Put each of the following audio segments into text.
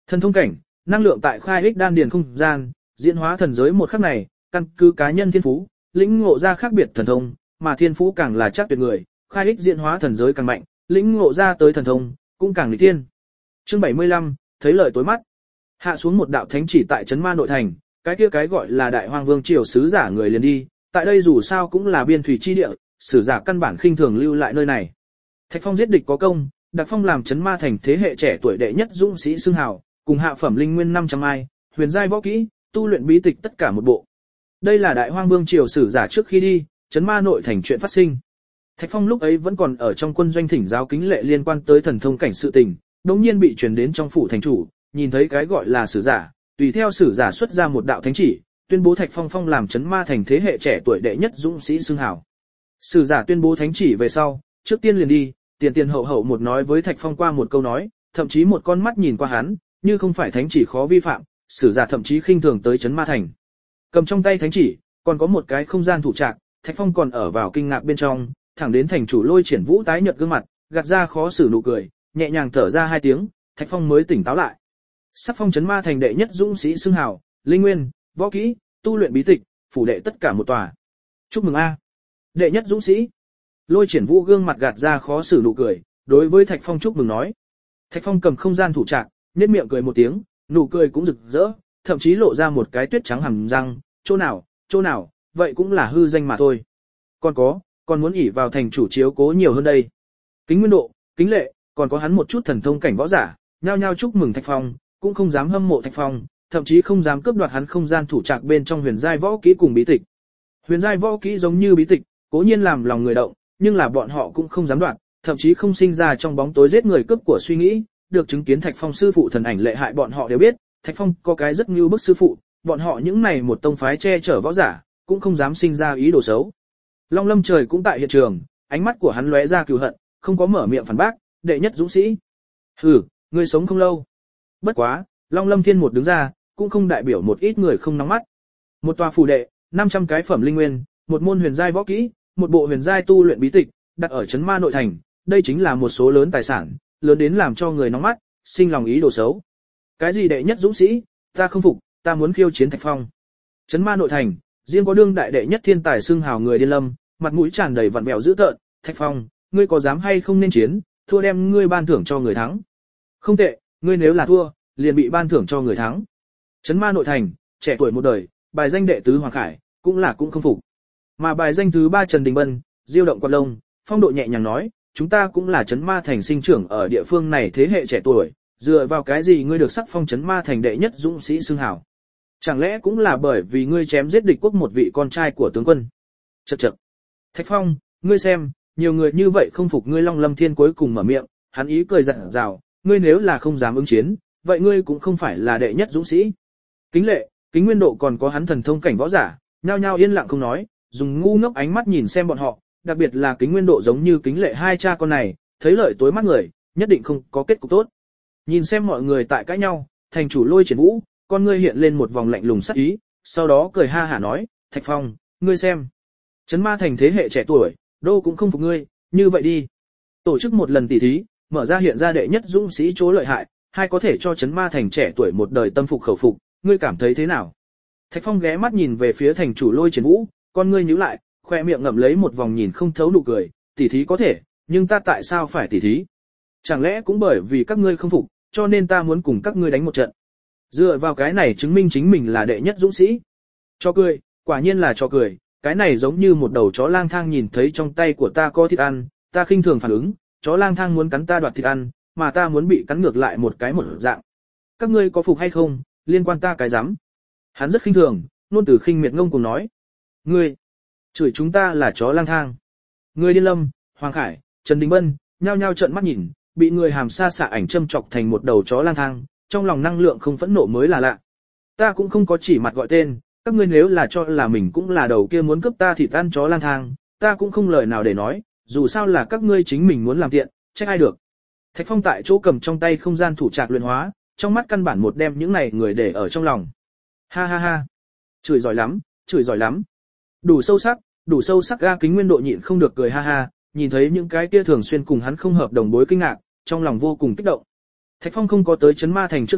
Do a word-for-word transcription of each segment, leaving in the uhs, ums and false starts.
Thần thông cảnh, năng lượng tại khai ích đan điền không gian, diễn hóa thần giới một khắc này, căn cứ cá nhân thiên phú, lĩnh ngộ ra khác biệt thần thông, mà thiên phú càng là chắc tuyệt người, khai ích diễn hóa thần giới càng mạnh, lĩnh ngộ ra tới thần thông cũng càng nghịch thiên. Chương bảy mươi lăm, thấy lợi tối mắt. Hạ xuống một đạo thánh chỉ tại trấn ma nội thành, cái kia cái gọi là đại hoang vương triều sứ giả người liền đi, tại đây dù sao cũng là biên thủy chi địa, sử giả căn bản khinh thường lưu lại nơi này. Thạch Phong giết địch có công, Đặc Phong làm trấn ma thành thế hệ trẻ tuổi đệ nhất dũng sĩ xưng hào, cùng hạ phẩm linh nguyên năm trăm ai, huyền giai võ kỹ, tu luyện bí tịch tất cả một bộ. Đây là đại hoang vương triều sử giả trước khi đi, trấn ma nội thành chuyện phát sinh. Thạch Phong lúc ấy vẫn còn ở trong quân doanh thỉnh giáo kính lệ liên quan tới thần thông cảnh sự tình, đống nhiên bị truyền đến trong phủ thành chủ, nhìn thấy cái gọi là sử giả, tùy theo sử giả xuất ra một đạo thánh chỉ, tuyên bố Thạch Phong phong làm trấn ma thành thế hệ trẻ tuổi đệ nhất dũng sĩ xưng hào. Sử giả tuyên bố thánh chỉ về sau, trước tiên liền đi, tiền tiền hậu hậu một nói với Thạch Phong qua một câu nói, thậm chí một con mắt nhìn qua hắn, như không phải thánh chỉ khó vi phạm, sử giả thậm chí khinh thường tới trấn ma thành. Cầm trong tay thánh chỉ, còn có một cái không gian thủ trạc, Thạch Phong còn ở vào kinh ngạc bên trong, thẳng đến thành chủ Lôi Triển Vũ tái nhợt gương mặt, gạt ra khó xử nụ cười, nhẹ nhàng thở ra hai tiếng, Thạch Phong mới tỉnh táo lại. Sắp phong trấn ma thành đệ nhất dũng sĩ xưng hào, linh nguyên, võ kỹ, tu luyện bí tịch, phủ đệ tất cả một tòa. Chúc mừng a, đệ nhất dũng sĩ. Lôi Triển Vũ gương mặt gạt ra khó xử nụ cười, đối với Thạch Phong chúc mừng nói. Thạch Phong cầm không gian thủ trạc, nhếch miệng cười một tiếng, nụ cười cũng rực rỡ, thậm chí lộ ra một cái tuyết trắng hàm răng, chỗ nào, chỗ nào, vậy cũng là hư danh mà thôi. Còn có, còn muốn ỷ vào thành chủ chiếu cố nhiều hơn đây. Kính Nguyên Độ, Kính Lệ, còn có hắn một chút thần thông cảnh võ giả, nhao nhao chúc mừng Thạch Phong, cũng không dám hâm mộ Thạch Phong, thậm chí không dám cướp đoạt hắn không gian thủ trạc bên trong huyền giai võ kỹ cùng bí tịch. Huyền giai võ kỹ giống như bí tịch, cố nhiên làm lòng người động, nhưng là bọn họ cũng không dám đoạt, thậm chí không sinh ra trong bóng tối giết người cướp của suy nghĩ, được chứng kiến Thạch Phong sư phụ thần ảnh lệ hại bọn họ đều biết, Thạch Phong có cái rất như bức sư phụ, bọn họ những này một tông phái che chở võ giả, cũng không dám sinh ra ý đồ xấu. Long Lâm Trời cũng tại hiện trường, ánh mắt của hắn lóe ra cừu hận, không có mở miệng phản bác, đệ nhất dũng sĩ. Hừ, ngươi sống không lâu. Bất quá, Long Lâm Thiên một đứng ra, cũng không đại biểu một ít người không nóng mắt. Một tòa phủ đệ, năm trăm cái phẩm linh nguyên, một môn huyền giai võ kỹ, một bộ huyền giai tu luyện bí tịch, đặt ở trấn ma nội thành, đây chính là một số lớn tài sản, lớn đến làm cho người nóng mắt, sinh lòng ý đồ xấu. Cái gì đệ nhất dũng sĩ, ta không phục, ta muốn khiêu chiến Thạch Phong. Trấn ma nội thành, riêng có đương đại đệ nhất thiên tài xưng hào người điên lâm, mặt mũi tràn đầy vặn vẹo dữ tợn, Thạch Phong, ngươi có dám hay không nên chiến, thua đem ngươi ban thưởng cho người thắng. Không tệ, ngươi nếu là thua, liền bị ban thưởng cho người thắng. Trấn ma nội thành, trẻ tuổi một đời, bài danh đệ tứ Hoàng Khải, cũng là cũng không phục. Mà bài danh thứ ba Trần Đình Bân, diêu động quạt lông, phong độ nhẹ nhàng nói, chúng ta cũng là trấn ma thành sinh trưởng ở địa phương này thế hệ trẻ tuổi, dựa vào cái gì ngươi được sắc phong trấn ma thành đệ nhất dũng sĩ xưng hào? Chẳng lẽ cũng là bởi vì ngươi chém giết địch quốc một vị con trai của tướng quân? Chậc chậc. Thạch Phong, ngươi xem, nhiều người như vậy không phục ngươi. Long Lâm Thiên cuối cùng mở miệng, hắn ý cười rạng rào, ngươi nếu là không dám ứng chiến, vậy ngươi cũng không phải là đệ nhất dũng sĩ. Kính Lệ, Kính Nguyên Độ còn có hắn thần thông cảnh võ giả, nhao nhao yên lặng không nói, dùng ngu ngốc ánh mắt nhìn xem bọn họ, đặc biệt là Kính Nguyên Độ giống như Kính Lệ hai cha con này, thấy lợi tối mắt người, nhất định không có kết cục tốt. Nhìn xem mọi người tại cãi nhau, thành chủ Lôi Triển Vũ, con ngươi hiện lên một vòng lạnh lùng sắc ý, sau đó cười ha hả nói, Thạch Phong, ngươi xem. Trấn ma thành thế hệ trẻ tuổi, đô cũng không phục ngươi, như vậy đi. Tổ chức một lần tỉ thí, mở ra hiện ra đệ nhất dũng sĩ chỗ lợi hại, hay có thể cho trấn ma thành trẻ tuổi một đời tâm phục khẩu phục, ngươi cảm thấy thế nào? Thạch Phong ghé mắt nhìn về phía thành chủ Lôi Triển Vũ, con ngươi nhíu lại, khoe miệng ngậm lấy một vòng nhìn không thấu nụ cười, tỉ thí có thể, nhưng ta tại sao phải tỉ thí? Chẳng lẽ cũng bởi vì các ngươi không phục, cho nên ta muốn cùng các ngươi đánh một trận? Dựa vào cái này chứng minh chính mình là đệ nhất dũng sĩ. Cho cười, quả nhiên là cho cười, cái này giống như một đầu chó lang thang nhìn thấy trong tay của ta có thịt ăn, ta khinh thường phản ứng, chó lang thang muốn cắn ta đoạt thịt ăn, mà ta muốn bị cắn ngược lại một cái một dạng. Các ngươi có phục hay không, liên quan ta cái rắm. Hắn rất khinh thường, luôn từ khinh miệt ngông cuồng nói. Ngươi, chửi chúng ta là chó lang thang. Ngươi Điên Lâm, Hoàng Khải, Trần Đình Bân, nhao nhao trợn mắt nhìn, bị người hàm sa xạ ảnh châm chọc thành một đầu chó lang thang, trong lòng năng lượng không phẫn nộ mới là lạ. Ta cũng không có chỉ mặt gọi tên, các ngươi nếu là cho là mình cũng là đầu kia muốn cướp ta thì tan chó lang thang, ta cũng không lời nào để nói, dù sao là các ngươi chính mình muốn làm tiện, trách ai được. Thạch Phong tại chỗ cầm trong tay không gian thủ trạc luyện hóa, trong mắt căn bản một đem những này người để ở trong lòng. Ha ha ha, chửi giỏi lắm, chửi giỏi lắm. Đủ sâu sắc, đủ sâu sắc. Ga Kính Nguyên Độ nhịn không được cười ha ha, nhìn thấy những cái kia thường xuyên cùng hắn không hợp đồng bối kinh ngạc, trong lòng vô cùng kích động. Thạch Phong không có tới trấn ma thành trước đó,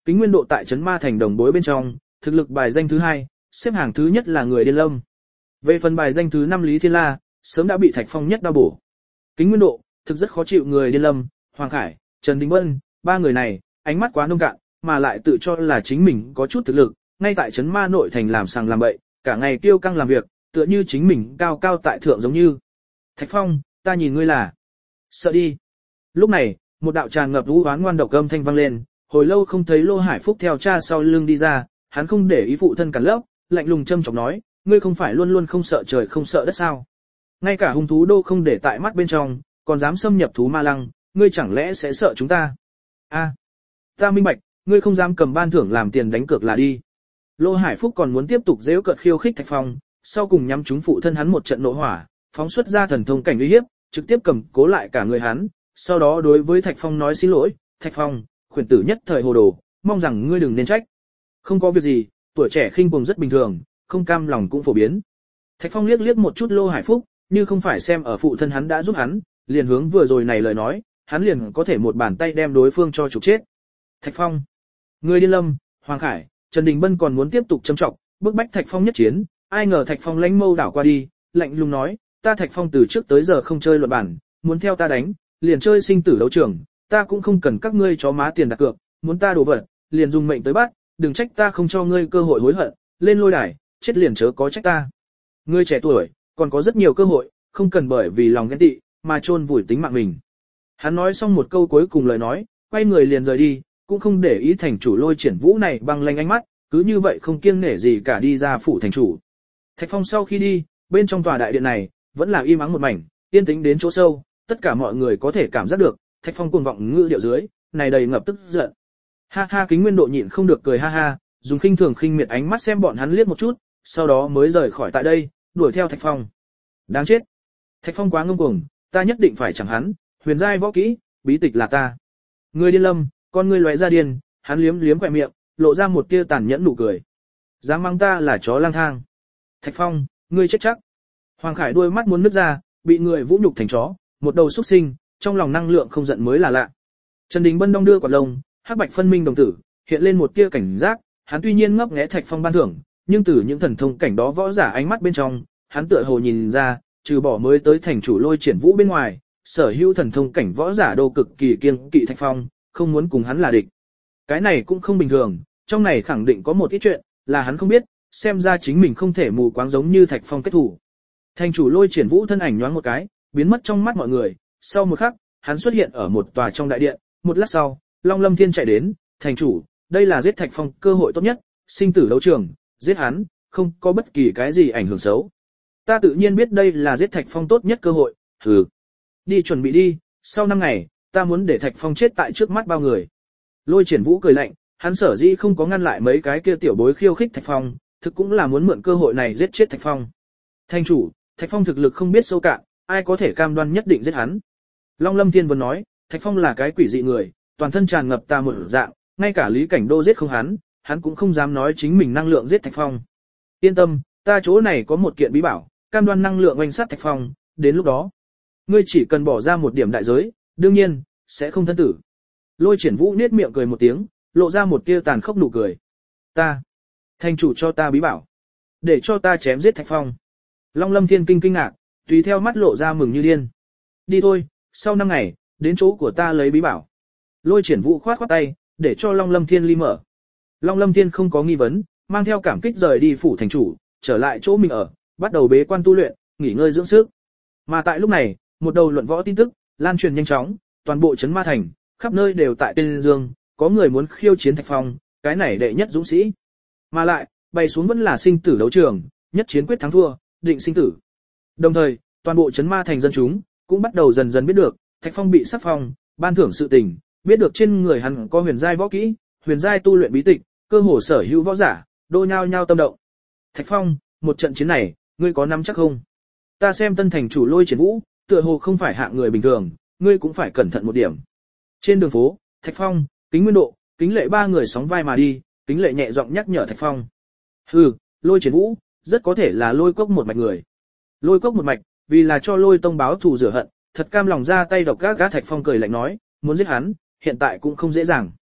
Kính Nguyên Độ tại trấn Ma Thành đồng bối bên trong, thực lực bài danh thứ hai, xếp hạng thứ nhất là người Điên Lâm. Về phần bài danh thứ năm Lý Thiên La, sớm đã bị Thạch Phong nhất đao bổ. Kính Nguyên Độ thực rất khó chịu người Điên Lâm, Hoàng Khải, Trần Đình Bân, ba người này, ánh mắt quá nông cạn, mà lại tự cho là chính mình có chút thực lực, ngay tại trấn Ma nội thành làm sàng làm bậy, cả ngày kiêu căng làm việc, tựa như chính mình cao cao tại thượng giống như. Thạch Phong, ta nhìn ngươi là sợ đi. Lúc này, một đạo tràn ngập vũ oán ngoan độc âm thanh vang lên, hồi lâu không thấy Lô Hải Phúc theo cha sau lưng đi ra, hắn không để ý phụ thân cản lấp, lạnh lùng châm chọc nói, ngươi không phải luôn luôn không sợ trời không sợ đất sao? Ngay cả hung thú đô không để tại mắt bên trong, còn dám xâm nhập thú ma lăng, ngươi chẳng lẽ sẽ sợ chúng ta? A, ta minh bạch, ngươi không dám cầm ban thưởng làm tiền đánh cược là đi. Lô Hải Phúc còn muốn tiếp tục giễu cợt khiêu khích Thạch Phong, sau cùng nhắm trúng phụ thân hắn một trận nộ hỏa, phóng xuất ra thần thông cảnh uy hiếp, trực tiếp cầm cố lại cả người hắn, sau đó đối với Thạch Phong nói xin lỗi, Thạch Phong, khuyển tử nhất thời hồ đồ, mong rằng ngươi đừng nên trách. Không có việc gì, tuổi trẻ khinh cuồng rất bình thường, không cam lòng cũng phổ biến. Thạch Phong liếc liếc một chút Lô Hải Phúc, như không phải xem ở phụ thân hắn đã giúp hắn, liền hướng vừa rồi này lời nói, hắn liền có thể một bàn tay đem đối phương cho trục chết. Thạch Phong, người Điên Lâm, Hoàng Khải, Trần Đình Bân còn muốn tiếp tục châm trọng, bức bách Thạch Phong nhất chiến, ai ngờ Thạch Phong lánh mâu đảo qua đi, lạnh lùng nói, ta Thạch Phong từ trước tới giờ không chơi luật bản, muốn theo ta đánh, liền chơi sinh tử đấu trường, ta cũng không cần các ngươi chó má tiền đặt cược, muốn ta đổ vật, liền dùng mệnh tới bắt, đừng trách ta không cho ngươi cơ hội hối hận, lên lôi đài, chết liền chớ có trách ta. Ngươi trẻ tuổi, còn có rất nhiều cơ hội, không cần bởi vì lòng ghen tị, mà chôn vùi tính mạng mình. Hắn nói xong một câu cuối cùng lời nói, quay người liền rời đi, cũng không để ý thành chủ Lôi Triển Vũ này băng lanh ánh mắt, cứ như vậy không kiêng nể gì cả đi ra phủ thành chủ. Thạch Phong sau khi đi, bên trong tòa đại điện này, vẫn là im ắng một mảnh, yên tĩnh đến chỗ sâu, tất cả mọi người có thể cảm giác được, Thạch Phong cuồng vọng ngữ điệu dưới, này đầy ngập tức giận. Ha ha, Kính Nguyên Độ nhịn không được cười ha ha, dùng khinh thường khinh miệt ánh mắt xem bọn hắn liếc một chút, sau đó mới rời khỏi tại đây, đuổi theo Thạch Phong. Đáng chết. Thạch Phong quá ngông cuồng, ta nhất định phải chẳng hắn, huyền giai võ kỹ, bí tịch là ta. Người Điên Lâm, con ngươi lóe ra điên, hắn liếm liếm khóe miệng, lộ ra một tia tàn nhẫn nụ cười. Dám mang ta là chó lang thang. Thạch Phong, ngươi chết chắc. Hoàng Khải đôi mắt muốn nứt ra, bị người vũ nhục thành chó, một đầu xuất sinh, trong lòng năng lượng không giận mới là lạ. Trần Đình Bân đong đưa quả lông, hắc bạch phân minh đồng tử, hiện lên một tia cảnh giác, hắn tuy nhiên ngấp nghé Thạch Phong ban thưởng, nhưng từ những thần thông cảnh đó võ giả ánh mắt bên trong, hắn tựa hồ nhìn ra, trừ bỏ mới tới thành chủ Lôi Triển Vũ bên ngoài, sở hữu thần thông cảnh võ giả đô cực kỳ kiêng kỵ Thạch Phong, không muốn cùng hắn là địch. Cái này cũng không bình thường, trong này khẳng định có một ít chuyện là hắn không biết, xem ra chính mình không thể mù quáng giống như Thạch Phong kết thủ. Thành chủ Lôi Triển Vũ thân ảnh nhoáng một cái, biến mất trong mắt mọi người, sau một khắc, hắn xuất hiện ở một tòa trong đại điện, một lát sau, Long Lâm Thiên chạy đến, "Thành chủ, đây là giết Thạch Phong cơ hội tốt nhất, sinh tử đấu trường, giết hắn, không có bất kỳ cái gì ảnh hưởng xấu." Ta tự nhiên biết đây là giết Thạch Phong tốt nhất cơ hội, hừ. Đi chuẩn bị đi, sau năm ngày, ta muốn để Thạch Phong chết tại trước mắt bao người. Lôi Triển Vũ cười lạnh, hắn sở dĩ không có ngăn lại mấy cái kia tiểu bối khiêu khích Thạch Phong, thực cũng là muốn mượn cơ hội này giết chết Thạch Phong. Thành chủ, Thạch Phong thực lực không biết sâu cạn, ai có thể cam đoan nhất định giết hắn. Long Lâm Thiên vừa nói, Thạch Phong là cái quỷ dị người, toàn thân tràn ngập tà một dạng, ngay cả Lý Cảnh Đô giết không hắn, hắn cũng không dám nói chính mình năng lượng giết Thạch Phong. Yên tâm, ta chỗ này có một kiện bí bảo, cam đoan năng lượng oanh sát Thạch Phong, đến lúc đó, ngươi chỉ cần bỏ ra một điểm đại giới, đương nhiên, sẽ không thân tử. Lôi Triển Vũ nết miệng cười một tiếng, lộ ra một tia tàn khốc nụ cười. Ta, thành chủ cho ta bí bảo, để cho ta chém giết Thạch Phong. Long Lâm Thiên kinh kinh ngạc, tùy theo mắt lộ ra mừng như điên. Đi thôi, sau năm ngày, đến chỗ của ta lấy bí bảo. Lôi Triển Vũ khoát khoát tay, để cho Long Lâm Thiên ly mở. Long Lâm Thiên không có nghi vấn, mang theo cảm kích rời đi phủ thành chủ, trở lại chỗ mình ở, bắt đầu bế quan tu luyện, nghỉ ngơi dưỡng sức. Mà tại lúc này, một đầu luận võ tin tức lan truyền nhanh chóng, toàn bộ trấn Ma Thành, khắp nơi đều tại tên dương, có người muốn khiêu chiến Thạch Phong, cái này đệ nhất dũng sĩ. Mà lại, bày xuống vẫn là sinh tử đấu trường, nhất chiến quyết thắng thua, định sinh tử. Đồng thời, toàn bộ trấn Ma Thành dân chúng cũng bắt đầu dần dần biết được, Thạch Phong bị sắc phong, ban thưởng sự tình, biết được trên người hắn có huyền giai võ kỹ, huyền giai tu luyện bí tịch, cơ hồ sở hữu võ giả, đô nhao nhao tâm động. Thạch Phong, một trận chiến này, ngươi có nắm chắc không? Ta xem tân thành chủ Lôi Triển Vũ, tựa hồ không phải hạng người bình thường, ngươi cũng phải cẩn thận một điểm. Trên đường phố, Thạch Phong, Kính Nguyên Độ, Kính Lệ ba người sóng vai mà đi, Kính Lệ nhẹ giọng nhắc nhở Thạch Phong. Hừ, Lôi Triển Vũ, rất có thể là Lôi Cốc một mạch người. Lôi Cốc một mạch, vì là cho Lôi Tông báo thù rửa hận, thật cam lòng ra tay độc gác gác. Thạch Phong cười lạnh nói, muốn giết hắn, hiện tại cũng không dễ dàng.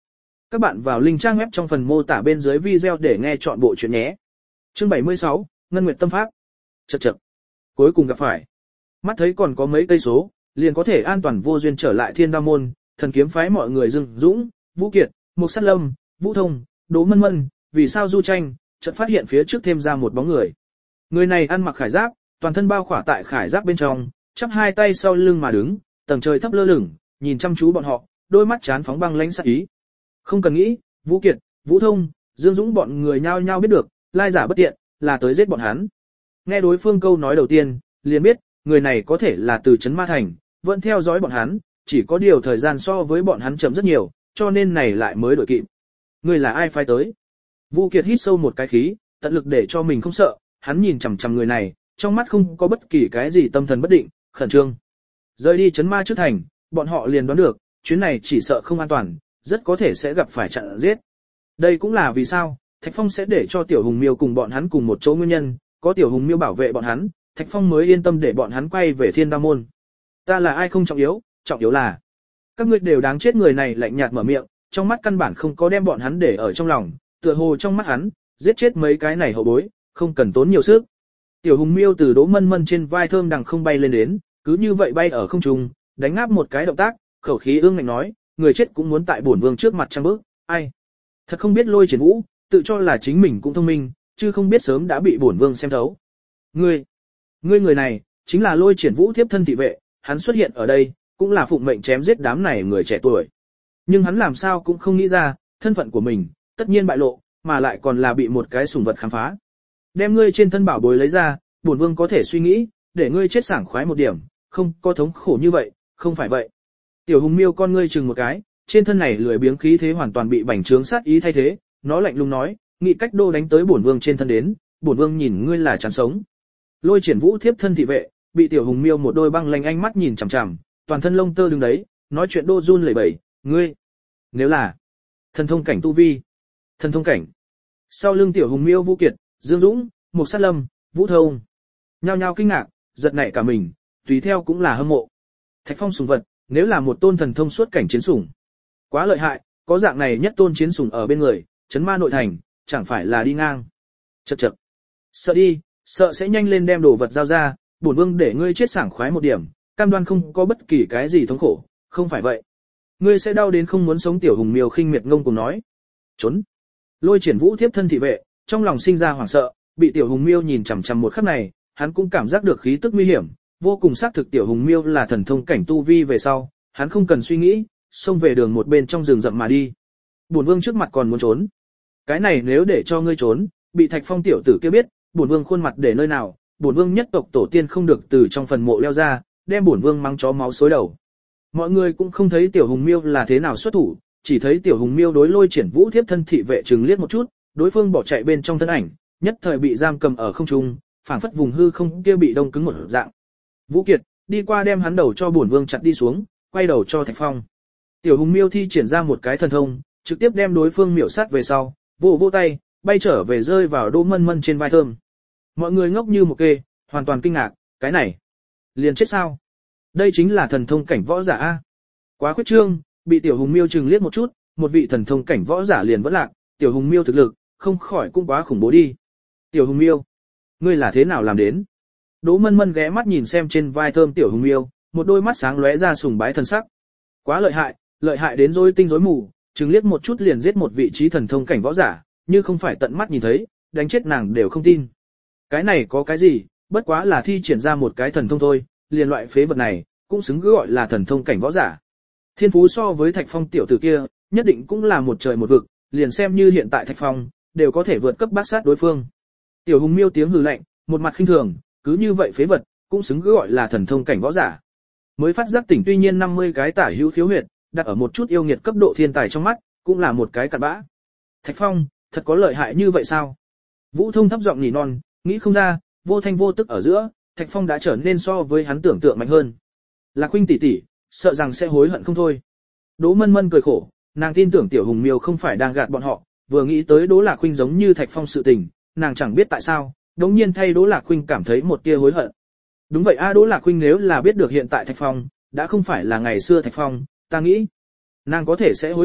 Các bạn vào link trang web trong phần mô tả bên dưới video để nghe trọn bộ chuyện nhé. Chương bảy mươi sáu, Ngân Nguyệt Tâm Pháp. Chậc chậc. Cuối cùng gặp phải. Mắt thấy còn có mấy cây số, liền có thể an toàn vô duyên trở lại Thiên Đao môn, Thần Kiếm phái mọi người dừng Dũng, Vũ Kiệt, Mục Sát Lâm, Vũ Thông, Đỗ Mân Mân, vì sao Du Tranh, chợt phát hiện phía trước thêm ra một bóng người. Người này ăn mặc khải giáp, toàn thân bao khỏa tại khải giáp bên trong, chắp hai tay sau lưng mà đứng, tầng trời thấp lơ lửng, nhìn chăm chú bọn họ, đôi mắt chán phóng băng lãnh sát ý. Không cần nghĩ, Vũ Kiệt, Vũ Thông, Dương Dũng bọn người nhao nhao biết được, lai giả bất tiện, là tới giết bọn hắn. Nghe đối phương câu nói đầu tiên, liền biết, người này có thể là từ Trấn Ma Thành, vẫn theo dõi bọn hắn, chỉ có điều thời gian so với bọn hắn chậm rất nhiều, cho nên này lại mới đổi kịp. Người là ai phái tới? Vũ Kiệt hít sâu một cái khí, tận lực để cho mình không sợ, hắn nhìn chằm chằm người này, trong mắt không có bất kỳ cái gì tâm thần bất định, khẩn trương. Rời đi Trấn Ma trước thành, bọn họ liền đoán được, chuyến này chỉ sợ không an toàn, rất có thể sẽ gặp phải chặn giết. Đây cũng là vì sao, Thạch Phong sẽ để cho Tiểu Hùng Miêu cùng bọn hắn cùng một chỗ nguyên nhân, có Tiểu Hùng Miêu bảo vệ bọn hắn, Thạch Phong mới yên tâm để bọn hắn quay về Thiên Đao môn. Ta là ai không trọng yếu, trọng yếu là các ngươi đều đáng chết. Người này lạnh nhạt mở miệng, trong mắt căn bản không có đem bọn hắn để ở trong lòng, tựa hồ trong mắt hắn, giết chết mấy cái này hậu bối, không cần tốn nhiều sức. Tiểu Hùng Miêu từ Đỗ Mân Mân trên vai thơm đằng không bay lên đến, cứ như vậy bay ở không trung, đánh áp một cái động tác, khẩu khí ương ngạnh nói, người chết cũng muốn tại bổn vương trước mặt trăm bước, ai? Thật không biết Lôi Triển Vũ, tự cho là chính mình cũng thông minh, chứ không biết sớm đã bị bổn vương xem thấu. Ngươi, ngươi người này, chính là Lôi Triển Vũ thiếp thân thị vệ, hắn xuất hiện ở đây, cũng là phụng mệnh chém giết đám này người trẻ tuổi. Nhưng hắn làm sao cũng không nghĩ ra, thân phận của mình, tất nhiên bại lộ, mà lại còn là bị một cái sủng vật khám phá. Đem ngươi trên thân bảo bối lấy ra, bổn vương có thể suy nghĩ, để ngươi chết sảng khoái một điểm, không có thống khổ như vậy, không phải vậy. Tiểu Hùng Miêu con ngươi chừng một cái, trên thân này lười biếng khí thế hoàn toàn bị bành trướng sát ý thay thế, nó lạnh lùng nói, nghị cách đô đánh tới bổn vương trên thân đến, bổn vương nhìn ngươi là chán sống. Lôi Triển Vũ thiếp thân thị vệ, bị Tiểu Hùng Miêu một đôi băng lạnh ánh mắt nhìn chằm chằm, toàn thân lông tơ đứng đấy, nói chuyện đô run lẩy bẩy, ngươi, nếu là thần thông cảnh tu vi, thần thông cảnh. Sau lưng Tiểu Hùng Miêu Vũ Kiệt, Dương Dũng, Mục Sát Lâm, Vũ Thông, nhao nhao kinh ngạc, giật nảy cả mình, tùy theo cũng là hâm mộ. Thạch Phong sủng vật, nếu là một tôn thần thông suốt cảnh chiến sủng, quá lợi hại, có dạng này nhất tôn chiến sủng ở bên người, Trấn Ma nội thành, chẳng phải là đi ngang. Chậc chậc. Sợ đi, sợ sẽ nhanh lên đem đồ vật giao ra, bổn vương để ngươi chết sảng khoái một điểm, cam đoan không có bất kỳ cái gì thống khổ, không phải vậy, ngươi sẽ đau đến không muốn sống. Tiểu Hùng Miêu khinh miệt ngông cuồng nói. Trốn. Lôi Triển Vũ thiếp thân thị vệ, trong lòng sinh ra hoảng sợ, bị Tiểu Hùng Miêu nhìn chằm chằm một khắc này, hắn cũng cảm giác được khí tức nguy hiểm, vô cùng xác thực Tiểu Hùng Miêu là thần thông cảnh tu vi về sau, hắn không cần suy nghĩ, xông về đường một bên trong rừng rậm mà đi. Bổn vương trước mặt còn muốn trốn. Cái này nếu để cho ngươi trốn, bị Thạch Phong tiểu tử kia biết, bổn vương khuôn mặt để nơi nào, bổn vương nhất tộc tổ tiên không được từ trong phần mộ leo ra, đem bổn vương mắng chó máu xối đầu. Mọi người cũng không thấy Tiểu Hùng Miêu là thế nào xuất thủ, chỉ thấy Tiểu Hùng Miêu đối Lôi Triển Vũ thiếp thân thị vệ trừng liếc một chút, đối phương bỏ chạy bên trong thân ảnh, nhất thời bị giam cầm ở không trung, phảng phất vùng hư không kia bị đông cứng một dạng. Vũ Kiệt, đi qua đem hắn đầu cho bổn vương chặt đi xuống, quay đầu cho Thạch Phong. Tiểu Hùng Miêu thi triển ra một cái thần thông, trực tiếp đem đối phương miểu sát về sau, vỗ vỗ tay, bay trở về rơi vào Đỗ Mân Mân trên vai thơm. Mọi người ngốc như một kê, hoàn toàn kinh ngạc, cái này, liền chết sao? Đây chính là thần thông cảnh võ giả a. Quá khuyết trương, bị Tiểu Hùng Miêu chừng liếc một chút, một vị thần thông cảnh võ giả liền vẫn lạc, Tiểu Hùng Miêu thực lực, không khỏi cũng quá khủng bố đi. Tiểu Hùng Miêu, ngươi là thế nào làm đến? Đỗ Mân Mân ghé mắt nhìn xem trên vai thơm Tiểu Hùng Miêu, một đôi mắt sáng lóe ra sùng bái thần sắc. Quá lợi hại, lợi hại đến rối tinh rối mù, chừng liếc một chút liền giết một vị trí thần thông cảnh võ giả, như không phải tận mắt nhìn thấy, đánh chết nàng đều không tin. Cái này có cái gì, bất quá là thi triển ra một cái thần thông thôi, liền loại phế vật này, cũng xứng cứ gọi là thần thông cảnh võ giả. Thiên phú so với Thạch Phong tiểu tử kia, nhất định cũng là một trời một vực, liền xem như hiện tại Thạch Phong, đều có thể vượt cấp bát sát đối phương. Tiểu Hùng Miêu tiếng hừ lạnh, một mặt khinh thường, cứ như vậy phế vật, cũng xứng cứ gọi là thần thông cảnh võ giả. Mới phát giác tỉnh tuy nhiên năm mươi cái tả hữu khiếu huyệt, đặt ở một chút yêu nghiệt cấp độ thiên tài trong mắt, cũng là một cái cặn bã. Thạch Phong, thật có lợi hại như vậy sao? Vũ Thông thấp giọng nhỉ non, nghĩ không ra, vô thanh vô tức ở giữa, Thạch Phong đã trở nên so với hắn tưởng tượng mạnh hơn. Lạc huynh tỷ tỷ, sợ rằng sẽ hối hận không thôi. Đỗ Mân Mân cười khổ, nàng tin tưởng Tiểu Hùng Miêu không phải đang gạt bọn họ, vừa nghĩ tới Đỗ Lạc huynh giống như Thạch Phong sự tình, nàng chẳng biết tại sao, đống nhiên thay Đỗ Lạc huynh cảm thấy một tia hối hận. Đúng vậy a, Đỗ Lạc huynh nếu là biết được hiện tại Thạch Phong đã không phải là ngày xưa Thạch Phong, ta nghĩ nàng có thể sẽ hối hận,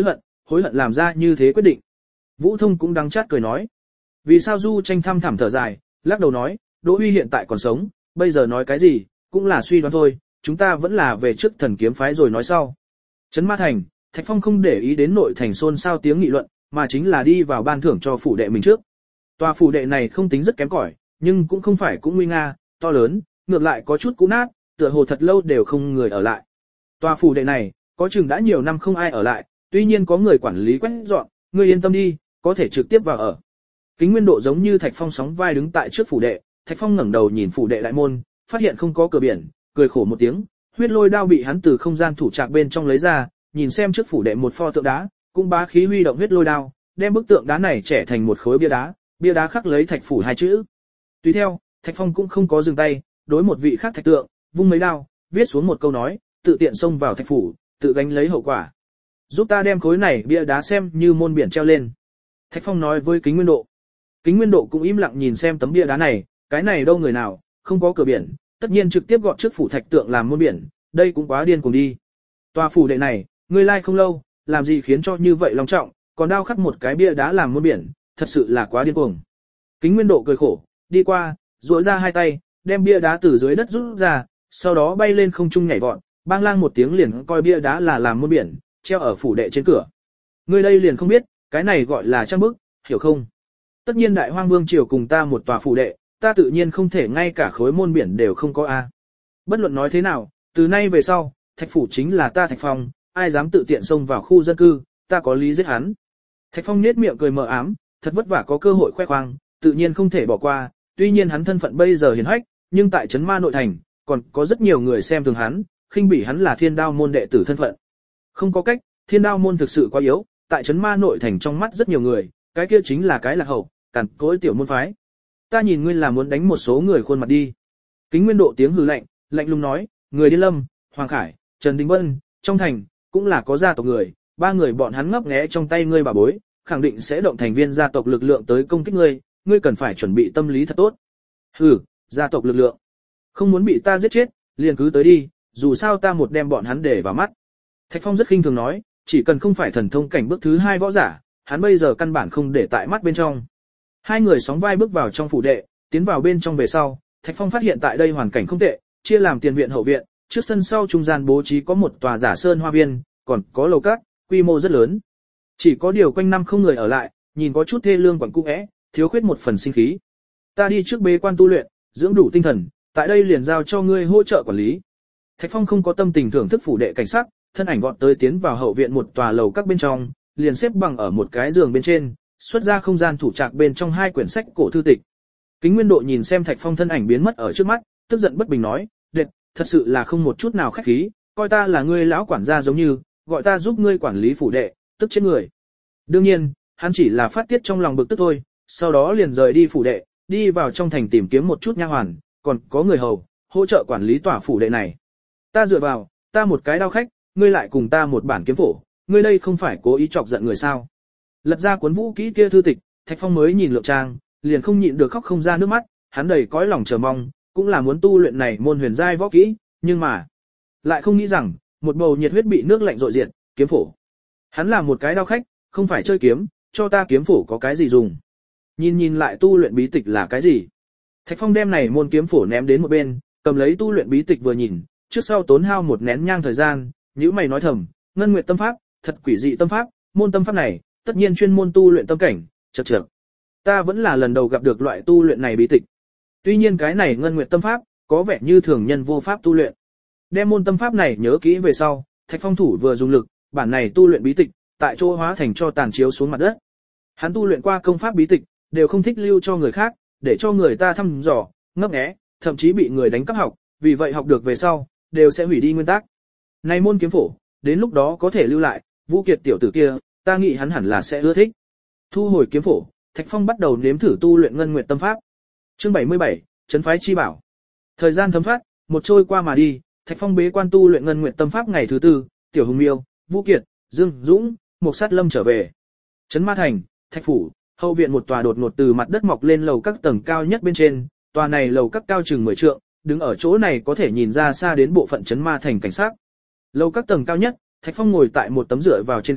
hối hận làm ra như thế quyết định. Vũ Thông cũng đắng chát cười nói. Vì sao Du Tranh thăm thẳm thở dài, lắc đầu nói, Đỗ Huy hiện tại còn sống, bây giờ nói cái gì, cũng là suy đoán thôi, chúng ta vẫn là về trước Thần Kiếm phái rồi nói sau. Trấn Ma Thành, Thạch Phong không để ý đến nội thành xôn xao tiếng nghị luận, mà chính là đi vào ban thưởng cho phủ đệ mình trước. Tòa phủ đệ này không tính rất kém cỏi, nhưng cũng không phải cũng nguy nga, to lớn, ngược lại có chút cũ nát, tựa hồ thật lâu đều không người ở lại. Tòa phủ đệ này, có chừng đã nhiều năm không ai ở lại, tuy nhiên có người quản lý quét dọn, ngươi yên tâm đi, có thể trực tiếp vào ở. Kính Nguyên Độ giống như Thạch Phong sóng vai đứng tại trước phủ đệ, Thạch Phong ngẩng đầu nhìn phủ đệ đại môn, phát hiện không có cửa biển, cười khổ một tiếng, huyết lôi đao bị hắn từ không gian thủ trạc bên trong lấy ra, nhìn xem trước phủ đệ một pho tượng đá, cũng bá khí huy động huyết lôi đao, đem bức tượng đá này trẻ thành một khối bia đá, bia đá khắc lấy Thạch phủ hai chữ. Tùy theo, Thạch Phong cũng không có dừng tay, đối một vị khác thạch tượng, vung mấy đao, viết xuống một câu nói, tự tiện xông vào Thạch phủ, tự gánh lấy hậu quả. Giúp ta đem khối này bia đá xem như môn biển treo lên. Thạch Phong nói với Kính Nguyên Độ. Kính Nguyên Độ cũng im lặng nhìn xem tấm bia đá này, cái này đâu người nào, không có cửa biển, tất nhiên trực tiếp gọt trước phủ thạch tượng làm môn biển, đây cũng quá điên cuồng đi. Tòa phủ đệ này, ngươi lai like không lâu, làm gì khiến cho như vậy long trọng, còn đao khắc một cái bia đá làm môn biển, thật sự là quá điên cuồng. Kính Nguyên Độ cười khổ, đi qua, duỗi ra hai tay, đem bia đá từ dưới đất rút ra, sau đó bay lên không trung nhảy vọt, bang lang một tiếng liền coi bia đá là làm môn biển, treo ở phủ đệ trên cửa. Ngươi đây liền không biết, cái này gọi là trang bức, hiểu không? Tất nhiên Đại Hoang Vương triều cùng ta một tòa phủ đệ, ta tự nhiên không thể ngay cả khối môn biển đều không có a. Bất luận nói thế nào, từ nay về sau, Thạch phủ chính là ta Thạch Phong, ai dám tự tiện xông vào khu dân cư, ta có lý giết hắn. Thạch Phong nhếch miệng cười mờ ám, thật vất vả có cơ hội khoe khoang, tự nhiên không thể bỏ qua, tuy nhiên hắn thân phận bây giờ hiển hách, nhưng tại trấn Ma nội thành, còn có rất nhiều người xem thường hắn, khinh bỉ hắn là Thiên Đao môn đệ tử thân phận. Không có cách, Thiên Đao môn thực sự quá yếu, tại trấn Ma nội thành trong mắt rất nhiều người, cái kia chính là cái lạc hậu, cằn cỗi tiểu môn phái. Ta nhìn ngươi là muốn đánh một số người khuôn mặt đi. Kính Nguyên Độ tiếng hừ lạnh, lạnh lùng nói, người Điên Lâm, Hoàng Khải, Trần Đình Vân, trong thành, cũng là có gia tộc người, ba người bọn hắn ngấp nghé trong tay ngươi bà bối, khẳng định sẽ động thành viên gia tộc lực lượng tới công kích ngươi, ngươi cần phải chuẩn bị tâm lý thật tốt. Hừ, gia tộc lực lượng. Không muốn bị ta giết chết, liền cứ tới đi, dù sao ta một đem bọn hắn để vào mắt. Thạch Phong rất khinh thường nói, chỉ cần không phải thần thông cảnh bước thứ hai võ giả, hắn bây giờ căn bản không để tại mắt bên trong. Hai người sóng vai bước vào trong phủ đệ, tiến vào bên trong về sau, Thạch Phong phát hiện tại đây hoàn cảnh không tệ, chia làm tiền viện hậu viện, trước sân sau trung gian bố trí có một tòa giả sơn hoa viên, còn có lầu các, quy mô rất lớn. Chỉ có điều quanh năm không người ở lại, nhìn có chút thê lương quẩn cung ẽ, thiếu khuyết một phần sinh khí. Ta đi trước bế quan tu luyện, dưỡng đủ tinh thần, tại đây liền giao cho ngươi hỗ trợ quản lý. Thạch Phong không có tâm tình thưởng thức phủ đệ cảnh sắc, thân ảnh vọt tới tiến vào hậu viện một tòa lầu các bên trong, liền xếp bằng ở một cái giường bên trên, xuất ra không gian thủ trạc bên trong hai quyển sách cổ thư tịch. Kính Nguyên Độ nhìn xem Thạch Phong thân ảnh biến mất ở trước mắt, tức giận bất bình nói, "Đệt, thật sự là không một chút nào khách khí, coi ta là ngươi lão quản gia giống như, gọi ta giúp ngươi quản lý phủ đệ, tức chết người." Đương nhiên, hắn chỉ là phát tiết trong lòng bực tức thôi, sau đó liền rời đi phủ đệ, đi vào trong thành tìm kiếm một chút nha hoàn, còn có người hầu, hỗ trợ quản lý tòa phủ đệ này. Ta dựa vào, ta một cái đao khách, ngươi lại cùng ta một bản kiếm phổ, ngươi đây không phải cố ý chọc giận người sao? Lật ra cuốn vũ kỹ kia thư tịch, Thạch Phong mới nhìn lượng trang, liền không nhịn được khóc không ra nước mắt, hắn đầy cõi lòng chờ mong, cũng là muốn tu luyện này môn huyền giai võ kỹ, nhưng mà lại không nghĩ rằng, một bầu nhiệt huyết bị nước lạnh dội diệt, kiếm phổ. Hắn là một cái đao khách, không phải chơi kiếm, cho ta kiếm phổ có cái gì dùng? Nhìn nhìn lại tu luyện bí tịch là cái gì? Thạch Phong đem này môn kiếm phổ ném đến một bên, cầm lấy tu luyện bí tịch vừa nhìn, trước sau tốn hao một nén nhang thời gian, nhíu mày nói thầm, Ngân Nguyệt tâm pháp, thật quỷ dị tâm pháp, môn tâm pháp này, tất nhiên chuyên môn tu luyện tâm cảnh, chậc chậc. Ta vẫn là lần đầu gặp được loại tu luyện này bí tịch. Tuy nhiên cái này Ngân Nguyệt tâm pháp, có vẻ như thường nhân vô pháp tu luyện. Đem môn tâm pháp này nhớ kỹ về sau, Thạch Phong thủ vừa dùng lực, bản này tu luyện bí tịch, tại chỗ hóa thành cho tàn chiếu xuống mặt đất. Hắn tu luyện qua công pháp bí tịch, đều không thích lưu cho người khác, để cho người ta thăm dò, ngấp nghé, thậm chí bị người đánh cắp học, vì vậy học được về sau, đều sẽ hủy đi nguyên tắc. Này môn kiếm phổ, đến lúc đó có thể lưu lại, Vũ Kiệt tiểu tử kia, ta nghĩ hắn hẳn là sẽ ưa thích. Thu hồi kiếm phổ, Thạch Phong bắt đầu nếm thử tu luyện Ngân Nguyệt tâm pháp. Chương bảy mươi bảy, Trấn phái chi bảo. Thời gian thấm thoát, một trôi qua mà đi, Thạch Phong bế quan tu luyện Ngân Nguyệt tâm pháp ngày thứ tư, Tiểu Hùng Miêu, Vũ Kiệt, Dương Dũng, Mục Sát Lâm trở về. Trấn Ma Thành, Thạch phủ, hậu viện một tòa đột ngột từ mặt đất mọc lên lầu các tầng cao nhất bên trên, tòa này lầu các cao chừng mười trượng, đứng ở chỗ này có thể nhìn ra xa đến bộ phận Trấn Ma Thành cảnh sát. Lầu các tầng cao nhất, Thạch Phong ngồi tại một tấm dựa vào trên ghế,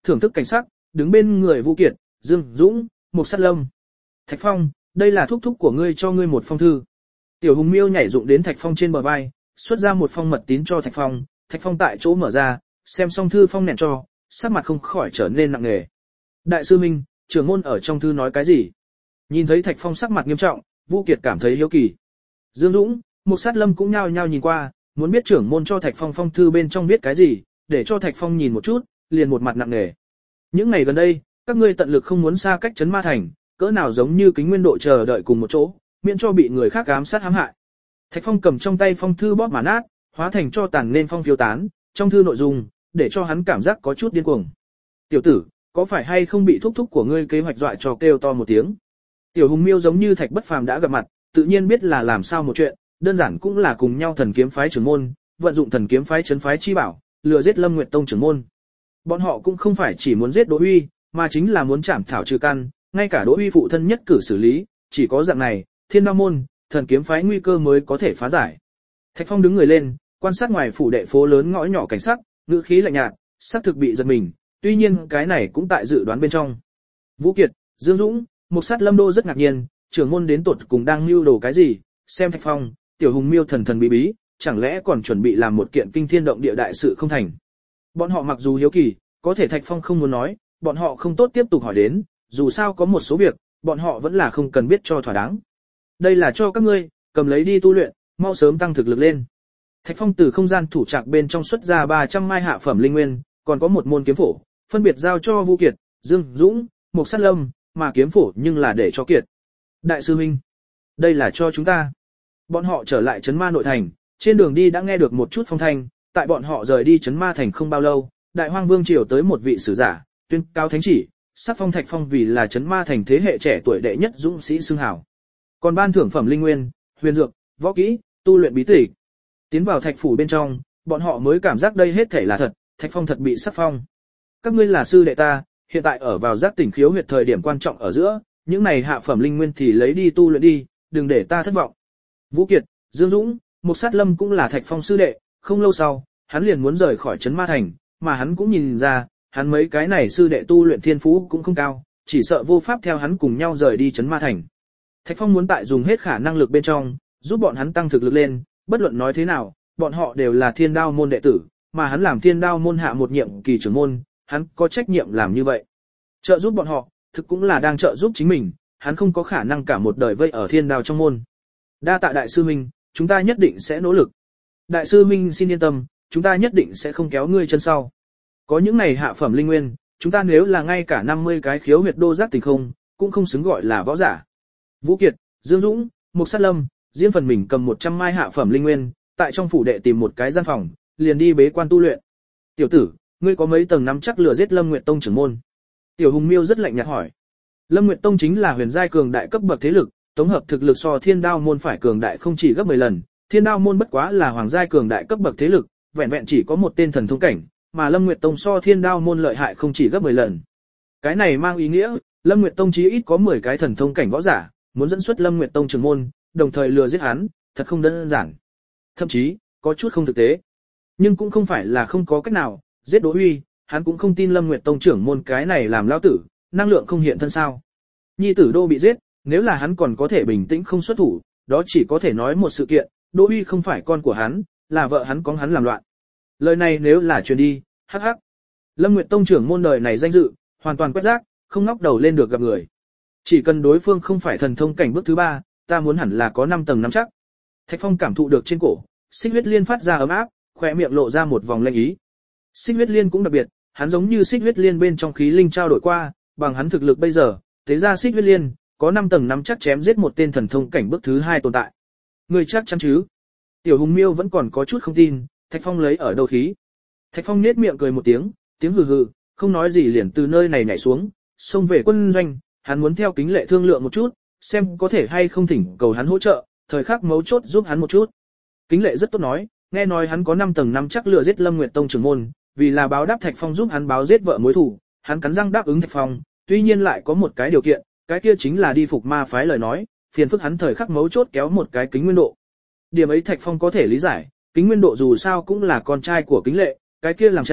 thưởng thức cảnh sắc, đứng bên người Vũ Kiệt, Dương Dũng, Mục Sát Lâm. Thạch Phong, đây là thúc thúc của ngươi cho ngươi một phong thư. Tiểu Hùng Miêu nhảy dụng đến Thạch Phong trên bờ vai, xuất ra một phong mật tín cho Thạch Phong. Thạch Phong tại chỗ mở ra, xem xong thư phong nện cho, sắc mặt không khỏi trở nên nặng nề. Đại sư Minh, trưởng môn ở trong thư nói cái gì? Nhìn thấy Thạch Phong sắc mặt nghiêm trọng, Vũ Kiệt cảm thấy hiếu kỳ. Dương Dũng, Mục Sát Lâm cũng nhao nhao nhìn qua, muốn biết trưởng môn cho Thạch Phong phong thư bên trong viết cái gì, để cho Thạch Phong nhìn một chút, liền một mặt nặng nề. Những ngày gần đây, các ngươi tận lực không muốn xa cách Trấn Ma Thành, cỡ nào giống như Kính Nguyên Độ chờ đợi cùng một chỗ, miễn cho bị người khác ám sát hãm hại. Thạch Phong cầm trong tay phong thư bóp mà nát, hóa thành cho tàn nên phong phiêu tán, trong thư nội dung, để cho hắn cảm giác có chút điên cuồng. Tiểu tử, có phải hay không bị thúc thúc của ngươi kế hoạch dọa cho kêu to một tiếng? Tiểu Hùng Miêu giống như Thạch Bất Phàm đã gặp mặt, tự nhiên biết là làm sao một chuyện, đơn giản cũng là cùng nhau thần kiếm phái trưởng môn, vận dụng thần kiếm phái trấn phái chi bảo, lừa giết Lâm Nguyệt Tông trưởng môn. Bọn họ cũng không phải chỉ muốn giết Đỗ Uy, mà chính là muốn trảm thảo trừ căn, ngay cả Đỗ Uy phụ thân nhất cử xử lý, chỉ có dạng này, Thiên Đao môn, thần kiếm phái nguy cơ mới có thể phá giải. Thạch Phong đứng người lên, quan sát ngoài phủ đệ phố lớn ngõ nhỏ cảnh sắc, ngữ khí lạnh nhạt, xác thực bị giật mình, tuy nhiên cái này cũng tại dự đoán bên trong. Vũ Kiệt, Dương Dũng, Mục Sát Lâm đô rất ngạc nhiên, trưởng môn đến tột cùng đang mưu đồ cái gì? Xem Thạch Phong, Tiểu Hùng Miêu thần thần bí bí, chẳng lẽ còn chuẩn bị làm một kiện kinh thiên động địa đại sự không thành? Bọn họ mặc dù hiếu kỳ, có thể Thạch Phong không muốn nói, bọn họ không tốt tiếp tục hỏi đến, dù sao có một số việc, bọn họ vẫn là không cần biết cho thỏa đáng. Đây là cho các ngươi, cầm lấy đi tu luyện, mau sớm tăng thực lực lên. Thạch Phong từ không gian thủ trạc bên trong xuất ra ba trăm mai hạ phẩm linh nguyên, còn có một môn kiếm phổ, phân biệt giao cho Vũ Kiệt, Dương Dũng, Mục Sát Lâm, mà kiếm phổ nhưng là để cho Kiệt. Đại sư huynh, đây là cho chúng ta. Bọn họ trở lại Trấn Ma nội thành, trên đường đi đã nghe được một chút phong thanh, tại bọn họ rời đi Trấn Ma thành không bao lâu, Đại Hoang Vương triều tới một vị sử giả, tuyên cao thánh chỉ, sắc phong Thạch Phong vì là Trấn Ma thành thế hệ trẻ tuổi đệ nhất dũng sĩ xưng hào. Còn ban thưởng phẩm linh nguyên, huyền dược, võ kỹ, tu luyện bí tịch. Tiến vào Thạch phủ bên trong, bọn họ mới cảm giác đây hết thảy là thật, Thạch Phong thật bị sắc phong. Các ngươi là sư đệ ta, hiện tại ở vào giác tỉnh khiếu huyệt thời điểm quan trọng ở giữa, những này hạ phẩm linh nguyên thì lấy đi tu luyện đi, đừng để ta thất vọng. Vũ Kiệt, Dương Dũng, Mục Sát Lâm cũng là Thạch Phong sư đệ, không lâu sau, hắn liền muốn rời khỏi Trấn Ma thành, mà hắn cũng nhìn ra, hắn mấy cái này sư đệ tu luyện thiên phú cũng không cao, chỉ sợ vô pháp theo hắn cùng nhau rời đi Trấn Ma thành. Thạch Phong muốn tại dùng hết khả năng lực bên trong, giúp bọn hắn tăng thực lực lên, bất luận nói thế nào, bọn họ đều là Thiên Đao môn đệ tử, mà hắn làm Thiên Đao môn hạ một nhiệm kỳ trưởng môn, hắn có trách nhiệm làm như vậy. Trợ giúp bọn họ, thực cũng là đang trợ giúp chính mình, hắn không có khả năng cả một đời vây ở Thiên Đao trong môn. Đa tạ đại sư huynh, chúng ta nhất định sẽ nỗ lực. Đại sư huynh xin yên tâm, chúng ta nhất định sẽ không kéo ngươi chân sau. Có những này hạ phẩm linh nguyên, chúng ta nếu là ngay cả năm mươi cái khiếu huyệt đô giác tình không, cũng không xứng gọi là võ giả. Vũ Kiệt, Dương Dũng, Mục Sát Lâm, riêng phần mình cầm một trăm mai hạ phẩm linh nguyên, tại trong phủ đệ tìm một cái gian phòng, liền đi bế quan tu luyện. Tiểu tử, ngươi có mấy tầng nắm chắc lừa giết Lâm Nguyệt Tông trưởng môn? Tiểu Hùng Miêu rất lạnh nhạt hỏi. Lâm Nguyệt Tông chính là huyền giai cường đại cấp bậc thế lực, tổng hợp thực lực so Thiên Đao môn phải cường đại không chỉ gấp mười lần, Thiên Đao môn bất quá là hoàng giai cường đại cấp bậc thế lực, vẹn vẹn chỉ có một tên thần thông cảnh, mà Lâm Nguyệt Tông so Thiên Đao môn lợi hại không chỉ gấp mười lần. Cái này mang ý nghĩa, Lâm Nguyệt Tông chí ít có mười cái thần thông cảnh võ giả, muốn dẫn xuất Lâm Nguyệt Tông trưởng môn, đồng thời lừa giết hắn, thật không đơn giản. Thậm chí, có chút không thực tế. Nhưng cũng không phải là không có cách nào, giết Đỗ Uy, hắn cũng không tin Lâm Nguyệt Tông trưởng môn cái này làm lão tử, năng lượng không hiện thân sao. Nhi tử Đô bị giết, nếu là hắn còn có thể bình tĩnh không xuất thủ, đó chỉ có thể nói một sự kiện, Đỗ Uy không phải con của hắn, là vợ hắn có hắn làm loạn. Lời này nếu là truyền đi, hắc hắc. Lâm Nguyệt Tông trưởng môn đời này danh dự, hoàn toàn quét rác, không ngóc đầu lên được gặp người. Chỉ cần đối phương không phải thần thông cảnh bước thứ ba, ta muốn hẳn là có năm tầng nắm chắc. Thạch Phong cảm thụ được trên cổ, Xích Huyết Liên phát ra ấm áp, khóe miệng lộ ra một vòng lanh ý. Xích Huyết Liên cũng đặc biệt, hắn giống như Xích Huyết Liên bên trong khí linh trao đổi qua, bằng hắn thực lực bây giờ, thế ra Xích Huyết Liên có năm tầng nắm chắc chém giết một tên thần thông cảnh bước thứ hai tồn tại. Người chắc chắn chứ? Tiểu Hùng Miêu vẫn còn có chút không tin, Thạch Phong lấy ở đâu khí? Thạch Phong nhếch miệng cười một tiếng, tiếng hừ hừ, không nói gì liền từ nơi này nhảy xuống, xông về quân doanh, hắn muốn theo Kính Lệ thương lượng một chút, xem có thể hay không thỉnh cầu hắn hỗ trợ, thời khắc mấu chốt giúp hắn một chút. Kính Lệ rất tốt nói, nghe nói hắn có năm tầng năm chắc lừa giết Lâm Nguyệt Tông trưởng môn, vì là báo đáp Thạch Phong giúp hắn báo giết vợ mối thù, hắn cắn răng đáp ứng Thạch Phong, tuy nhiên lại có một cái điều kiện, cái kia chính là đi phục ma phái lời nói, phiền phức hắn thời khắc mấu chốt kéo một cái Kính Nguyên Độ. Điểm ấy Thạch Phong có thể lý giải, Kính Nguyên Độ dù sao cũng là con trai của Kính Lệ, cái kia làm cha,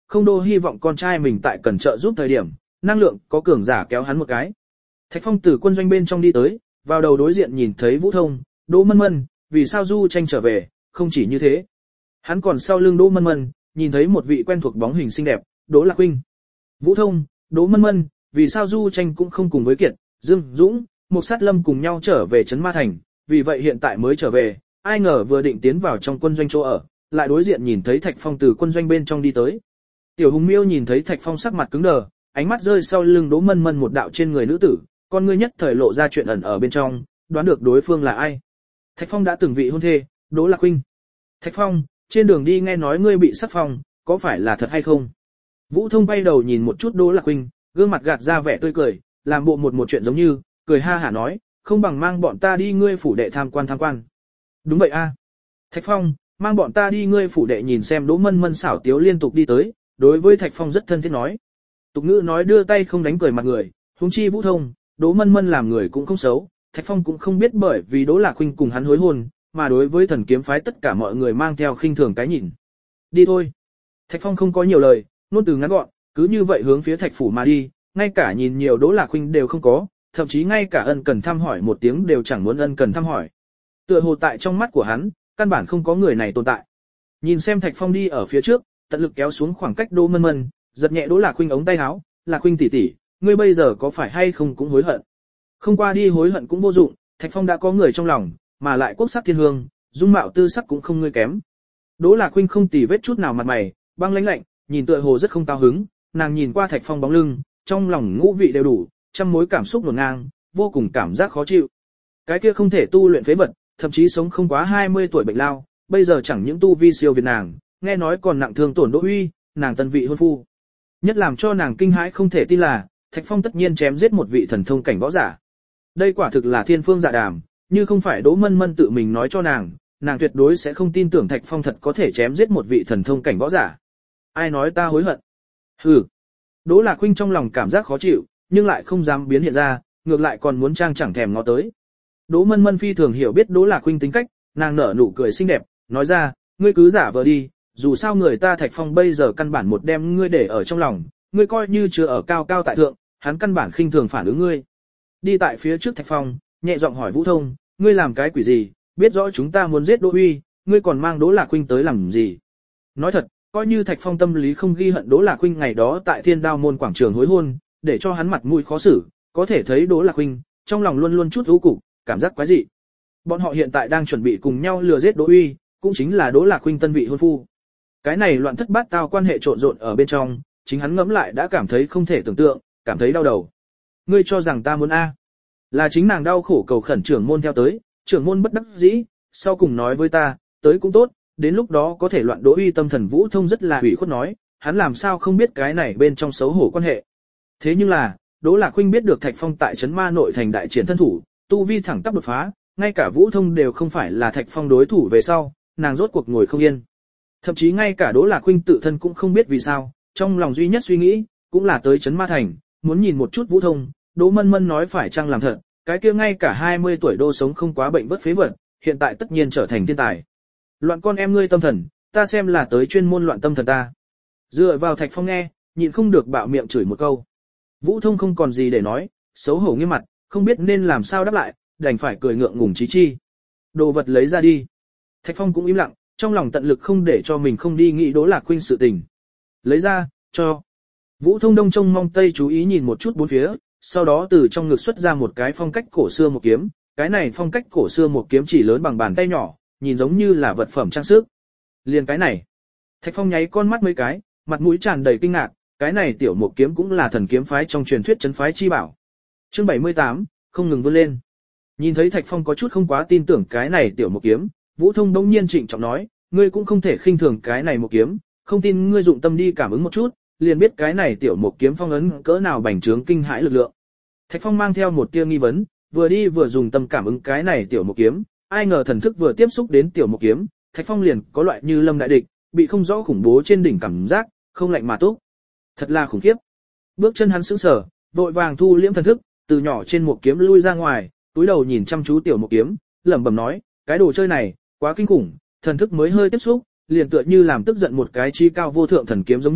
không đô hy vọng con trai mình tại cần trợ giúp thời điểm, năng lượng có cường giả kéo hắn một cái. Thạch Phong từ quân doanh bên trong đi tới, vào đầu đối diện nhìn thấy Vũ Thông, Đỗ Mân Mân, vì sao Du Tranh trở về, không chỉ như thế. Hắn còn sau lưng Đỗ Mân Mân, nhìn thấy một vị quen thuộc bóng hình xinh đẹp, Đỗ Lạc Huynh. Vũ Thông, Đỗ Mân Mân, vì sao Du Tranh cũng không cùng với Kiệt, Dương, Dũng, Mục Sát Lâm cùng nhau trở về Trấn Ma Thành, vì vậy hiện tại mới trở về, ai ngờ vừa định tiến vào trong quân doanh chỗ ở, lại đối diện nhìn thấy Thạch Phong từ quân doanh bên trong đi tới. Tiểu Hùng Miêu nhìn thấy Thạch Phong sắc mặt cứng đờ, ánh mắt rơi sau lưng Đỗ Mân Mân một đạo trên người nữ tử, con ngươi nhất thời lộ ra chuyện ẩn ở bên trong, đoán được đối phương là ai. Thạch Phong đã từng vị hôn thê, Đỗ Lạc Huynh. Thạch Phong, trên đường đi nghe nói ngươi bị sát phong, có phải là thật hay không? Vũ Thông bay đầu nhìn một chút Đỗ Lạc Huynh, gương mặt gạt ra vẻ tươi cười, làm bộ một một chuyện giống như, cười ha hả nói, không bằng mang bọn ta đi ngươi phủ đệ tham quan tham quan. Đúng vậy a. Thạch Phong, mang bọn ta đi ngươi phủ đệ nhìn xem. Đỗ Mân Mân xảo tiếu liên tục đi tới, đối với Thạch Phong rất thân thiết nói. Tục ngữ nói đưa tay không đánh cười mặt người, huống chi Vũ Thông, Đỗ Mân Mân làm người cũng không xấu, Thạch Phong cũng không biết bởi vì Đỗ Lạc Huynh cùng hắn hối hôn, mà đối với Thần Kiếm phái tất cả mọi người mang theo khinh thường cái nhìn. Đi thôi. Thạch Phong không có nhiều lời, ngôn từ ngắn gọn, cứ như vậy hướng phía Thạch phủ mà đi, ngay cả nhìn nhiều Đỗ Lạc Huynh đều không có, thậm chí ngay cả ân cần thăm hỏi một tiếng đều chẳng muốn ân cần thăm hỏi. Tựa hồ tại trong mắt của hắn, căn bản không có người này tồn tại. Nhìn xem Thạch Phong đi ở phía trước, tận lực kéo xuống khoảng cách Đỗ Mân Mân, giật nhẹ Đỗ Lạc Huynh ống tay áo, "Lạc Huynh tỷ tỷ, ngươi bây giờ có phải hay không cũng hối hận?" Không qua đi hối hận cũng vô dụng, Thạch Phong đã có người trong lòng, mà lại quốc sắc thiên hương, dung mạo tư sắc cũng không ngươi kém. Đỗ Lạc Huynh không tì vết chút nào mặt mày, băng lãnh lạnh, nhìn tựa hồ rất không cao hứng, nàng nhìn qua Thạch Phong bóng lưng, trong lòng ngũ vị đều đủ, trăm mối cảm xúc hỗn ngang, vô cùng cảm giác khó chịu. Cái kia không thể tu luyện phế vật, thậm chí sống không quá hai mươi tuổi bệnh lao, bây giờ chẳng những tu vi siêu việt nàng, nghe nói còn nặng thương tổn Đỗ Huy, nàng tân vị hôn phu. Nhất làm cho nàng kinh hãi không thể tin là, Thạch Phong tất nhiên chém giết một vị thần thông cảnh võ giả. Đây quả thực là thiên phương dạ đàm, như không phải Đỗ Mân Mân tự mình nói cho nàng, nàng tuyệt đối sẽ không tin tưởng Thạch Phong thật có thể chém giết một vị thần thông cảnh võ giả. Ai nói ta hối hận? Hừ. Đỗ Lạc Huynh trong lòng cảm giác khó chịu, nhưng lại không dám biến hiện ra, ngược lại còn muốn trang chẳng thèm ngó tới. Đỗ Mân Mân phi thường hiểu biết Đỗ Lạc Huynh tính cách, nàng nở nụ cười xinh đẹp, nói ra, ngươi cứ giả vờ đi, dù sao người ta Thạch Phong bây giờ căn bản một đem ngươi để ở trong lòng, ngươi coi như chưa ở cao cao tại thượng, hắn căn bản khinh thường phản ứng ngươi. Đi tại phía trước Thạch Phong, nhẹ giọng hỏi Vũ Thông, ngươi làm cái quỷ gì, biết rõ chúng ta muốn giết Đỗ Huy, ngươi còn mang Đỗ Lạc Huynh tới làm gì? Nói thật, coi như Thạch Phong tâm lý không ghi hận Đỗ Lạc Huynh ngày đó tại Thiên Đao môn quảng trường hối hôn, để cho hắn mặt mũi khó xử, có thể thấy Đỗ Lạc Huynh trong lòng luôn luôn chút u cục, cảm giác quái dị. Bọn họ hiện tại đang chuẩn bị cùng nhau lừa giết Đỗ Huy, cũng chính là Đỗ Lạc Huynh tân vị hôn phu. Cái này loạn thất bát tao quan hệ trộn rộn ở bên trong, chính hắn ngẫm lại đã cảm thấy không thể tưởng tượng, cảm thấy đau đầu. Ngươi cho rằng ta muốn a? Là chính nàng đau khổ cầu khẩn trưởng môn theo tới, trưởng môn bất đắc dĩ, sau cùng nói với ta, tới cũng tốt, đến lúc đó có thể loạn Đỗ Huy tâm thần. Vũ Thông rất là ủy khuất nói, hắn làm sao không biết cái này bên trong xấu hổ quan hệ. Thế nhưng là, Đỗ Lạc Huynh biết được Thạch Phong tại trấn Ma nội thành đại triển thân thủ, tu vi thẳng tắp đột phá, ngay cả Vũ Thông đều không phải là Thạch Phong đối thủ về sau, nàng rốt cuộc ngồi không yên. Thậm chí ngay cả Đỗ Lạc Huynh tự thân cũng không biết vì sao, trong lòng duy nhất suy nghĩ, cũng là tới trấn Ma thành, muốn nhìn một chút Vũ Thông. Đỗ Mân Mân nói phải chăng làm thật, cái kia ngay cả hai mươi tuổi đô sống không quá bệnh vất phế vật, hiện tại tất nhiên trở thành thiên tài. Loạn con em ngươi tâm thần, ta xem là tới chuyên môn loạn tâm thần ta. Dựa vào Thạch Phong nghe, nhịn không được bạo miệng chửi một câu. Vũ Thông không còn gì để nói, xấu hổ nghiêm mặt, không biết nên làm sao đáp lại, đành phải cười ngượng ngùng chí chi. Đồ vật lấy ra đi. Thạch Phong cũng im lặng, trong lòng tận lực không để cho mình không đi nghĩ Đỗ Lạc Huynh sự tình. Lấy ra, cho. Vũ Thông đông trông mong tây chú ý nhìn một chút bốn phía, sau đó từ trong ngực xuất ra một cái phong cách cổ xưa một kiếm, cái này phong cách cổ xưa một kiếm chỉ lớn bằng bàn tay nhỏ, nhìn giống như là vật phẩm trang sức. Liền cái này. Thạch Phong nháy con mắt mấy cái, mặt mũi tràn đầy kinh ngạc, cái này tiểu một kiếm cũng là thần kiếm phái trong truyền thuyết trấn phái chi bảo. Chương bảy mươi tám, không ngừng vươn lên. Nhìn thấy Thạch Phong có chút không quá tin tưởng cái này tiểu một kiếm, Vũ Thông đống nhiên trịnh trọng nói, ngươi cũng không thể khinh thường cái này một kiếm, không tin ngươi dụng tâm đi cảm ứng một chút, liền biết cái này tiểu một kiếm phong ấn cỡ nào bành trướng kinh hãi lực lượng. Thạch Phong mang theo một tia nghi vấn, vừa đi vừa dùng tâm cảm ứng cái này tiểu một kiếm, ai ngờ thần thức vừa tiếp xúc đến tiểu một kiếm, Thạch Phong liền có loại như lâm đại địch, bị không rõ khủng bố trên đỉnh cảm giác, không lạnh mà túc. Thật là khủng khiếp. Bước chân hắn sững sờ, vội vàng thu liễm thần thức, từ nhỏ trên một kiếm lui ra ngoài, túi đầu nhìn chăm chú tiểu một kiếm, lẩm bẩm nói, cái đồ chơi này, quá kinh khủng, thần thức mới hơi tiếp xúc, liền tựa như làm tức giận một cái chi cao vô thượng thần kiếm giống như,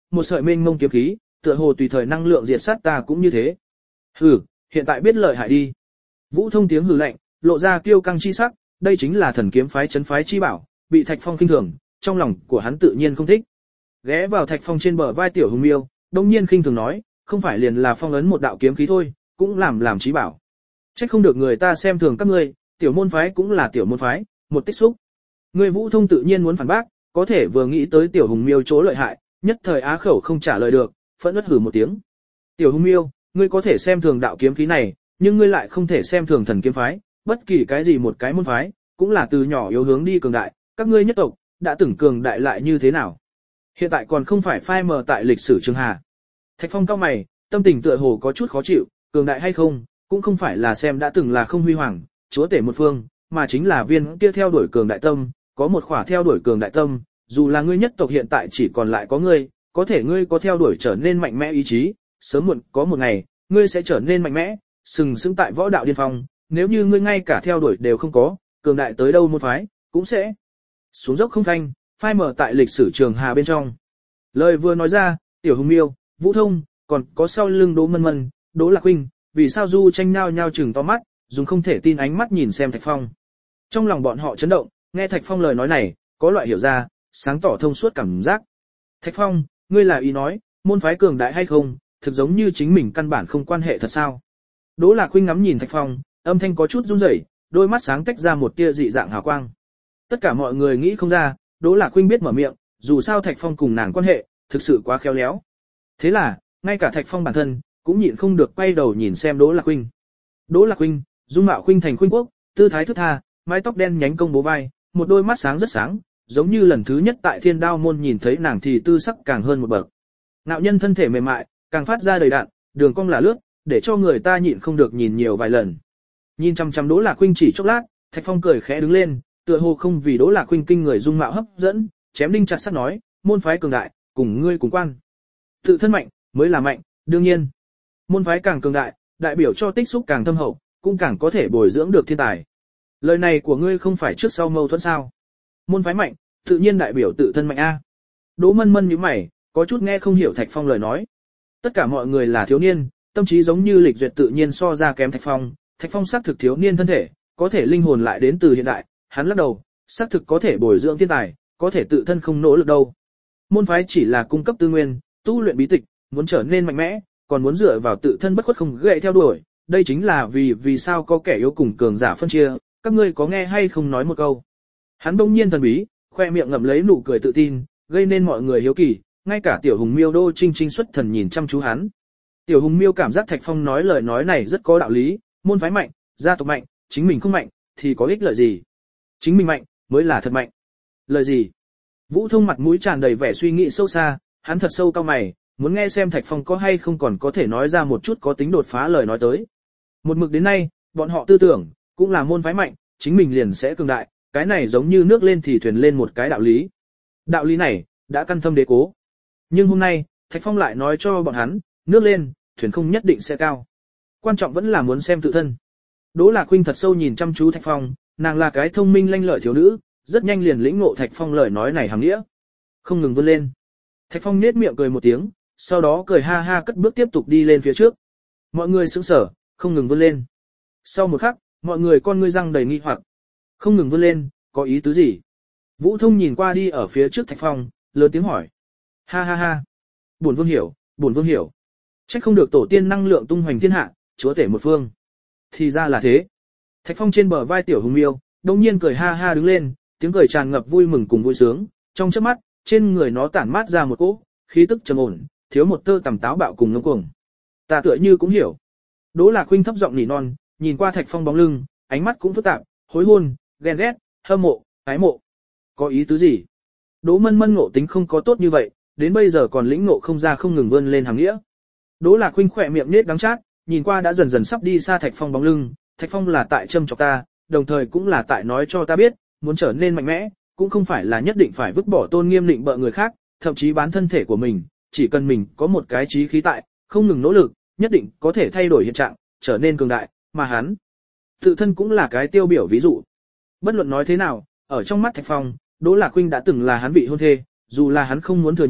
một sợi mênh mông kiếm khí, tựa hồ tùy thời năng lượng diệt sát ta cũng như thế. Hừ, hiện tại biết lợi hại đi. Vũ Thông tiếng hừ lạnh, lộ ra kiêu căng chi sắc, đây chính là thần kiếm phái trấn phái chi bảo, bị Thạch Phong khinh thường, trong lòng của hắn tự nhiên không thích. Ghé vào Thạch Phong trên bờ vai Tiểu Hùng Miêu, đông nhiên khinh thường nói, không phải liền là phong ấn một đạo kiếm khí thôi, cũng làm làm chí bảo. Trách không được người ta xem thường các ngươi, tiểu môn phái cũng là tiểu môn phái, một tích xúc. Ngươi Vũ Thông tự nhiên muốn phản bác, có thể vừa nghĩ tới Tiểu Hùng Miêu chỗ lợi hại, nhất thời á khẩu không trả lời được, phẫn uất hừ một tiếng. Tiểu Hùng Miêu, ngươi có thể xem thường đạo kiếm khí này, nhưng ngươi lại không thể xem thường thần kiếm phái, bất kỳ cái gì một cái môn phái, cũng là từ nhỏ yếu hướng đi cường đại, các ngươi nhất tộc đã từng cường đại lại như thế nào? Hiện tại còn không phải phai mờ tại lịch sử Trường Hà. Thạch Phong cau mày, tâm tình tựa hồ có chút khó chịu, cường đại hay không, cũng không phải là xem đã từng là không huy hoàng, chúa tể một phương, mà chính là viên kia theo đuổi cường đại tâm, có một khỏa theo đuổi cường đại tâm, dù là ngươi nhất tộc hiện tại chỉ còn lại có ngươi, có thể ngươi có theo đuổi trở nên mạnh mẽ ý chí, sớm muộn có một ngày, ngươi sẽ trở nên mạnh mẽ, sừng sững tại võ đạo điên phong, nếu như ngươi ngay cả theo đuổi đều không có, cường đại tới đâu môn phái, cũng sẽ xuống dốc không phanh, phai mờ tại lịch sử Trường Hà bên trong. Lời vừa nói ra, Tiểu Hùng Miêu, Vũ Thông, còn có sau lưng Đỗ Mân Mân, Đỗ Lạc Huynh, vì sao Du tranh nhao nhao chừng to mắt, dùng không thể tin ánh mắt nhìn xem Thạch Phong. Trong lòng bọn họ chấn động, nghe Thạch Phong lời nói này, có loại hiểu ra, sáng tỏ thông suốt cảm giác. Thạch Phong, ngươi là ý nói, môn phái cường đại hay không, thực giống như chính mình căn bản không quan hệ thật sao? Đỗ Lạc Huynh ngắm nhìn Thạch Phong, âm thanh có chút run rẩy, đôi mắt sáng tách ra một tia dị dạng hào quang. Tất cả mọi người nghĩ không ra, Đỗ Lạc Huynh biết mở miệng, dù sao Thạch Phong cùng nàng quan hệ, thực sự quá khéo léo. Thế là, ngay cả Thạch Phong bản thân, cũng nhịn không được quay đầu nhìn xem Đỗ Lạc Huynh. Đỗ Lạc Huynh, dung mạo khuynh thành khuynh quốc, tư thái thức tha, mái tóc đen nhánh công bố vai, một đôi mắt sáng rất sáng, giống như lần thứ nhất tại Thiên Đao môn nhìn thấy nàng thì tư sắc càng hơn một bậc. Nạo nhân thân thể mềm mại, càng phát ra đầy đặn, đường cong là lướt, để cho người ta nhịn không được nhìn nhiều vài lần. Nhìn chăm chăm Đỗ Lạc Huynh chỉ chốc lát, Thạch Phong cười khẽ đứng lên, tựa hồ không vì Đỗ Lạc Huynh kinh người dung mạo hấp dẫn, chém đinh chặt sắt nói, môn phái cường đại, cùng ngươi cùng quan. Tự thân mạnh, mới là mạnh, đương nhiên. Môn phái càng cường đại, đại biểu cho tích xúc càng thâm hậu, cũng càng có thể bồi dưỡng được thiên tài. Lời này của ngươi không phải trước sau mâu thuẫn sao? Môn phái mạnh, tự nhiên đại biểu tự thân mạnh a. Đỗ Mân Mân nhíu mày, có chút nghe không hiểu Thạch Phong lời nói. Tất cả mọi người là thiếu niên, tâm trí giống như lịch duyệt tự nhiên so ra kém Thạch Phong, Thạch Phong xác thực thiếu niên thân thể, có thể linh hồn lại đến từ hiện đại, hắn lắc đầu, xác thực có thể bồi dưỡng thiên tài, có thể tự thân không nỗ lực đâu. Môn phái chỉ là cung cấp tư nguyên, tu luyện bí tịch, muốn trở nên mạnh mẽ, còn muốn dựa vào tự thân bất khuất không gậy theo đuổi, đây chính là vì vì sao có kẻ yếu cùng cường giả phân chia, các ngươi có nghe hay không nói một câu. Hắn bỗng nhiên thần bí, khoe miệng ngậm lấy nụ cười tự tin, gây nên mọi người hiếu kỳ, ngay cả Tiểu Hùng Miêu đô trinh trinh xuất thần nhìn chăm chú hắn. Tiểu Hùng Miêu cảm giác Thạch Phong nói lời nói này rất có đạo lý, môn phái mạnh, gia tộc mạnh, chính mình không mạnh, thì có ích lợi gì? Chính mình mạnh, mới là thật mạnh. Lời gì? Vũ Thông mặt mũi tràn đầy vẻ suy nghĩ sâu xa, hắn thật sâu cau mày, muốn nghe xem Thạch Phong có hay không còn có thể nói ra một chút có tính đột phá lời nói tới. Một mực đến nay, bọn họ tư tưởng, cũng là môn phái mạnh, chính mình liền sẽ cường đại, cái này giống như nước lên thì thuyền lên một cái đạo lý. Đạo lý này, đã căn thâm đế cố. Nhưng hôm nay, Thạch Phong lại nói cho bọn hắn, nước lên, thuyền không nhất định sẽ cao. Quan trọng vẫn là muốn xem tự thân. Đỗ Lạc Huynh thật sâu nhìn chăm chú Thạch Phong, nàng là cái thông minh lanh lợi thiếu nữ, rất nhanh liền lĩnh ngộ Thạch Phong lời nói này hàm nghĩa. Không ngừng vươn lên. Thạch Phong nhếch miệng cười một tiếng, sau đó cười ha ha cất bước tiếp tục đi lên phía trước. Mọi người sững sờ, không ngừng vươn lên. Sau một khắc, mọi người con ngươi răng đầy nghi hoặc. Không ngừng vươn lên, có ý tứ gì? Vũ Thông nhìn qua đi ở phía trước Thạch Phong, lớn tiếng hỏi. Ha ha ha. Bổn vương hiểu, bổn vương hiểu. Trách không được tổ tiên năng lượng tung hoành thiên hạ, chúa tể một phương. Thì ra là thế. Thạch Phong trên bờ vai Tiểu Hùng Miêu, đông nhiên cười ha ha đứng lên, tiếng cười tràn ngập vui mừng cùng vui sướng, trong chớp mắt, trên người nó tản mát ra một cỗ khí tức trầm ổn, thiếu một tơ tầm táo bạo cùng ngông cuồng. Ta tựa như cũng hiểu. Đỗ Lạc Huynh thấp giọng nỉ non, nhìn qua Thạch Phong bóng lưng, ánh mắt cũng phức tạp, hối hôn, ghen ghét, hâm mộ, ái mộ. Có ý tứ gì? Đỗ Mân Mân ngộ tính không có tốt như vậy, đến bây giờ còn lĩnh ngộ không ra không ngừng vươn lên hàng nghĩa. Đỗ Lạc Huynh khỏe miệng nết đắng chát, nhìn qua đã dần dần sắp đi xa Thạch Phong bóng lưng, Thạch Phong là tại châm chọc ta, đồng thời cũng là tại nói cho ta biết, muốn trở nên mạnh mẽ, cũng không phải là nhất định phải vứt bỏ tôn nghiêm định bợ người khác, thậm chí bán thân thể của mình, chỉ cần mình có một cái chí khí tại, không ngừng nỗ lực, nhất định có thể thay đổi hiện trạng, trở nên cường đại, mà hắn tự thân cũng là cái tiêu biểu ví dụ. Bất luận nói thế nào, ở trong mắt Thạch Phong, Đỗ Lạc Huynh đã từng là hắn vị hôn thê, dù là hắn không muốn thừa nhận,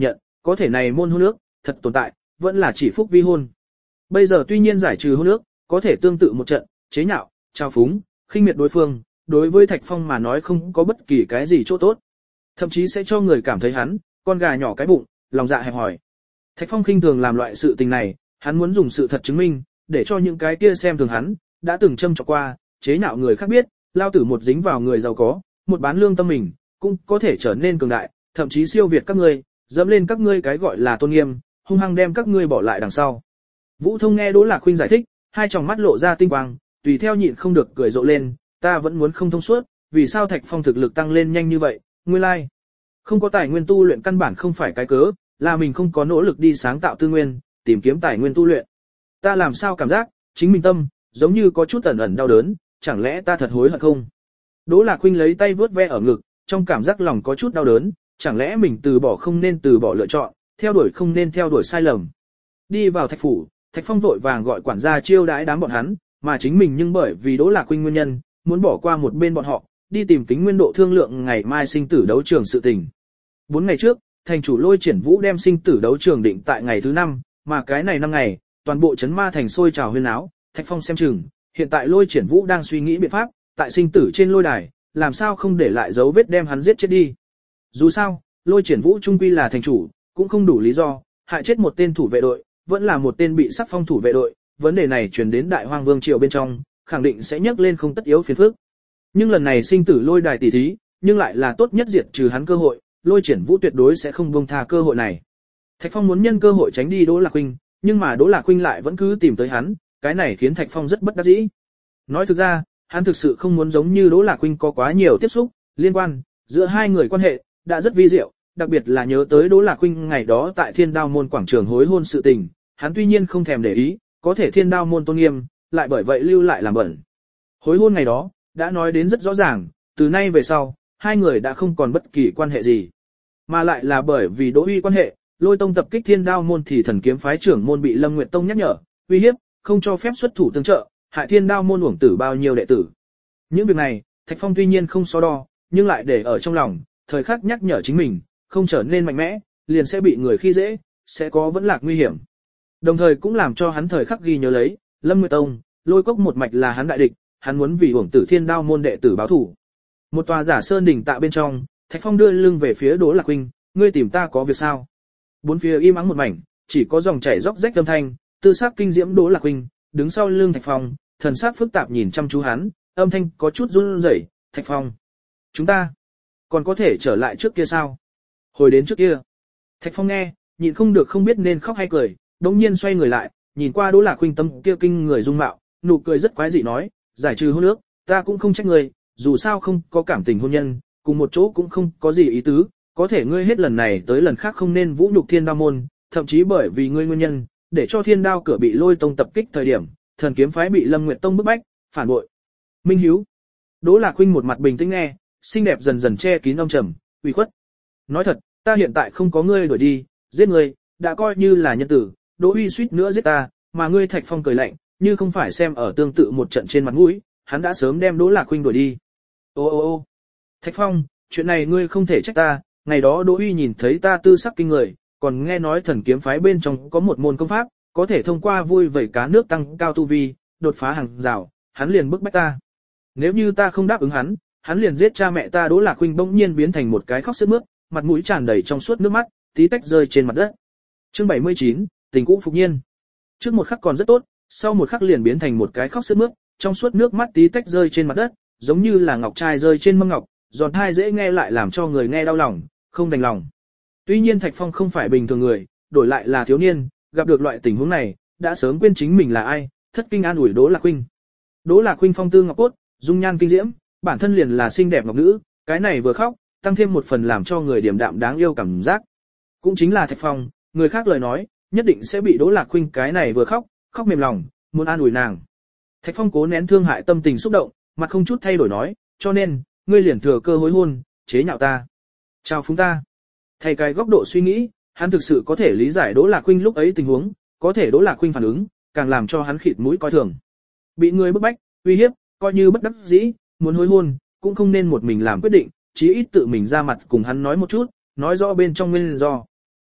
có thể này môn hôn ước, thật tồn tại, vẫn là chỉ phúc vi hôn. Bây giờ tuy nhiên giải trừ hôn ước, có thể tương tự một trận, chế nhạo, trao phúng, khinh miệt đối phương, đối với Thạch Phong mà nói không có bất kỳ cái gì chỗ tốt. Thậm chí sẽ cho người cảm thấy hắn, con gà nhỏ cái bụng, lòng dạ hẹp hòi. Thạch Phong khinh thường làm loại sự tình này, hắn muốn dùng sự thật chứng minh, để cho những cái kia xem thường hắn, đã từng châm chọc qua, chế nhạo người khác biết, lao tử một dính vào người giàu có, một bán lương tâm mình, cũng có thể trở nên cường đại, thậm chí siêu việt các ngươi, dẫm lên các ngươi cái gọi là tôn nghiêm, hung hăng đem các ngươi bỏ lại đằng sau. Vũ Thông nghe Đỗ Lạc Khuynh giải thích, hai tròng mắt lộ ra tinh quang, tùy theo nhịn không được cười rộ lên, ta vẫn muốn không thông suốt, vì sao Thạch Phong thực lực tăng lên nhanh như vậy, nguyên lai like. Không có tài nguyên tu luyện căn bản không phải cái cớ, là mình không có nỗ lực đi sáng tạo tư nguyên, tìm kiếm tài nguyên tu luyện. Ta làm sao cảm giác, chính mình tâm, giống như có chút ẩn ẩn đau đớn, chẳng lẽ ta thật hối hận không? Đỗ Lạc Khuynh lấy tay vướt ve ở ngực, trong cảm giác lòng có chút đau đớn, chẳng lẽ mình từ bỏ không nên từ bỏ lựa chọn, theo đuổi không nên theo đuổi sai lầm. Đi vào Thạch phủ, Thạch Phong vội vàng gọi quản gia chiêu đãi đám bọn hắn, mà chính mình nhưng bởi vì Đỗ Lạc Khuynh nguyên nhân, muốn bỏ qua một bên bọn họ, đi tìm Kính Nguyên Độ thương lượng ngày mai sinh tử đấu trường sự tình. Bốn ngày trước, thành chủ Lôi Triển Vũ đem sinh tử đấu trường định tại ngày thứ năm, mà cái này năm ngày, toàn bộ trấn ma thành sôi trào huyên náo, Thạch Phong xem chừng, hiện tại Lôi Triển Vũ đang suy nghĩ biện pháp, tại sinh tử trên lôi đài, làm sao không để lại dấu vết đem hắn giết chết đi. Dù sao, Lôi Triển Vũ trung quy là thành chủ, cũng không đủ lý do, hại chết một tên thủ vệ đội, vẫn là một tên bị sắc phong thủ vệ đội, vấn đề này truyền đến Đại Hoang Vương triều bên trong, khẳng định sẽ nhấc lên không tất yếu phiền phức. Nhưng lần này sinh tử lôi đài tỷ thí, nhưng lại là tốt nhất diệt trừ hắn cơ hội, Lôi Triển Vũ tuyệt đối sẽ không buông tha cơ hội này. Thạch Phong muốn nhân cơ hội tránh đi Đỗ Lạc Khuynh, nhưng mà Đỗ Lạc Khuynh lại vẫn cứ tìm tới hắn, cái này khiến Thạch Phong rất bất đắc dĩ. Nói thực ra, hắn thực sự không muốn giống như Đỗ Lạc Khuynh có quá nhiều tiếp xúc, liên quan giữa hai người quan hệ đã rất vi diệu, đặc biệt là nhớ tới Đỗ Lạc Khuynh ngày đó tại Thiên Đao môn quảng trường hối hôn sự tình, hắn tuy nhiên không thèm để ý, có thể Thiên Đao môn tôn nghiêm, lại bởi vậy lưu lại làm bẩn. Hối hôn ngày đó, đã nói đến rất rõ ràng, từ nay về sau, hai người đã không còn bất kỳ quan hệ gì. Mà lại là bởi vì Đỗ Uy quan hệ, Lôi Tông tập kích Thiên Đao môn thì Thần Kiếm phái trưởng môn bị Lâm Nguyệt Tông nhắc nhở, uy hiếp, không cho phép xuất thủ tương trợ, hại Thiên Đao môn uổng tử bao nhiêu đệ tử. Những việc này, Thạch Phong tuy nhiên không so đo, nhưng lại để ở trong lòng, thời khắc nhắc nhở chính mình, không trở nên mạnh mẽ, liền sẽ bị người khi dễ, sẽ có vẫn lạc nguy hiểm. Đồng thời cũng làm cho hắn thời khắc ghi nhớ lấy, Lâm Nguyệt Tông, Lôi Cốc một mạch là hắn đại địch, hắn muốn vì uổng tử Thiên Đao môn đệ tử báo thù. Một tòa giả sơn đỉnh tạ bên trong, Thạch Phong đưa lưng về phía Đỗ Lạc Khuynh, ngươi tìm ta có việc sao? Bốn phía im ắng một mảnh, chỉ có dòng chảy róc rách âm thanh, tư sắc kinh diễm Đỗ Lạc Khuynh, đứng sau lưng Thạch Phong, thần sắc phức tạp nhìn chăm chú hắn, âm thanh có chút run rẩy, Thạch Phong, chúng ta còn có thể trở lại trước kia sao? Hồi đến trước kia. Thạch Phong nghe, nhịn không được không biết nên khóc hay cười, đống nhiên xoay người lại, nhìn qua Đỗ Lạc Khuynh tâm kia kinh người dung mạo, nụ cười rất quái dị nói, giải trừ hôn ước, ta cũng không trách ngươi, dù sao không có cảm tình hôn nhân, cùng một chỗ cũng không có gì ý tứ, có thể ngươi hết lần này tới lần khác không nên vũ nhục Thiên Đao môn, thậm chí bởi vì ngươi nguyên nhân, để cho Thiên Đao cửa bị Lôi Tông tập kích thời điểm, Thần Kiếm phái bị Lâm Nguyệt Tông bức bách, phản bội. Minh hiếu. Đỗ Lạc Khuynh một mặt bình tĩnh nghe, xinh đẹp dần dần che kín âm trầm, ủy khuất. Nói thật, ta hiện tại không có ngươi đuổi đi, giết ngươi, đã coi như là nhân tử, Đỗ Uy suýt nữa giết ta, mà ngươi Thạch Phong cười lạnh, như không phải xem ở tương tự một trận trên mặt mũi, hắn đã sớm đem Đỗ Lạc Khuynh đuổi đi. Ô ô ô. Thạch Phong, chuyện này ngươi không thể trách ta, ngày đó Đỗ Uy nhìn thấy ta tư sắc kinh người, còn nghe nói Thần Kiếm phái bên trong có một môn công pháp, có thể thông qua vui vẩy cá nước tăng cao tu vi, đột phá hàng rào, hắn liền bức bách ta. Nếu như ta không đáp ứng hắn, hắn liền giết cha mẹ ta. Đỗ Lạc Khuynh bỗng nhiên biến thành một cái khóc sướt mướt, mặt mũi tràn đầy trong suốt nước mắt, tí tách rơi trên mặt đất. Chương bảy mươi chín, tình cũ phục nhiên. Trước một khắc còn rất tốt, sau một khắc liền biến thành một cái khóc sướt mướt, trong suốt nước mắt tí tách rơi trên mặt đất, giống như là ngọc trai rơi trên mâm ngọc, giòn tai dễ nghe lại làm cho người nghe đau lòng, không đành lòng. Tuy nhiên Thạch Phong không phải bình thường người, đổi lại là thiếu niên, gặp được loại tình huống này, đã sớm quên chính mình là ai, thất kinh an ủi Đỗ Lạc Khuynh. Đỗ Lạc Khuynh phong tư ngọc cốt, dung nhan kinh diễm, bản thân liền là xinh đẹp ngọc nữ, cái này vừa khóc, tăng thêm một phần làm cho người điềm đạm đáng yêu cảm giác. Cũng chính là Thạch Phong, người khác lời nói, nhất định sẽ bị Đỗ Lạc Khuynh cái này vừa khóc, khóc mềm lòng, muốn an ủi nàng. Thạch Phong cố nén thương hại tâm tình xúc động, mặt không chút thay đổi nói, cho nên, ngươi liền thừa cơ hối hôn, chế nhạo ta, chào phúng ta. Thay cái góc độ suy nghĩ, hắn thực sự có thể lý giải Đỗ Lạc Khuynh lúc ấy tình huống, có thể Đỗ Lạc Khuynh phản ứng, càng làm cho hắn khịt mũi coi thường. Bị người bức bách, uy hiếp, coi như bất đắc dĩ, muốn hối hôn, cũng không nên một mình làm quyết định, chí ít tự mình ra mặt cùng hắn nói một chút, nói rõ bên trong nguyên do.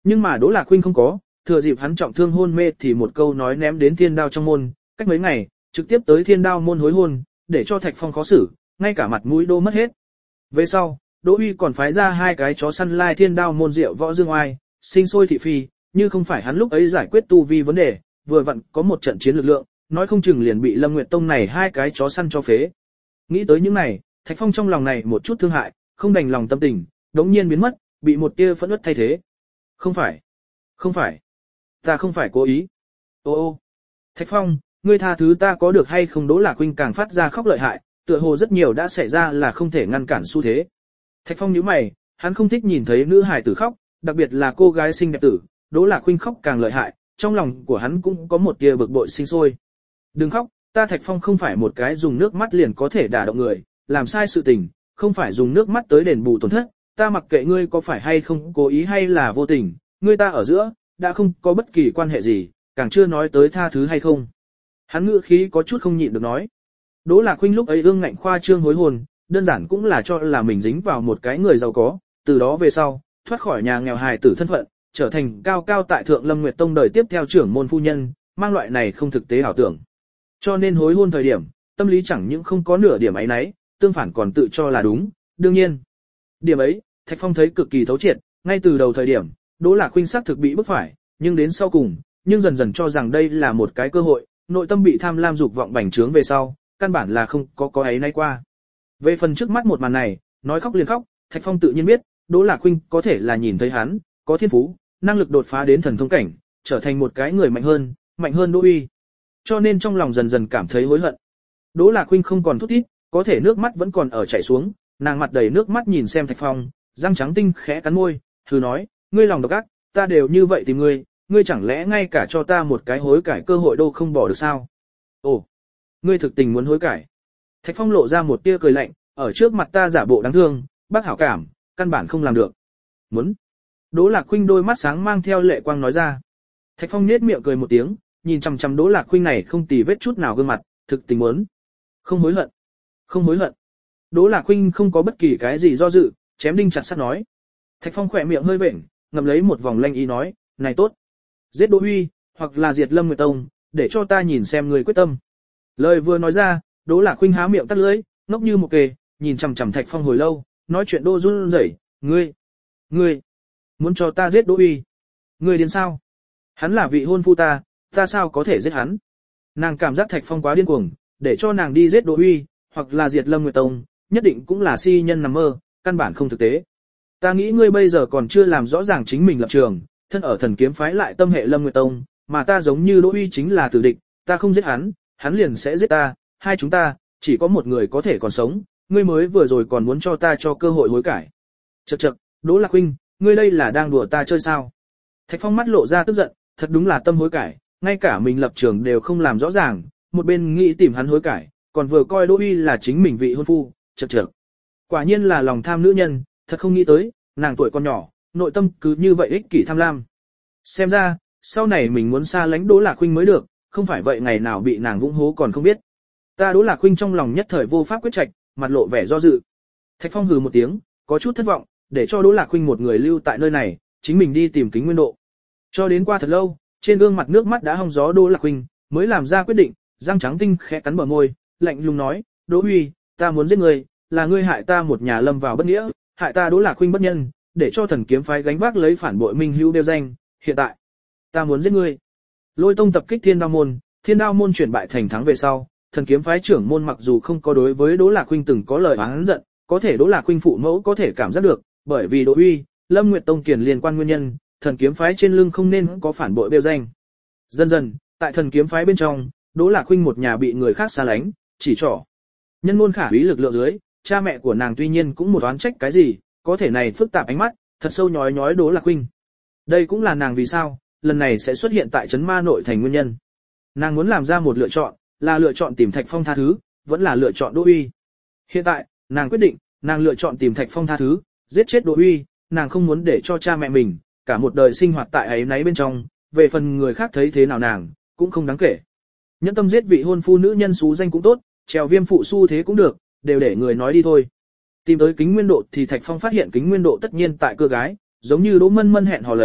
Nhưng mà Đỗ Lạc Khuynh không có, thừa dịp hắn trọng thương hôn mê thì một câu nói ném đến Thiên Đao trong môn, cách mấy ngày, trực tiếp tới Thiên Đao môn hối hôn, để cho Thạch Phong khó xử, ngay cả mặt mũi đô mất hết. Về sau, Đỗ Uy còn phái ra hai cái chó săn lai Thiên Đao môn rượu võ dương oai, sinh sôi thị phi, như không phải hắn lúc ấy giải quyết tu vi vấn đề, vừa vặn có một trận chiến lực lượng, nói không chừng liền bị Lâm Nguyệt Tông này hai cái chó săn cho phế. Nghĩ tới những này, Thạch Phong trong lòng này một chút thương hại, không đành lòng tâm tình, đống nhiên biến mất, bị một tia phẫn uất thay thế. Không phải, không phải, ta không phải cố ý. Ô ô, Thạch Phong, ngươi tha thứ ta có được hay không? Đỗ Lạc Khuynh càng phát ra khóc lợi hại, tựa hồ rất nhiều đã xảy ra là không thể ngăn cản xu thế. Thạch Phong nhíu mày, hắn không thích nhìn thấy nữ hài tử khóc, đặc biệt là cô gái xinh đẹp tử. Đỗ Lạc Khuynh khóc càng lợi hại, trong lòng của hắn cũng có một tia bực bội sinh sôi. Đừng khóc, ta Thạch Phong không phải một cái dùng nước mắt liền có thể đả động người, làm sai sự tình, không phải dùng nước mắt tới đền bù tổn thất, ta mặc kệ ngươi có phải hay không cố ý hay là vô tình, ngươi ta ở giữa, đã không có bất kỳ quan hệ gì, càng chưa nói tới tha thứ hay không. Hắn ngữ khí có chút không nhịn được nói. Đỗ Lạc Khuynh lúc ấy ương ngạnh khoa trương hối hồn, đơn giản cũng là cho là mình dính vào một cái người giàu có, từ đó về sau, thoát khỏi nhà nghèo hài tử thân phận, trở thành cao cao tại thượng Lâm Nguyệt Tông đời tiếp theo trưởng môn phu nhân, mang loại này không thực tế ảo tưởng. Cho nên hối hôn thời điểm, tâm lý chẳng những không có nửa điểm ấy nấy, tương phản còn tự cho là đúng, đương nhiên. Điểm ấy, Thạch Phong thấy cực kỳ thấu triệt, ngay từ đầu thời điểm, Đỗ Lạc Khuynh xác thực bị bức phải, nhưng đến sau cùng, nhưng dần dần cho rằng đây là một cái cơ hội, nội tâm bị tham lam dục vọng bành trướng về sau, căn bản là không có có ấy nay qua. Về phần trước mắt một màn này, nói khóc liền khóc, Thạch Phong tự nhiên biết, Đỗ Lạc Khuynh có thể là nhìn thấy hắn, có thiên phú, năng lực đột phá đến thần thông cảnh, trở thành một cái người mạnh hơn, mạnh hơn Đỗ Uy. Cho nên trong lòng dần dần cảm thấy hối hận. Đỗ Lạc Khuynh không còn thút thít, có thể nước mắt vẫn còn ở chảy xuống, nàng mặt đầy nước mắt nhìn xem Thạch Phong, răng trắng tinh khẽ cắn môi, thử nói, ngươi lòng độc ác, ta đều như vậy tìm ngươi, ngươi chẳng lẽ ngay cả cho ta một cái hối cải cơ hội đâu không bỏ được sao? Ồ, ngươi thực tình muốn hối cải? Thạch Phong lộ ra một tia cười lạnh, ở trước mặt ta giả bộ đáng thương, bác hảo cảm, căn bản không làm được. Muốn? Đỗ Lạc Khuynh đôi mắt sáng mang theo lệ quang nói ra. Thạch Phong nhếch miệng cười một tiếng, nhìn chằm chằm Đỗ Lạc Khuynh này không tì vết chút nào gương mặt, thực tình muốn. Không hối hận. Không hối hận. Đỗ Lạc Khuynh không có bất kỳ cái gì do dự, chém đinh chặt sắt nói. Thạch Phong khỏe miệng hơi vện, ngậm lấy một vòng lanh ý nói, này tốt. Giết Đỗ Huy, hoặc là diệt Lâm Nguyệt Tông, để cho ta nhìn xem người quyết tâm. Lời vừa nói ra, Đỗ Lạc Khuynh há miệng tắt lưỡi, ngốc như một kề, nhìn chằm chằm Thạch Phong hồi lâu, nói chuyện đô run rẩy, ngươi, ngươi, muốn cho ta giết Đỗ Huy? Ngươi điên sao? Hắn là vị hôn phu ta, ta sao có thể giết hắn? Nàng cảm giác Thạch Phong quá điên cuồng, để cho nàng đi giết Đỗ Huy, hoặc là diệt Lâm Nguyệt Tông, nhất định cũng là si nhân nằm mơ, căn bản không thực tế. Ta nghĩ ngươi bây giờ còn chưa làm rõ ràng chính mình lập trường, thân ở thần kiếm phái lại tâm hệ Lâm Nguyệt Tông, mà ta giống như Đỗ Huy chính là tử địch, ta không giết hắn, hắn liền sẽ giết ta, hai chúng ta, chỉ có một người có thể còn sống, ngươi mới vừa rồi còn muốn cho ta cho cơ hội hối cải. Chậc chậc, Đỗ Lạc Khuynh, ngươi đây là đang đùa ta chơi sao? Thạch Phong mắt lộ ra tức giận, thật đúng là tâm hối cải, ngay cả mình lập trường đều không làm rõ ràng, một bên nghĩ tìm hắn hối cải, còn vừa coi Đỗ Huy là chính mình vị hôn phu, chậc chậc. Quả nhiên là lòng tham nữ nhân, thật không nghĩ tới, nàng tuổi còn nhỏ, nội tâm cứ như vậy ích kỷ tham lam. Xem ra, sau này mình muốn xa lánh Đỗ Lạc Khuynh mới được, không phải vậy ngày nào bị nàng vũng hố còn không biết. Ta Đỗ Lạc Khuynh trong lòng nhất thời vô pháp quyết trạch, mặt lộ vẻ do dự. Thạch Phong hừ một tiếng, có chút thất vọng, để cho Đỗ Lạc Khuynh một người lưu tại nơi này, chính mình đi tìm Kính Nguyên Độ. Cho đến qua thật lâu, trên gương mặt nước mắt đã hong gió Đỗ Lạc Khuynh mới làm ra quyết định, răng trắng tinh khẽ cắn bờ môi, lạnh lùng nói, Đỗ Huy, ta muốn giết ngươi, là ngươi hại ta một nhà lâm vào bất nghĩa, hại ta Đỗ Lạc Khuynh bất nhân, để cho thần kiếm phái gánh vác lấy phản bội minh hữu đeo danh, hiện tại, ta muốn giết ngươi. Lôi Tông tập kích Thiên Đao môn, Thiên Đao môn chuyển bại thành thắng về sau, thần kiếm phái trưởng môn mặc dù không có đối với Đỗ Lạc Khuynh từng có lời oán giận, có thể Đỗ Lạc Khuynh phụ mẫu có thể cảm giác được, bởi vì Đỗ Huy, Lâm Nguyệt Tông kiền liên quan nguyên nhân, thần kiếm phái trên lưng không nên có phản bội đeo danh. Dần dần, tại thần kiếm phái bên trong, Đỗ Lạc Khuynh một nhà bị người khác xa lánh, chỉ trỏ. Nhân môn khả úy lực lượng dưới, cha mẹ của nàng tuy nhiên cũng một oán trách cái gì, có thể này phức tạp ánh mắt, thật sâu nhói nhói Đỗ Lạc Khuynh. Đây cũng là nàng vì sao, lần này sẽ xuất hiện tại trấn ma nội thành nguyên nhân. Nàng muốn làm ra một lựa chọn, là lựa chọn tìm Thạch Phong tha thứ, vẫn là lựa chọn Đỗ Uy. Hiện tại, nàng quyết định, nàng lựa chọn tìm Thạch Phong tha thứ, giết chết Đỗ Uy, nàng không muốn để cho cha mẹ mình, cả một đời sinh hoạt tại ấy náy bên trong, về phần người khác thấy thế nào nàng, cũng không đáng kể. Nhẫn tâm giết vị hôn phu nữ nhân xú danh cũng tốt, trèo viêm phụ xu thế cũng được, đều để người nói đi thôi. Tìm tới Kính Nguyên Độ thì Thạch Phong phát hiện Kính Nguyên Độ tất nhiên tại cưa gái, giống như Đỗ Mân Mân hẹn hò lấy,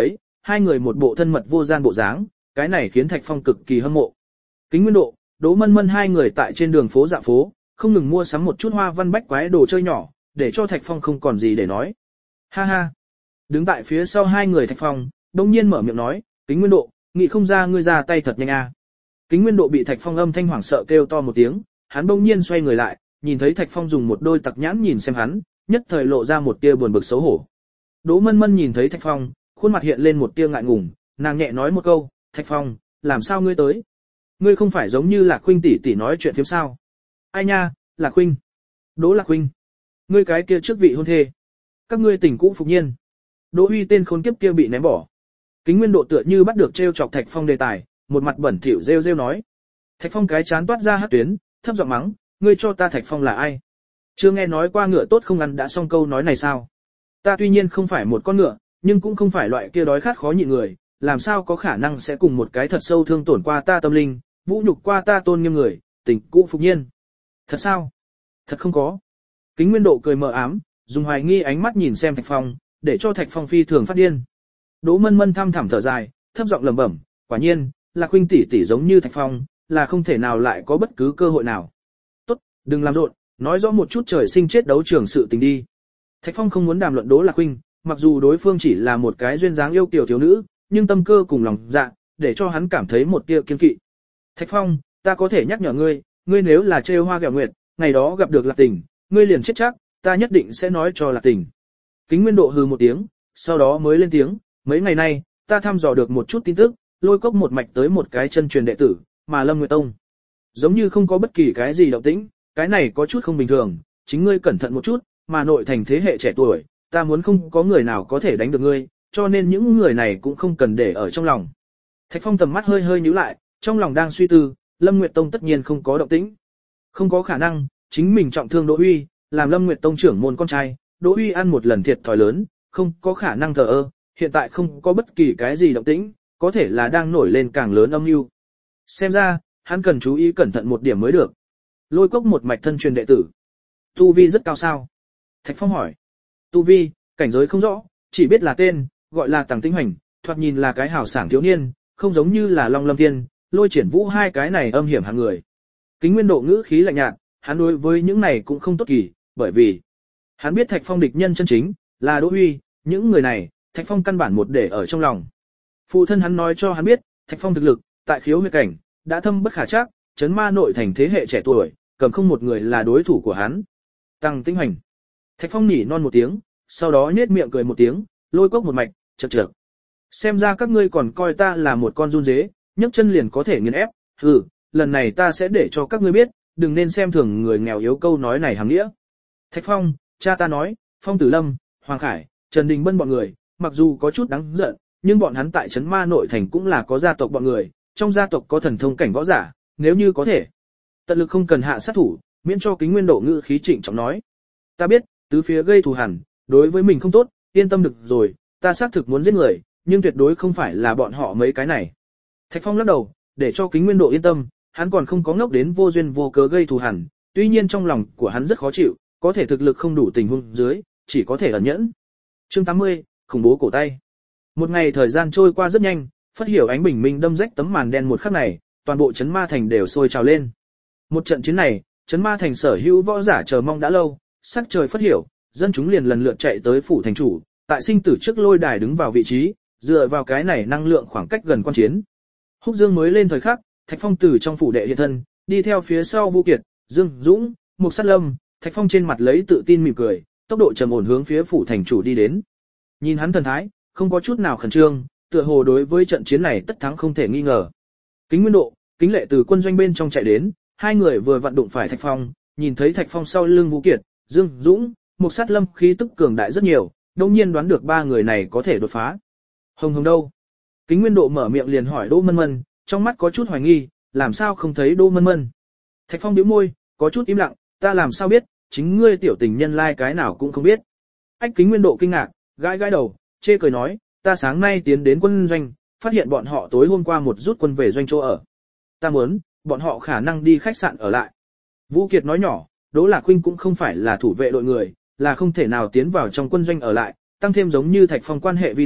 hai người một bộ thân mật vô gian bộ dáng, cái này khiến Thạch Phong cực kỳ hâm mộ. Kính Nguyên Độ, Đỗ Mân Mân hai người tại trên đường phố dạo phố, không ngừng mua sắm một chút hoa văn bách quái đồ chơi nhỏ, để cho Thạch Phong không còn gì để nói. Ha ha. Đứng tại phía sau hai người Thạch Phong, đông nhiên mở miệng nói, Kính Nguyên Độ, nghĩ không ra ngươi ra tay thật nhanh a. À. Kính Nguyên Độ bị Thạch Phong âm thanh hoảng sợ kêu to một tiếng, hắn bỗng nhiên xoay người lại, nhìn thấy Thạch Phong dùng một đôi tặc nhãn nhìn xem hắn, nhất thời lộ ra một tia buồn bực xấu hổ. Đỗ Mân Mân nhìn thấy Thạch Phong, khuôn mặt hiện lên một tia ngại ngùng, nàng nhẹ nói một câu, Thạch Phong, làm sao ngươi tới? Ngươi không phải giống như Lạc Khuynh tỷ tỷ nói chuyện phiếm sao? Ai nha, Lạc Khuynh. Đỗ Lạc Khuynh. Ngươi cái kia trước vị hôn thê. Các ngươi tình cũ phục nhiên. Đỗ Huy tên khốn kiếp kia bị ném bỏ. Kính Nguyên Độ tựa như bắt được trêu chọc Thạch Phong đề tài, một mặt bẩn thỉu rêu rêu nói. Thạch Phong cái chán toát ra hắc tuyến, thấp giọng mắng, ngươi cho ta Thạch Phong là ai? Chưa nghe nói qua ngựa tốt không ăn đã xong câu nói này sao? Ta tuy nhiên không phải một con ngựa, nhưng cũng không phải loại kia đói khát khó nhịn người, làm sao có khả năng sẽ cùng một cái thật sâu thương tổn qua ta tâm linh, vũ nhục qua ta tôn nghiêm người, tình cũ phục nhiên. Thật sao? Thật không có. Kính Nguyên Độ cười mờ ám, dùng hoài nghi ánh mắt nhìn xem Thạch Phong, để cho Thạch Phong phi thường phát điên. Đỗ Mân Mân thăm thẳm thở dài, thấp giọng lẩm bẩm, quả nhiên, Lạc Khuynh tỷ tỷ giống như Thạch Phong, là không thể nào lại có bất cứ cơ hội nào. Tốt, đừng làm rộn, nói rõ một chút trời sinh chết đấu trường sự tình đi. Thạch Phong không muốn đàm luận Đỗ Lạc Khuynh, mặc dù đối phương chỉ là một cái duyên dáng yêu kiều thiếu nữ, nhưng tâm cơ cùng lòng dạ, để cho hắn cảm thấy một tia kiêng kỵ. Thạch Phong, ta có thể nhắc nhở ngươi, ngươi nếu là trêu hoa ghẹo nguyệt, ngày đó gặp được Lạc Tình, ngươi liền chết chắc, ta nhất định sẽ nói cho Lạc Tình. Kính Nguyên Độ hừ một tiếng, sau đó mới lên tiếng, mấy ngày nay, ta thăm dò được một chút tin tức, Lôi Cốc một mạch tới một cái chân truyền đệ tử, mà Lâm Nguyệt Tông. Giống như không có bất kỳ cái gì động tĩnh, cái này có chút không bình thường, chính ngươi cẩn thận một chút, mà nội thành thế hệ trẻ tuổi, ta muốn không có người nào có thể đánh được ngươi, cho nên những người này cũng không cần để ở trong lòng. Thạch Phong tầm mắt hơi hơi nhíu lại, trong lòng đang suy tư, Lâm Nguyệt Tông tất nhiên không có động tĩnh. Không có khả năng, chính mình trọng thương Đỗ Huy, làm Lâm Nguyệt Tông trưởng môn con trai, Đỗ Huy ăn một lần thiệt thòi lớn, không có khả năng thờ ơ, hiện tại không có bất kỳ cái gì động tĩnh, có thể là đang nổi lên càng lớn âm mưu. Xem ra, hắn cần chú ý cẩn thận một điểm mới được. Lôi Cốc một mạch thân truyền đệ tử. Tu vi rất cao sao? Thạch Phong hỏi. Tu vi, cảnh giới không rõ, chỉ biết là tên, gọi là Tằng Tinh Hoành, thoạt nhìn là cái hào sảng thiếu niên, không giống như là Long Lâm Thiên, Lôi Triển Vũ hai cái này âm hiểm hạng người. Kính Nguyên Độ ngữ khí lạnh nhạt, hắn đối với những này cũng không tốt kỳ, bởi vì hắn biết Thạch Phong địch nhân chân chính là Đỗ Huy, những người này, Thạch Phong căn bản một để ở trong lòng. Phụ thân hắn nói cho hắn biết, Thạch Phong thực lực, tại khiếu huyết cảnh, đã thâm bất khả trắc, chấn ma nội thành thế hệ trẻ tuổi, cầm không một người là đối thủ của hắn. Tằng Tinh Hoành. Thạch Phong nỉ non một tiếng, sau đó nhếch miệng cười một tiếng, Lôi Cốc một mạch, chậc chậc. Xem ra các ngươi còn coi ta là một con run dế, nhấc chân liền có thể nghiền ép, hừ, lần này ta sẽ để cho các ngươi biết, đừng nên xem thường người nghèo yếu câu nói này hàm nghĩa. Thạch Phong, cha ta nói, Phong Tử Lâm, Hoàng Khải, Trần Đình Bân bọn người, mặc dù có chút đáng giận, nhưng bọn hắn tại trấn ma nội thành cũng là có gia tộc bọn người, trong gia tộc có thần thông cảnh võ giả, nếu như có thể, tận lực không cần hạ sát thủ, miễn cho Kính Nguyên Độ ngữ khí trịnh trọng nói. Ta biết, tứ phía gây thù hằn, đối với mình không tốt, yên tâm được rồi, ta xác thực muốn giết người, nhưng tuyệt đối không phải là bọn họ mấy cái này. Thạch Phong lắc đầu, để cho Kính Nguyên Độ yên tâm, hắn còn không có ngốc đến vô duyên vô cớ gây thù hằn, tuy nhiên trong lòng của hắn rất khó chịu, có thể thực lực không đủ tình huống dưới, chỉ có thể ẩn nhẫn. Chương tám mươi, khủng bố cổ tay. Một ngày thời gian trôi qua rất nhanh, Phất Hiểu ánh bình minh đâm rách tấm màn đen một khắc này, toàn bộ trấn ma thành đều sôi trào lên. Một trận chiến này, trấn ma thành sở hữu võ giả chờ mong đã lâu, sắc trời Phất Hiểu, dân chúng liền lần lượt chạy tới phủ thành chủ, tại sinh tử trước lôi đài đứng vào vị trí, dựa vào cái này năng lượng khoảng cách gần quan chiến. Húc Dương mới lên thời khắc, Thạch Phong từ trong phủ đệ hiện thân, đi theo phía sau Vu Kiệt, Dương Dũng, Mục Sát Lâm, Thạch Phong trên mặt lấy tự tin mỉm cười, tốc độ trầm ổn hướng phía phủ thành chủ đi đến. Nhìn hắn thần thái, không có chút nào khẩn trương, tựa hồ đối với trận chiến này tất thắng không thể nghi ngờ. Kính Nguyên Độ, Kính Lệ từ quân doanh bên trong chạy đến, hai người vừa vặn đụng phải Thạch Phong, nhìn thấy Thạch Phong sau lưng Vu Kiệt, Dương Dũng, Mục Sát Lâm khí tức cường đại rất nhiều, đương nhiên đoán được ba người này có thể đột phá. Hồng Hồng đâu? Kính Nguyên Độ mở miệng liền hỏi Đỗ Mân Mân, trong mắt có chút hoài nghi, làm sao không thấy Đỗ Mân Mân? Thạch Phong bĩu môi, có chút im lặng, ta làm sao biết, chính ngươi tiểu tình nhân lai like cái nào cũng không biết. Ách Kính Nguyên Độ kinh ngạc, gãi gãi đầu, chê cười nói, ta sáng nay tiến đến quân doanh, phát hiện bọn họ tối hôm qua một rút quân về doanh chỗ ở. Ta muốn, bọn họ khả năng đi khách sạn ở lại. Vũ Kiệt nói nhỏ, Đỗ Lạc Khuynh cũng không phải là thủ vệ đội người, là không thể nào tiến vào trong quân doanh ở lại, tăng thêm giống như Thạch Phong quan hệ vi diệu,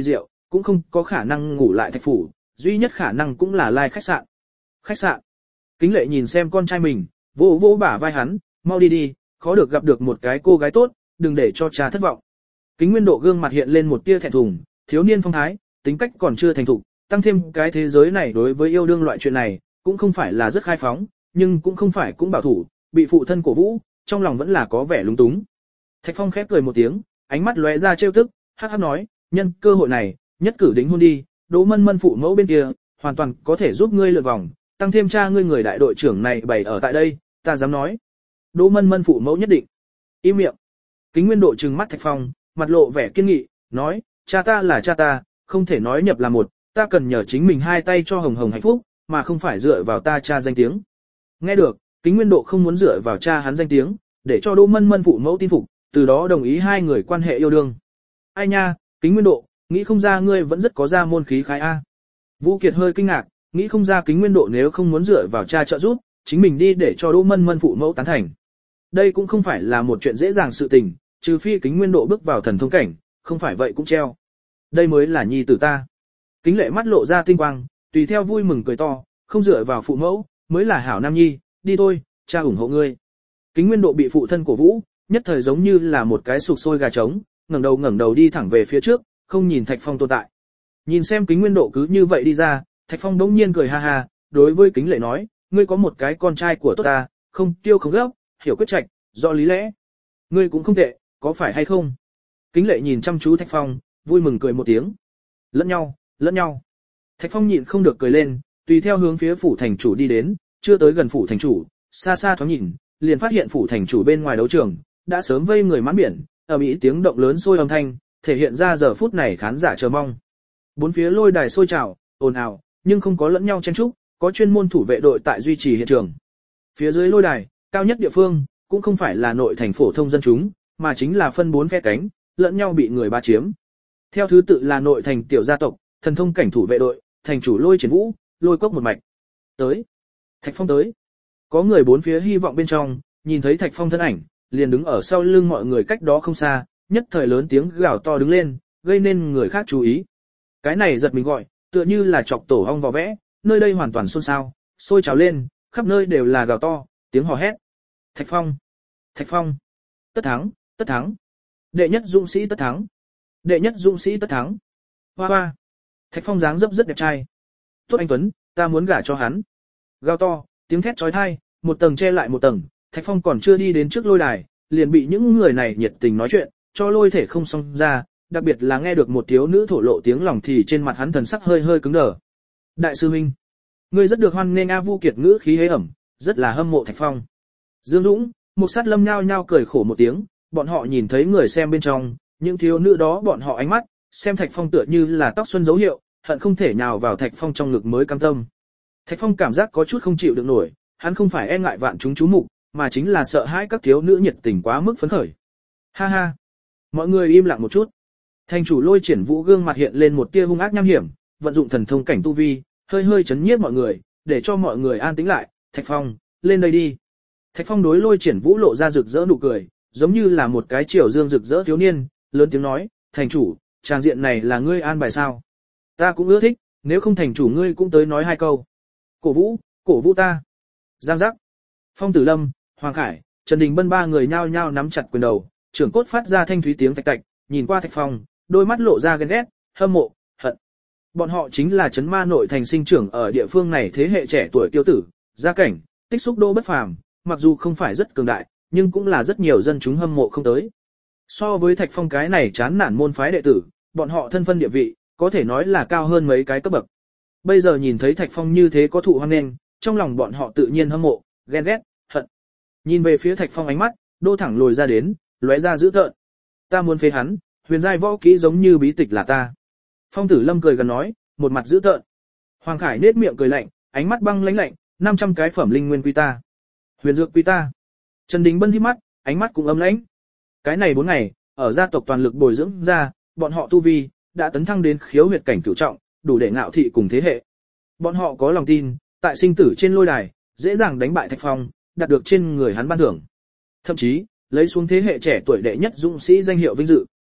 cũng không có khả năng ngủ lại Thạch phủ, duy nhất khả năng cũng là lai khách sạn. Khách sạn. Kính Lệ nhìn xem con trai mình, vỗ vỗ bả vai hắn, mau đi đi, khó được gặp được một cái cô gái tốt, đừng để cho cha thất vọng. Kính Nguyên Độ gương mặt hiện lên một tia thẹn thùng, thiếu niên phong thái, tính cách còn chưa thành thục, tăng thêm cái thế giới này đối với yêu đương loại chuyện này, cũng không phải là rất khai phóng, nhưng cũng không phải cũng bảo thủ, bị phụ thân cổ vũ, trong lòng vẫn là có vẻ lúng túng. Thạch Phong khép cười một tiếng, ánh mắt lóe ra trêu tức, hắc hắc nói, nhân cơ hội này, nhất cử đính hôn đi, Đỗ Mân Mân phụ mẫu bên kia, hoàn toàn có thể giúp ngươi lượt vòng, tăng thêm cha ngươi người đại đội trưởng này bày ở tại đây, ta dám nói. Đỗ Mân Mân phụ mẫu nhất định. Im miệng. Kính Nguyên Độ trừng mắt Thạch Phong, mặt lộ vẻ kiên nghị, nói, cha ta là cha ta, không thể nói nhập là một, ta cần nhờ chính mình hai tay cho hồng hồng hạnh phúc, mà không phải dựa vào ta cha danh tiếng. Nghe được, Kính Nguyên Độ không muốn dựa vào cha hắn danh tiếng, để cho Đỗ Mân Mân phụ mẫu tin phục, từ đó đồng ý hai người quan hệ yêu đương. Ai nha, Kính Nguyên Độ, nghĩ không ra ngươi vẫn rất có ra môn khí khái a. Vũ Kiệt hơi kinh ngạc, nghĩ không ra Kính Nguyên Độ nếu không muốn dựa vào cha trợ giúp, chính mình đi để cho Đỗ Mân Mân phụ mẫu tán thành. Đây cũng không phải là một chuyện dễ dàng sự tình, trừ phi Kính Nguyên Độ bước vào thần thông cảnh, không phải vậy cũng treo. Đây mới là nhi tử ta. Kính Lệ mắt lộ ra tinh quang, tùy theo vui mừng cười to, không dựa vào phụ mẫu, mới là hảo nam nhi, đi thôi, cha ủng hộ ngươi. Kính Nguyên Độ bị phụ thân cổ vũ, nhất thời giống như là một cái sụp sôi gà trống, ngẩng đầu ngẩng đầu đi thẳng về phía trước, không nhìn Thạch Phong tồn tại. Nhìn xem Kính Nguyên Độ cứ như vậy đi ra, Thạch Phong đống nhiên cười ha ha, đối với Kính Lệ nói, ngươi có một cái con trai của tốt ta, không tiêu không gấp, hiểu quyết trạch, rõ lý lẽ. Ngươi cũng không tệ, có phải hay không? Kính Lệ nhìn chăm chú Thạch Phong, vui mừng cười một tiếng. Lẫn nhau, lẫn nhau. Thạch Phong nhịn không được cười lên, tùy theo hướng phía phủ thành chủ đi đến, chưa tới gần phủ thành chủ, xa xa thoáng nhìn, liền phát hiện phủ thành chủ bên ngoài đấu trường, đã sớm vây người mãn biển, ở mỹ tiếng động lớn sôi âm thanh, thể hiện ra giờ phút này khán giả chờ mong. Bốn phía lôi đài sôi trào, ồn ào, nhưng không có lẫn nhau chen chúc, có chuyên môn thủ vệ đội tại duy trì hiện trường. Phía dưới lôi đài, cao nhất địa phương, cũng không phải là nội thành phổ thông dân chúng, mà chính là phân bốn phe cánh, lẫn nhau bị người ba chiếm. Theo thứ tự là nội thành tiểu gia tộc, thần thông cảnh thủ vệ đội, thành chủ Lôi Triển Vũ, Lôi Cốc một mạch. Tới. Thạch Phong tới. Có người bốn phía hy vọng bên trong, nhìn thấy Thạch Phong thân ảnh, liền đứng ở sau lưng mọi người cách đó không xa, nhất thời lớn tiếng gào to đứng lên, gây nên người khác chú ý. Cái này giật mình gọi, tựa như là chọc tổ ong vò vẽ, nơi đây hoàn toàn xôn xao, sôi trào lên, khắp nơi đều là gào to, tiếng hò hét. Thạch Phong, Thạch Phong, tất thắng, tất thắng. Đệ nhất dũng sĩ tất thắng. Đệ nhất dũng sĩ tất thắng. Hoa hoa. Thạch Phong dáng dấp rất đẹp trai. Tốt anh Tuấn, ta muốn gả cho hắn. Gào to, tiếng thét chói tai, một tầng che lại một tầng, Thạch Phong còn chưa đi đến trước lôi đài, liền bị những người này nhiệt tình nói chuyện, cho lôi thể không xong ra, đặc biệt là nghe được một thiếu nữ thổ lộ tiếng lòng thì trên mặt hắn thần sắc hơi hơi cứng đờ. Đại sư huynh, ngươi rất được hoan nghênh a. Vu Kiệt ngữ khí hế ẩm, rất là hâm mộ Thạch Phong. Dương Dũng, Mục Sát Lâm nhao nhao cười khổ một tiếng, bọn họ nhìn thấy người xem bên trong, những thiếu nữ đó bọn họ ánh mắt, xem Thạch Phong tựa như là tóc xuân dấu hiệu, hận không thể nhào vào Thạch Phong trong ngực mới cam tâm. Thạch Phong cảm giác có chút không chịu được nổi, hắn không phải e ngại vạn chúng chú mục, mà chính là sợ hãi các thiếu nữ nhiệt tình quá mức phấn khởi. Ha ha. Mọi người im lặng một chút. Thành chủ Lôi Triển Vũ gương mặt hiện lên một tia hung ác nham hiểm, vận dụng thần thông cảnh tu vi, hơi hơi chấn nhiếp mọi người, để cho mọi người an tĩnh lại. Thạch Phong, lên đây đi. Thạch Phong đối Lôi Triển Vũ lộ ra rực rỡ nụ cười, giống như là một cái triều dương rực rỡ thiếu niên, lớn tiếng nói, thành chủ, tràng diện này là ngươi an bài sao? Ta cũng ưa thích, nếu không thành chủ ngươi cũng tới nói hai câu. Cổ vũ, cổ vũ ta. Giang giác. Phong Tử Lâm, Hoàng Khải, Trần Đình Bân ba người nhao nhao nắm chặt quyền đầu, trưởng cốt phát ra thanh thúy tiếng tạch tạch, nhìn qua Thạch Phong, đôi mắt lộ ra ghen ghét, hâm mộ, hận. Bọn họ chính là trấn ma nội thành sinh trưởng ở địa phương này thế hệ trẻ tuổi tiêu tử, gia cảnh, tích xúc đô bất phàm, mặc dù không phải rất cường đại, nhưng cũng là rất nhiều dân chúng hâm mộ không tới. So với Thạch Phong cái này chán nản môn phái đệ tử, bọn họ thân phân địa vị, có thể nói là cao hơn mấy cái cấp bậc. Bây giờ nhìn thấy Thạch Phong như thế có thụ hoan nghênh, trong lòng bọn họ tự nhiên hâm mộ, ghen ghét, hận. Nhìn về phía Thạch Phong ánh mắt, đô thẳng lồi ra đến, lóe ra dữ tợn. Ta muốn phế hắn, huyền giai võ kỹ giống như bí tịch là ta. Phong Tử Lâm cười gần nói, một mặt dữ tợn. Hoàng Khải nết miệng cười lạnh, ánh mắt băng lãnh lạnh, năm trăm cái phẩm linh nguyên quy ta. Huyền dược quy ta. Trần Đình Bân híp mắt, ánh mắt cũng ấm lãnh. Cái này bốn ngày, ở gia tộc toàn lực bồi dưỡng ra, bọn họ tu vi đã tấn thăng đến khiếu huyệt cảnh cửu trọng, đủ để ngạo thị cùng thế hệ. Bọn họ có lòng tin, tại sinh tử trên lôi đài, dễ dàng đánh bại Thạch Phong, đạt được trên người hắn ban thưởng. Thậm chí, lấy xuống thế hệ trẻ tuổi đệ nhất dũng sĩ danh hiệu vinh dự.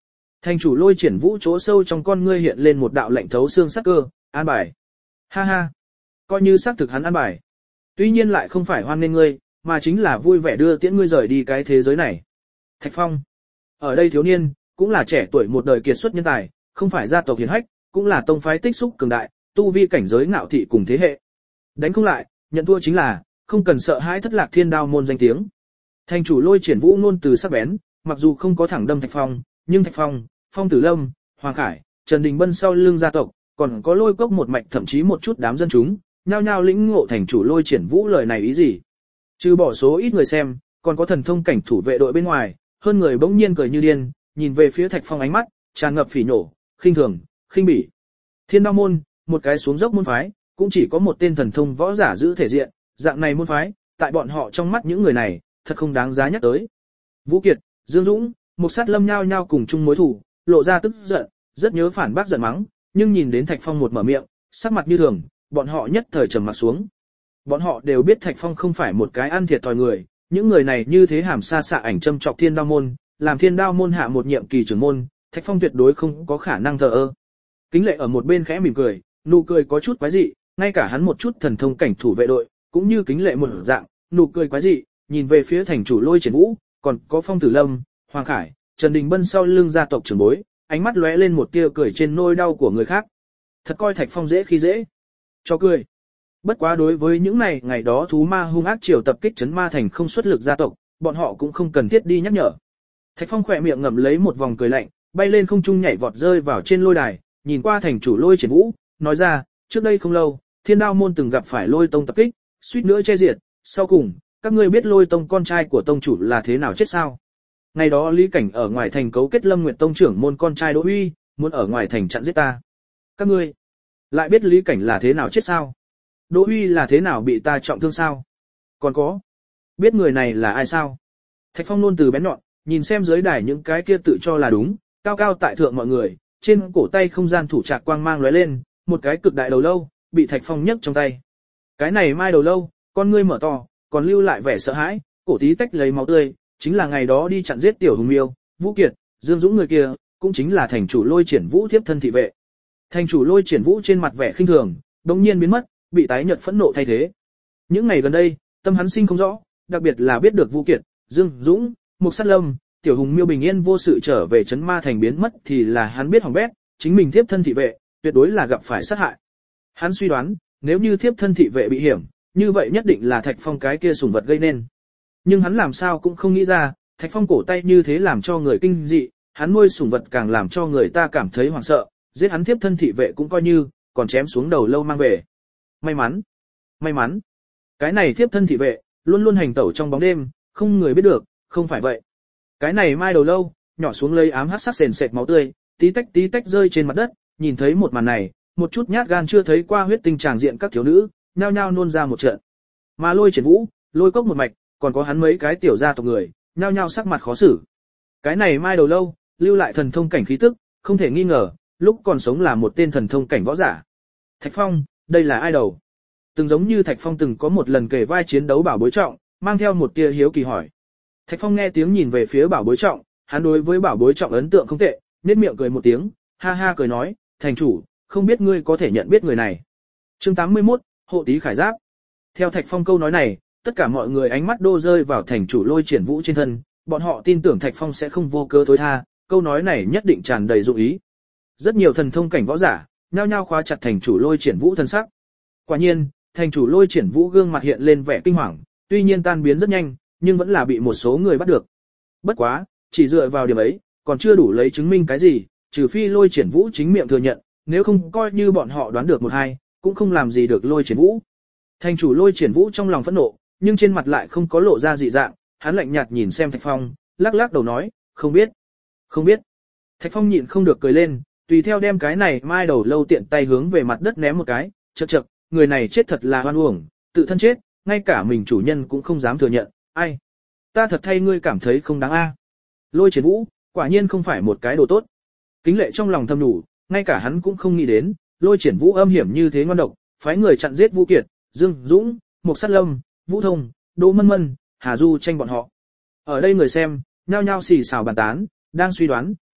Thành chủ Lôi Triển Vũ chỗ sâu trong con ngươi hiện lên một đạo lạnh thấu xương sắc cơ, an bài. Ha ha, coi như xác thực hắn an bài. Tuy nhiên lại không phải hoan nghênh ngươi, mà chính là vui vẻ đưa tiễn ngươi rời đi cái thế giới này. Thạch Phong, ở đây thiếu niên, cũng là trẻ tuổi một đời kiệt xuất nhân tài, không phải gia tộc hiển hách, cũng là tông phái tích xúc cường đại, tu vi cảnh giới ngạo thị cùng thế hệ. Đánh không lại, nhận thua chính là, không cần sợ hãi thất lạc Thiên Đao môn danh tiếng. Thành chủ Lôi Triển Vũ ngôn từ sắc bén, mặc dù không có thẳng đâm Thạch Phong, nhưng Thạch Phong, Phong Tử Lâm, Hoàng Khải, Trần Đình Bân sau lưng gia tộc, còn có Lôi Cốc một mạch thậm chí một chút đám dân chúng, nhao nhao lĩnh ngộ thành chủ Lôi Triển Vũ lời này ý gì. Trừ bỏ số ít người xem, còn có thần thông cảnh thủ vệ đội bên ngoài, hơn người bỗng nhiên cười như điên, nhìn về phía Thạch Phong ánh mắt tràn ngập phỉ nhổ, khinh thường, khinh bỉ. Thiên Đao môn, một cái xuống dốc môn phái, cũng chỉ có một tên thần thông võ giả giữ thể diện, dạng này môn phái, tại bọn họ trong mắt những người này, thật không đáng giá nhắc tới. Vũ Kiệt, Dương Dũng, Mục Sát Lâm nhao nhao cùng chung mối thù, lộ ra tức giận, rất nhớ phản bác giận mắng, nhưng nhìn đến Thạch Phong một mở miệng, sắc mặt như thường, bọn họ nhất thời trầm mặt xuống. Bọn họ đều biết Thạch Phong không phải một cái ăn thiệt thòi người, những người này như thế hàm xa xạ ảnh châm chọc Thiên Đao môn, làm Thiên Đao môn hạ một nhiệm kỳ trưởng môn, Thạch Phong tuyệt đối không có khả năng thờ ơ. Kính Lệ ở một bên khẽ mỉm cười, nụ cười có chút quái dị, ngay cả hắn một chút thần thông cảnh thủ vệ đội, cũng như Kính Lệ một dạng, nụ cười quái dị, nhìn về phía thành chủ Lôi Triển Vũ, còn có Phong Tử Lâm, Hoàng Khải, Trần Đình Bân sau lưng gia tộc trưởng bối, ánh mắt lóe lên một tia cười trên nỗi đau của người khác. Thật coi Thạch Phong dễ khi dễ. Cho cười. Bất quá đối với những này ngày đó thú ma hung ác triều tập kích trấn ma thành không xuất lực gia tộc, bọn họ cũng không cần thiết đi nhắc nhở. Thạch Phong khỏe miệng ngậm lấy một vòng cười lạnh, bay lên không trung nhảy vọt rơi vào trên lôi đài, nhìn qua thành chủ Lôi Triển Vũ, nói ra, trước đây không lâu, Thiên Đao môn từng gặp phải Lôi tông tập kích, suýt nữa che diệt, sau cùng, các ngươi biết Lôi tông con trai của tông chủ là thế nào chết sao? Ngày đó Lý Cảnh ở ngoài thành cấu kết Lâm Nguyệt tông trưởng môn con trai Đỗ Uy, muốn ở ngoài thành chặn giết ta. Các ngươi lại biết Lý Cảnh là thế nào chết sao? Đỗ Uy là thế nào bị ta trọng thương sao? Còn có, biết người này là ai sao? Thạch Phong nôn từ bén nhọn, nhìn xem dưới đài những cái kia tự cho là đúng, cao cao tại thượng mọi người, trên cổ tay không gian thủ trạc quang mang lóe lên, một cái cực đại đầu lâu, bị Thạch Phong nhấc trong tay. Cái này mai đầu lâu, con ngươi mở to, còn lưu lại vẻ sợ hãi, cổ tí tách lấy máu tươi, chính là ngày đó đi chặn giết Tiểu Hùng Miêu, Vũ Kiệt, Dương Dũng người kia, cũng chính là thành chủ Lôi Triển Vũ thiếp thân thị vệ. Thành chủ Lôi Triển Vũ trên mặt vẻ khinh thường, đột nhiên biến mất, bị tái nhợt phẫn nộ thay thế. Những ngày gần đây, tâm hắn sinh không rõ, đặc biệt là biết được Vũ Kiệt, Dương Dũng, Mục Sát Lâm, Tiểu Hùng Miêu bình yên vô sự trở về trấn ma thành biến mất thì là hắn biết hỏng bét, chính mình thiếp thân thị vệ, tuyệt đối là gặp phải sát hại. Hắn suy đoán, nếu như thiếp thân thị vệ bị hiểm, như vậy nhất định là Thạch Phong cái kia sủng vật gây nên. Nhưng hắn làm sao cũng không nghĩ ra, Thạch Phong cổ tay như thế làm cho người kinh dị, hắn nuôi sủng vật càng làm cho người ta cảm thấy hoảng sợ, giết hắn thiếp thân thị vệ cũng coi như, còn chém xuống đầu lâu mang về. May mắn, may mắn, cái này thiếp thân thị vệ, luôn luôn hành tẩu trong bóng đêm, không người biết được, không phải vậy. Cái này mai đầu lâu, nhỏ xuống lấy ám hắc sắc sền sệt máu tươi, tí tách tí tách rơi trên mặt đất, nhìn thấy một màn này, một chút nhát gan chưa thấy qua huyết tinh tràng diện các thiếu nữ, nhao nhao nôn ra một trận. Mà Lôi Triển Vũ, Lôi Cốc một mạch, còn có hắn mấy cái tiểu gia tộc người, nhao nhao sắc mặt khó xử. Cái này mai đầu lâu, lưu lại thần thông cảnh khí tức, không thể nghi ngờ, lúc còn sống là một tên thần thông cảnh võ giả. Thạch Phong, đây là ai đầu? Từng giống như Thạch Phong từng có một lần kề vai chiến đấu Bảo Bối Trọng, mang theo một tia hiếu kỳ hỏi. Thạch Phong nghe tiếng nhìn về phía Bảo Bối Trọng, hắn đối với Bảo Bối Trọng ấn tượng không tệ, nhếch miệng cười một tiếng, ha ha cười nói, thành chủ, không biết ngươi có thể nhận biết người này. Chương tám mươi mốt, Hộ Tý Khải Giáp. Theo Thạch Phong câu nói này, tất cả mọi người ánh mắt đô rơi vào thành chủ Lôi Triển Vũ trên thân, bọn họ tin tưởng Thạch Phong sẽ không vô cớ thối tha, câu nói này nhất định tràn đầy dụng ý. Rất nhiều thần thông cảnh võ giả, nhao nhao khóa chặt thành chủ Lôi Triển Vũ thân sắc. Quả nhiên, thành chủ Lôi Triển Vũ gương mặt hiện lên vẻ kinh hoàng, tuy nhiên tan biến rất nhanh, nhưng vẫn là bị một số người bắt được. Bất quá, chỉ dựa vào điểm ấy, còn chưa đủ lấy chứng minh cái gì, trừ phi Lôi Triển Vũ chính miệng thừa nhận, nếu không coi như bọn họ đoán được một hai, cũng không làm gì được Lôi Triển Vũ. Thành chủ Lôi Triển Vũ trong lòng phẫn nộ, nhưng trên mặt lại không có lộ ra dị dạng, hắn lạnh nhạt nhìn xem Thạch Phong, lắc lắc đầu nói, không biết, không biết. Thạch Phong nhịn không được cười lên, tùy theo đem cái này mai đầu lâu tiện tay hướng về mặt đất ném một cái, chậc chậc, người này chết thật là oan uổng, tự thân chết, ngay cả mình chủ nhân cũng không dám thừa nhận, ai? Ta thật thay ngươi cảm thấy không đáng a. Lôi Triển Vũ, quả nhiên không phải một cái đồ tốt. Kính Lệ trong lòng thầm nhủ, ngay cả hắn cũng không nghĩ đến, Lôi Triển Vũ âm hiểm như thế ngoan độc, phái người chặn giết Vũ Kiệt, Dương Dũng, Mục Sát Lâm, Vũ Thông, Đỗ Mân Mân, Hà Du tranh bọn họ. Ở đây người xem, nhao nhao xì xào bàn tán, đang suy đoán,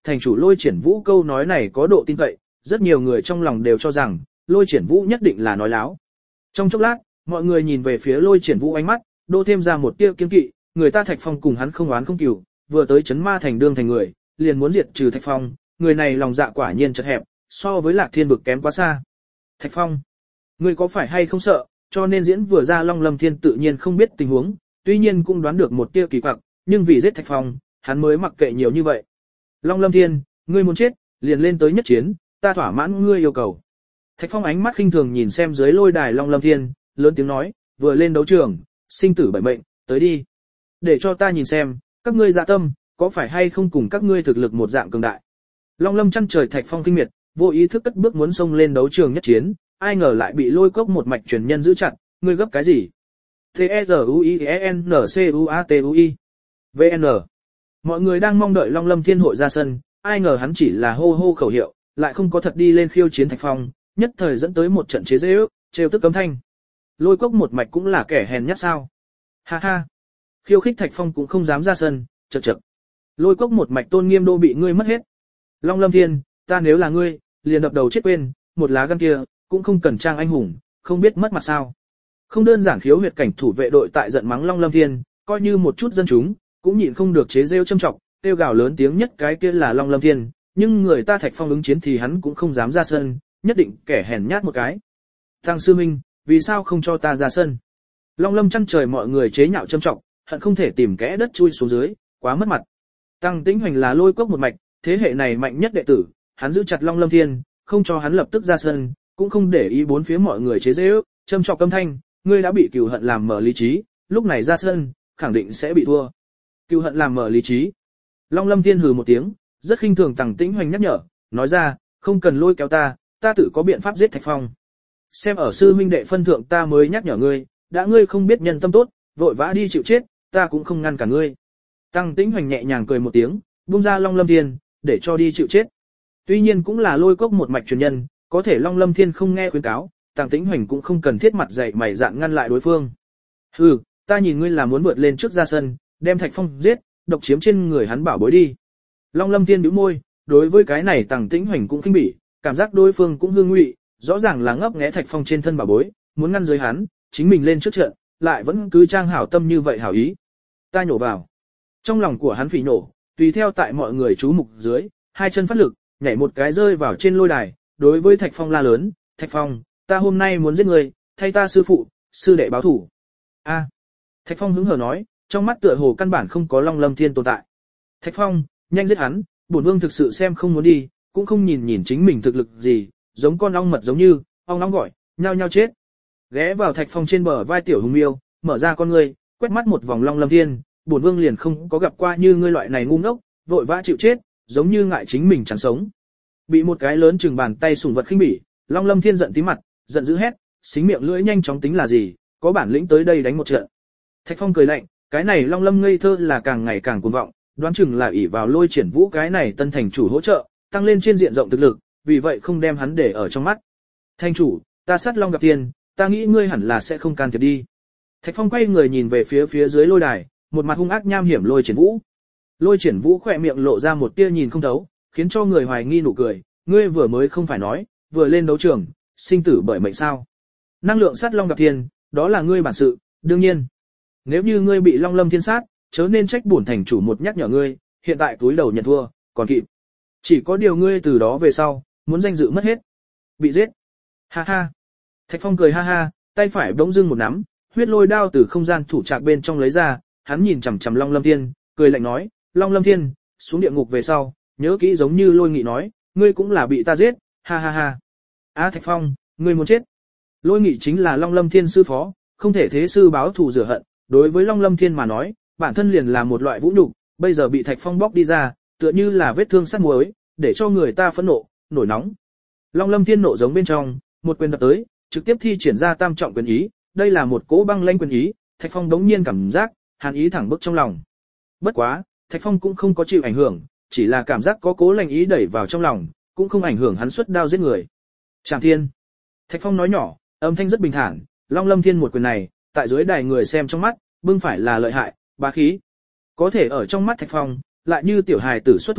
thành chủ Lôi Triển Vũ câu nói này có độ tin cậy, rất nhiều người trong lòng đều cho rằng Lôi Triển Vũ nhất định là nói láo. Trong chốc lát, mọi người nhìn về phía Lôi Triển Vũ ánh mắt, đô thêm ra một tia kiêng kỵ, người ta Thạch Phong cùng hắn không oán không cừu, vừa tới chấn ma thành đương thành người, liền muốn diệt trừ Thạch Phong, người này lòng dạ quả nhiên chật hẹp, so với Lạc Thiên bực kém quá xa. Thạch Phong, ngươi có phải hay không sợ, cho nên diễn vừa ra Long Lâm Thiên tự nhiên không biết tình huống, tuy nhiên cũng đoán được một tia kỳ quặc, nhưng vì giết Thạch Phong, hắn mới mặc kệ nhiều như vậy. Long Lâm Thiên, ngươi muốn chết, liền lên tới nhất chiến, ta thỏa mãn ngươi yêu cầu. Thạch Phong ánh mắt khinh thường nhìn xem dưới lôi đài Long Lâm Thiên, lớn tiếng nói, vừa lên đấu trường, sinh tử bảy mệnh, tới đi. Để cho ta nhìn xem, các ngươi dạ tâm, có phải hay không cùng các ngươi thực lực một dạng cường đại. Long Lâm chăn trời Thạch Phong kinh miệt, vô ý thức cất bước muốn xông lên đấu trường nhất chiến, ai ngờ lại bị lôi cốc một mạch truyền nhân giữ chặt, ngươi gấp cái gì? T E R U I E N C U A T U I V N. Mọi người đang mong đợi Long Lâm Thiên hội ra sân, ai ngờ hắn chỉ là hô hô khẩu hiệu, lại không có thật đi lên khiêu chiến Thạch Phong, nhất thời dẫn tới một trận chế giễu, trêu tức cấm thanh. Lôi cốc một mạch cũng là kẻ hèn nhát sao? Ha ha. Khiêu khích Thạch Phong cũng không dám ra sân, chậc chậc. Lôi cốc một mạch tôn nghiêm đô bị ngươi mất hết. Long Lâm Thiên, ta nếu là ngươi, liền đập đầu chết quên, một lá gan kia, cũng không cần trang anh hùng, không biết mất mặt sao. Không đơn giản khiếu huyệt cảnh thủ vệ đội tại giận mắng Long Lâm Thiên, coi như một chút dân chúng, cũng nhịn không được chế rêu châm trọng, kêu gào lớn tiếng nhất cái kia là Long Lâm Thiên, nhưng người ta Thạch Phong ứng chiến thì hắn cũng không dám ra sân, nhất định kẻ hèn nhát một cái. Tăng sư minh, vì sao không cho ta ra sân? Long Lâm chăn trời mọi người chế nhạo châm trọng, hận không thể tìm kẽ đất chui xuống dưới, quá mất mặt. Tăng Tĩnh Hoành là lôi cốc một mạch, thế hệ này mạnh nhất đệ tử, hắn giữ chặt Long Lâm Thiên, không cho hắn lập tức ra sân, cũng không để ý bốn phía mọi người chế giễu, châm trọng âm thanh, ngươi đã bị cừu hận làm mở lý trí, lúc này ra sân, khẳng định sẽ bị thua. Cừu hận làm mở lý trí. Long Lâm Thiên hừ một tiếng, rất khinh thường Tăng Tĩnh Hoành nhắc nhở, nói ra, không cần lôi kéo ta, ta tự có biện pháp giết Thạch Phong. Xem ở sư huynh đệ phân thượng ta mới nhắc nhở ngươi, đã ngươi không biết nhân tâm tốt, vội vã đi chịu chết, ta cũng không ngăn cả ngươi. Tăng Tĩnh Hoành nhẹ nhàng cười một tiếng, buông ra Long Lâm Thiên, để cho đi chịu chết. Tuy nhiên cũng là lôi cốc một mạch truyền nhân, có thể Long Lâm Thiên không nghe khuyến cáo, Tăng Tĩnh Hoành cũng không cần thiết mặt dày mày dạn ngăn lại đối phương. Hừ, ta nhìn ngươi là muốn vượt lên trước ra sân, đem Thạch Phong giết, độc chiếm trên người hắn bảo bối đi. Long Lâm Thiên bĩu môi, đối với cái này Tăng Tĩnh Hoành cũng khinh bỉ, cảm giác đối phương cũng hương ngụy, rõ ràng là ngấp nghé Thạch Phong trên thân bảo bối, muốn ngăn dưới hắn, chính mình lên trước trận, lại vẫn cứ trang hảo tâm như vậy hảo ý. Ta nhổ vào. Trong lòng của hắn phỉ nổ, tùy theo tại mọi người chú mục dưới, hai chân phát lực, nhảy một cái rơi vào trên lôi đài, đối với Thạch Phong la lớn, Thạch Phong, ta hôm nay muốn giết người, thay ta sư phụ, sư đệ báo thủ. A. Thạch Phong hứng hờ nói, trong mắt tựa hồ căn bản không có Long Lâm Thiên tồn tại. Thạch Phong, nhanh giết hắn, bổn vương thực sự xem không muốn đi, cũng không nhìn nhìn chính mình thực lực gì, giống con ong mật giống như, ong ong gọi, nhao nhao chết. Ghé vào Thạch Phong trên bờ vai tiểu hùng miêu, mở ra con ngươi, quét mắt một vòng Long Lâm Thiên, bổn vương liền không có gặp qua như ngươi loại này ngu ngốc, vội vã chịu chết, giống như ngại chính mình chẳng sống. Bị một cái lớn chừng bàn tay sủng vật khinh bỉ, Long Lâm Thiên giận tím mặt, giận dữ hét, xính miệng lưỡi nhanh chóng tính là gì, có bản lĩnh tới đây đánh một trận. Thạch Phong cười lạnh, cái này Long Lâm ngây thơ là càng ngày càng cuồng vọng, đoán chừng là ỷ vào Lôi Triển Vũ cái này tân thành chủ hỗ trợ, tăng lên trên diện rộng thực lực, vì vậy không đem hắn để ở trong mắt. Thành chủ, ta sát Long gặp tiền, ta nghĩ ngươi hẳn là sẽ không can thiệp đi. Thạch Phong quay người nhìn về phía phía dưới lôi đài, một mặt hung ác nham hiểm Lôi Triển Vũ. Lôi Triển Vũ khỏe miệng lộ ra một tia nhìn không thấu, khiến cho người hoài nghi nụ cười, ngươi vừa mới không phải nói, vừa lên đấu trường, sinh tử bởi mệnh sao? Năng lượng sát Long gặp thiên, đó là ngươi bản sự, đương nhiên. Nếu như ngươi bị Long Lâm Thiên sát, chớ nên trách bổn thành chủ một nhắc nhở ngươi, hiện tại túi đầu nhận thua, còn kịp. Chỉ có điều ngươi từ đó về sau, muốn danh dự mất hết. Bị giết. Ha ha. Thạch Phong cười ha ha, tay phải bỗng dưng một nắm, huyết lôi đao từ không gian thủ trạc bên trong lấy ra, hắn nhìn chằm chằm Long Lâm Thiên, cười lạnh nói, Long Lâm Thiên, xuống địa ngục về sau, nhớ kỹ giống như Lôi Nghị nói, ngươi cũng là bị ta giết, ha ha ha. Á Thạch Phong, ngươi muốn chết. Lôi Nghị chính là Long Lâm Thiên sư phó, không thể thế sư báo thù rửa hận, đối với Long Lâm Thiên mà nói, bản thân liền là một loại vũ nhục, bây giờ bị Thạch Phong bóc đi ra, tựa như là vết thương sắt muối, để cho người ta phẫn nộ, nổi nóng. Long Lâm Thiên nộ giống bên trong, một quyền đập tới, trực tiếp thi triển ra tam trọng quyền ý, đây là một cỗ băng lãnh quyền ý, Thạch Phong đống nhiên cảm giác, hàn ý thẳng bức trong lòng. Bất quá, Thạch Phong cũng không có chịu ảnh hưởng, chỉ là cảm giác có cố lành ý đẩy vào trong lòng, cũng không ảnh hưởng hắn xuất đao giết người. Trảm Thiên. Thạch Phong nói nhỏ, âm thanh rất bình thản, Long Lâm Thiên một quyền này, tại dưới đài người xem trong mắt, bưng phải là lợi hại, bá khí. Có thể ở trong mắt Thạch Phong, lại như tiểu hài tử xuất thủ,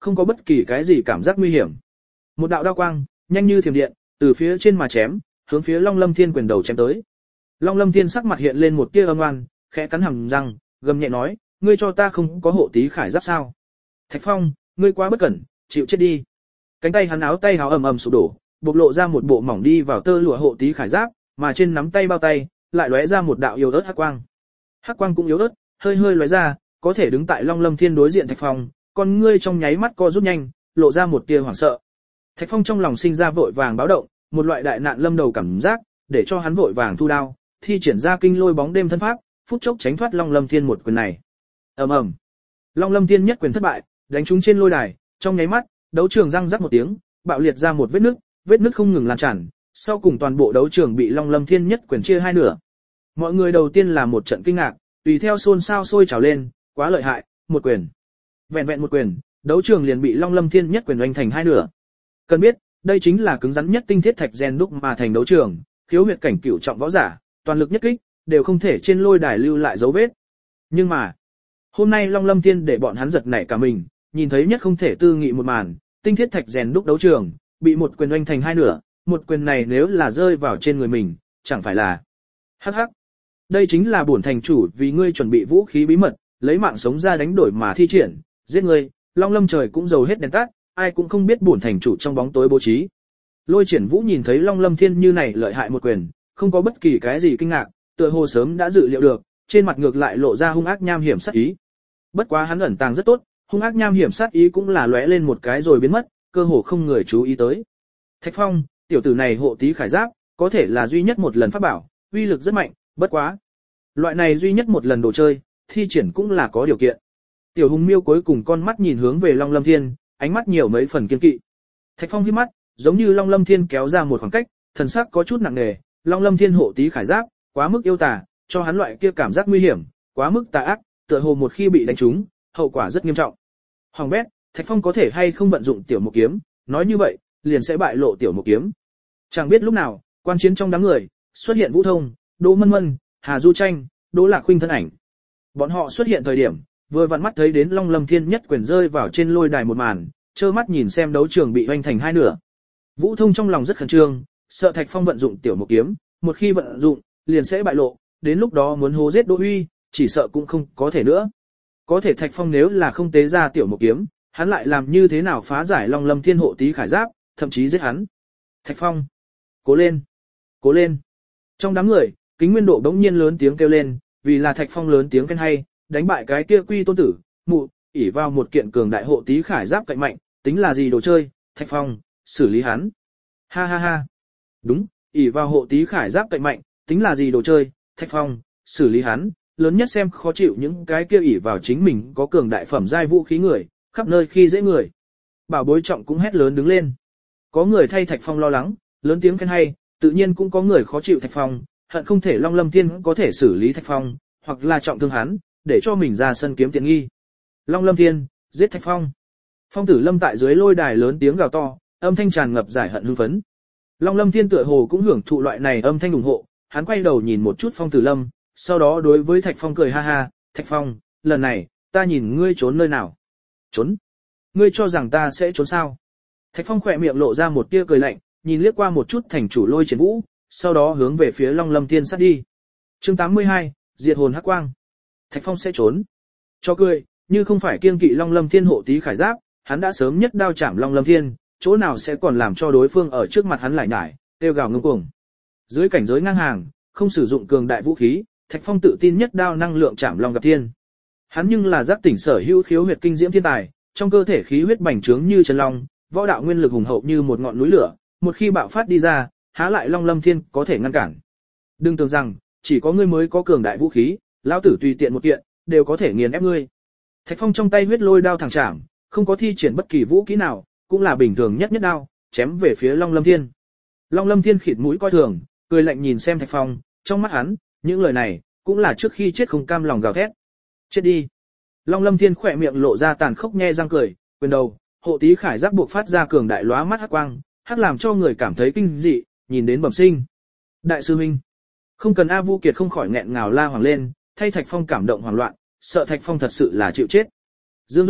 không có bất kỳ cái gì cảm giác nguy hiểm. Một đạo đao quang, nhanh như thiểm điện, từ phía trên mà chém, hướng phía Long Lâm Thiên quyền đầu chém tới. Long Lâm Thiên sắc mặt hiện lên một tia âm oan, khẽ cắn hàm răng, gầm nhẹ nói, ngươi cho ta không có hộ tí khải giáp sao? Thạch Phong, ngươi quá bất cẩn, chịu chết đi. Cánh tay hắn áo tay áo ầm ầm sụp đổ, bộc lộ ra một bộ mỏng đi vào tơ lụa hộ tí khải giáp, mà trên nắm tay bao tay lại lóe ra một đạo yếu ớt hắc quang. Hắc quang cũng yếu ớt, hơi hơi lóe ra, có thể đứng tại Long Lâm Thiên đối diện Thạch Phong, con ngươi trong nháy mắt co rút nhanh, lộ ra một tia hoảng sợ. Thạch Phong trong lòng sinh ra vội vàng báo động, một loại đại nạn lâm đầu cảm giác, để cho hắn vội vàng thu đao, thi triển ra kinh lôi bóng đêm thân pháp, phút chốc tránh thoát Long Lâm Thiên một quyền này. Ầm ầm. Long Lâm Thiên nhất quyền thất bại, đánh trúng trên lôi đài, trong nháy mắt, đấu trường răng rắc một tiếng, bạo liệt ra một vết nứt, vết nứt không ngừng lan tràn, sau cùng toàn bộ đấu trường bị Long Lâm Thiên nhất quyền chia hai nửa. Mọi người đầu tiên là một trận kinh ngạc, tùy theo xôn xao sôi trào lên, quá lợi hại, một quyền. Vẹn vẹn một quyền, đấu trường liền bị Long Lâm Thiên nhất quyền oanh thành hai nửa. Cần biết, đây chính là cứng rắn nhất tinh thiết thạch rèn đúc mà thành đấu trường, khiếu huyệt cảnh cửu trọng võ giả, toàn lực nhất kích, đều không thể trên lôi đài lưu lại dấu vết. Nhưng mà, hôm nay Long Lâm Thiên để bọn hắn giật nảy cả mình, nhìn thấy nhất không thể tư nghị một màn, tinh thiết thạch rèn đúc đấu trường, bị một quyền oanh thành hai nửa, một quyền này nếu là rơi vào trên người mình, chẳng phải là hắc hắc. Đây chính là bổn thành chủ vì ngươi chuẩn bị vũ khí bí mật, lấy mạng sống ra đánh đổi mà thi triển, giết ngươi, Long Lâm trời cũng dầu hết đèn tắt, ai cũng không biết bổn thành chủ trong bóng tối bố trí. Lôi Triển Vũ nhìn thấy Long Lâm Thiên như này lợi hại một quyền, không có bất kỳ cái gì kinh ngạc, tựa hồ sớm đã dự liệu được, trên mặt ngược lại lộ ra hung ác nham hiểm sát ý. Bất quá hắn ẩn tàng rất tốt, hung ác nham hiểm sát ý cũng là lóe lên một cái rồi biến mất, cơ hồ không người chú ý tới. Thạch Phong, tiểu tử này hộ tí khải giáp, có thể là duy nhất một lần pháp bảo, uy lực rất mạnh, bất quá. Loại này duy nhất một lần đồ chơi, thi triển cũng là có điều kiện. Tiểu Hùng Miêu cuối cùng con mắt nhìn hướng về Long Lâm Thiên, ánh mắt nhiều mấy phần kiên kỵ. Thạch Phong híp mắt, giống như Long Lâm Thiên kéo ra một khoảng cách, thần sắc có chút nặng nề, Long Lâm Thiên hộ tí khải giáp, quá mức yêu tà, cho hắn loại kia cảm giác nguy hiểm, quá mức tà ác, tựa hồ một khi bị đánh trúng, hậu quả rất nghiêm trọng. Hoàng bét, Thạch Phong có thể hay không vận dụng tiểu một kiếm, nói như vậy, liền sẽ bại lộ tiểu một kiếm. Chẳng biết lúc nào, quan chiến trong đám người, xuất hiện Vũ Thông, Đỗ Mân Mân, Hà Du Tranh, Đỗ Lạc Khuynh thân ảnh. Bọn họ xuất hiện thời điểm, vừa vặn mắt thấy đến Long Lâm Thiên nhất quyền rơi vào trên lôi đài một màn, trơ mắt nhìn xem đấu trường bị hoành thành hai nửa. Vũ Thông trong lòng rất khẩn trương, sợ Thạch Phong vận dụng tiểu một kiếm, một khi vận dụng, liền sẽ bại lộ, đến lúc đó muốn hô giết Đỗ Huy, chỉ sợ cũng không có thể nữa. Có thể Thạch Phong nếu là không tế ra tiểu một kiếm, hắn lại làm như thế nào phá giải Long Lâm Thiên hộ tí khải giáp, thậm chí giết hắn. Thạch Phong, cố lên, cố lên. Trong đám người, Kính Nguyên Độ bỗng nhiên lớn tiếng kêu lên, vì là Thạch Phong lớn tiếng khen hay, đánh bại cái kia Quy Tôn tử, mụ, ỷ vào một kiện cường đại hộ tí khải giáp cạnh mạnh, tính là gì đồ chơi, Thạch Phong, xử lý hắn. Ha ha ha. Đúng, ỷ vào hộ tí khải giáp cạnh mạnh, tính là gì đồ chơi, Thạch Phong, xử lý hắn, lớn nhất xem khó chịu những cái kia ỷ vào chính mình có cường đại phẩm giai vũ khí người, khắp nơi khi dễ người. Bảo Bối Trọng cũng hét lớn đứng lên. Có người thay Thạch Phong lo lắng, lớn tiếng khen hay, tự nhiên cũng có người khó chịu Thạch Phong, hận không thể Long Lâm Thiên có thể xử lý Thạch Phong, hoặc là trọng thương hắn, để cho mình ra sân kiếm tiện nghi. Long Lâm Thiên, giết Thạch Phong. Phong Tử Lâm tại dưới lôi đài lớn tiếng gào to, âm thanh tràn ngập giải hận hưng phấn. Long Lâm Thiên tựa hồ cũng hưởng thụ loại này âm thanh ủng hộ, hắn quay đầu nhìn một chút Phong Tử Lâm, sau đó đối với Thạch Phong cười ha ha, Thạch Phong, lần này, ta nhìn ngươi trốn nơi nào. Trốn? Ngươi cho rằng ta sẽ trốn sao? Thạch Phong khỏe miệng lộ ra một tia cười lạnh, nhìn liếc qua một chút thành chủ Lôi Triển Vũ, sau đó hướng về phía Long Lâm Thiên sát đi. Chương tám mươi hai, diệt hồn hắc quang. Thạch Phong sẽ trốn. Cho cười, như không phải kiêng kỵ Long Lâm Thiên hộ tí khải giáp, hắn đã sớm nhất đao chạm Long Lâm Thiên, chỗ nào sẽ còn làm cho đối phương ở trước mặt hắn lại nhải, kêu gào ngông cuồng. Dưới cảnh giới ngang hàng, không sử dụng cường đại vũ khí, Thạch Phong tự tin nhất đao năng lượng chạm Long gặp thiên. Hắn nhưng là giác tỉnh sở hữu khiếu huyệt kinh diễm thiên tài, trong cơ thể khí huyết bành trướng như chân long, võ đạo nguyên lực hùng hậu như một ngọn núi lửa, một khi bạo phát đi ra, há lại Long Lâm Thiên có thể ngăn cản. Đừng tưởng rằng chỉ có ngươi mới có cường đại vũ khí, lão tử tùy tiện một kiện đều có thể nghiền ép ngươi. Thạch Phong trong tay huyết lôi đao thẳng chạm, không có thi triển bất kỳ vũ khí nào, cũng là bình thường nhất nhất đao, chém về phía Long Lâm Thiên. Long Lâm Thiên khịt mũi coi thường, cười lạnh nhìn xem Thạch Phong, trong mắt hắn, những lời này cũng là trước khi chết không cam lòng gào thét. Chết đi. Long Lâm Thiên khỏe miệng lộ ra tàn khốc nhe răng cười, quyền đầu, hộ tí khải giáp buộc phát ra cường đại lóa mắt hắc quang, hắc làm cho người cảm thấy kinh dị, nhìn đến bẩm sinh. Đại sư huynh. Không cần A Vu Kiệt không khỏi nghẹn ngào la hoàng lên, thay Thạch Phong cảm động hoảng loạn, sợ Thạch Phong thật sự là chịu chết. Dương Dũng,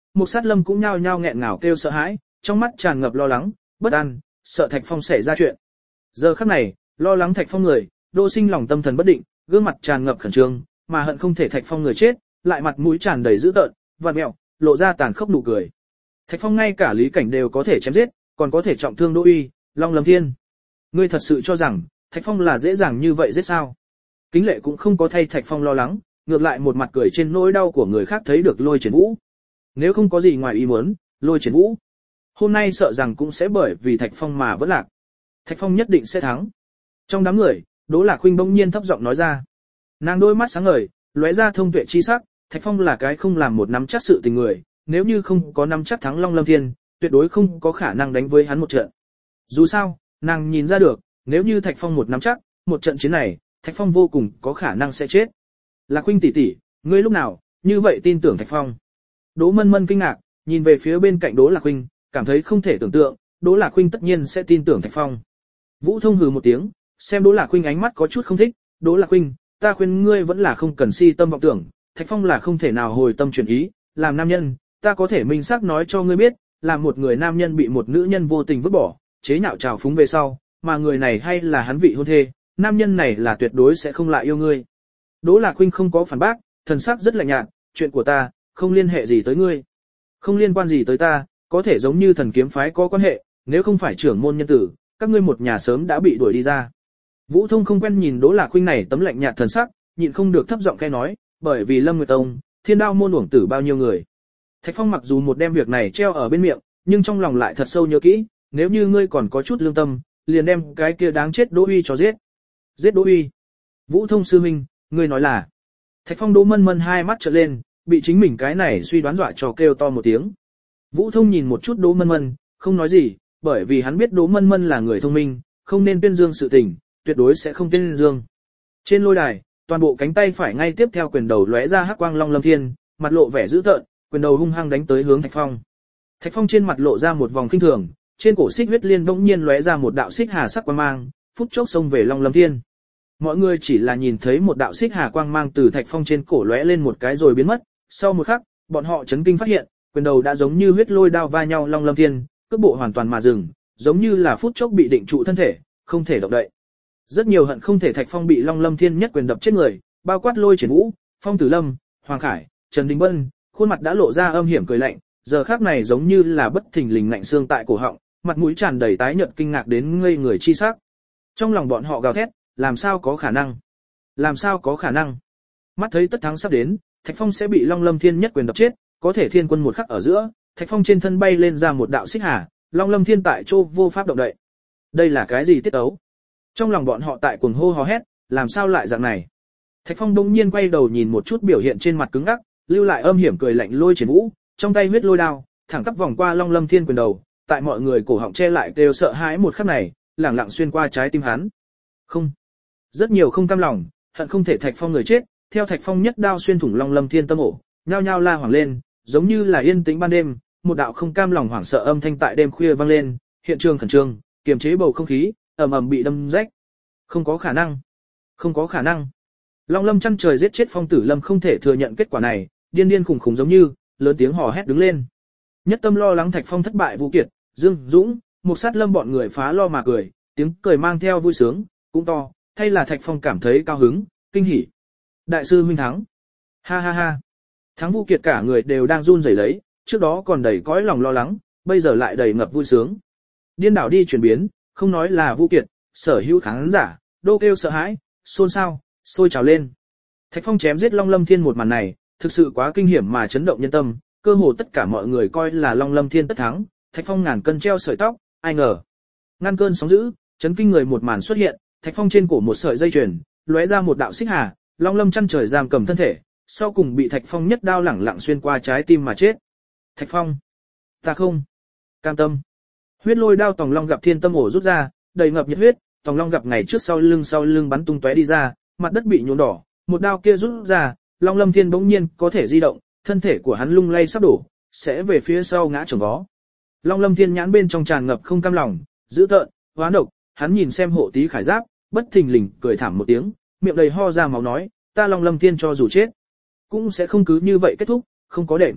một sát lâm cũng nhao nhao nghẹn ngào kêu sợ hãi, trong mắt tràn ngập lo lắng, bất an, sợ Thạch Phong xảy ra chuyện. Giờ khắc này, lo lắng Thạch Phong người, Đỗ Sinh lòng tâm thần bất định, gương mặt tràn ngập khẩn trương, mà hận không thể Thạch Phong người chết, lại mặt mũi tràn đầy dữ tợn, vặn mẹo, lộ ra tàn khốc nụ cười. Thạch Phong ngay cả Lý Cảnh đều có thể chém giết, còn có thể trọng thương Đỗ Uy, Long Lâm Thiên. Ngươi thật sự cho rằng Thạch Phong là dễ dàng như vậy giết sao? Kính Lệ cũng không có thay Thạch Phong lo lắng, ngược lại một mặt cười trên nỗi đau của người khác thấy được Lôi Triển Vũ. Nếu không có gì ngoài ý muốn, Lôi Triển Vũ hôm nay sợ rằng cũng sẽ bởi vì Thạch Phong mà vẫn lạc. Thạch Phong nhất định sẽ thắng. Trong đám người, Đỗ Lạc Khuynh bỗng nhiên thấp giọng nói ra. Nàng đôi mắt sáng ngời, lóe ra thông tuệ chi sắc, Thạch Phong là cái không làm một nắm chắc sự tình người, nếu như không có nắm chắc thắng Long Lâm Thiên, tuyệt đối không có khả năng đánh với hắn một trận. Dù sao, nàng nhìn ra được, nếu như Thạch Phong một nắm chắc, một trận chiến này, Thạch Phong vô cùng có khả năng sẽ chết. Lạc Khuynh tỷ tỷ, ngươi lúc nào như vậy tin tưởng Thạch Phong? Đỗ Mân Mân kinh ngạc, nhìn về phía bên cạnh Đỗ Lạc Khuynh, cảm thấy không thể tưởng tượng, Đỗ Lạc Khuynh tất nhiên sẽ tin tưởng Thạch Phong. Vũ Thông hừ một tiếng, xem Đỗ Lạc Khuynh ánh mắt có chút không thích, Đỗ Lạc Khuynh, ta khuyên ngươi vẫn là không cần si tâm vọng tưởng, Thạch Phong là không thể nào hồi tâm chuyển ý, làm nam nhân, ta có thể minh xác nói cho ngươi biết, là một người nam nhân bị một nữ nhân vô tình vứt bỏ, chế nhạo trào phúng về sau, mà người này hay là hắn vị hôn thê, nam nhân này là tuyệt đối sẽ không lại yêu ngươi. Đỗ Lạc Khuynh không có phản bác, thần sắc rất lạnh nhạt, chuyện của ta, không liên hệ gì tới ngươi. Không liên quan gì tới ta, có thể giống như thần kiếm phái có quan hệ, nếu không phải trưởng môn nhân tử, các ngươi một nhà sớm đã bị đuổi đi ra. Vũ Thông không quen nhìn Đỗ Lạc Khuynh này tấm lạnh nhạt thần sắc, nhịn không được thấp giọng khẽ nói, bởi vì Lâm Nguyệt Tông, Thiên Đao môn uổng tử bao nhiêu người. Thạch Phong mặc dù một đem việc này treo ở bên miệng, nhưng trong lòng lại thật sâu nhớ kỹ, nếu như ngươi còn có chút lương tâm, liền đem cái kia đáng chết Đỗ Uy cho giết. Giết Đỗ Uy? Vũ Thông sư huynh, ngươi nói là? Thạch Phong Đỗ Mân Mân hai mắt trợn lên, bị chính mình cái này suy đoán dọa cho kêu to một tiếng. Vũ Thông nhìn một chút Đỗ Mân Mân, không nói gì, bởi vì hắn biết Đỗ Mân Mân là người thông minh, không nên tuyên dương sự tình, tuyệt đối sẽ không tuyên dương. Trên lôi đài, toàn bộ cánh tay phải ngay tiếp theo quyền đầu lóe ra hắc quang Long Lâm Thiên, mặt lộ vẻ dữ tợn, quyền đầu hung hăng đánh tới hướng Thạch Phong. Thạch Phong trên mặt lộ ra một vòng kinh thường, trên cổ xích huyết liên bỗng nhiên lóe ra một đạo xích hà sắc quang mang, phút chốc xông về Long Lâm Thiên. Mọi người chỉ là nhìn thấy một đạo xích hà quang mang từ Thạch Phong trên cổ lóe lên một cái rồi biến mất, sau một khắc, bọn họ chấn kinh phát hiện, quyền đầu đã giống như huyết lôi đao va nhau Long Lâm Thiên, cước bộ hoàn toàn mà dừng, giống như là phút chốc bị định trụ thân thể, không thể động đậy. Rất nhiều hận không thể Thạch Phong bị Long Lâm Thiên nhất quyền đập chết người, bao quát Lôi Triển Vũ, Phong Tử Lâm, Hoàng Khải, Trần Đình Bân, khuôn mặt đã lộ ra âm hiểm cười lạnh, giờ khắc này giống như là bất thình lình lạnh xương tại cổ họng, mặt mũi tràn đầy tái nhợt kinh ngạc đến ngây người chi sắc. Trong lòng bọn họ gào thét, làm sao có khả năng? Làm sao có khả năng? Mắt thấy tất thắng sắp đến, Thạch Phong sẽ bị Long Lâm Thiên nhất quyền đập chết, có thể thiên quân một khắc ở giữa, Thạch Phong trên thân bay lên ra một đạo xích hà, Long Lâm Thiên tại chỗ vô pháp động đậy. Đây là cái gì tiết tấu? Trong lòng bọn họ tại cuồng hô hò hét, làm sao lại dạng này? Thạch Phong đông nhiên quay đầu nhìn một chút biểu hiện trên mặt cứng ngắc, lưu lại âm hiểm cười lạnh Lôi Triển Vũ, trong tay huyết lôi đao, thẳng tắp vòng qua Long Lâm Thiên quyền đầu, tại mọi người cổ họng che lại đều sợ hãi một khắc này, lẳng lặng xuyên qua trái tim hắn. Không, rất nhiều không cam lòng, hận không thể Thạch Phong người chết, theo Thạch Phong nhất đao xuyên thủng Long Lâm Thiên tâm ổ, nhao nhao la hoảng lên, giống như là yên tĩnh ban đêm, một đạo không cam lòng hoảng sợ âm thanh tại đêm khuya vang lên, hiện trường khẩn trương, kiềm chế bầu không khí, ầm ầm bị đâm rách. Không có khả năng, không có khả năng. Long Lâm chăn trời giết chết Phong Tử Lâm không thể thừa nhận kết quả này, điên điên khủng khủng giống như, lớn tiếng hò hét đứng lên. Nhất tâm lo lắng Thạch Phong thất bại Vũ Kiệt, Dương Dũng, một sát lâm bọn người phá lo mà cười, tiếng cười mang theo vui sướng, cũng to, thay là Thạch Phong cảm thấy cao hứng, kinh hỉ. Đại sư huynh thắng. Ha ha ha. Thắng Vũ Kiệt cả người đều đang run rẩy lấy, trước đó còn đầy cõi lòng lo lắng, bây giờ lại đầy ngập vui sướng. Điên đảo đi chuyển biến, không nói là Vũ Kiệt, sở hữu khán giả, đô kêu sợ hãi, xôn xao, sôi trào lên. Thạch Phong chém giết Long Lâm Thiên một màn này, thực sự quá kinh hiểm mà chấn động nhân tâm, cơ hồ tất cả mọi người coi là Long Lâm Thiên tất thắng, Thạch Phong ngàn cân treo sợi tóc, ai ngờ. Ngăn cơn sóng dữ, chấn kinh người một màn xuất hiện, Thạch Phong trên cổ một sợi dây chuyền, lóe ra một đạo xích hà, Long Lâm chăn trời giam cầm thân thể, sau cùng bị Thạch Phong nhất đao lẳng lặng xuyên qua trái tim mà chết. Thạch Phong, ta không cam tâm. Huyết lôi đao tòng long gặp thiên tâm ổ rút ra, đầy ngập nhiệt huyết, tòng long gặp ngày trước sau lưng sau lưng bắn tung tóe đi ra, mặt đất bị nhuộm đỏ, một đao kia rút ra, Long Lâm Thiên bỗng nhiên có thể di động, thân thể của hắn lung lay sắp đổ, sẽ về phía sau ngã chồng vó. Long Lâm Thiên nhãn bên trong tràn ngập không cam lòng, dữ tợn, hoán độc, hắn nhìn xem hộ tí khải giáp, bất thình lình cười thảm một tiếng, miệng đầy ho ra máu nói, ta Long Lâm Thiên cho dù chết, cũng sẽ không cứ như vậy kết thúc, không có đệm.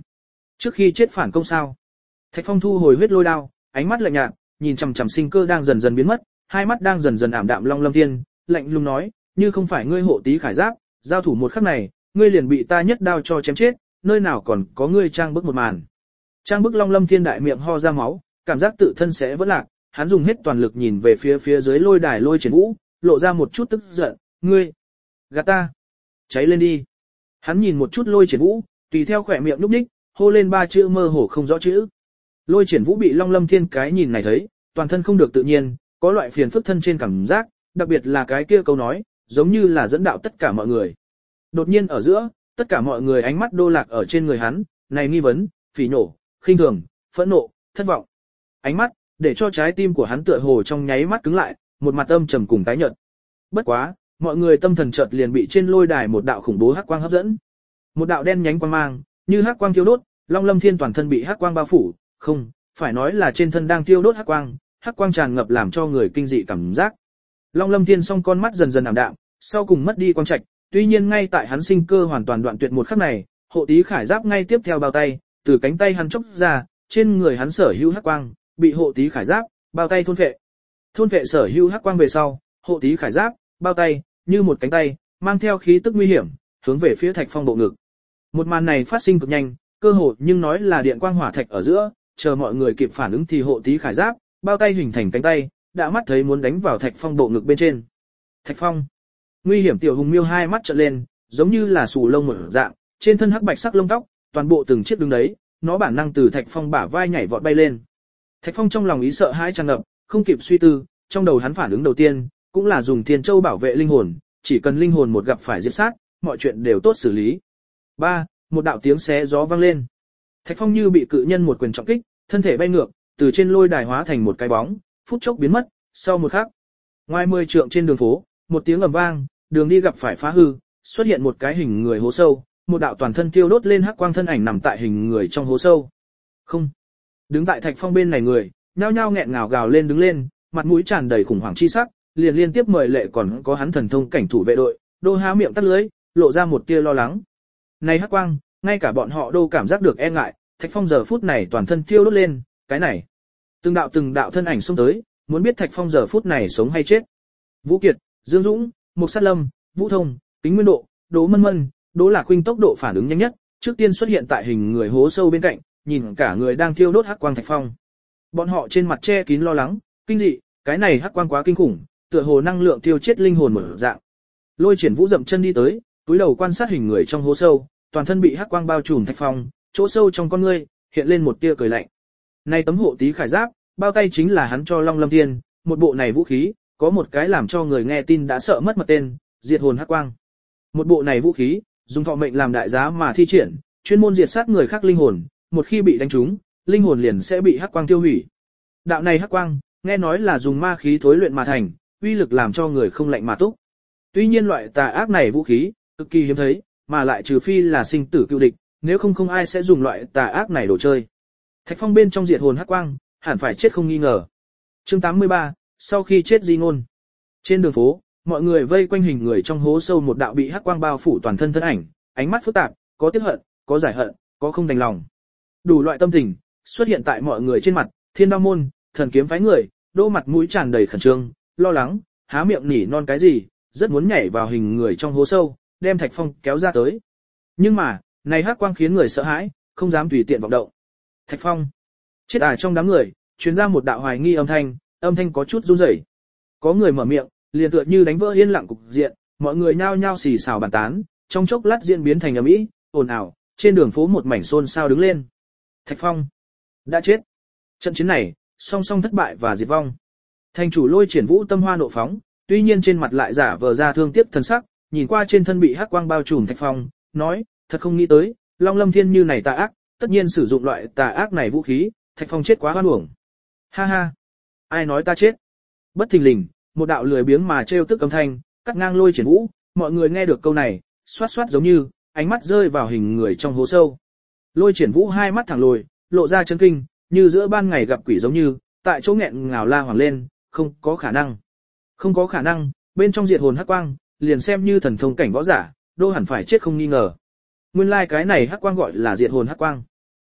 Trước khi chết phản công sao? Thạch Phong thu hồi huyết lôi đao, ánh mắt lạnh nhạt, nhìn chằm chằm sinh cơ đang dần dần biến mất, hai mắt đang dần dần ảm đạm Long Lâm Thiên, lạnh lùng nói, như không phải ngươi hộ tí khải giáp, giao thủ một khắc này, ngươi liền bị ta nhất đao cho chém chết, nơi nào còn có ngươi trang bức một màn. Trang bức Long Lâm Thiên đại miệng ho ra máu, cảm giác tự thân sẽ vỡ lạc, hắn dùng hết toàn lực nhìn về phía phía dưới lôi đài Lôi Triển Vũ, lộ ra một chút tức giận, ngươi, gạt ta, cháy lên đi. Hắn nhìn một chút Lôi Triển Vũ, tùy theo khỏe miệng nhúc nhích, hô lên ba chữ mơ hồ không rõ chữ. Lôi Triển Vũ bị Long Lâm Thiên cái nhìn này thấy, toàn thân không được tự nhiên, có loại phiền phức thân trên cảm giác, đặc biệt là cái kia câu nói, giống như là dẫn đạo tất cả mọi người. Đột nhiên ở giữa, tất cả mọi người ánh mắt đô lạc ở trên người hắn, này nghi vấn, phỉ nổ, khinh thường, phẫn nộ, thất vọng. Ánh mắt, để cho trái tim của hắn tựa hồ trong nháy mắt cứng lại, một mặt âm trầm cùng tái nhợt. Bất quá, mọi người tâm thần chợt liền bị trên lôi đài một đạo khủng bố hắc quang hấp dẫn. Một đạo đen nhánh quang mang, như hắc quang thiêu đốt, Long Lâm Thiên toàn thân bị hắc quang bao phủ, không, phải nói là trên thân đang thiêu đốt hắc quang, hắc quang tràn ngập làm cho người kinh dị cảm giác. Long Lâm Thiên song con mắt dần dần ảm đạm, sau cùng mất đi quang trạch, tuy nhiên ngay tại hắn sinh cơ hoàn toàn đoạn tuyệt một khắc này, hộ tí khải giáp ngay tiếp theo bao tay, từ cánh tay hắn chốc ra, trên người hắn sở hữu hắc quang, bị hộ tí khải giáp, bao tay thôn phệ. Thôn phệ sở hữu hắc quang về sau, hộ tí khải giáp, bao tay, như một cánh tay, mang theo khí tức nguy hiểm, hướng về phía Thạch Phong bộ ngực. Một màn này phát sinh cực nhanh, cơ hồ nhưng nói là điện quang hỏa thạch ở giữa, chờ mọi người kịp phản ứng thì hộ tí khải giáp, bao tay hình thành cánh tay, đã mắt thấy muốn đánh vào Thạch Phong bộ ngực bên trên. Thạch Phong, nguy hiểm tiểu hùng miêu hai mắt trợn lên, giống như là sù lông mở dạng, trên thân hắc bạch sắc lông tóc, toàn bộ từng chiếc đứng đấy, nó bản năng từ Thạch Phong bả vai nhảy vọt bay lên. Thạch Phong trong lòng ý sợ hãi tràn ngập, không kịp suy tư, trong đầu hắn phản ứng đầu tiên, cũng là dùng Thiên Châu bảo vệ linh hồn, chỉ cần linh hồn một gặp phải diệt sát, mọi chuyện đều tốt xử lý. Ba, một đạo tiếng xé gió vang lên. Thạch Phong như bị cự nhân một quyền trọng kích, thân thể bay ngược, từ trên lôi đài hóa thành một cái bóng, phút chốc biến mất, sau một khắc. Ngoài mười trượng trên đường phố, một tiếng ầm vang, đường đi gặp phải phá hư, xuất hiện một cái hình người hố sâu, một đạo toàn thân tiêu đốt lên hắc quang thân ảnh nằm tại hình người trong hố sâu. Không. Đứng tại Thạch Phong bên này người, nhao nhao nghẹn ngào gào lên đứng lên, mặt mũi tràn đầy khủng hoảng chi sắc, liền liên tiếp mời lệ còn có hắn thần thông cảnh thủ vệ đội, đô há miệng tắt lưới, lộ ra một tia lo lắng. Này hắc quang, ngay cả bọn họ đô cảm giác được e ngại, Thạch Phong giờ phút này toàn thân tiêu đốt lên, cái này. Từng đạo từng đạo thân ảnh xông tới, muốn biết Thạch Phong giờ phút này sống hay chết. Vũ Kiệt, Dương Dũng, Mục Sát Lâm, Vũ Thông, Kính Nguyên Độ, Đỗ Mân Mân, Đỗ Lạc Khuynh tốc độ phản ứng nhanh nhất, trước tiên xuất hiện tại hình người hố sâu bên cạnh, nhìn cả người đang thiêu đốt hắc quang Thạch Phong. Bọn họ trên mặt che kín lo lắng, kinh dị, cái này hắc quang quá kinh khủng, tựa hồ năng lượng tiêu chết linh hồn mở dạng. Lôi Triển Vũ dậm chân đi tới, túi đầu quan sát hình người trong hố sâu, toàn thân bị hắc quang bao trùm Thạch Phong, chỗ sâu trong con ngươi hiện lên một tia cười lạnh. Này tấm hộ tí khải giáp, bao tay chính là hắn cho Long Lâm Thiên, một bộ này vũ khí, có một cái làm cho người nghe tin đã sợ mất mật tên, diệt hồn hắc quang. Một bộ này vũ khí, dùng thọ mệnh làm đại giá mà thi triển, chuyên môn diệt sát người khác linh hồn, một khi bị đánh trúng, linh hồn liền sẽ bị hắc quang tiêu hủy. Đạo này hắc quang, nghe nói là dùng ma khí thối luyện mà thành, uy lực làm cho người không lạnh mà túc. Tuy nhiên loại tà ác này vũ khí, cực kỳ hiếm thấy, mà lại trừ phi là sinh tử cựu địch, nếu không không ai sẽ dùng loại tà ác này đồ chơi. Thạch Phong bên trong diệt hồn hắc quang, hẳn phải chết không nghi ngờ. Chương tám mươi ba, sau khi chết di ngôn. Trên đường phố, mọi người vây quanh hình người trong hố sâu một đạo bị hắc quang bao phủ toàn thân thân ảnh, ánh mắt phức tạp, có tiếc hận, có giải hận, có không đành lòng. Đủ loại tâm tình xuất hiện tại mọi người trên mặt, Thiên Đao môn, Thần Kiếm phái người, đô mặt mũi tràn đầy khẩn trương, lo lắng, há miệng nỉ non cái gì, rất muốn nhảy vào hình người trong hố sâu, đem Thạch Phong kéo ra tới. Nhưng mà, này hắc quang khiến người sợ hãi, không dám tùy tiện vọng động. Thạch Phong, chết à. Trong đám người truyền ra một đạo hoài nghi âm thanh, âm thanh có chút run rẩy. Có người mở miệng, liền tựa như đánh vỡ yên lặng cục diện, mọi người nhao nhao xì xào bàn tán, trong chốc lát diễn biến thành ầm ĩ, ồn ào, trên đường phố một mảnh xôn xao đứng lên. Thạch Phong đã chết. Trận chiến này, song song thất bại và diệt vong. Thành chủ Lôi Triển Vũ tâm hoa nộ phóng, tuy nhiên trên mặt lại giả vờ ra thương tiếc thần sắc, nhìn qua trên thân bị hắc quang bao trùm Thạch Phong, nói, thật không nghĩ tới, Long Lâm Thiên như này tà ác, tất nhiên sử dụng loại tà ác này vũ khí, Thạch Phong chết quá oan uổng. Ha ha, ai nói ta chết? Bất thình lình, một đạo lười biếng mà trêu tức âm thanh, cắt ngang Lôi Triển Vũ, mọi người nghe được câu này, xoát xoát giống như, ánh mắt rơi vào hình người trong hố sâu. Lôi Triển Vũ hai mắt thẳng lồi, lộ ra chấn kinh, như giữa ban ngày gặp quỷ giống như, tại chỗ nghẹn ngào la hoảng lên, không có khả năng. Không có khả năng, bên trong diệt hồn hắc quang, liền xem như thần thông cảnh võ giả, đô hẳn phải chết không nghi ngờ. Nguyên lai like cái này hắc quang gọi là diệt hồn hắc quang.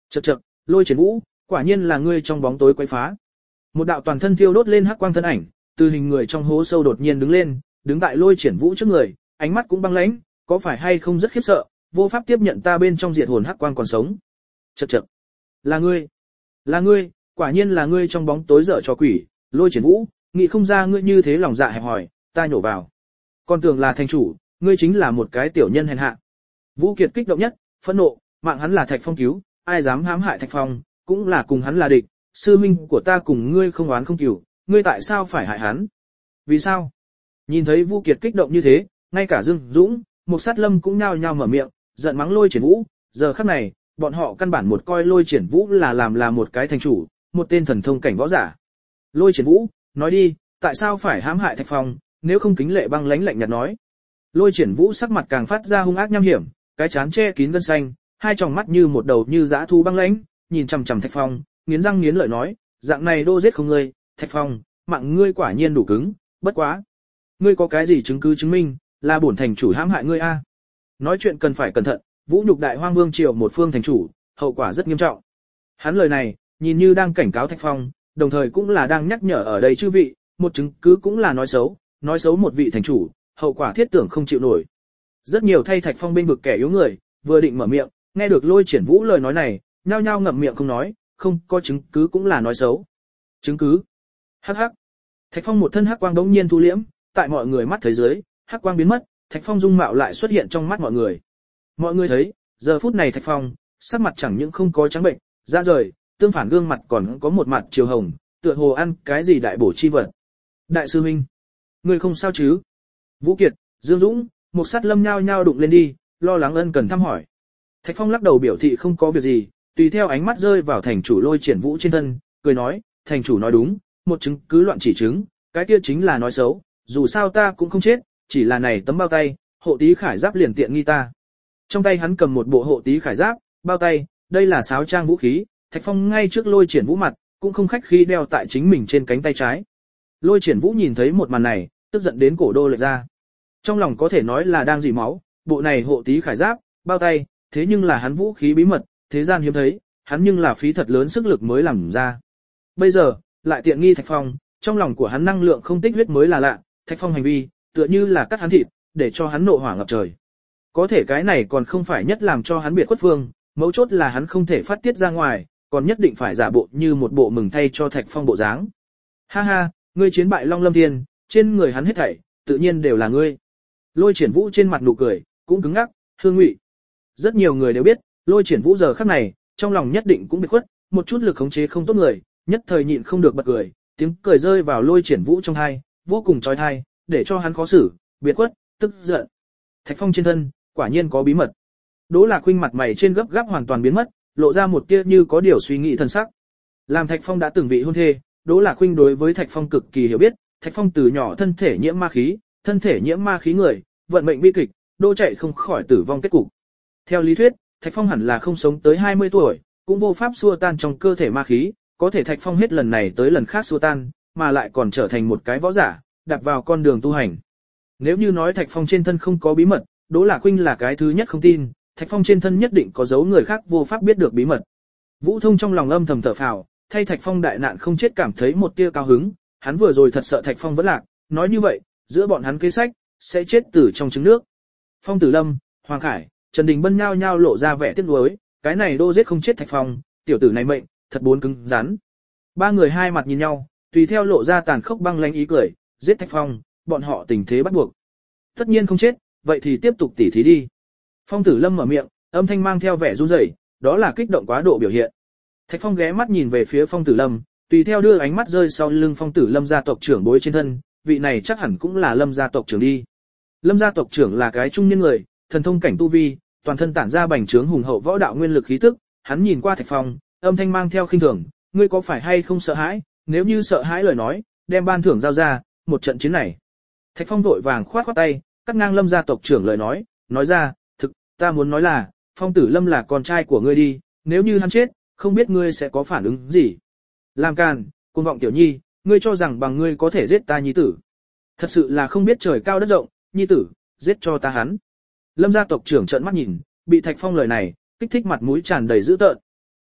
Chậc chậc, Lôi Triển Vũ, quả nhiên là ngươi trong bóng tối quấy phá. Một đạo toàn thân thiêu đốt lên hắc quang thân ảnh, từ hình người trong hố sâu đột nhiên đứng lên, đứng tại Lôi Triển Vũ trước người, ánh mắt cũng băng lãnh, có phải hay không rất khiếp sợ, vô pháp tiếp nhận ta bên trong diệt hồn hắc quang còn sống. Chậc chậc, là ngươi, là ngươi, quả nhiên là ngươi trong bóng tối dở trò quỷ, Lôi Triển Vũ, nghĩ không ra ngươi như thế lòng dạ hẹp hòi, ta nhổ vào. Con tưởng là thành chủ, ngươi chính là một cái tiểu nhân hèn hạ. Vũ Kiệt kích động nhất, phẫn nộ, mạng hắn là Thạch Phong cứu, ai dám hãm hại Thạch Phong, cũng là cùng hắn là địch, sư minh của ta cùng ngươi không oán không cừu, ngươi tại sao phải hại hắn? Vì sao? Nhìn thấy Vũ Kiệt kích động như thế, ngay cả Dương Dũng, Mục Sát Lâm cũng nhao nhao mở miệng, giận mắng Lôi Triển Vũ, giờ khắc này, bọn họ căn bản một coi Lôi Triển Vũ là làm là một cái thành chủ, một tên thần thông cảnh võ giả. Lôi Triển Vũ, nói đi, tại sao phải hãm hại Thạch Phong, nếu không kính lệ băng lãnh lạnh nhạt nói. Lôi Triển Vũ sắc mặt càng phát ra hung ác nham hiểm, cái trán che kín gân xanh, hai tròng mắt như một đầu như dã thú băng lãnh, nhìn chằm chằm Thạch Phong, nghiến răng nghiến lợi nói, dạng này đô giết không ngươi, Thạch Phong, mạng ngươi quả nhiên đủ cứng, bất quá, ngươi có cái gì chứng cứ chứng minh là bổn thành chủ hãm hại ngươi a? Nói chuyện cần phải cẩn thận, vũ nhục đại hoang vương triều một phương thành chủ, hậu quả rất nghiêm trọng. Hắn lời này, nhìn như đang cảnh cáo Thạch Phong, đồng thời cũng là đang nhắc nhở ở đây chư vị, một chứng cứ cũng là nói xấu, nói xấu một vị thành chủ, hậu quả thiết tưởng không chịu nổi. Rất nhiều thay Thạch Phong bên vực kẻ yếu người, vừa định mở miệng, nghe được Lôi Triển Vũ lời nói này, nhao nhao ngậm miệng không nói, không có chứng cứ cũng là nói xấu. Chứng cứ? Hắc hắc. Thạch Phong một thân hắc quang đống nhiên thu liễm, tại mọi người mắt thấy dưới, hắc quang biến mất, Thạch Phong dung mạo lại xuất hiện trong mắt mọi người. Mọi người thấy, giờ phút này Thạch Phong, sắc mặt chẳng những không có trắng bệnh, da rời, tương phản gương mặt còn có một mặt chiều hồng, tựa hồ ăn cái gì đại bổ chi vật. Đại sư huynh, ngươi không sao chứ? Vũ Kiệt, Dương Dũng, Mục Sát Lâm nhao nhao đụng lên đi, lo lắng ân cần thăm hỏi. Thạch Phong lắc đầu biểu thị không có việc gì, tùy theo ánh mắt rơi vào thành chủ Lôi Triển Vũ trên thân, cười nói, thành chủ nói đúng, một chứng cứ loạn chỉ chứng, cái kia chính là nói xấu, dù sao ta cũng không chết, chỉ là này tấm bao tay, hộ tí khải giáp liền tiện nghi ta. Trong tay hắn cầm một bộ hộ tí khải giáp, bao tay, đây là sáo trang vũ khí, Thạch Phong ngay trước Lôi Triển Vũ mặt, cũng không khách khí đeo tại chính mình trên cánh tay trái. Lôi Triển Vũ nhìn thấy một màn này, tức giận đến cổ đô lệch ra. Trong lòng có thể nói là đang dỉ máu, bộ này hộ tí khải giáp, bao tay, thế nhưng là hắn vũ khí bí mật, thế gian hiếm thấy, hắn nhưng là phí thật lớn sức lực mới làm ra. Bây giờ, lại tiện nghi Thạch Phong, trong lòng của hắn năng lượng không tích huyết mới là lạ, Thạch Phong hành vi, tựa như là cắt hắn thịt, để cho hắn nộ hỏa ngập trời. Có thể cái này còn không phải nhất làm cho hắn biệt khuất phương, mấu chốt là hắn không thể phát tiết ra ngoài, còn nhất định phải giả bộ như một bộ mừng thay cho Thạch Phong bộ dáng. Ha ha, ngươi chiến bại Long Lâm Thiên, trên người hắn hết thảy, tự nhiên đều là ngươi. Lôi Triển Vũ trên mặt nụ cười, cũng cứng ngắc, hương ngụy. Rất nhiều người đều biết, Lôi Triển Vũ giờ khắc này, trong lòng nhất định cũng biệt khuất, một chút lực khống chế không tốt người, nhất thời nhịn không được bật cười, tiếng cười rơi vào Lôi Triển Vũ trong tai, vô cùng chói tai, để cho hắn khó xử, biệt khuất, tức giận. Thạch Phong trên thân, quả nhiên có bí mật. Đỗ Lạc Khuynh mặt mày trên gấp gáp hoàn toàn biến mất, lộ ra một tia như có điều suy nghĩ thần sắc. Làm Thạch Phong đã từng vị hôn thê, Đỗ Lạc Khuynh đối với Thạch Phong cực kỳ hiểu biết, Thạch Phong từ nhỏ thân thể nhiễm ma khí, thân thể nhiễm ma khí người, vận mệnh bi kịch, đô chạy không khỏi tử vong kết cục. Theo lý thuyết, Thạch Phong hẳn là không sống tới hai mươi tuổi, cũng vô pháp xua tan trong cơ thể ma khí, có thể Thạch Phong hết lần này tới lần khác xua tan, mà lại còn trở thành một cái võ giả, đạp vào con đường tu hành. Nếu như nói Thạch Phong trên thân không có bí mật, Đỗ Lạc Khuynh là cái thứ nhất không tin, Thạch Phong trên thân nhất định có dấu người khác vô pháp biết được bí mật. Vũ Thông trong lòng âm thầm thở phào, thay Thạch Phong đại nạn không chết cảm thấy một tia cao hứng, hắn vừa rồi thật sợ Thạch Phong vẫn lạc, nói như vậy, giữa bọn hắn kế sách sẽ chết tử trong trứng nước. Phong Tử Lâm, Hoàng Khải, Trần Đình Bân nhao nhao lộ ra vẻ tiếc nuối, cái này đô giết không chết Thạch Phong, tiểu tử này mệnh thật bốn cứng rắn. Ba người hai mặt nhìn nhau, tùy theo lộ ra tàn khốc băng lãnh ý cười, giết Thạch Phong, bọn họ tình thế bắt buộc. Tất nhiên không chết, vậy thì tiếp tục tỉ thí đi. Phong Tử Lâm mở miệng, âm thanh mang theo vẻ run rẩy, đó là kích động quá độ biểu hiện. Thạch Phong ghé mắt nhìn về phía Phong Tử Lâm, tùy theo đưa ánh mắt rơi sau lưng Phong Tử Lâm gia tộc trưởng bối trên thân, vị này chắc hẳn cũng là Lâm gia tộc trưởng đi. Lâm gia tộc trưởng là cái trung niên người, thần thông cảnh tu vi, toàn thân tản ra bành trướng hùng hậu võ đạo nguyên lực khí tức, hắn nhìn qua Thạch Phong, âm thanh mang theo khinh thường, ngươi có phải hay không sợ hãi, nếu như sợ hãi lời nói, đem ban thưởng giao ra, một trận chiến này. Thạch Phong vội vàng khoát khoát tay, cắt ngang Lâm gia tộc trưởng lời nói, nói ra, thực, ta muốn nói là, Phong Tử Lâm là con trai của ngươi đi, nếu như hắn chết, không biết ngươi sẽ có phản ứng gì. Làm càn, cuồng vọng tiểu nhi, ngươi cho rằng bằng ngươi có thể giết ta nhi tử. Thật sự là không biết trời cao đất rộng, nhi tử, giết cho ta hắn. Lâm gia tộc trưởng trợn mắt nhìn, bị Thạch Phong lời này, kích thích mặt mũi tràn đầy dữ tợn.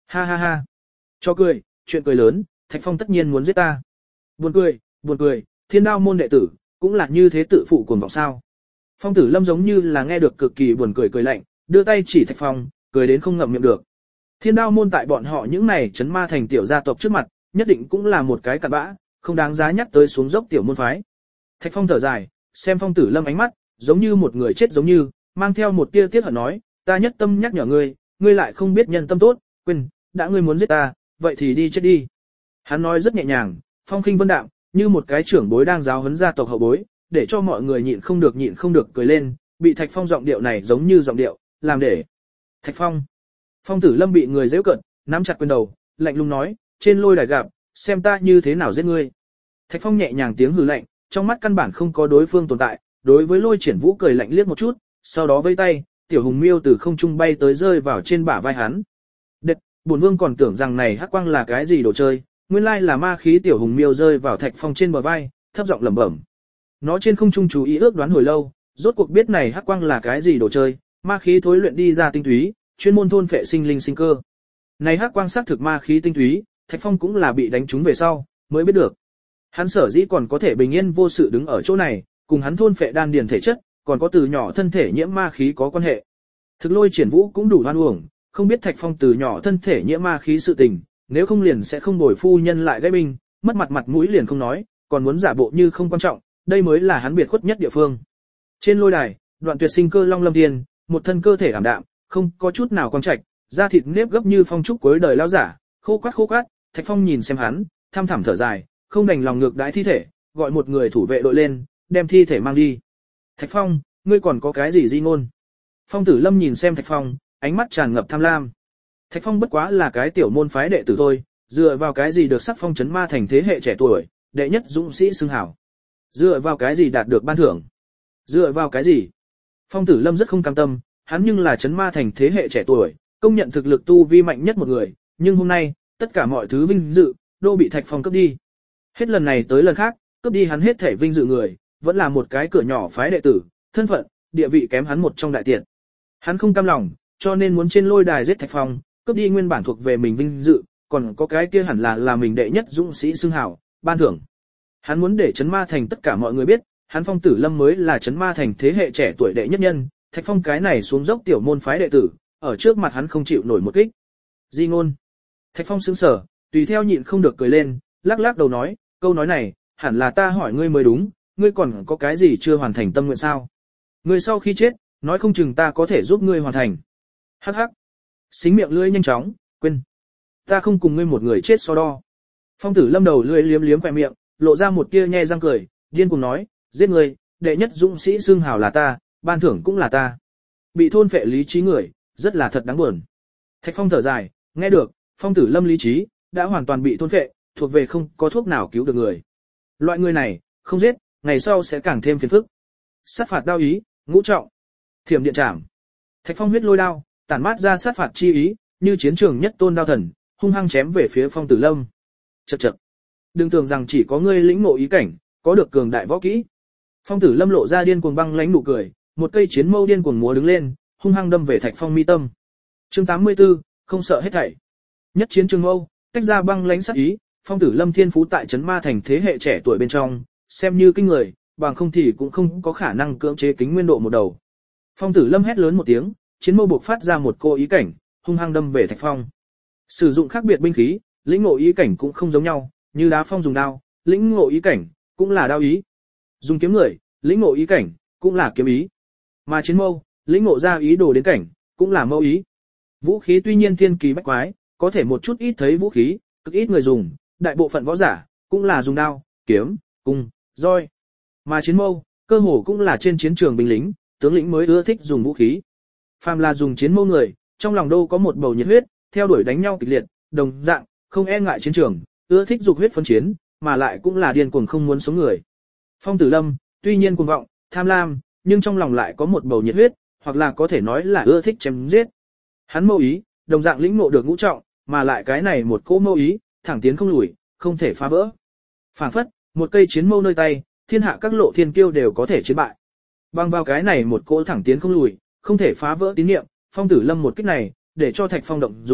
Ha ha ha. Cho cười, chuyện cười lớn, Thạch Phong tất nhiên muốn giết ta. Buồn cười, buồn cười, Thiên Đao môn đệ tử, cũng là như thế tự phụ cuồng vọng sao? Phong Tử Lâm giống như là nghe được cực kỳ buồn cười cười lạnh, đưa tay chỉ Thạch Phong, cười đến không ngậm miệng được. Thiên Đao môn tại bọn họ những này chấn ma thành tiểu gia tộc trước mặt, nhất định cũng là một cái cặn bã, không đáng giá nhắc tới xuống dốc tiểu môn phái. Thạch Phong thở dài, xem Phong Tử Lâm ánh mắt, giống như một người chết giống như, mang theo một tia tiếc hận nói, ta nhất tâm nhắc nhở ngươi, ngươi lại không biết nhân tâm tốt, quên, đã ngươi muốn giết ta, vậy thì đi chết đi. Hắn nói rất nhẹ nhàng, phong khinh vân đạm, như một cái trưởng bối đang giáo huấn gia tộc hậu bối, để cho mọi người nhịn không được nhịn không được cười lên, bị Thạch Phong giọng điệu này giống như giọng điệu, làm để. Thạch Phong. Phong Tử Lâm bị người giễu cợt, nắm chặt quyền đầu, lạnh lùng nói, trên lôi đài gặp, xem ta như thế nào giết ngươi. Thạch Phong nhẹ nhàng tiếng hừ lạnh, trong mắt căn bản không có đối phương tồn tại, đối với Lôi Triển Vũ cười lạnh liếc một chút, sau đó vẫy tay, tiểu hùng miêu từ không trung bay tới rơi vào trên bả vai hắn. Đệt, bổn vương còn tưởng rằng này hắc quang là cái gì đồ chơi, nguyên lai là ma khí. Tiểu hùng miêu rơi vào Thạch Phong trên bờ vai, thấp giọng lẩm bẩm. Nó trên không trung chú ý ước đoán hồi lâu, rốt cuộc biết này hắc quang là cái gì đồ chơi, ma khí thối luyện đi ra tinh túy, chuyên môn thôn phệ sinh linh sinh cơ. Này hắc quang xác thực ma khí tinh túy, Thạch Phong cũng là bị đánh trúng về sau, mới biết được. Hắn sở dĩ còn có thể bình yên vô sự đứng ở chỗ này, cùng hắn thôn phệ đan điền thể chất, còn có từ nhỏ thân thể nhiễm ma khí có quan hệ. Thực Lôi Triển Vũ cũng đủ hoan uổng, không biết Thạch Phong từ nhỏ thân thể nhiễm ma khí sự tình, nếu không liền sẽ không bồi phu nhân lại gây binh, mất mặt mặt mũi liền không nói, còn muốn giả bộ như không quan trọng, đây mới là hắn biệt khuất nhất địa phương. Trên lôi đài, Đoạn Tuyệt sinh cơ long lâm thiên, một thân cơ thể ảm đạm, không có chút nào quang trạch, da thịt nếp gấp như phong trúc cuối đời lão giả, khô quắt khô quắt. Thạch Phong nhìn xem hắn, tham thẳm thở dài, không đành lòng ngược đãi thi thể, gọi một người thủ vệ đội lên, đem thi thể mang đi. Thạch Phong, ngươi còn có cái gì di ngôn? Phong Tử Lâm nhìn xem Thạch Phong, ánh mắt tràn ngập tham lam. Thạch Phong bất quá là cái tiểu môn phái đệ tử thôi, dựa vào cái gì được sắc phong chấn ma thành thế hệ trẻ tuổi, đệ nhất dũng sĩ xưng hảo? Dựa vào cái gì đạt được ban thưởng? Dựa vào cái gì? Phong Tử Lâm rất không cam tâm, hắn nhưng là chấn ma thành thế hệ trẻ tuổi, công nhận thực lực tu vi mạnh nhất một người, nhưng hôm nay, tất cả mọi thứ vinh dự đều bị Thạch Phong cướp đi. Hết lần này tới lần khác, cướp đi hắn hết thể vinh dự người, vẫn là một cái cửa nhỏ phái đệ tử, thân phận, địa vị kém hắn một trong đại tiện. Hắn không cam lòng, cho nên muốn trên lôi đài giết Thạch Phong, cướp đi nguyên bản thuộc về mình vinh dự, còn có cái kia hẳn là là mình đệ nhất dũng sĩ xưng hảo, ban thưởng. Hắn muốn để chấn ma thành tất cả mọi người biết, hắn Phong Tử Lâm mới là chấn ma thành thế hệ trẻ tuổi đệ nhất nhân, Thạch Phong cái này xuống dốc tiểu môn phái đệ tử, ở trước mặt hắn không chịu nổi một kích. Di ngôn. Thạch Phong sững sờ, tùy theo nhịn không được cười lên, lắc lắc đầu nói, câu nói này, hẳn là ta hỏi ngươi mới đúng, ngươi còn có cái gì chưa hoàn thành tâm nguyện sao? Ngươi sau khi chết, nói không chừng ta có thể giúp ngươi hoàn thành. Hắc hắc. Xính miệng lưỡi nhanh chóng, quên. Ta không cùng ngươi một người chết so đo. Phong Tử Lâm đầu lưỡi liếm liếm khóe miệng, lộ ra một tia nhe răng cười, điên cuồng nói, giết ngươi, đệ nhất dũng sĩ xưng hào là ta, ban thưởng cũng là ta. Bị thôn phệ lý trí người, rất là thật đáng buồn. Thạch Phong thở dài, nghe được, Phong Tử Lâm lý trí đã hoàn toàn bị thôn phệ, thuộc về không có thuốc nào cứu được người. Loại người này, không giết, ngày sau sẽ càng thêm phiền phức. Sát phạt đao ý, ngũ trọng, thiểm điện trảm. Thạch Phong huyết lôi đao, tản mát ra sát phạt chi ý, như chiến trường nhất tôn đao thần, hung hăng chém về phía Phong Tử Lâm. Chậc chậc. Đừng tưởng rằng chỉ có ngươi lĩnh ngộ ý cảnh, có được cường đại võ kỹ. Phong Tử Lâm lộ ra điên cuồng băng lãnh nụ cười, một cây chiến mâu điên cuồng múa đứng lên, hung hăng đâm về Thạch Phong mi tâm. Chương tám mươi tư, không sợ hết thảy. Nhất chiến trường mâu, tách ra băng lãnh sát ý, Phong Tử Lâm thiên phú tại chấn ma thành thế hệ trẻ tuổi bên trong, xem như kinh người, bằng không thì cũng không có khả năng cưỡng chế kính nguyên độ một đầu. Phong Tử Lâm hét lớn một tiếng, chiến mâu buộc phát ra một cô ý cảnh, hung hăng đâm về Thạch Phong. Sử dụng khác biệt binh khí, lĩnh ngộ ý cảnh cũng không giống nhau, như đá phong dùng đao, lĩnh ngộ ý cảnh cũng là đao ý. Dùng kiếm người, lĩnh ngộ ý cảnh cũng là kiếm ý. Mà chiến mâu, lĩnh ngộ ra ý đồ đến cảnh, cũng là mâu ý. Vũ khí tuy nhiên thiên kỳ bách quái, có thể một chút ít thấy vũ khí, cực ít người dùng, đại bộ phận võ giả cũng là dùng đao, kiếm, cung, roi. Mà chiến mâu, cơ hồ cũng là trên chiến trường binh lính, tướng lĩnh mới ưa thích dùng vũ khí. Phàm là dùng chiến mâu người, trong lòng đâu có một bầu nhiệt huyết, theo đuổi đánh nhau kịch liệt, đồng dạng, không e ngại chiến trường, ưa thích dục huyết phân chiến, mà lại cũng là điên cuồng không muốn sống người. Phong Tử Lâm, tuy nhiên cuồng vọng, tham lam, nhưng trong lòng lại có một bầu nhiệt huyết, hoặc là có thể nói là ưa thích chém giết. Hắn mâu ý, đồng dạng lĩnh ngộ được ngũ trọng, mà lại cái này một cỗ mâu ý, thẳng tiến không lùi, không thể phá vỡ. Phảng phất, một cây chiến mâu nơi tay, thiên hạ các lộ thiên kiêu đều có thể chiến bại. Bằng vào cái này một cỗ thẳng tiến không lùi, không thể phá vỡ tín niệm, Phong Tử Lâm một kích này, để cho Thạch Phong động dung,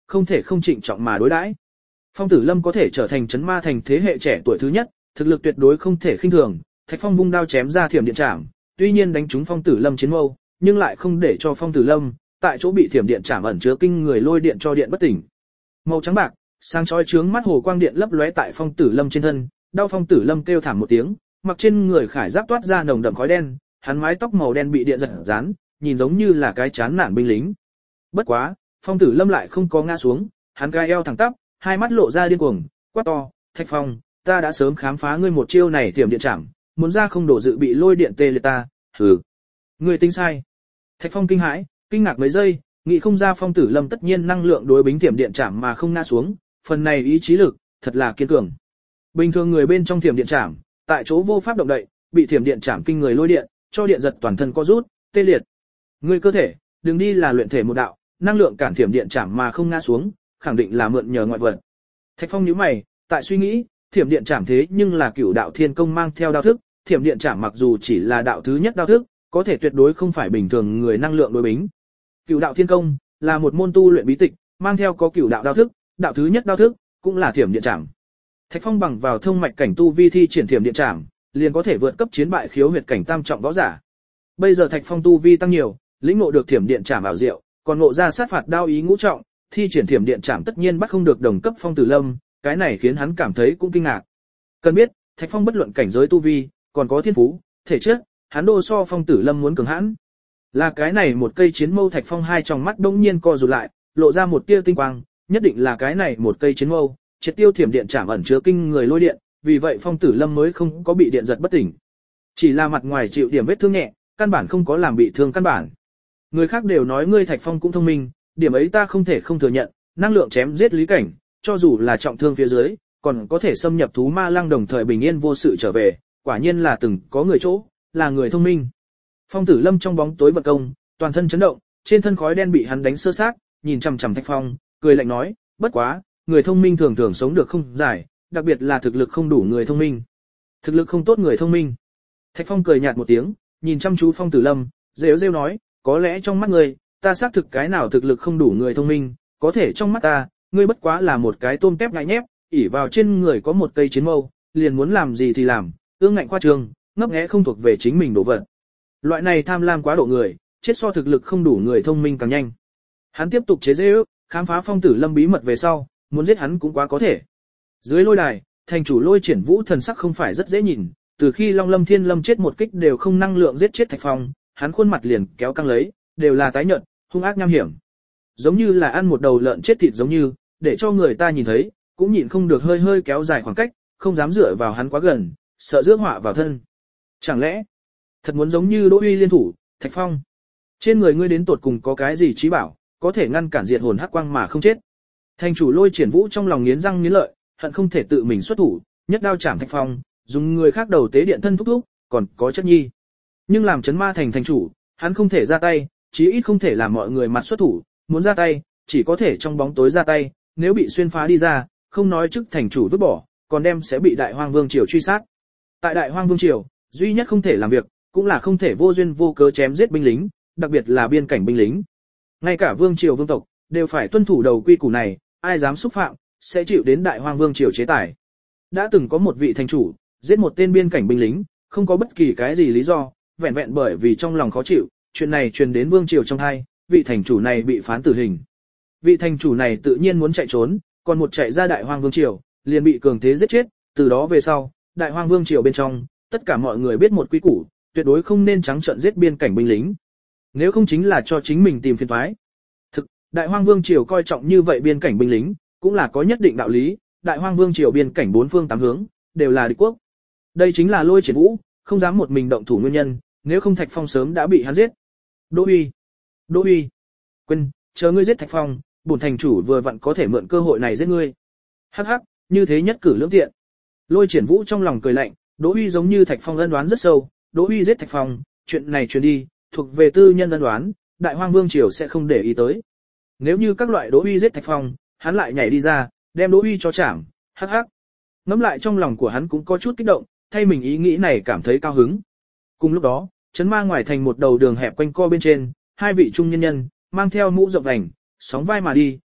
không thể không trịnh trọng mà đối đãi. Phong Tử Lâm có thể trở thành chấn ma thành thế hệ trẻ tuổi thứ nhất, thực lực tuyệt đối không thể khinh thường. Thạch Phong vung đao chém ra thiểm điện trảm, tuy nhiên đánh trúng Phong Tử Lâm chiến mâu, nhưng lại không để cho Phong Tử Lâm tại chỗ bị thiểm điện trảm ẩn chứa kinh người lôi điện cho điện bất tỉnh. Màu trắng bạc, sáng chói chướng mắt hồ quang điện lấp lóe tại Phong Tử Lâm trên thân, đau Phong Tử Lâm kêu thảm một tiếng, mặc trên người khải giáp toát ra nồng đậm khói đen, hắn mái tóc màu đen bị điện giật dán, nhìn giống như là cái chán nản binh lính. Bất quá, Phong Tử Lâm lại không có ngã xuống, hắn gai eo thẳng tắp, hai mắt lộ ra điên cuồng, quát to, "Thạch Phong, ta đã sớm khám phá ngươi một chiêu này tiềm điện trảm, muốn ra không đổ dự bị lôi điện tê liệt ta." "Hừ, ngươi tính sai." Thạch Phong kinh hãi, kinh ngạc mấy giây, nghĩ không ra Phong Tử Lâm tất nhiên năng lượng đối bính tiềm điện trảm mà không ngã xuống, phần này ý chí lực thật là kiên cường. Bình thường người bên trong tiềm điện trảm, tại chỗ vô pháp động đậy, bị tiềm điện trảm kinh người lôi điện, cho điện giật toàn thân co rút, tê liệt. Ngươi cơ thể, đừng đi là luyện thể một đạo, năng lượng cản tiềm điện trảm mà không ngã xuống, khẳng định là mượn nhờ ngoại vật. Thạch Phong nhíu mày, tại suy nghĩ, thiểm điện trảm thế nhưng là cửu đạo thiên công mang theo đao thức, thiểm điện trảm mặc dù chỉ là đạo thứ nhất đao thức, có thể tuyệt đối không phải bình thường người năng lượng đối bính. Cửu đạo thiên công là một môn tu luyện bí tịch, mang theo có cửu đạo đao thức, đạo thứ nhất đao thức cũng là thiểm điện trảm. Thạch Phong bằng vào thông mạch cảnh tu vi thi triển thiểm điện trảm, liền có thể vượt cấp chiến bại khiếu huyệt cảnh tam trọng võ giả. Bây giờ Thạch Phong tu vi tăng nhiều, lĩnh ngộ được thiểm điện trảm ảo diệu, còn ngộ ra sát phạt đao ý ngũ trọng, thi triển thiểm điện trảm tất nhiên bắt không được đồng cấp Phong Tử Lâm, cái này khiến hắn cảm thấy cũng kinh ngạc. Cần biết, Thạch Phong bất luận cảnh giới tu vi, còn có thiên phú, thể chất, hắn đô so Phong Tử Lâm muốn cường hãn. Là cái này một cây chiến mâu, Thạch Phong hai tròng mắt đông nhiên co rụt lại, lộ ra một tia tinh quang, nhất định là cái này một cây chiến mâu, triệt tiêu thiểm điện trảm ẩn chứa kinh người lôi điện, vì vậy Phong Tử Lâm mới không có bị điện giật bất tỉnh. Chỉ là mặt ngoài chịu điểm vết thương nhẹ, căn bản không có làm bị thương căn bản. Người khác đều nói ngươi Thạch Phong cũng thông minh, điểm ấy ta không thể không thừa nhận, năng lượng chém giết lý cảnh, cho dù là trọng thương phía dưới, còn có thể xâm nhập thú ma lăng đồng thời bình yên vô sự trở về, quả nhiên là từng có người chỗ, là người thông minh. Phong Tử Lâm trong bóng tối vật công, toàn thân chấn động, trên thân khói đen bị hắn đánh sơ xác, nhìn chằm chằm Thạch Phong, cười lạnh nói, bất quá, người thông minh thường thường sống được không dài, đặc biệt là thực lực không đủ người thông minh. Thực lực không tốt người thông minh. Thạch Phong cười nhạt một tiếng, nhìn chăm chú Phong Tử Lâm, rêu rêu nói, có lẽ trong mắt ngươi, ta xác thực cái nào thực lực không đủ người thông minh, có thể trong mắt ta, ngươi bất quá là một cái tôm tép ngại nhép, ỉ vào trên người có một cây chiến mâu, liền muốn làm gì thì làm, ương ngạnh khoa trương, ngấp nghé không thuộc về chính mình đổ vật. Loại này tham lam quá độ người, chết so thực lực không đủ người thông minh càng nhanh. Hắn tiếp tục chế giễu, khám phá Phong Tử Lâm bí mật về sau, muốn giết hắn cũng quá có thể. Dưới lôi đài, thành chủ Lôi Triển Vũ thần sắc không phải rất dễ nhìn, từ khi Long Lâm Thiên Lâm chết một kích đều không năng lượng giết chết Thạch Phong, hắn khuôn mặt liền kéo căng lấy, đều là tái nhợt, hung ác nham hiểm. Giống như là ăn một đầu lợn chết thịt giống như, để cho người ta nhìn thấy, cũng nhịn không được hơi hơi kéo dài khoảng cách, không dám dựa vào hắn quá gần, sợ rước họa vào thân. Chẳng lẽ, thật muốn giống như Đỗ Uy liên thủ, Thạch Phong, trên người ngươi đến tột cùng có cái gì trí bảo, có thể ngăn cản diệt hồn hắc quang mà không chết? Thành chủ Lôi Triển Vũ trong lòng nghiến răng nghiến lợi, hận không thể tự mình xuất thủ, nhất đao chảm Thạch Phong, dùng người khác đầu tế điện thân thúc thúc, còn có chất nhi. Nhưng làm chấn ma thành thành chủ, hắn không thể ra tay, chí ít không thể làm mọi người mặt xuất thủ, muốn ra tay, chỉ có thể trong bóng tối ra tay, nếu bị xuyên phá đi ra, không nói chức thành chủ vứt bỏ, còn đem sẽ bị Đại Hoang Vương triều truy sát. Tại Đại Hoang Vương triều, duy nhất không thể làm việc, cũng là không thể vô duyên vô cớ chém giết binh lính, đặc biệt là biên cảnh binh lính. Ngay cả vương triều vương tộc đều phải tuân thủ đầu quy củ này, ai dám xúc phạm, sẽ chịu đến Đại Hoang Vương triều chế tài. Đã từng có một vị thành chủ giết một tên biên cảnh binh lính, không có bất kỳ cái gì lý do, vẹn vẹn bởi vì trong lòng khó chịu, chuyện này truyền đến vương triều trong hai, vị thành chủ này bị phán tử hình. Vị thành chủ này tự nhiên muốn chạy trốn, còn một chạy ra Đại Hoang Vương triều, liền bị cường thế giết chết, từ đó về sau, Đại Hoang Vương triều bên trong, tất cả mọi người biết một quy củ, tuyệt đối không nên trắng trợn giết biên cảnh binh lính. Nếu không chính là cho chính mình tìm phiền toái. Thực, Đại Hoang Vương triều coi trọng như vậy biên cảnh binh lính, cũng là có nhất định đạo lý, Đại Hoang Vương triều biên cảnh bốn phương tám hướng đều là địch quốc. Đây chính là Lôi Triển Vũ không dám một mình động thủ nguyên nhân, nếu không Thạch Phong sớm đã bị hắn giết. Đỗ Uy, Đỗ Uy, quên, chờ ngươi giết Thạch Phong, bổn thành chủ vừa vặn có thể mượn cơ hội này giết ngươi. Hắc hắc, như thế nhất cử lưỡng tiện. Lôi Triển Vũ trong lòng cười lạnh, Đỗ Uy giống như Thạch Phong ân đoán rất sâu, Đỗ Uy giết Thạch Phong, chuyện này truyền đi, thuộc về tư nhân ân đoán, Đại Hoang Vương triều sẽ không để ý tới. Nếu như các loại Đỗ Uy giết Thạch Phong, hắn lại nhảy đi ra, đem Đỗ Uy cho chảm, hắc hắc. Ngẫm lại trong lòng của hắn cũng có chút kích động, thay mình ý nghĩ này cảm thấy cao hứng. Cùng lúc đó, trấn ma ngoài thành một đầu đường hẹp quanh co bên trên, hai vị trung nhân nhân mang theo mũ rộng vành, sóng vai mà đi,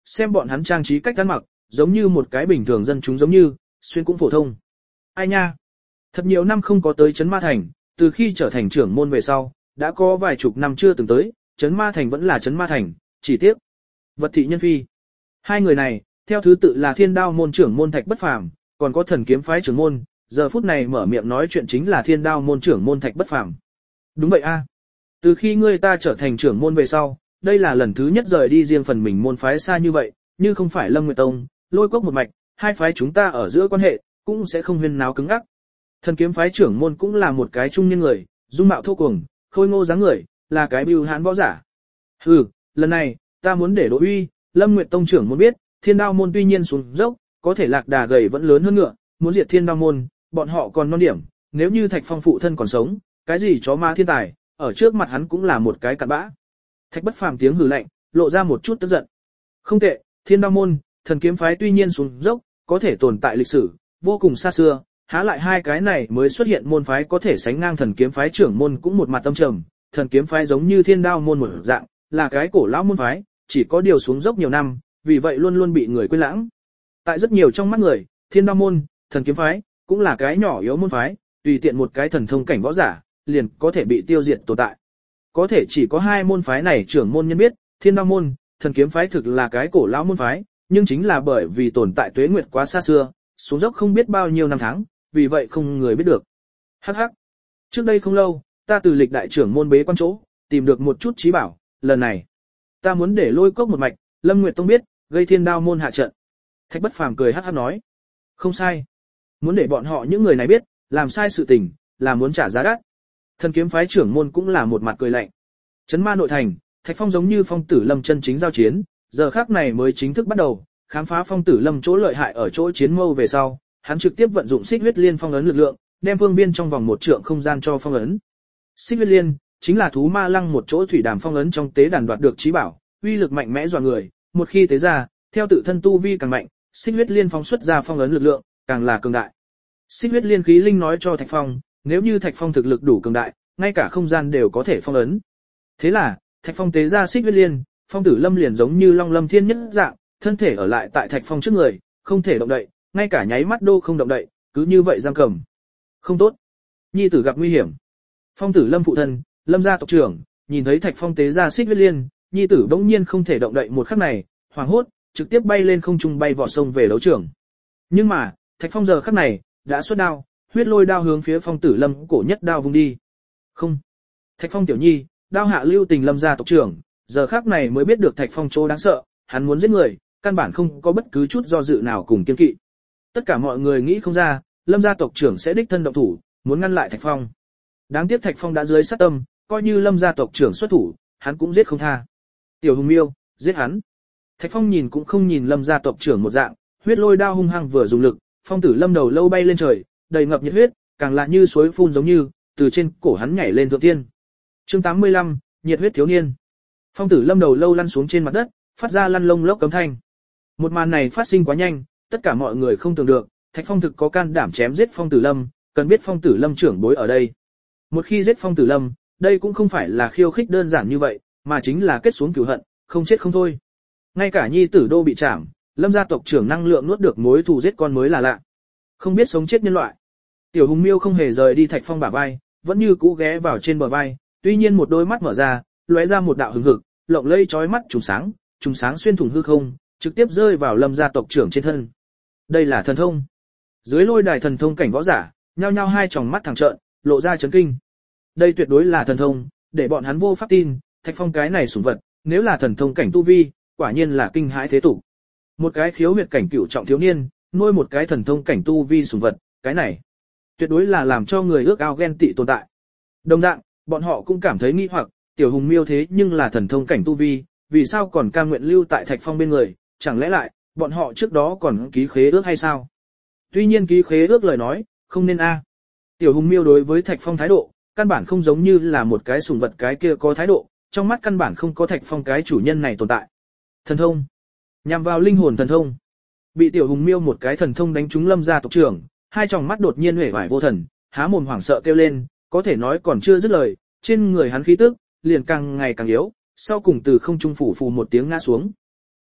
xem bọn hắn trang trí cách ăn mặc, giống như một cái bình thường dân chúng giống như, xuyên cũng phổ thông. Ai nha? Thật nhiều năm không có tới Trấn Ma Thành, từ khi trở thành trưởng môn về sau, đã có vài chục năm chưa từng tới, Trấn Ma Thành vẫn là Trấn Ma Thành, chỉ tiếc. Vật thị nhân phi. Hai người này, theo thứ tự là Thiên Đao môn trưởng môn Thạch Bất Phàm, còn có Thần Kiếm phái trưởng môn, giờ phút này mở miệng nói chuyện chính là Thiên Đao môn trưởng môn Thạch Bất Phàm. Đúng vậy a. Từ khi ngươi ta trở thành trưởng môn về sau, đây là lần thứ nhất rời đi riêng phần mình môn phái xa như vậy, như không phải Lâm Nguyệt Tông, Lôi Cốc một mạch, hai phái chúng ta ở giữa quan hệ cũng sẽ không huyên náo cứng ngắc. Thần Kiếm phái trưởng môn cũng là một cái trung niên người, dung mạo thô cuồng, khôi ngô dáng người, là cái bưu hãn võ giả. Hừ, lần này, ta muốn để Đỗ Uy, Lâm Nguyệt Tông trưởng môn biết, Thiên Đao môn tuy nhiên xuống dốc, có thể lạc đà gầy vẫn lớn hơn ngựa, muốn diệt Thiên Đao môn, bọn họ còn non điểm, nếu như Thạch Phong phụ thân còn sống, cái gì chó ma thiên tài, ở trước mặt hắn cũng là một cái cặn bã. Thạch Bất Phàm tiếng hừ lạnh, lộ ra một chút tức giận. Không tệ, Thiên Đao môn, Thần Kiếm phái tuy nhiên xuống dốc, có thể tồn tại lịch sử, vô cùng xa xưa, há lại hai cái này mới xuất hiện môn phái có thể sánh ngang Thần Kiếm phái trưởng môn cũng một mặt tâm trầm, Thần Kiếm phái giống như Thiên Đao môn một dạng, là cái cổ lão môn phái, chỉ có điều xuống dốc nhiều năm, vì vậy luôn luôn bị người quên lãng. Tại rất nhiều trong mắt người, Thiên Đao môn, Thần Kiếm phái cũng là cái nhỏ yếu môn phái, tùy tiện một cái thần thông cảnh võ giả, liền có thể bị tiêu diệt tồn tại. Có thể chỉ có hai môn phái này trưởng môn nhân biết, Thiên Đao môn, Thần Kiếm phái thực là cái cổ lão môn phái, nhưng chính là bởi vì tồn tại tuế nguyệt quá xa xưa, xuống dốc không biết bao nhiêu năm tháng, vì vậy không người biết được. Hắc hắc. Trước đây không lâu, ta từ lịch đại trưởng môn bế quan chỗ, tìm được một chút trí bảo, lần này, ta muốn để Lôi Cốc một mạch, Lâm Nguyệt Tông biết, gây Thiên Đao môn hạ trận. Thạch Bất Phàm cười hắc hắc nói. Không sai. Muốn để bọn họ những người này biết, làm sai sự tình, là muốn trả giá đắt. Thần Kiếm phái trưởng môn cũng là một mặt cười lạnh. Trấn Ma nội thành, Thạch Phong giống như Phong Tử Lâm chân chính giao chiến, giờ khắc này mới chính thức bắt đầu, khám phá Phong Tử Lâm chỗ lợi hại ở chỗ chiến mâu về sau, hắn trực tiếp vận dụng Xích Huyết Liên phong ấn lực lượng, đem phương viên trong vòng một trượng không gian cho phong ấn. Xích Huyết Liên chính là thú ma lăng một chỗ thủy đàm phong ấn trong tế đàn đoạt được trí bảo, uy lực mạnh mẽ dọa người, một khi tế ra, theo tự thân tu vi càng mạnh, Xích Huyết Liên phóng xuất ra phong ấn lực lượng, càng là cường đại. Xích Huyết Liên khí linh nói cho Thạch Phong, nếu như Thạch Phong thực lực đủ cường đại, ngay cả không gian đều có thể phong ấn. Thế là, Thạch Phong tế ra Xích Huyết Liên, Phong Tử Lâm liền giống như Long Lâm Thiên nhất dạng, thân thể ở lại tại Thạch Phong trước người, không thể động đậy, ngay cả nháy mắt đô không động đậy, cứ như vậy giam cầm. Không tốt, nhi tử gặp nguy hiểm. Phong Tử Lâm phụ thân, Lâm gia tộc trưởng, nhìn thấy Thạch Phong tế ra Xích Huyết Liên, nhi tử bỗng nhiên không thể động đậy một khắc này, hoảng hốt, trực tiếp bay lên không trung bay vọt sông về đấu trường. Nhưng mà, Thạch Phong giờ khắc này đã xuất đao, huyết lôi đao hướng phía Phong Tử Lâm cổ nhất đao vung đi. Không, Thạch Phong tiểu nhi, đao hạ lưu tình Lâm gia tộc trưởng, giờ khắc này mới biết được Thạch Phong chỗ đáng sợ, hắn muốn giết người, căn bản không có bất cứ chút do dự nào cùng kiên kỵ. Tất cả mọi người nghĩ không ra, Lâm gia tộc trưởng sẽ đích thân động thủ, muốn ngăn lại Thạch Phong. Đáng tiếc Thạch Phong đã dưới sát tâm, coi như Lâm gia tộc trưởng xuất thủ, hắn cũng giết không tha. Tiểu Hùng Miêu, giết hắn. Thạch Phong nhìn cũng không nhìn Lâm gia tộc trưởng một dạng, huyết lôi đao hung hăng vừa dùng lực, Phong Tử Lâm đầu lâu bay lên trời, đầy ngập nhiệt huyết, càng là như suối phun giống như, từ trên cổ hắn nhảy lên thượng thiên. Chương tám mươi lăm, nhiệt huyết thiếu niên. Phong Tử Lâm đầu lâu lăn xuống trên mặt đất, phát ra lăn lông lốc cấm thanh. Một màn này phát sinh quá nhanh, tất cả mọi người không tưởng được, Thạch Phong thực có can đảm chém giết Phong Tử Lâm, cần biết Phong Tử Lâm trưởng bối ở đây. Một khi giết Phong Tử Lâm, đây cũng không phải là khiêu khích đơn giản như vậy, mà chính là kết xuống cửu hận, không chết không thôi. Ngay cả nhi tử đô bị chảm, Lâm gia tộc trưởng năng lượng nuốt được mối thù giết con mới là lạ. Không biết sống chết nhân loại. Tiểu Hùng Miêu không hề rời đi Thạch Phong bả vai, vẫn như cũ ghé vào trên bờ vai, tuy nhiên một đôi mắt mở ra, lóe ra một đạo hừng hực, lộng lẫy chói mắt trùng sáng, trùng sáng xuyên thủng hư không, trực tiếp rơi vào Lâm gia tộc trưởng trên thân. Đây là thần thông. Dưới lôi đài thần thông cảnh võ giả, nhao nhao hai tròng mắt thẳng trợn, lộ ra chấn kinh. Đây tuyệt đối là thần thông, để bọn hắn vô pháp tin, Thạch Phong cái này sủng vật, nếu là thần thông cảnh tu vi, quả nhiên là kinh hãi thế tục. Một cái khiếu huyệt cảnh cửu trọng thiếu niên, nuôi một cái thần thông cảnh tu vi sủng vật, cái này tuyệt đối là làm cho người ước ao ghen tị tồn tại. Đồng dạng, bọn họ cũng cảm thấy nghi hoặc, Tiểu Hùng Miêu thế nhưng là thần thông cảnh tu vi, vì sao còn cam nguyện lưu tại Thạch Phong bên người, chẳng lẽ lại, bọn họ trước đó còn ký khế ước hay sao? Tuy nhiên ký khế ước lời nói, không nên a. Tiểu Hùng Miêu đối với Thạch Phong thái độ, căn bản không giống như là một cái sủng vật cái kia có thái độ, trong mắt căn bản không có Thạch Phong cái chủ nhân này tồn tại. Thần thông, nhằm vào linh hồn thần thông. Bị Tiểu Hùng Miêu một cái thần thông đánh trúng Lâm gia tộc trưởng, hai tròng mắt đột nhiên huệ vải vô thần, há mồm hoảng sợ kêu lên, có thể nói còn chưa dứt lời, trên người hắn khí tức liền càng ngày càng yếu, sau cùng từ không trung phủ phù một tiếng ngã xuống.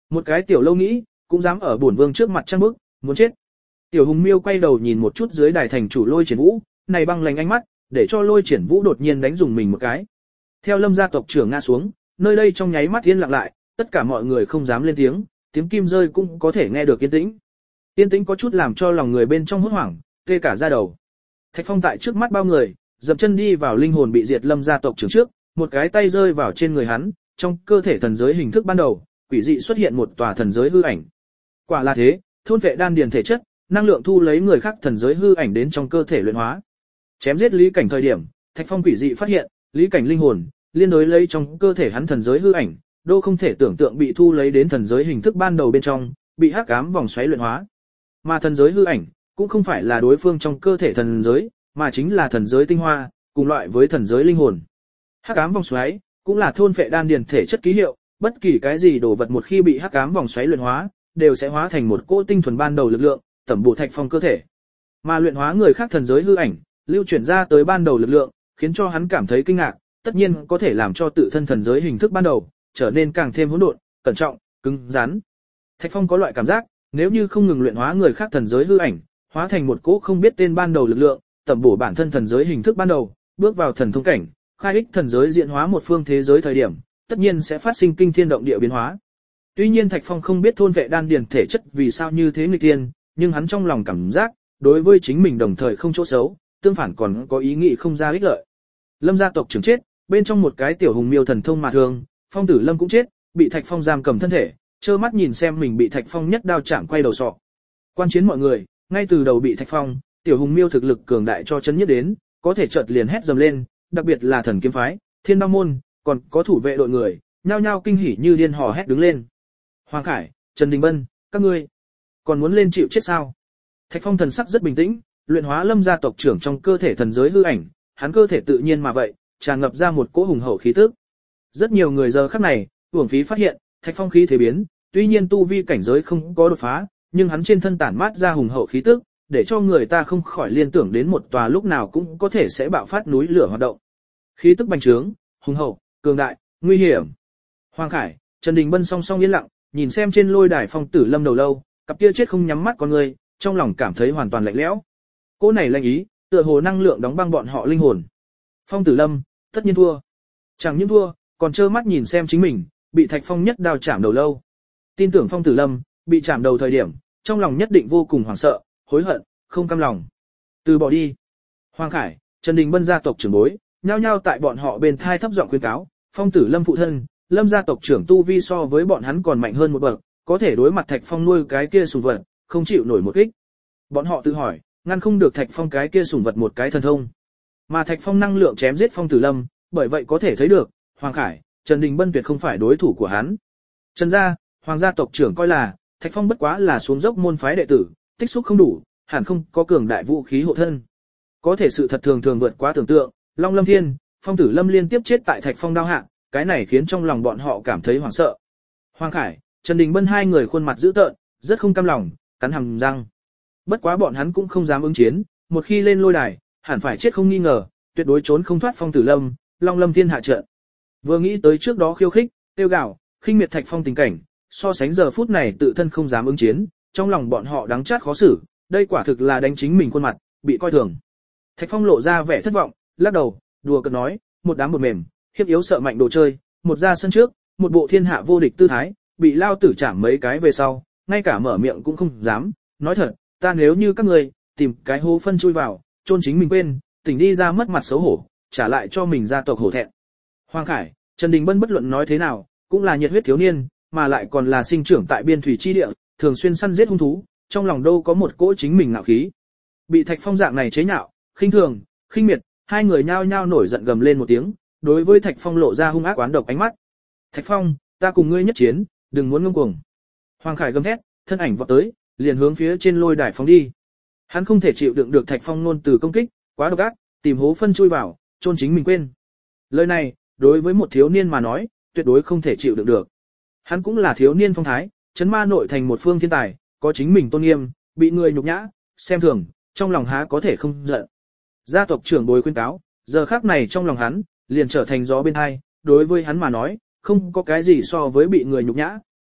Một cái tiểu lâu nghĩ, cũng dám ở bổn vương trước mặt trang bức, muốn chết. Tiểu Hùng Miêu quay đầu nhìn một chút dưới đài thành chủ Lôi Triển Vũ, này băng lánh ánh mắt, để cho Lôi Triển Vũ đột nhiên đánh dùng mình một cái. Theo Lâm gia tộc trưởng ngã xuống, nơi đây trong nháy mắt yên lặng lại, tất cả mọi người không dám lên tiếng, tiếng kim rơi cũng có thể nghe được yên tĩnh. Yên tĩnh có chút làm cho lòng người bên trong hốt hoảng, tê cả da đầu. Thạch Phong tại trước mắt bao người, dậm chân đi vào linh hồn bị diệt Lâm gia tộc trưởng trước, một cái tay rơi vào trên người hắn, trong cơ thể thần giới hình thức ban đầu, quỷ dị xuất hiện một tòa thần giới hư ảnh. Quả là thế, thôn vệ đan điền thể chất, năng lượng thu lấy người khác thần giới hư ảnh đến trong cơ thể luyện hóa. Chém giết Lý Cảnh thời điểm, Thạch Phong quỷ dị phát hiện, Lý Cảnh linh hồn liên đối lấy trong cơ thể hắn thần giới hư ảnh, đô không thể tưởng tượng bị thu lấy đến thần giới hình thức ban đầu bên trong, bị hắc ám vòng xoáy luyện hóa. Mà thần giới hư ảnh cũng không phải là đối phương trong cơ thể thần giới, mà chính là thần giới tinh hoa, cùng loại với thần giới linh hồn. Hắc ám vòng xoáy cũng là thôn phệ đan điền thể chất ký hiệu, bất kỳ cái gì đồ vật một khi bị hắc ám vòng xoáy luyện hóa, đều sẽ hóa thành một cỗ tinh thuần ban đầu lực lượng, tẩm bổ Thạch Phong cơ thể. Mà luyện hóa người khác thần giới hư ảnh, lưu chuyển ra tới ban đầu lực lượng, khiến cho hắn cảm thấy kinh ngạc, tất nhiên có thể làm cho tự thân thần giới hình thức ban đầu trở nên càng thêm hỗn độn, cẩn trọng, cứng rắn. Thạch Phong có loại cảm giác, nếu như không ngừng luyện hóa người khác thần giới hư ảnh, hóa thành một cỗ không biết tên ban đầu lực lượng, tẩm bổ bản thân thần giới hình thức ban đầu, bước vào thần thông cảnh, khai ích thần giới diễn hóa một phương thế giới thời điểm, tất nhiên sẽ phát sinh kinh thiên động địa biến hóa. Tuy nhiên Thạch Phong không biết thôn vệ đan điền thể chất vì sao như thế nghịch tiên, nhưng hắn trong lòng cảm giác, đối với chính mình đồng thời không chỗ xấu, tương phản còn có ý nghĩ không ra ích lợi. Lâm gia tộc trưởng chết, bên trong một cái tiểu hùng miêu thần thông mà thường, Phong Tử Lâm cũng chết, bị Thạch Phong giam cầm thân thể, trơ mắt nhìn xem mình bị Thạch Phong nhất đao chạm quay đầu sọ. Quan chiến mọi người, ngay từ đầu bị Thạch Phong, tiểu hùng miêu thực lực cường đại cho chấn nhất đến, có thể chợt liền hét dầm lên, đặc biệt là thần kiếm phái, Thiên Đao môn, còn có thủ vệ đội người, nhao nhao kinh hỉ như điên hò hét đứng lên. Hoàng Khải, Trần Đình Bân, các ngươi còn muốn lên chịu chết sao? Thạch Phong thần sắc rất bình tĩnh, luyện hóa Lâm gia tộc trưởng trong cơ thể thần giới hư ảnh, hắn cơ thể tự nhiên mà vậy, tràn ngập ra một cỗ hùng hậu khí tức. Rất nhiều người giờ khắc này, uổng phí phát hiện, Thạch Phong khí thế biến, tuy nhiên tu vi cảnh giới không có đột phá, nhưng hắn trên thân tản mát ra hùng hậu khí tức, để cho người ta không khỏi liên tưởng đến một tòa lúc nào cũng có thể sẽ bạo phát núi lửa hoạt động. Khí tức bành trướng, hùng hậu, cường đại, nguy hiểm. Hoàng Khải, Trần Đình Bân song song yên lặng, nhìn xem trên lôi đài Phong Tử Lâm đầu lâu, cặp kia chết không nhắm mắt con người, trong lòng cảm thấy hoàn toàn lạnh lẽo. Cô này lạnh ý, tựa hồ năng lượng đóng băng bọn họ linh hồn. Phong Tử Lâm, tất nhiên thua. Chẳng những thua, còn trơ mắt nhìn xem chính mình, bị Thạch Phong nhất đao chạm đầu lâu. Tin tưởng Phong Tử Lâm, bị chạm đầu thời điểm, trong lòng nhất định vô cùng hoảng sợ, hối hận, không cam lòng. Từ bỏ đi. Hoàng Khải, Trần Đình Bân gia tộc trưởng bối, nhao nhao tại bọn họ bên thai thấp giọng khuyên cáo, Phong Tử Lâm phụ thân, Lâm gia tộc trưởng tu vi so với bọn hắn còn mạnh hơn một bậc, có thể đối mặt Thạch Phong nuôi cái kia sủng vật, không chịu nổi một kích. Bọn họ tự hỏi, ngăn không được Thạch Phong cái kia sủng vật một cái thần thông. Mà Thạch Phong năng lượng chém giết Phong Tử Lâm, bởi vậy có thể thấy được, Hoàng Khải, Trần Đình Bân tuyệt không phải đối thủ của hắn. Trần gia, Hoàng gia tộc trưởng coi là, Thạch Phong bất quá là xuống dốc môn phái đệ tử, tích xúc không đủ, hẳn không có cường đại vũ khí hộ thân. Có thể sự thật thường thường vượt quá tưởng tượng, Long Lâm Thiên, Phong Tử Lâm liên tiếp chết tại Thạch Phong đao hạ, cái này khiến trong lòng bọn họ cảm thấy hoảng sợ. Hoàng Khải, Trần Đình Bân hai người khuôn mặt dữ tợn, rất không cam lòng, cắn hàm răng. Bất quá bọn hắn cũng không dám ứng chiến, một khi lên lôi đài, hẳn phải chết không nghi ngờ, tuyệt đối trốn không thoát Phong Tử Lâm, Long Lâm Thiên hạ trận. Vừa nghĩ tới trước đó khiêu khích, tiêu gạo, khinh miệt Thạch Phong tình cảnh, so sánh giờ phút này tự thân không dám ứng chiến, trong lòng bọn họ đắng chát khó xử, đây quả thực là đánh chính mình khuôn mặt, bị coi thường. Thạch Phong lộ ra vẻ thất vọng, lắc đầu, đùa cợt nói, một đám bột mềm, hiếp yếu sợ mạnh đồ chơi, một ra sân trước, một bộ thiên hạ vô địch tư thái, bị lao tử chạm mấy cái về sau, ngay cả mở miệng cũng không dám, nói thật, ta nếu như các người, tìm cái hố phân chui vào, chôn chính mình quên, tỉnh đi ra mất mặt xấu hổ, trả lại cho mình gia tộc hổ thẹn. Hoàng Khải, Trần Đình Bân bất luận nói thế nào, cũng là nhiệt huyết thiếu niên, mà lại còn là sinh trưởng tại biên thủy chi địa, thường xuyên săn giết hung thú, trong lòng đâu có một cỗ chính mình ngạo khí. Bị Thạch Phong dạng này chế nhạo, khinh thường, khinh miệt, hai người nhao nhao nổi giận gầm lên một tiếng, đối với Thạch Phong lộ ra hung ác oán độc ánh mắt. Thạch Phong, ta cùng ngươi nhất chiến, đừng muốn ngông cuồng. Hoàng Khải gầm thét, thân ảnh vọt tới, liền hướng phía trên lôi đài phóng đi. Hắn không thể chịu đựng được Thạch Phong nôn từ công kích, quá độc ác, tìm hố phân chui vào, chôn chính mình quên. Lời này, đối với một thiếu niên mà nói, tuyệt đối không thể chịu đựng được. Hắn cũng là thiếu niên phong thái, chấn ma nội thành một phương thiên tài, có chính mình tôn nghiêm, bị người nhục nhã, xem thường, trong lòng há có thể không giận. Gia tộc trưởng bồi khuyên cáo, giờ khắc này trong lòng hắn, liền trở thành gió bên hai, đối với hắn mà nói, không có cái gì so với bị người nhục nhã,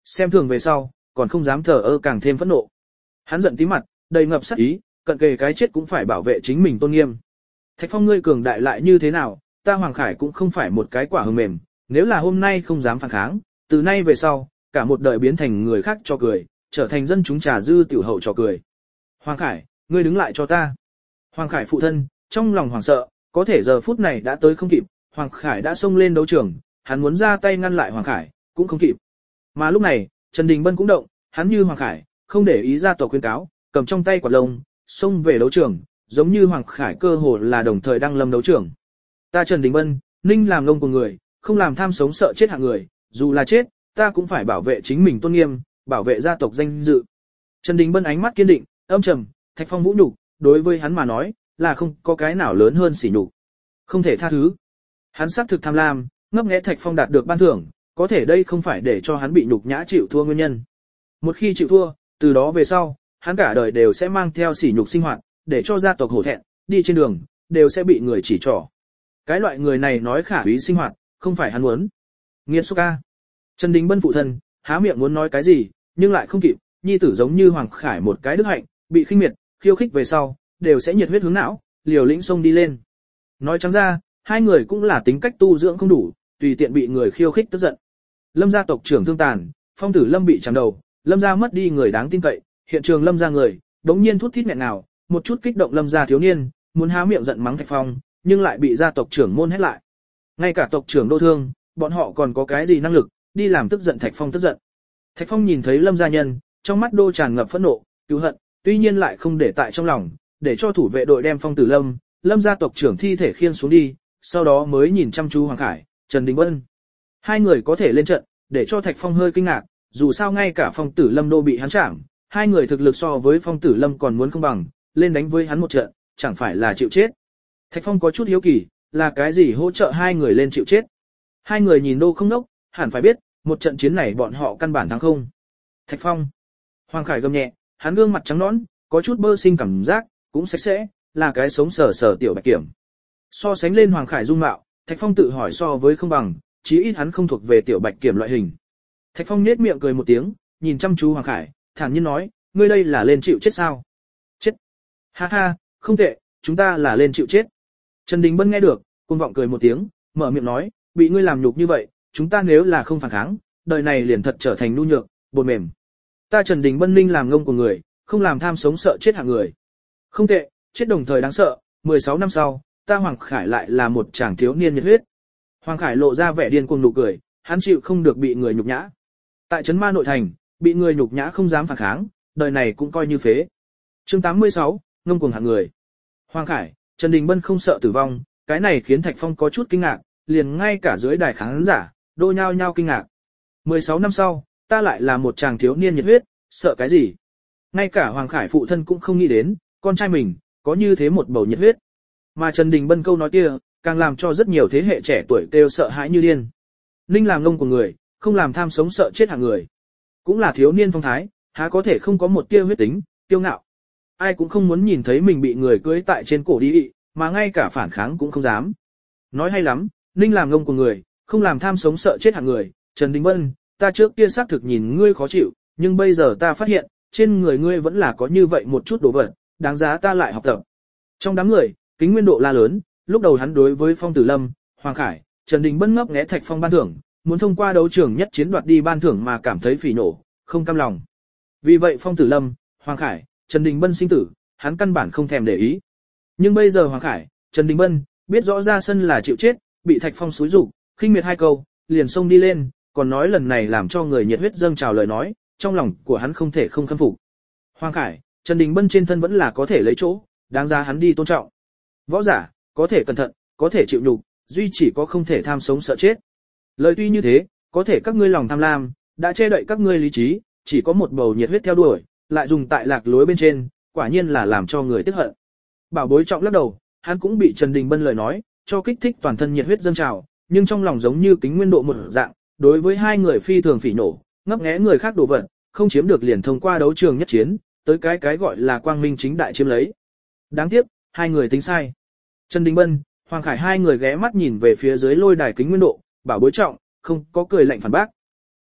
Xem thường về sau, còn không dám thờ ơ càng thêm phẫn nộ. Hắn giận tí mặt, đầy ngập sát ý, cận kề cái chết cũng phải bảo vệ chính mình tôn nghiêm. Thạch Phong ngươi cường đại lại như thế nào, ta Hoàng Khải cũng không phải một cái quả hờ mềm, nếu là hôm nay không dám phản kháng, từ nay về sau, cả một đời biến thành người khác cho cười, trở thành dân chúng trà dư tiểu hậu cho cười. Hoàng Khải, ngươi đứng lại cho ta. Hoàng Khải phụ thân, trong lòng hoảng sợ, có thể giờ phút này đã tới không kịp, Hoàng Khải đã xông lên đấu trường, hắn muốn ra tay ngăn lại Hoàng Khải, cũng không kịp. Mà lúc này, Trần Đình Bân cũng động, hắn như Hoàng Khải, không để ý ra tộc khuyên cáo, cầm trong tay quạt lông, xông về đấu trường, giống như Hoàng Khải cơ hồ là đồng thời đang lâm đấu trường. Ta Trần Đình Bân, ninh làm ngông của người, không làm tham sống sợ chết hạng người, dù là chết, ta cũng phải bảo vệ chính mình tôn nghiêm, bảo vệ gia tộc danh dự. Trần Đình Bân ánh mắt kiên định, âm trầm, Thạch Phong vũ nhục, đối với hắn mà nói, là không có cái nào lớn hơn sỉ nhục. Không thể tha thứ. Hắn xác thực tham lam, ngấp nghé Thạch Phong đạt được ban thưởng, có thể đây không phải để cho hắn bị nhục nhã chịu thua nguyên nhân. Một khi chịu thua, từ đó về sau, hắn cả đời đều sẽ mang theo sỉ nhục sinh hoạt, để cho gia tộc hổ thẹn, đi trên đường, đều sẽ bị người chỉ trỏ. Cái loại người này nói khả úy sinh hoạt, không phải hắn muốn. Nghiệt xúc ca. Trần Đình Bân phụ thân, há miệng muốn nói cái gì, nhưng lại không kịp, nhi tử giống như Hoàng Khải một cái đức hạnh, bị khinh miệt, khiêu khích về sau, đều sẽ nhiệt huyết hướng não, liều lĩnh xông đi lên. Nói trắng ra, hai người cũng là tính cách tu dưỡng không đủ, tùy tiện bị người khiêu khích tức giận. Lâm gia tộc trưởng thương tàn, Phong Tử Lâm bị chém đầu, Lâm gia mất đi người đáng tin cậy, hiện trường Lâm gia người, đống nhiên thút thít nghẹn nào, một chút kích động Lâm gia thiếu niên, muốn há miệng giận mắng Thạch Phong, nhưng lại bị gia tộc trưởng môn hết lại. Ngay cả tộc trưởng Đô Thương, bọn họ còn có cái gì năng lực đi làm tức giận Thạch Phong tức giận. Thạch Phong nhìn thấy Lâm gia nhân, trong mắt Đô tràn ngập phẫn nộ, cứu hận, tuy nhiên lại không để tại trong lòng, để cho thủ vệ đội đem Phong Tử Lâm, Lâm gia tộc trưởng thi thể khiêng xuống đi, sau đó mới nhìn chăm chú Hoàng Khải, Trần Đình Bân. Hai người có thể lên trận, để cho Thạch Phong hơi kinh ngạc, dù sao ngay cả Phong Tử Lâm đô bị hắn chạm, hai người thực lực so với Phong Tử Lâm còn muốn không bằng, lên đánh với hắn một trận, chẳng phải là chịu chết. Thạch Phong có chút hiếu kỳ, là cái gì hỗ trợ hai người lên chịu chết. Hai người nhìn đô không nốc, hẳn phải biết, một trận chiến này bọn họ căn bản thắng không. Thạch Phong. Hoàng Khải gầm nhẹ, hắn gương mặt trắng nõn, có chút bơ sinh cảm giác, cũng sạch sẽ, là cái sống sờ sờ tiểu bạch kiểm. So sánh lên Hoàng Khải dung mạo, Thạch Phong tự hỏi so với không bằng, chí ít hắn không thuộc về tiểu bạch kiểm loại hình. Thạch Phong nhếch miệng cười một tiếng, nhìn chăm chú Hoàng Khải, thản nhiên nói, ngươi đây là lên chịu chết sao? Chết. Ha ha, không tệ, chúng ta là lên chịu chết. Trần Đình Bân nghe được, cuồng vọng cười một tiếng, mở miệng nói, bị ngươi làm nhục như vậy, chúng ta nếu là không phản kháng, đời này liền thật trở thành nhu nhược, bột mềm. Ta Trần Đình Bân ninh làm ngông của người, không làm tham sống sợ chết hạng người. Không tệ, chết đồng thời đáng sợ, mười sáu năm sau, ta Hoàng Khải lại là một chàng thiếu niên nhiệt huyết. Hoàng Khải lộ ra vẻ điên cuồng nụ cười, hắn chịu không được bị người nhục nhã. Tại trấn ma nội thành, bị người nhục nhã không dám phản kháng, đời này cũng coi như phế. Chương tám mươi sáu, ngông cuồng hạng người. Hoàng Khải, Trần Đình Bân không sợ tử vong, cái này khiến Thạch Phong có chút kinh ngạc, liền ngay cả dưới đài khán giả, đô nhao nhao kinh ngạc. mười sáu năm sau, ta lại là một chàng thiếu niên nhiệt huyết, sợ cái gì? Ngay cả Hoàng Khải phụ thân cũng không nghĩ đến, con trai mình, có như thế một bầu nhiệt huyết. Mà Trần Đình Bân câu nói kia, càng làm cho rất nhiều thế hệ trẻ tuổi kêu sợ hãi như điên. Ninh làm ngông của người, không làm tham sống sợ chết hạng người. Cũng là thiếu niên phong thái, há có thể không có một tia huyết tính, kiêu ngạo. Ai cũng không muốn nhìn thấy mình bị người cưỡi tại trên cổ đi, mà ngay cả phản kháng cũng không dám. Nói hay lắm, Ninh làm ngông của người, không làm tham sống sợ chết hạng người. Trần Đình Bân, ta trước kia xác thực nhìn ngươi khó chịu, nhưng bây giờ ta phát hiện, trên người ngươi vẫn là có như vậy một chút đồ vật, đáng giá ta lại học tập. Trong đám người, Kính Nguyên Độ la lớn, lúc đầu hắn đối với Phong Tử Lâm, Hoàng Khải, Trần Đình Bân ngấp nghé Thạch Phong ban thưởng, muốn thông qua đấu trường nhất chiến đoạt đi ban thưởng mà cảm thấy phỉ nổ, không cam lòng. Vì vậy Phong Tử Lâm, Hoàng Khải, Trần Đình Bân sinh tử, hắn căn bản không thèm để ý. Nhưng bây giờ Hoàng Khải, Trần Đình Bân, biết rõ ra sân là chịu chết, bị Thạch Phong xúi rục, khinh miệt hai câu, liền xông đi lên, còn nói lần này làm cho người nhiệt huyết dâng trào lời nói, trong lòng của hắn không thể không khâm phục. Hoàng Khải, Trần Đình Bân trên thân vẫn là có thể lấy chỗ, đáng giá hắn đi tôn trọng. Võ giả, có thể cẩn thận, có thể chịu nhục, duy chỉ có không thể tham sống sợ chết. Lời tuy như thế, có thể các ngươi lòng tham lam, đã che đậy các ngươi lý trí, chỉ có một bầu nhiệt huyết theo đuổi, lại dùng tại lạc lối bên trên, quả nhiên là làm cho người tức hận. Bảo Bối Trọng lắc đầu, hắn cũng bị Trần Đình Bân lời nói, cho kích thích toàn thân nhiệt huyết dâng trào, nhưng trong lòng giống như Kính Nguyên Độ một dạng, đối với hai người phi thường phỉ nổ, ngấp nghé người khác đồ vật, không chiếm được liền thông qua đấu trường nhất chiến, tới cái cái gọi là quang minh chính đại chiếm lấy. Đáng tiếc, hai người tính sai. Trần Đình Bân, Hoàng Khải hai người ghé mắt nhìn về phía dưới lôi đài Kính Nguyên Độ, Bảo Bối Trọng, không có cười lạnh phản bác.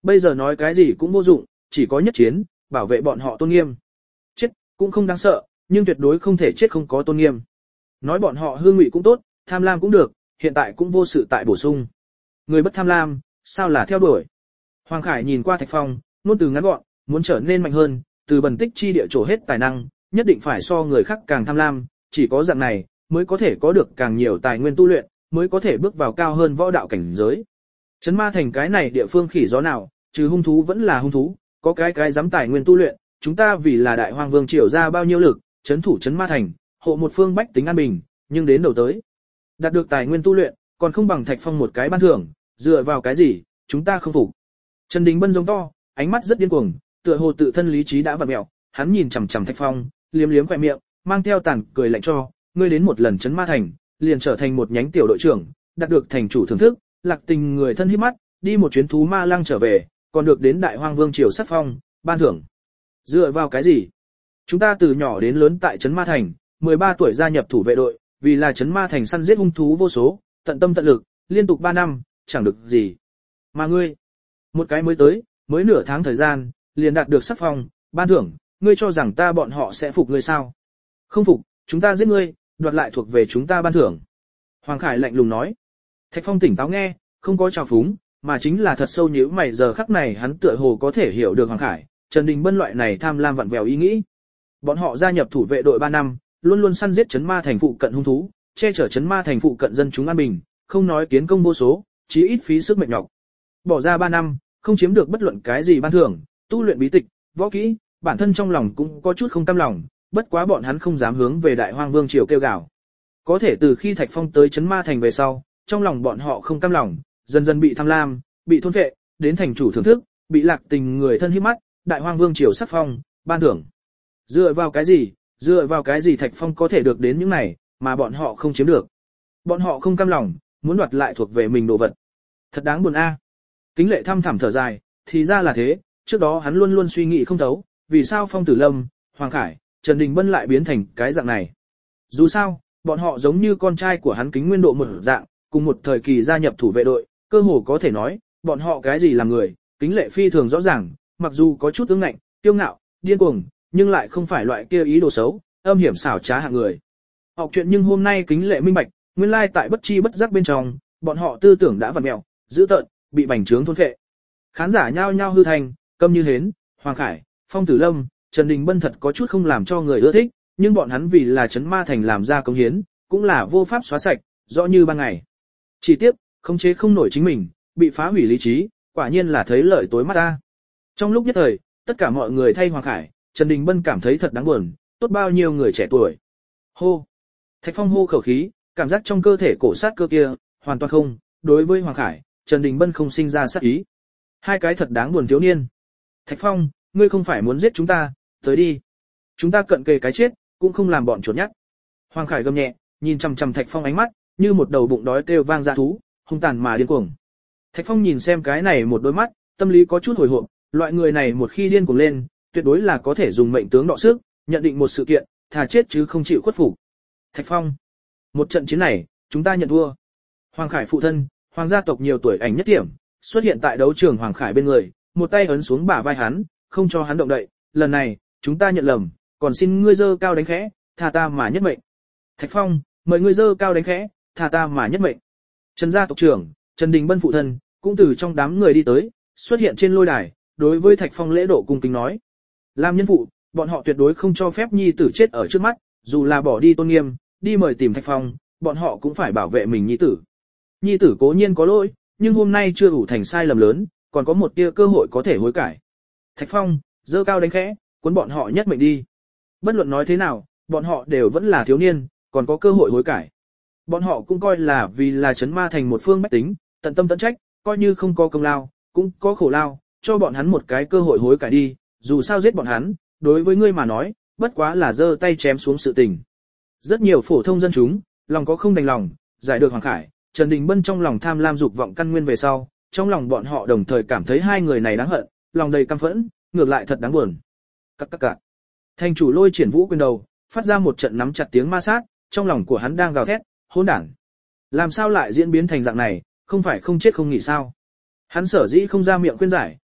Bây giờ nói cái gì cũng vô dụng, chỉ có nhất chiến, bảo vệ bọn họ tôn nghiêm. Chết, cũng không đáng sợ, nhưng tuyệt đối không thể chết không có tôn nghiêm. Nói bọn họ hương ngụy cũng tốt, tham lam cũng được, hiện tại cũng vô sự tại bổ sung. Người bất tham lam, sao là theo đuổi. Hoàng Khải nhìn qua Thạch Phong, ngôn từ ngắn gọn, muốn trở nên mạnh hơn, từ bần tích chi địa trổ hết tài năng, nhất định phải so người khác càng tham lam, chỉ có dạng này, mới có thể có được càng nhiều tài nguyên tu luyện, mới có thể bước vào cao hơn võ đạo cảnh giới. Trấn Ma Thành cái này địa phương khỉ gió nào, trừ hung thú vẫn là hung thú, có cái cái dám tài nguyên tu luyện, chúng ta vì là đại hoàng vương triều ra bao nhiêu lực, trấn thủ Trấn Ma Thành, hộ một phương bách tính an bình, nhưng đến đầu tới, đạt được tài nguyên tu luyện, còn không bằng Thạch Phong một cái ban thưởng, dựa vào cái gì, chúng ta không phục. Trần Đình Bân giống to, ánh mắt rất điên cuồng, tựa hồ tự thân lý trí đã vặn mèo, hắn nhìn chằm chằm Thạch Phong, liếm liếm khóe miệng, mang theo tàn cười lạnh cho, ngươi đến một lần Trấn Ma Thành, liền trở thành một nhánh tiểu đội trưởng, đạt được thành chủ thưởng thức, lạc tình người thân hiếp mắt, đi một chuyến thú ma lăng trở về, còn được đến đại hoang vương triều sắc phong, ban thưởng. Dựa vào cái gì? Chúng ta từ nhỏ đến lớn tại Trấn Ma Thành, mười ba tuổi gia nhập thủ vệ đội, vì là Trấn Ma Thành săn giết hung thú vô số, tận tâm tận lực, liên tục ba năm, chẳng được gì. Mà ngươi, một cái mới tới, mới nửa tháng thời gian, liền đạt được sắc phong, ban thưởng, ngươi cho rằng ta bọn họ sẽ phục ngươi sao? Không phục, chúng ta giết ngươi, đoạt lại thuộc về chúng ta ban thưởng. Hoàng Khải lạnh lùng nói. Thạch Phong tỉnh táo nghe, không có trào phúng, mà chính là thật sâu nhíu mày, giờ khắc này hắn tựa hồ có thể hiểu được Hoàng Khải, Trần Đình Bân loại này tham lam vặn vẹo ý nghĩ. Bọn họ gia nhập thủ vệ đội ba năm, luôn luôn săn giết Trấn Ma Thành phụ cận hung thú, che chở Trấn Ma Thành phụ cận dân chúng an bình, không nói kiến công vô số, chí ít phí sức mệt nhọc. Bỏ ra ba năm, không chiếm được bất luận cái gì ban thưởng, tu luyện bí tịch, võ kỹ, bản thân trong lòng cũng có chút không cam lòng, bất quá bọn hắn không dám hướng về Đại Hoang Vương triều kêu gào. Có thể từ khi Thạch Phong tới Trấn Ma Thành về sau, trong lòng bọn họ không cam lòng, dần dần bị tham lam, bị thôn phệ, đến thành chủ thưởng thức, bị lạc tình người thân hiếp mắt, Đại Hoang Vương triều sắc phong, ban thưởng. Dựa vào cái gì, dựa vào cái gì Thạch Phong có thể được đến những này, mà bọn họ không chiếm được. Bọn họ không cam lòng, muốn đoạt lại thuộc về mình đồ vật. Thật đáng buồn a. Kính Lệ thăm thẳm thở dài, thì ra là thế, trước đó hắn luôn luôn suy nghĩ không thấu, vì sao Phong Tử Lâm, Hoàng Khải, Trần Đình Bân lại biến thành cái dạng này. Dù sao, bọn họ giống như con trai của hắn Kính Nguyên Độ một dạng, cùng một thời kỳ gia nhập thủ vệ đội, cơ hồ có thể nói, bọn họ cái gì làm người, Kính Lệ phi thường rõ ràng, mặc dù có chút ương ngạnh, kiêu ngạo, điên cuồng, nhưng lại không phải loại kia ý đồ xấu, âm hiểm xảo trá hạng người. Học chuyện nhưng hôm nay Kính Lệ minh bạch, nguyên lai tại bất chi bất giác bên trong, bọn họ tư tưởng đã vặn mèo, dữ tợn, bị bành trướng thôn phệ. Khán giả nhao nhao hư thành, câm như hến, Hoàng Khải, Phong Tử Lâm, Trần Đình Bân thật có chút không làm cho người ưa thích, nhưng bọn hắn vì là Trấn Ma Thành làm ra công hiến, cũng là vô pháp xóa sạch, rõ như ban ngày. Chỉ tiếc, khống chế không nổi chính mình, bị phá hủy lý trí, quả nhiên là thấy lợi tối mắt ta. Trong lúc nhất thời, tất cả mọi người thay Hoàng Khải, Trần Đình Bân cảm thấy thật đáng buồn, tốt bao nhiêu người trẻ tuổi. Hô. Thạch Phong hô khẩu khí, cảm giác trong cơ thể cổ sát cơ kia, hoàn toàn không, đối với Hoàng Khải, Trần Đình Bân không sinh ra sát ý. Hai cái thật đáng buồn thiếu niên. Thạch Phong, ngươi không phải muốn giết chúng ta, tới đi. Chúng ta cận kề cái chết, cũng không làm bọn chuột nhắt. Hoàng Khải gầm nhẹ, nhìn chằm chằm Thạch Phong ánh mắt, như một đầu bụng đói kêu vang dã thú, hung tàn mà điên cuồng. Thạch Phong nhìn xem cái này một đôi mắt, tâm lý có chút hồi hộp, loại người này một khi điên cuồng lên, tuyệt đối là có thể dùng mệnh tướng đọ sức, nhận định một sự kiện, thà chết chứ không chịu khuất phục. Thạch Phong, một trận chiến này, chúng ta nhận thua. Hoàng Khải phụ thân, Hoàng gia tộc nhiều tuổi ảnh nhất điểm, xuất hiện tại đấu trường Hoàng Khải bên người, một tay ấn xuống bả vai hắn, không cho hắn động đậy, lần này, chúng ta nhận lầm, còn xin ngươi dơ cao đánh khẽ, tha ta mà nhất mệnh. Thạch Phong, mời ngươi dơ cao đánh khẽ, tha ta mà nhất mệnh. Trần gia tộc trưởng, Trần Đình Bân phụ thân, cũng từ trong đám người đi tới, xuất hiện trên lôi đài, đối với Thạch Phong lễ độ cung kính nói. Làm nhân phụ, bọn họ tuyệt đối không cho phép nhi tử chết ở trước mắt, dù là bỏ đi tôn nghiêm, đi mời tìm Thạch Phong, bọn họ cũng phải bảo vệ mình nhi tử. Nhi tử cố nhiên có lỗi, nhưng hôm nay chưa đủ thành sai lầm lớn, còn có một tia cơ hội có thể hối cải. Thạch Phong, dơ cao đánh khẽ, cuốn bọn họ nhất mệnh đi. Bất luận nói thế nào, bọn họ đều vẫn là thiếu niên, còn có cơ hội hối cải. Bọn họ cũng coi là vì là Trấn Ma Thành một phương bách tính, tận tâm tận trách, coi như không có công lao, cũng có khổ lao, cho bọn hắn một cái cơ hội hối cải đi, dù sao giết bọn hắn, đối với ngươi mà nói, bất quá là giơ tay chém xuống sự tình. Rất nhiều phổ thông dân chúng, lòng có không đành lòng, giải được Hoàng Khải, Trần Đình Bân trong lòng tham lam dục vọng căn nguyên về sau, trong lòng bọn họ đồng thời cảm thấy hai người này đáng hận, lòng đầy căm phẫn, ngược lại thật đáng buồn. Các các các. Thành chủ Lôi Triển Vũ quyền đầu, phát ra một trận nắm chặt tiếng ma sát, trong lòng của hắn đang gào thét, hỗn đản. Làm sao lại diễn biến thành dạng này, không phải không chết không nghỉ sao? Hắn sở dĩ không ra miệng khuyên giải,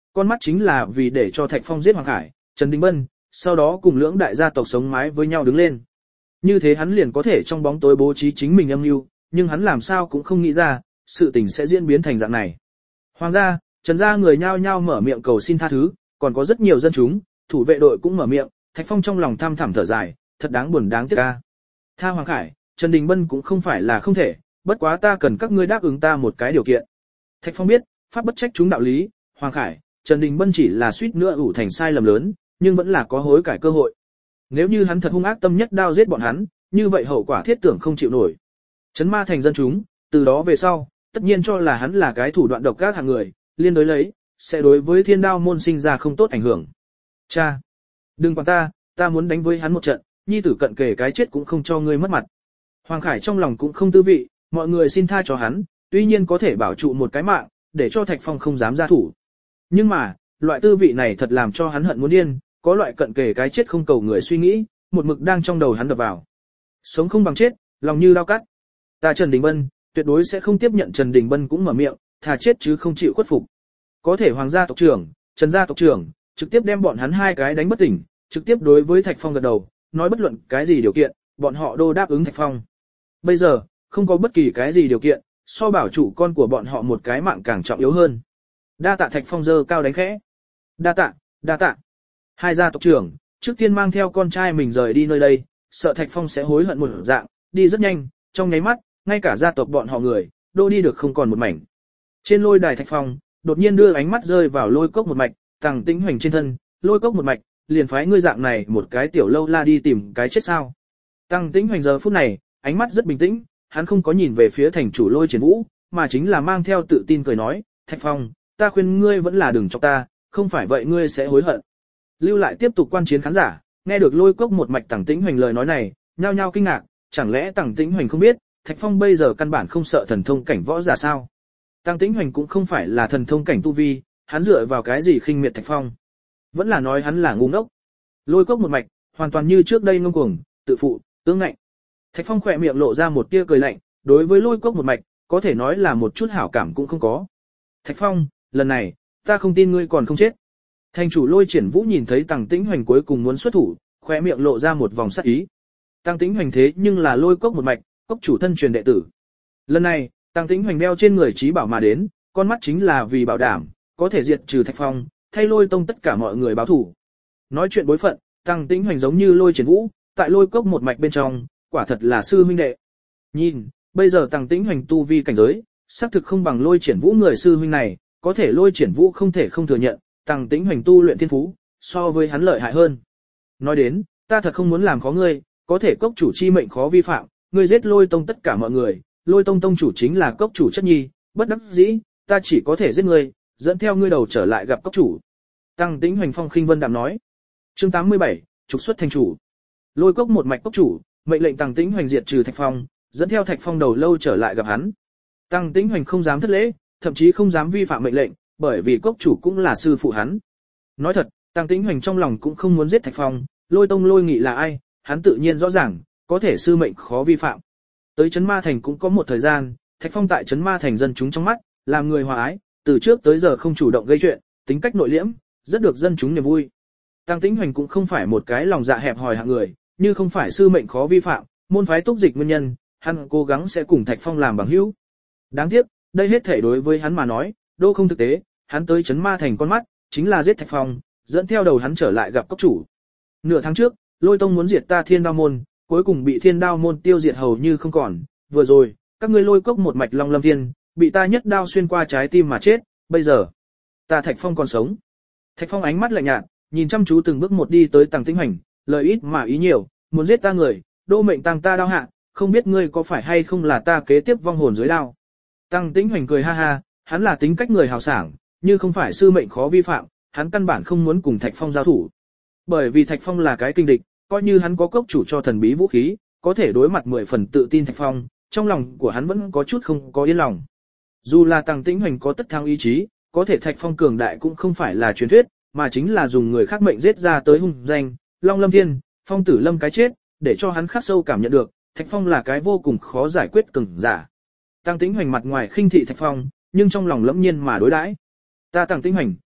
con mắt chính là vì để cho Thạch Phong giết Hoàng Khải, Trần Đình Bân, sau đó cùng lưỡng đại gia tộc sống mái với nhau đứng lên. Như thế hắn liền có thể trong bóng tối bố trí chính mình âm mưu, nhưng hắn làm sao cũng không nghĩ ra, sự tình sẽ diễn biến thành dạng này. Hoàng gia, Trần gia người nhao nhao mở miệng cầu xin tha thứ, còn có rất nhiều dân chúng, thủ vệ đội cũng mở miệng, Thạch Phong trong lòng thăm thẳm thở dài, thật đáng buồn đáng tiếc a. Tha Hoàng Khải, Trần Đình Bân cũng không phải là không thể, bất quá ta cần các ngươi đáp ứng ta một cái điều kiện. Thạch Phong biết, pháp bất trách chúng đạo lý, Hoàng Khải, Trần Đình Bân chỉ là suýt nữa ủ thành sai lầm lớn, nhưng vẫn là có hối cải cơ hội. Nếu như hắn thật hung ác tâm nhất đao giết bọn hắn, như vậy hậu quả thiết tưởng không chịu nổi. Trấn ma thành dân chúng, từ đó về sau, tất nhiên cho là hắn là cái thủ đoạn độc ác hạng người, liên đối lấy, sẽ đối với Thiên Đao môn sinh ra không tốt ảnh hưởng. Cha, đừng quản ta, ta muốn đánh với hắn một trận, nhi tử cận kề cái chết cũng không cho ngươi mất mặt. Hoàng Khải trong lòng cũng không tư vị, mọi người xin tha cho hắn, tuy nhiên có thể bảo trụ một cái mạng, để cho Thạch Phong không dám ra thủ. Nhưng mà, loại tư vị này thật làm cho hắn hận muốn điên, có loại cận kề cái chết không cầu người suy nghĩ, một mực đang trong đầu hắn đập vào. Sống không bằng chết, lòng như dao cắt. Ta Trần Đình Bân, tuyệt đối sẽ không tiếp nhận. Trần Đình Bân cũng mở miệng, thà chết chứ không chịu khuất phục. Có thể Hoàng gia tộc trưởng, Trần gia tộc trưởng, trực tiếp đem bọn hắn hai cái đánh bất tỉnh, trực tiếp đối với Thạch Phong gật đầu, nói bất luận cái gì điều kiện, bọn họ đô đáp ứng Thạch Phong. Bây giờ, không có bất kỳ cái gì điều kiện, so bảo chủ con của bọn họ một cái mạng càng trọng yếu hơn. Đa tạ. Thạch Phong giơ cao đánh khẽ. Đa tạ, đa tạ. Hai gia tộc trưởng, trước tiên mang theo con trai mình rời đi nơi đây, sợ Thạch Phong sẽ hối hận một dạng, đi rất nhanh, trong nháy mắt, ngay cả gia tộc bọn họ người, đô đi được không còn một mảnh. Trên lôi đài Thạch Phong, đột nhiên đưa ánh mắt rơi vào lôi cốc một mạch, Tằng Tĩnh Hoành trên thân, lôi cốc một mạch, liền phái ngươi dạng này một cái tiểu lâu la đi tìm cái chết sao. Tằng Tĩnh Hoành giờ phút này, ánh mắt rất bình tĩnh, hắn không có nhìn về phía thành chủ Lôi Triển Vũ, mà chính là mang theo tự tin cười nói, Thạch Phong, ta khuyên ngươi vẫn là đừng chọc ta, không phải vậy ngươi sẽ hối hận. Lưu lại tiếp tục quan chiến khán giả, nghe được lôi cốc một mạch Tằng Tĩnh Hoành lời nói này, nhao nhao kinh ngạc, chẳng lẽ Tằng Tĩnh Hoành không biết, Thạch Phong bây giờ căn bản không sợ thần thông cảnh võ giả sao? Tằng Tĩnh Hoành cũng không phải là thần thông cảnh tu vi, hắn dựa vào cái gì khinh miệt Thạch Phong? Vẫn là nói hắn là ngu ngốc. Lôi cốc một mạch, hoàn toàn như trước đây ngông cuồng, tự phụ, ương ngạnh. Thạch Phong khỏe miệng lộ ra một tia cười lạnh, đối với lôi cốc một mạch, có thể nói là một chút hảo cảm cũng không có. Thạch Phong, lần này, ta không tin ngươi còn không chết. Thành chủ Lôi Triển Vũ nhìn thấy Tằng Tĩnh Hoành cuối cùng muốn xuất thủ, khóe miệng lộ ra một vòng sắc ý. Tằng Tĩnh Hoành thế nhưng là lôi cốc một mạch, cốc chủ thân truyền đệ tử. Lần này, Tằng Tĩnh Hoành đeo trên người trí bảo mà đến, con mắt chính là vì bảo đảm, có thể diệt trừ Thạch Phong, thay Lôi tông tất cả mọi người báo thủ. Nói chuyện bối phận, Tằng Tĩnh Hoành giống như Lôi Triển Vũ, tại lôi cốc một mạch bên trong, quả thật là sư huynh đệ. Nhìn, bây giờ Tằng Tĩnh Hoành tu vi cảnh giới, xác thực không bằng Lôi Triển Vũ người sư huynh này, có thể Lôi Triển Vũ không thể không thừa nhận, Tằng Tĩnh Hoành tu luyện thiên phú, so với hắn lợi hại hơn. Nói đến, ta thật không muốn làm khó ngươi, có thể cốc chủ chi mệnh khó vi phạm, ngươi giết Lôi tông tất cả mọi người, Lôi tông tông chủ chính là cốc chủ chất nhi, bất đắc dĩ, ta chỉ có thể giết ngươi, dẫn theo ngươi đầu trở lại gặp cốc chủ. Tằng Tĩnh Hoành phong khinh vân đạm nói. Chương tám mươi bảy, trục xuất thành chủ. Lôi cốc một mạch cốc chủ, mệnh lệnh Tằng Tĩnh Hoành diệt trừ Thạch Phong, dẫn theo Thạch Phong đầu lâu trở lại gặp hắn. Tằng Tĩnh Hoành không dám thất lễ, thậm chí không dám vi phạm mệnh lệnh, bởi vì cốc chủ cũng là sư phụ hắn. Nói thật, Tằng Tĩnh Hoành trong lòng cũng không muốn giết Thạch Phong, Lôi tông Lôi Nghị là ai, hắn tự nhiên rõ ràng, có thể sư mệnh khó vi phạm. Tới Trấn Ma Thành cũng có một thời gian, Thạch Phong tại Trấn Ma Thành dân chúng trong mắt, làm người hòa ái, từ trước tới giờ không chủ động gây chuyện, tính cách nội liễm, rất được dân chúng niềm vui. Tằng Tĩnh Hoành cũng không phải một cái lòng dạ hẹp hòi hạng người, như không phải sư mệnh khó vi phạm, môn phái túc dịch nguyên nhân, hắn cố gắng sẽ cùng Thạch Phong làm bằng hữu. Đáng tiếc, đây hết thể đối với hắn mà nói, đô không thực tế, hắn tới Trấn Ma Thành con mắt, chính là giết Thạch Phong, dẫn theo đầu hắn trở lại gặp cốc chủ. Nửa tháng trước, Lôi tông muốn diệt ta Thiên Đao môn, cuối cùng bị Thiên Đao môn tiêu diệt hầu như không còn, vừa rồi, các ngươi Lôi cốc một mạch Long Lâm Thiên, bị ta nhất đao xuyên qua trái tim mà chết, bây giờ, ta Thạch Phong còn sống. Thạch Phong ánh mắt lạnh nhạt, nhìn chăm chú từng bước một đi tới Tằng Tĩnh Hoành, lời ít mà ý nhiều, muốn giết ta người, đô mệnh tăng ta đao hạ, không biết ngươi có phải hay không là ta kế tiếp vong hồn dưới đao. Tằng Tĩnh Hoành cười ha ha, hắn là tính cách người hào sảng, như không phải sư mệnh khó vi phạm, hắn căn bản không muốn cùng Thạch Phong giao thủ. Bởi vì Thạch Phong là cái kinh địch, coi như hắn có cốc chủ cho thần bí vũ khí, có thể đối mặt mười phần tự tin Thạch Phong, trong lòng của hắn vẫn có chút không có yên lòng. Dù là Tằng Tĩnh Hoành có tất thắng ý chí, có thể Thạch Phong cường đại cũng không phải là truyền thuyết, mà chính là dùng người khác mệnh giết ra tới hung danh, Long Lâm Thiên, Phong Tử Lâm cái chết, để cho hắn khắc sâu cảm nhận được, Thạch Phong là cái vô cùng khó giải quyết cường giả. Tằng Tĩnh Hoành mặt ngoài khinh thị Thạch Phong, nhưng trong lòng lẫm nhiên mà đối đãi. Ta Tằng Tĩnh Hoành,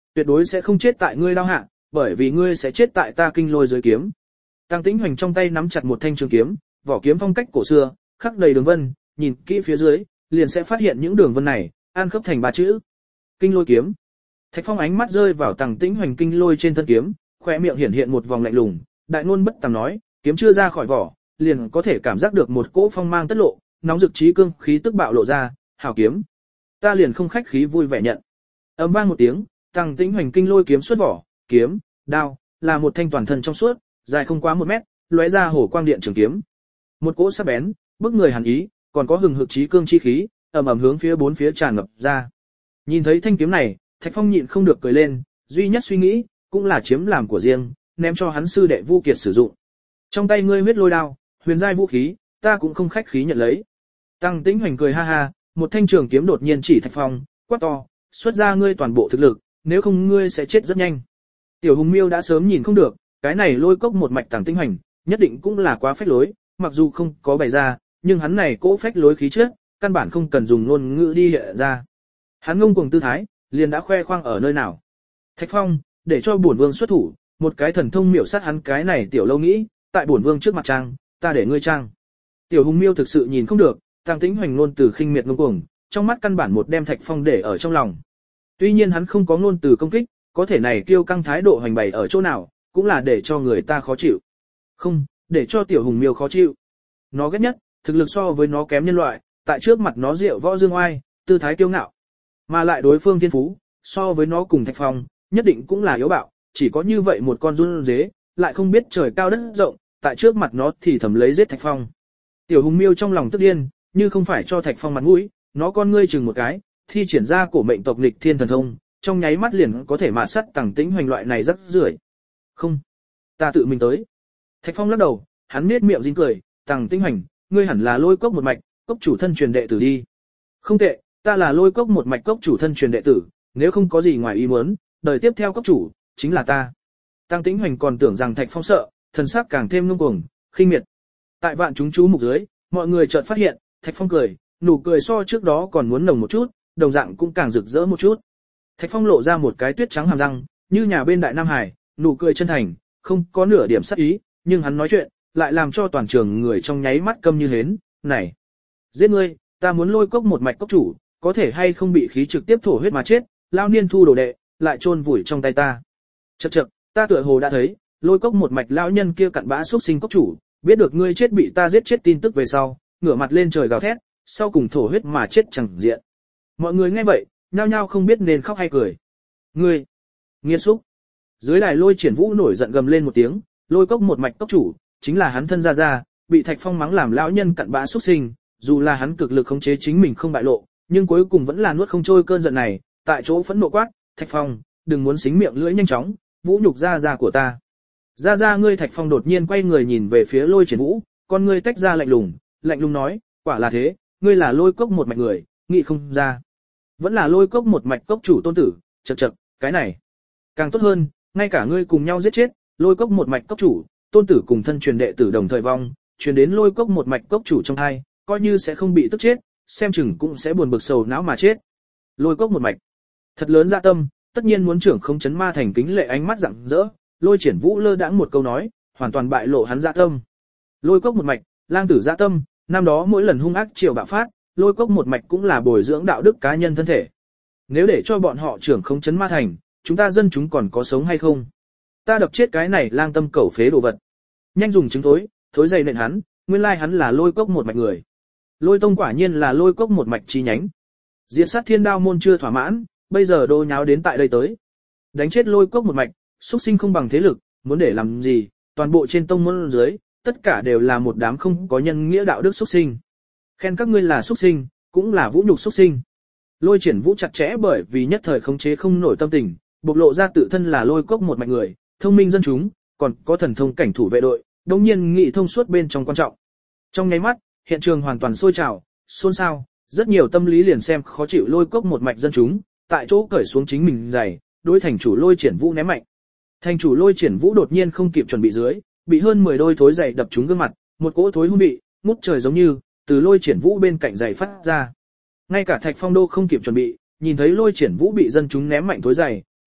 tuyệt đối sẽ không chết tại ngươi đao hạ, bởi vì ngươi sẽ chết tại ta kinh lôi dưới kiếm. Tăng Tĩnh Hoành trong tay nắm chặt một thanh trường kiếm, vỏ kiếm phong cách cổ xưa, khắc đầy đường vân, nhìn kỹ phía dưới, liền sẽ phát hiện những đường vân này, an khớp thành ba chữ. Kinh lôi kiếm. Thạch Phong ánh mắt rơi vào Tăng Tĩnh Hoành kinh lôi trên thân kiếm, khóe miệng hiển hiện một vòng lạnh lùng, đại ngôn bất tàm nói, kiếm chưa ra khỏi vỏ, liền có thể cảm giác được một cỗ phong mang tất lộ, nóng rực trí cương khí tức bạo lộ ra, hảo kiếm. Ta liền không khách khí vui vẻ nhận. Ầm vang một tiếng, Tăng Tĩnh Hoành kinh lôi kiếm xuất vỏ, kiếm, đao, là một thanh toàn thân trong suốt, dài không quá một mét, lóe ra hổ quang điện trường kiếm. Một cỗ sắc bén, bức người hàn ý, còn có hừng hực trí cương chi khí, ầm ầm hướng phía bốn phía tràn ngập ra. Nhìn thấy thanh kiếm này, Thạch Phong nhịn không được cười lên, duy nhất suy nghĩ, cũng là chiếm làm của riêng, ném cho hắn sư đệ Vu Kiệt sử dụng. Trong tay ngươi huyết lôi đao, huyền giai vũ khí, ta cũng không khách khí nhận lấy. Tăng Tĩnh Hoành cười ha ha, một thanh trường kiếm đột nhiên chỉ Thạch Phong, quát to, xuất ra ngươi toàn bộ thực lực, nếu không ngươi sẽ chết rất nhanh. Tiểu Hùng Miêu đã sớm nhìn không được, cái này lôi cốc một mạch Tăng Tĩnh Hoành, nhất định cũng là quá phách lối, mặc dù không có bày ra, nhưng hắn này cỗ phách lối khí chất, căn bản không cần dùng ngôn ngữ đi hiện ra. Hắn ngông cuồng tư thái, liền đã khoe khoang ở nơi nào. Thạch Phong, để cho bổn vương xuất thủ, một cái thần thông miểu sát hắn cái này tiểu lâu nghĩ, tại bổn vương trước mặt trang, ta để ngươi trang. Tiểu Hùng Miêu thực sự nhìn không được, Tăng Tĩnh Hoành ngôn từ khinh miệt ngông cuồng, trong mắt căn bản một đem Thạch Phong để ở trong lòng. Tuy nhiên hắn không có ngôn từ công kích, có thể này kiêu căng thái độ hành bày ở chỗ nào, cũng là để cho người ta khó chịu. Không, để cho Tiểu Hùng Miêu khó chịu. Nó ghét nhất, thực lực so với nó kém nhân loại, tại trước mặt nó rượu võ dương oai, tư thái kiêu ngạo. Mà lại đối phương thiên phú, so với nó cùng Thạch Phong, nhất định cũng là yếu bạo, chỉ có như vậy một con run dế, lại không biết trời cao đất rộng, tại trước mặt nó thì thầm lấy giết Thạch Phong. Tiểu Hùng Miêu trong lòng tức điên, như không phải cho Thạch Phong mặt mũi, nó con ngươi chừng một cái, thi triển ra cổ mệnh tộc nghịch thiên thần thông, trong nháy mắt liền có thể mạt sắt Tăng Tĩnh Hoành loại này rất rưởi. Không, ta tự mình tới. Thạch Phong lắc đầu, hắn nhếch miệng dính cười, Tăng Tĩnh Hoành, ngươi hẳn là lôi cốc một mạch, cốc chủ thân truyền đệ tử đi. Không tệ, ta là lôi cốc một mạch cốc chủ thân truyền đệ tử, nếu không có gì ngoài ý muốn, đời tiếp theo cốc chủ, chính là ta. Tăng Tĩnh Hoành còn tưởng rằng Thạch Phong sợ, thần sắc càng thêm ngông cuồng, khinh miệt. Tại vạn chúng chú mục dưới, mọi người chợt phát hiện, Thạch Phong cười, nụ cười so trước đó còn muốn nồng một chút, đồng dạng cũng càng rực rỡ một chút. Thạch Phong lộ ra một cái tuyết trắng hàm răng, như nhà bên Đại Nam Hải, nụ cười chân thành, không có nửa điểm sắc ý, nhưng hắn nói chuyện, lại làm cho toàn trường người trong nháy mắt câm như hến, này, giết ngươi, ta muốn lôi cốc một mạch cốc chủ, có thể hay không bị khí trực tiếp thổ huyết mà chết, lao niên thu đồ đệ, lại chôn vùi trong tay ta. Chậc chậc, ta tựa hồ đã thấy, lôi cốc một mạch lão nhân kia cặn bã xuất sinh cốc chủ, biết được ngươi chết bị ta giết chết tin tức về sau, ngửa mặt lên trời gào thét, sau cùng thổ huyết mà chết chẳng diện. Mọi người nghe vậy, nhao nhao không biết nên khóc hay cười. Ngươi, nghiệt xúc. Dưới đài Lôi Triển Vũ nổi giận gầm lên một tiếng, lôi cốc một mạch cốc chủ, chính là hắn thân gia gia, bị Thạch Phong mắng làm lão nhân cặn bã xuất sinh, dù là hắn cực lực khống chế chính mình không bại lộ, nhưng cuối cùng vẫn là nuốt không trôi cơn giận này, tại chỗ phẫn nộ quát, Thạch Phong, đừng muốn xính miệng lưỡi nhanh chóng, vũ nhục gia gia của ta. Gia gia ngươi. Thạch Phong đột nhiên quay người nhìn về phía Lôi Triển Vũ, con ngươi tách ra lạnh lùng, lạnh lùng nói, quả là thế, ngươi là lôi cốc một mạch người, nghĩ không ra. Vẫn là lôi cốc một mạch cốc chủ tôn tử, chậc chậc, cái này càng tốt hơn, ngay cả ngươi cùng nhau giết chết, lôi cốc một mạch cốc chủ, tôn tử cùng thân truyền đệ tử đồng thời vong, truyền đến lôi cốc một mạch cốc chủ trong hai, coi như sẽ không bị tức chết, xem chừng cũng sẽ buồn bực sầu não mà chết. Lôi cốc một mạch, thật lớn dạ tâm, tất nhiên muốn trưởng không chấn ma thành kính lệ ánh mắt rạng rỡ, Lôi Triển Vũ lơ đãng một câu nói, hoàn toàn bại lộ hắn dạ tâm. Lôi cốc một mạch, lang tử dạ tâm, năm đó mỗi lần hung ác triều bạo phát, lôi cốc một mạch cũng là bồi dưỡng đạo đức cá nhân thân thể. Nếu để cho bọn họ trưởng không chấn ma thành, chúng ta dân chúng còn có sống hay không? Ta đập chết cái này lang tâm cẩu phế đồ vật. Nhanh dùng trứng thối, thối dày nện hắn, nguyên lai hắn là lôi cốc một mạch người. Lôi tông quả nhiên là lôi cốc một mạch chi nhánh. Diệt sát thiên đao môn chưa thỏa mãn, bây giờ đô nháo đến tại đây tới. Đánh chết lôi cốc một mạch, xuất sinh không bằng thế lực, muốn để làm gì, toàn bộ trên tông môn dưới, tất cả đều là một đám không có nhân nghĩa đạo đức xuất sinh. Khen các ngươi là xuất sinh, cũng là vũ nhục xuất sinh. Lôi Triển Vũ chặt chẽ bởi vì nhất thời khống chế không nổi tâm tình, bộc lộ ra tự thân là lôi cốc một mạch người, thông minh dân chúng, còn có thần thông cảnh thủ vệ đội, đồng nhiên nghị thông suốt bên trong quan trọng. Trong nháy mắt, hiện trường hoàn toàn sôi trào, xôn xao, rất nhiều tâm lý liền xem khó chịu lôi cốc một mạch dân chúng, tại chỗ cởi xuống chính mình giày, đối thành chủ Lôi Triển Vũ ném mạnh. Thành chủ Lôi Triển Vũ đột nhiên không kịp chuẩn bị dưới, bị hơn mười đôi thối giày đập trúng gương mặt, một cỗ thối hung bị, ngút trời giống như từ Lôi Triển Vũ bên cạnh giày phát ra. Ngay cả Thạch Phong đô không kịp chuẩn bị, nhìn thấy Lôi Triển Vũ bị dân chúng ném mạnh thối giày,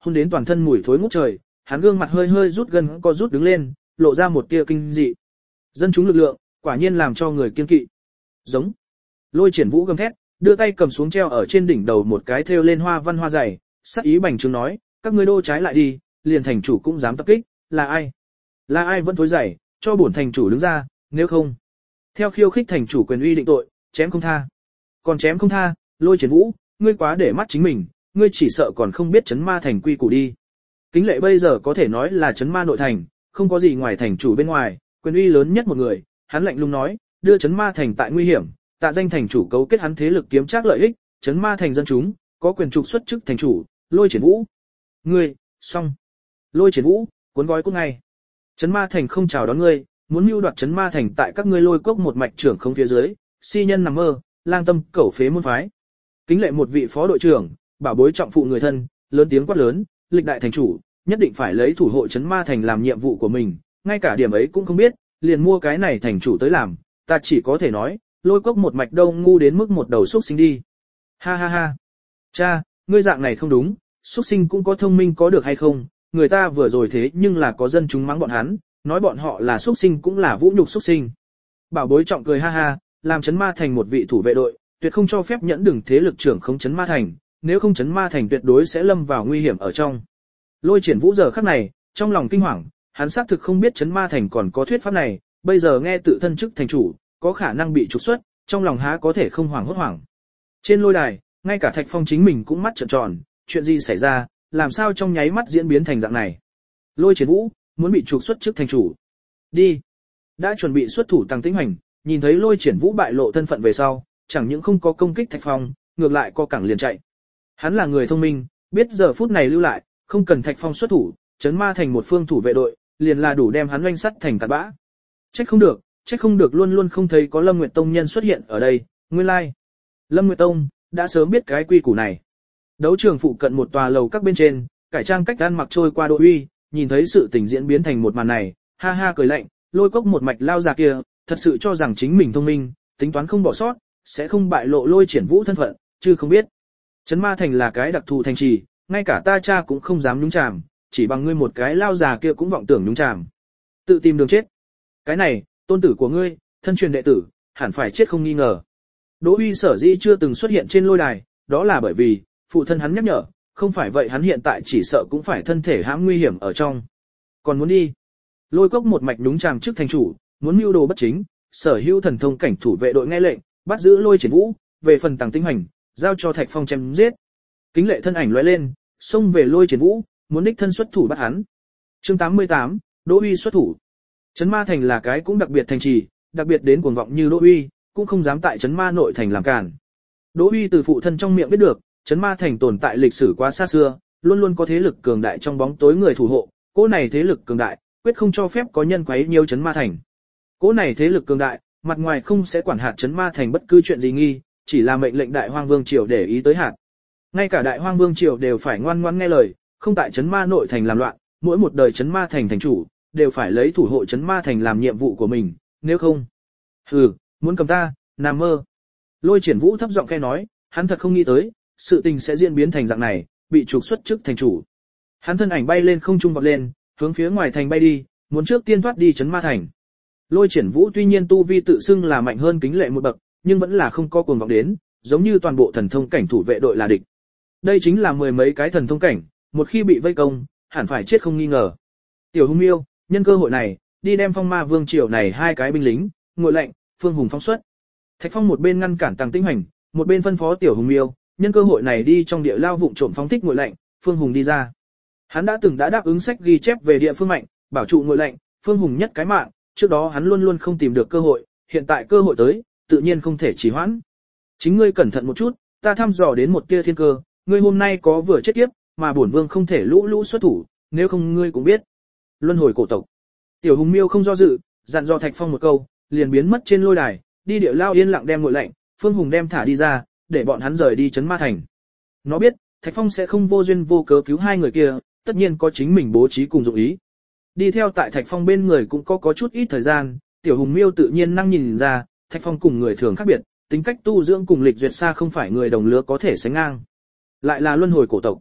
hôn đến toàn thân mùi thối ngút trời, hắn gương mặt hơi hơi rút gần co rút đứng lên, lộ ra một tia kinh dị. Dân chúng lực lượng, quả nhiên làm cho người kiên kỵ. Giống. Lôi Triển Vũ gầm thét, đưa tay cầm xuống treo ở trên đỉnh đầu một cái thêu lên hoa văn hoa dày, sắc ý bành trướng nói, các ngươi đô trái lại đi, liền thành chủ cũng dám tập kích, là ai? Là ai vẫn thối dày, cho bổn thành chủ đứng ra, nếu không. Theo khiêu khích thành chủ quyền uy định tội, chém không tha. Còn chém không tha, Lôi Triển Vũ, ngươi quá để mắt chính mình, ngươi chỉ sợ còn không biết chấn ma thành quy củ đi. Kính Lệ bây giờ có thể nói là chấn ma nội thành, không có gì ngoài thành chủ bên ngoài, quyền uy lớn nhất một người, hắn lạnh lùng nói, đưa chấn ma thành tại nguy hiểm, tạ danh thành chủ cấu kết hắn thế lực kiếm trác lợi ích, chấn ma thành dân chúng, có quyền trục xuất chức thành chủ, Lôi Triển Vũ. Ngươi, xong. Lôi Triển Vũ, cuốn gói cút ngay. Chấn ma thành không chào đón ngươi, muốn mưu đoạt chấn ma thành tại các ngươi Lôi Cốc một mạch trưởng không phía dưới, si nhân nằm mơ, lang tâm cẩu phế môn phái. Kính Lệ một vị phó đội trưởng, bảo bối trọng phụ người thân, lớn tiếng quát lớn, lịch đại thành chủ, nhất định phải lấy thủ hộ chấn ma thành làm nhiệm vụ của mình, ngay cả điểm ấy cũng không biết, liền mua cái này thành chủ tới làm, ta chỉ có thể nói, Lôi Cốc một mạch đâu ngu đến mức một đầu xúc sinh đi. Ha ha ha. Cha, ngươi dạng này không đúng, xúc sinh cũng có thông minh có được hay không, người ta vừa rồi thế nhưng là có dân chúng mắng bọn hắn, nói bọn họ là xúc sinh cũng là vũ nhục xúc sinh. Bảo bối trọng cười ha ha, làm chấn ma thành một vị thủ vệ đội, tuyệt không cho phép nhẫn đừng thế lực trưởng không chấn ma thành, nếu không chấn ma thành tuyệt đối sẽ lâm vào nguy hiểm ở trong. Lôi Triển Vũ giờ khắc này, trong lòng kinh hoàng, hắn xác thực không biết chấn ma thành còn có thuyết pháp này, bây giờ nghe tự thân chức thành chủ, có khả năng bị trục xuất, trong lòng há có thể không hoảng hốt hoảng. Trên lôi đài, ngay cả Thạch Phong chính mình cũng mắt trợn tròn, chuyện gì xảy ra, làm sao trong nháy mắt diễn biến thành dạng này. Lôi Triển Vũ, muốn bị trục xuất chức thành chủ. Đi. Đã chuẩn bị xuất thủ Tăng Tĩnh Hoành, nhìn thấy Lôi Triển Vũ bại lộ thân phận về sau, chẳng những không có công kích Thạch Phong, ngược lại co cẳng liền chạy. Hắn là người thông minh, biết giờ phút này lưu lại, không cần Thạch Phong xuất thủ, chấn ma thành một phương thủ vệ đội, liền là đủ đem hắn oanh sắt thành cát bã. Trách không được, trách không được luôn luôn không thấy có Lâm Nguyệt Tông nhân xuất hiện ở đây, nguyên lai. Like. Lâm Nguyệt Tông, đã sớm biết cái quy củ này. Đấu trường phụ cận một tòa lầu các bên trên, cải trang cách ăn mặc trôi qua Đỗ Uy, nhìn thấy sự tình diễn biến thành một màn này, ha ha cười lạnh, Lôi Cốc một mạch lao già kia, thật sự cho rằng chính mình thông minh, tính toán không bỏ sót, sẽ không bại lộ Lôi Triển Vũ thân phận, chứ không biết. Chấn ma thành là cái đặc thù thành trì, ngay cả ta cha cũng không dám nhúng chàm, chỉ bằng ngươi một cái lao già kia cũng vọng tưởng nhúng chàm. Tự tìm đường chết. Cái này, tôn tử của ngươi, thân truyền đệ tử, hẳn phải chết không nghi ngờ. Đỗ Uy sở dĩ chưa từng xuất hiện trên lôi đài, đó là bởi vì, phụ thân hắn nhắc nhở, không phải vậy hắn hiện tại chỉ sợ cũng phải thân thể hãm nguy hiểm ở trong. Còn muốn đi. Lôi Cốc một mạch nhúng chàm chức thành chủ, muốn mưu đồ bất chính, sở hữu thần thông cảnh thủ vệ đội nghe lệnh, bắt giữ Lôi Triển Vũ, về phần Tăng Tĩnh Hoành, giao cho Thạch Phong chém giết. Kính Lệ thân ảnh lóe lên, xông về Lôi Triển Vũ, muốn đích thân xuất thủ bắt hắn. Chương tám mươi tám, Đỗ Uy xuất thủ. Chấn ma thành là cái cũng đặc biệt thành trì, đặc biệt đến cuồng vọng như Đỗ Uy, cũng không dám tại chấn ma nội thành làm cản. Đỗ Uy từ phụ thân trong miệng biết được, chấn ma thành tồn tại lịch sử quá xa xưa, luôn luôn có thế lực cường đại trong bóng tối người thủ hộ, cỗ này thế lực cường đại, quyết không cho phép có nhân quấy nhiễu chấn ma thành. Cỗ này thế lực cường đại, mặt ngoài không sẽ quản hạt chấn ma thành bất cứ chuyện gì nghi, chỉ là mệnh lệnh Đại Hoang Vương triều để ý tới hạt. Ngay cả Đại Hoang Vương triều đều phải ngoan ngoãn nghe lời, không tại chấn ma nội thành làm loạn, mỗi một đời chấn ma thành thành chủ đều phải lấy thủ hộ chấn ma thành làm nhiệm vụ của mình, nếu không, hừ, muốn cầm ta, nằm mơ. Lôi Triển Vũ thấp giọng khẽ nói, hắn thật không nghĩ tới, sự tình sẽ diễn biến thành dạng này, bị trục xuất chức thành chủ. Hắn thân ảnh bay lên không trung vọt lên, hướng phía ngoài thành bay đi, muốn trước tiên thoát đi chấn ma thành. Lôi Triển Vũ tuy nhiên tu vi tự xưng là mạnh hơn Kính Lệ một bậc, nhưng vẫn là không có cuồng vọng đến, giống như toàn bộ thần thông cảnh thủ vệ đội là địch. Đây chính là mười mấy cái thần thông cảnh, một khi bị vây công, hẳn phải chết không nghi ngờ. Tiểu Hung Miêu, nhân cơ hội này, đi đem Phong Ma Vương triều này hai cái binh lính, Ngụy Lệnh, Phương Hùng phóng xuất. Thạch Phong một bên ngăn cản Tăng Tĩnh Hoành, một bên phân phó Tiểu Hung Miêu, nhân cơ hội này đi trong địa lao vụng trộm phóng thích Ngụy Lệnh, Phương Hùng đi ra. Hắn đã từng đã đáp ứng sách ghi chép về địa phương mạnh, bảo trụ Ngụy Lệnh, Phương Hùng nhất cái mạng, trước đó hắn luôn luôn không tìm được cơ hội, hiện tại cơ hội tới, tự nhiên không thể trì hoãn. Chính ngươi cẩn thận một chút, ta thăm dò đến một tia thiên cơ, ngươi hôm nay có vừa chết tiếp, mà bổn vương không thể lũ lũ xuất thủ, nếu không ngươi cũng biết. Luân hồi cổ tộc. Tiểu Hùng Miêu không do dự, dặn dò Thạch Phong một câu, liền biến mất trên lôi đài, đi địa lao yên lặng đem Ngụy Lệnh, Phương Hùng đem thả đi ra, để bọn hắn rời đi chấn ma thành. Nó biết, Thạch Phong sẽ không vô duyên vô cớ cứu hai người kia, tất nhiên có chính mình bố trí cùng dụng ý. Đi theo tại Thạch Phong bên người cũng có có chút ít thời gian, Tiểu Hùng Miêu tự nhiên năng nhìn ra, Thạch Phong cùng người thường khác biệt, tính cách tu dưỡng cùng lịch duyệt xa không phải người đồng lứa có thể sánh ngang. Lại là luân hồi cổ tộc.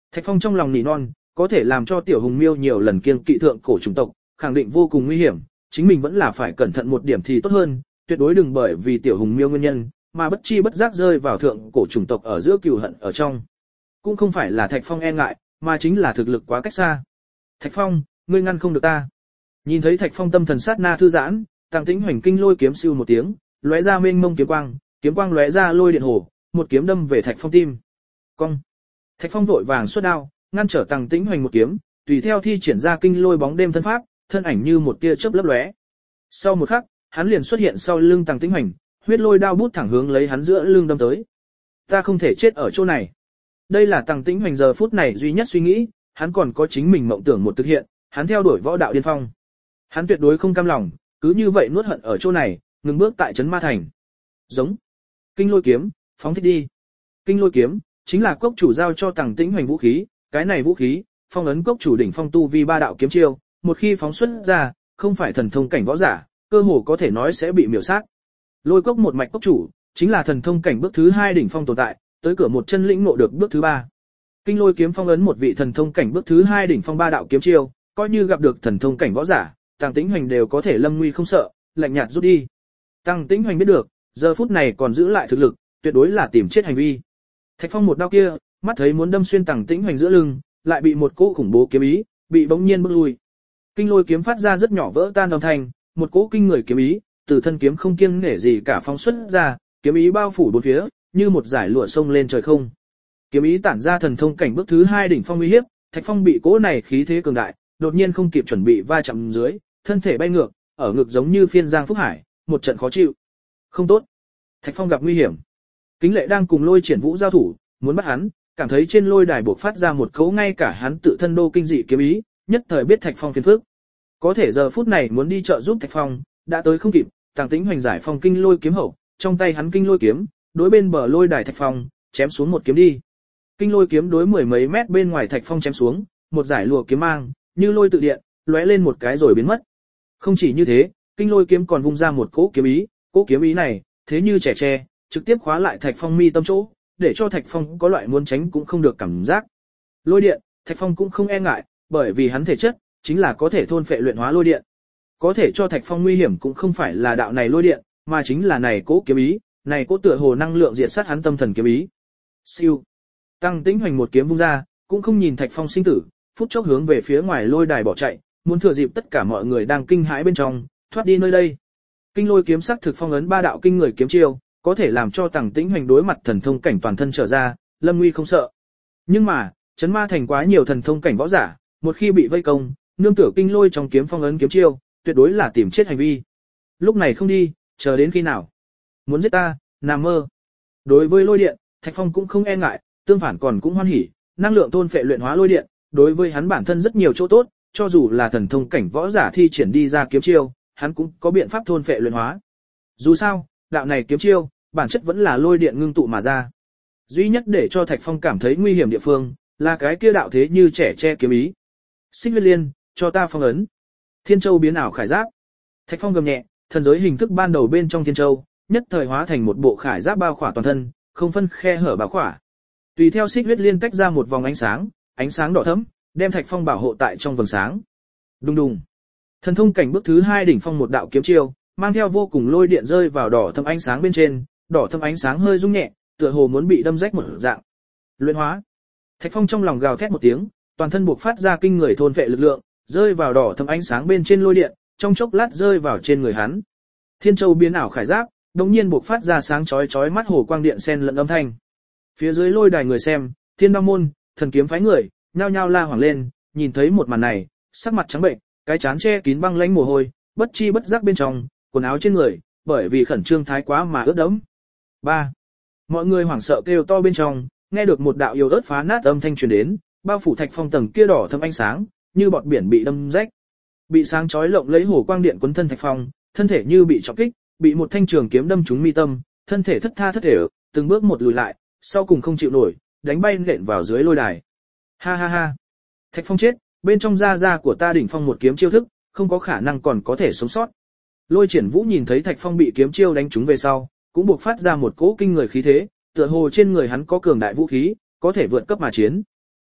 Thạch Phong trong lòng nỉ non, có thể làm cho Tiểu Hùng Miêu nhiều lần kiêng kỵ thượng cổ chủng tộc, khẳng định vô cùng nguy hiểm, chính mình vẫn là phải cẩn thận một điểm thì tốt hơn, tuyệt đối đừng bởi vì Tiểu Hùng Miêu nguyên nhân, mà bất chi bất giác rơi vào thượng cổ chủng tộc ở giữa cừu hận ở trong. Cũng không phải là Thạch Phong e ngại, mà chính là thực lực quá cách xa. Thạch Phong, ngươi ngăn không được ta. Nhìn thấy Thạch Phong tâm thần sát na thư giãn, Tàng Tĩnh Hoành kinh lôi kiếm siêu một tiếng, lóe ra mênh mông kiếm quang, kiếm quang lóe ra lôi điện hồ, một kiếm đâm về Thạch Phong tim. Cong. Thạch Phong vội vàng xuất đao, ngăn trở Tàng Tĩnh Hoành một kiếm, tùy theo thi triển ra kinh lôi bóng đêm thân pháp, thân ảnh như một tia chớp lấp lóe. Sau một khắc, hắn liền xuất hiện sau lưng Tàng Tĩnh Hoành, huyết lôi đao bút thẳng hướng lấy hắn giữa lưng đâm tới. Ta không thể chết ở chỗ này. Đây là Tàng Tĩnh Hoành giờ phút này duy nhất suy nghĩ, hắn còn có chính mình mộng tưởng một thực hiện, hắn theo đuổi võ đạo điên phong. Hắn tuyệt đối không cam lòng, cứ như vậy nuốt hận ở chỗ này, ngừng bước tại trấn Ma Thành. Giống. Kinh lôi kiếm, phóng thích đi. Kinh lôi kiếm chính là cốc chủ giao cho Tàng Tĩnh Hoành vũ khí, cái này vũ khí, phong ấn cốc chủ đỉnh phong tu vi ba đạo kiếm chiêu, một khi phóng xuất ra, không phải thần thông cảnh võ giả, cơ hồ có thể nói sẽ bị miểu sát. Lôi cốc một mạch cốc chủ, chính là thần thông cảnh bước thứ hai đỉnh phong tồn tại, tới cửa một chân lĩnh ngộ được bước thứ ba. Kinh lôi kiếm phong ấn một vị thần thông cảnh bước thứ hai đỉnh phong ba đạo kiếm chiêu, coi như gặp được thần thông cảnh võ giả, Tàng Tĩnh Hoành đều có thể lâm nguy không sợ, lạnh nhạt rút đi. Tàng Tĩnh Hoành biết được, giờ phút này còn giữ lại thực lực, tuyệt đối là tìm chết hành vi. Thạch Phong một đao kia, mắt thấy muốn đâm xuyên Tàng Tĩnh Hoành giữa lưng, lại bị một cỗ khủng bố kiếm ý, bị bỗng nhiên bước lui. Kinh lôi kiếm phát ra rất nhỏ vỡ tan âm thanh, một cỗ kinh người kiếm ý, từ thân kiếm không kiêng nể gì cả phóng xuất ra, kiếm ý bao phủ bốn phía, như một dải lụa sông lên trời không. Kiếm ý tản ra thần thông cảnh bước thứ hai đỉnh phong uy hiếp, Thạch Phong bị cỗ này khí thế cường đại, đột nhiên không kịp chuẩn bị va chạm dưới, thân thể bay ngược, ở ngực giống như phiên giang phúc hải, một trận khó chịu. Không tốt. Thạch Phong gặp nguy hiểm. Kính Lệ đang cùng Lôi Triển Vũ giao thủ, muốn bắt hắn, cảm thấy trên lôi đài buộc phát ra một cỗ ngay cả hắn tự thân đô kinh dị kiếm ý, nhất thời biết Thạch Phong phiền phức. Có thể giờ phút này muốn đi trợ giúp Thạch Phong, đã tới không kịp, Tàng Tĩnh Hoành giải phong kinh lôi kiếm hậu, trong tay hắn kinh lôi kiếm, đối bên bờ lôi đài Thạch Phong, chém xuống một kiếm đi. Kinh lôi kiếm đối mười mấy mét bên ngoài Thạch Phong chém xuống, một giải lụa kiếm mang, như lôi tự điện, lóe lên một cái rồi biến mất. Không chỉ như thế, kinh lôi kiếm còn vung ra một cỗ kiếm ý, cỗ kiếm ý này, thế như trẻ tre, trực tiếp khóa lại Thạch Phong mi tâm chỗ, để cho Thạch Phong có loại muốn tránh cũng không được cảm giác. Lôi điện, Thạch Phong cũng không e ngại, bởi vì hắn thể chất chính là có thể thôn phệ luyện hóa lôi điện. Có thể cho Thạch Phong nguy hiểm cũng không phải là đạo này lôi điện, mà chính là này cỗ kiếm ý, này cỗ tựa hồ năng lượng diệt sát hắn tâm thần kiếm ý. Siêu. Tàng Tĩnh Hoành một kiếm vung ra, cũng không nhìn Thạch Phong sinh tử, phút chốc hướng về phía ngoài lôi đài bỏ chạy, muốn thừa dịp tất cả mọi người đang kinh hãi bên trong, thoát đi nơi đây. Kinh lôi kiếm sắc thực phong ấn ba đạo kinh người kiếm chiêu, có thể làm cho Tàng Tĩnh Hoành đối mặt thần thông cảnh toàn thân trở ra, lâm nguy không sợ. Nhưng mà, Trấn Ma Thành quá nhiều thần thông cảnh võ giả, một khi bị vây công, nương tựa kinh lôi trong kiếm phong ấn kiếm chiêu, tuyệt đối là tìm chết hành vi. Lúc này không đi, chờ đến khi nào? Muốn giết ta, nằm mơ. Đối với lôi điện, Thạch Phong cũng không e ngại, tương phản còn cũng hoan hỉ, năng lượng thôn phệ luyện hóa lôi điện, đối với hắn bản thân rất nhiều chỗ tốt, cho dù là thần thông cảnh võ giả thi triển đi ra kiếm chiêu, hắn cũng có biện pháp thôn phệ luyện hóa. Dù sao, đạo này kiếm chiêu, bản chất vẫn là lôi điện ngưng tụ mà ra. Duy nhất để cho Thạch Phong cảm thấy nguy hiểm địa phương, là cái kia đạo thế như trẻ che kiếm ý. Xích huyết liên, cho ta phong ấn. Thiên Châu biến ảo khải giáp. Thạch Phong gầm nhẹ, thần giới hình thức ban đầu bên trong Thiên Châu, nhất thời hóa thành một bộ khải giáp bao khỏa toàn thân, không phân khe hở bao khỏa. Tùy theo xích huyết liên tách ra một vòng ánh sáng, ánh sáng đỏ thẫm, đem Thạch Phong bảo hộ tại trong vầng sáng. Đùng đùng. Thần thông cảnh bước thứ hai đỉnh phong một đạo kiếm chiêu, mang theo vô cùng lôi điện rơi vào đỏ thẫm ánh sáng bên trên, đỏ thẫm ánh sáng hơi rung nhẹ, tựa hồ muốn bị đâm rách một dạng. Luyện hóa. Thạch Phong trong lòng gào thét một tiếng, toàn thân buộc phát ra kinh người thôn vệ lực lượng, rơi vào đỏ thẫm ánh sáng bên trên lôi điện, trong chốc lát rơi vào trên người hắn. Thiên Châu biến ảo khải giáp, đột nhiên buộc phát ra sáng chói chói mắt hồ quang điện xen lẫn âm thanh. Phía dưới lôi đài người xem, Thiên Đao môn, thần kiếm phái người, nhao nhao la hoảng lên, nhìn thấy một màn này, sắc mặt trắng bệnh, cái trán che kín băng lãnh mồ hôi, bất chi bất giác bên trong, quần áo trên người, bởi vì khẩn trương thái quá mà ướt đẫm. ba. Mọi người hoảng sợ kêu to bên trong, nghe được một đạo yếu ớt phá nát âm thanh truyền đến, bao phủ Thạch Phong tầng kia đỏ thâm ánh sáng, như bọt biển bị đâm rách. Bị sáng chói lộng lấy hồ quang điện quấn thân Thạch Phong, thân thể như bị trọng kích, bị một thanh trường kiếm đâm trúng mi tâm, thân thể thất tha thất thể, từng bước một lùi lại, sau cùng không chịu nổi, đánh bay nện vào dưới lôi đài. Ha ha ha. Thạch Phong chết, bên trong da da của ta đỉnh phong một kiếm chiêu thức, không có khả năng còn có thể sống sót. Lôi Triển Vũ nhìn thấy Thạch Phong bị kiếm chiêu đánh trúng về sau, cũng buộc phát ra một cỗ kinh người khí thế, tựa hồ trên người hắn có cường đại vũ khí, có thể vượt cấp mà chiến.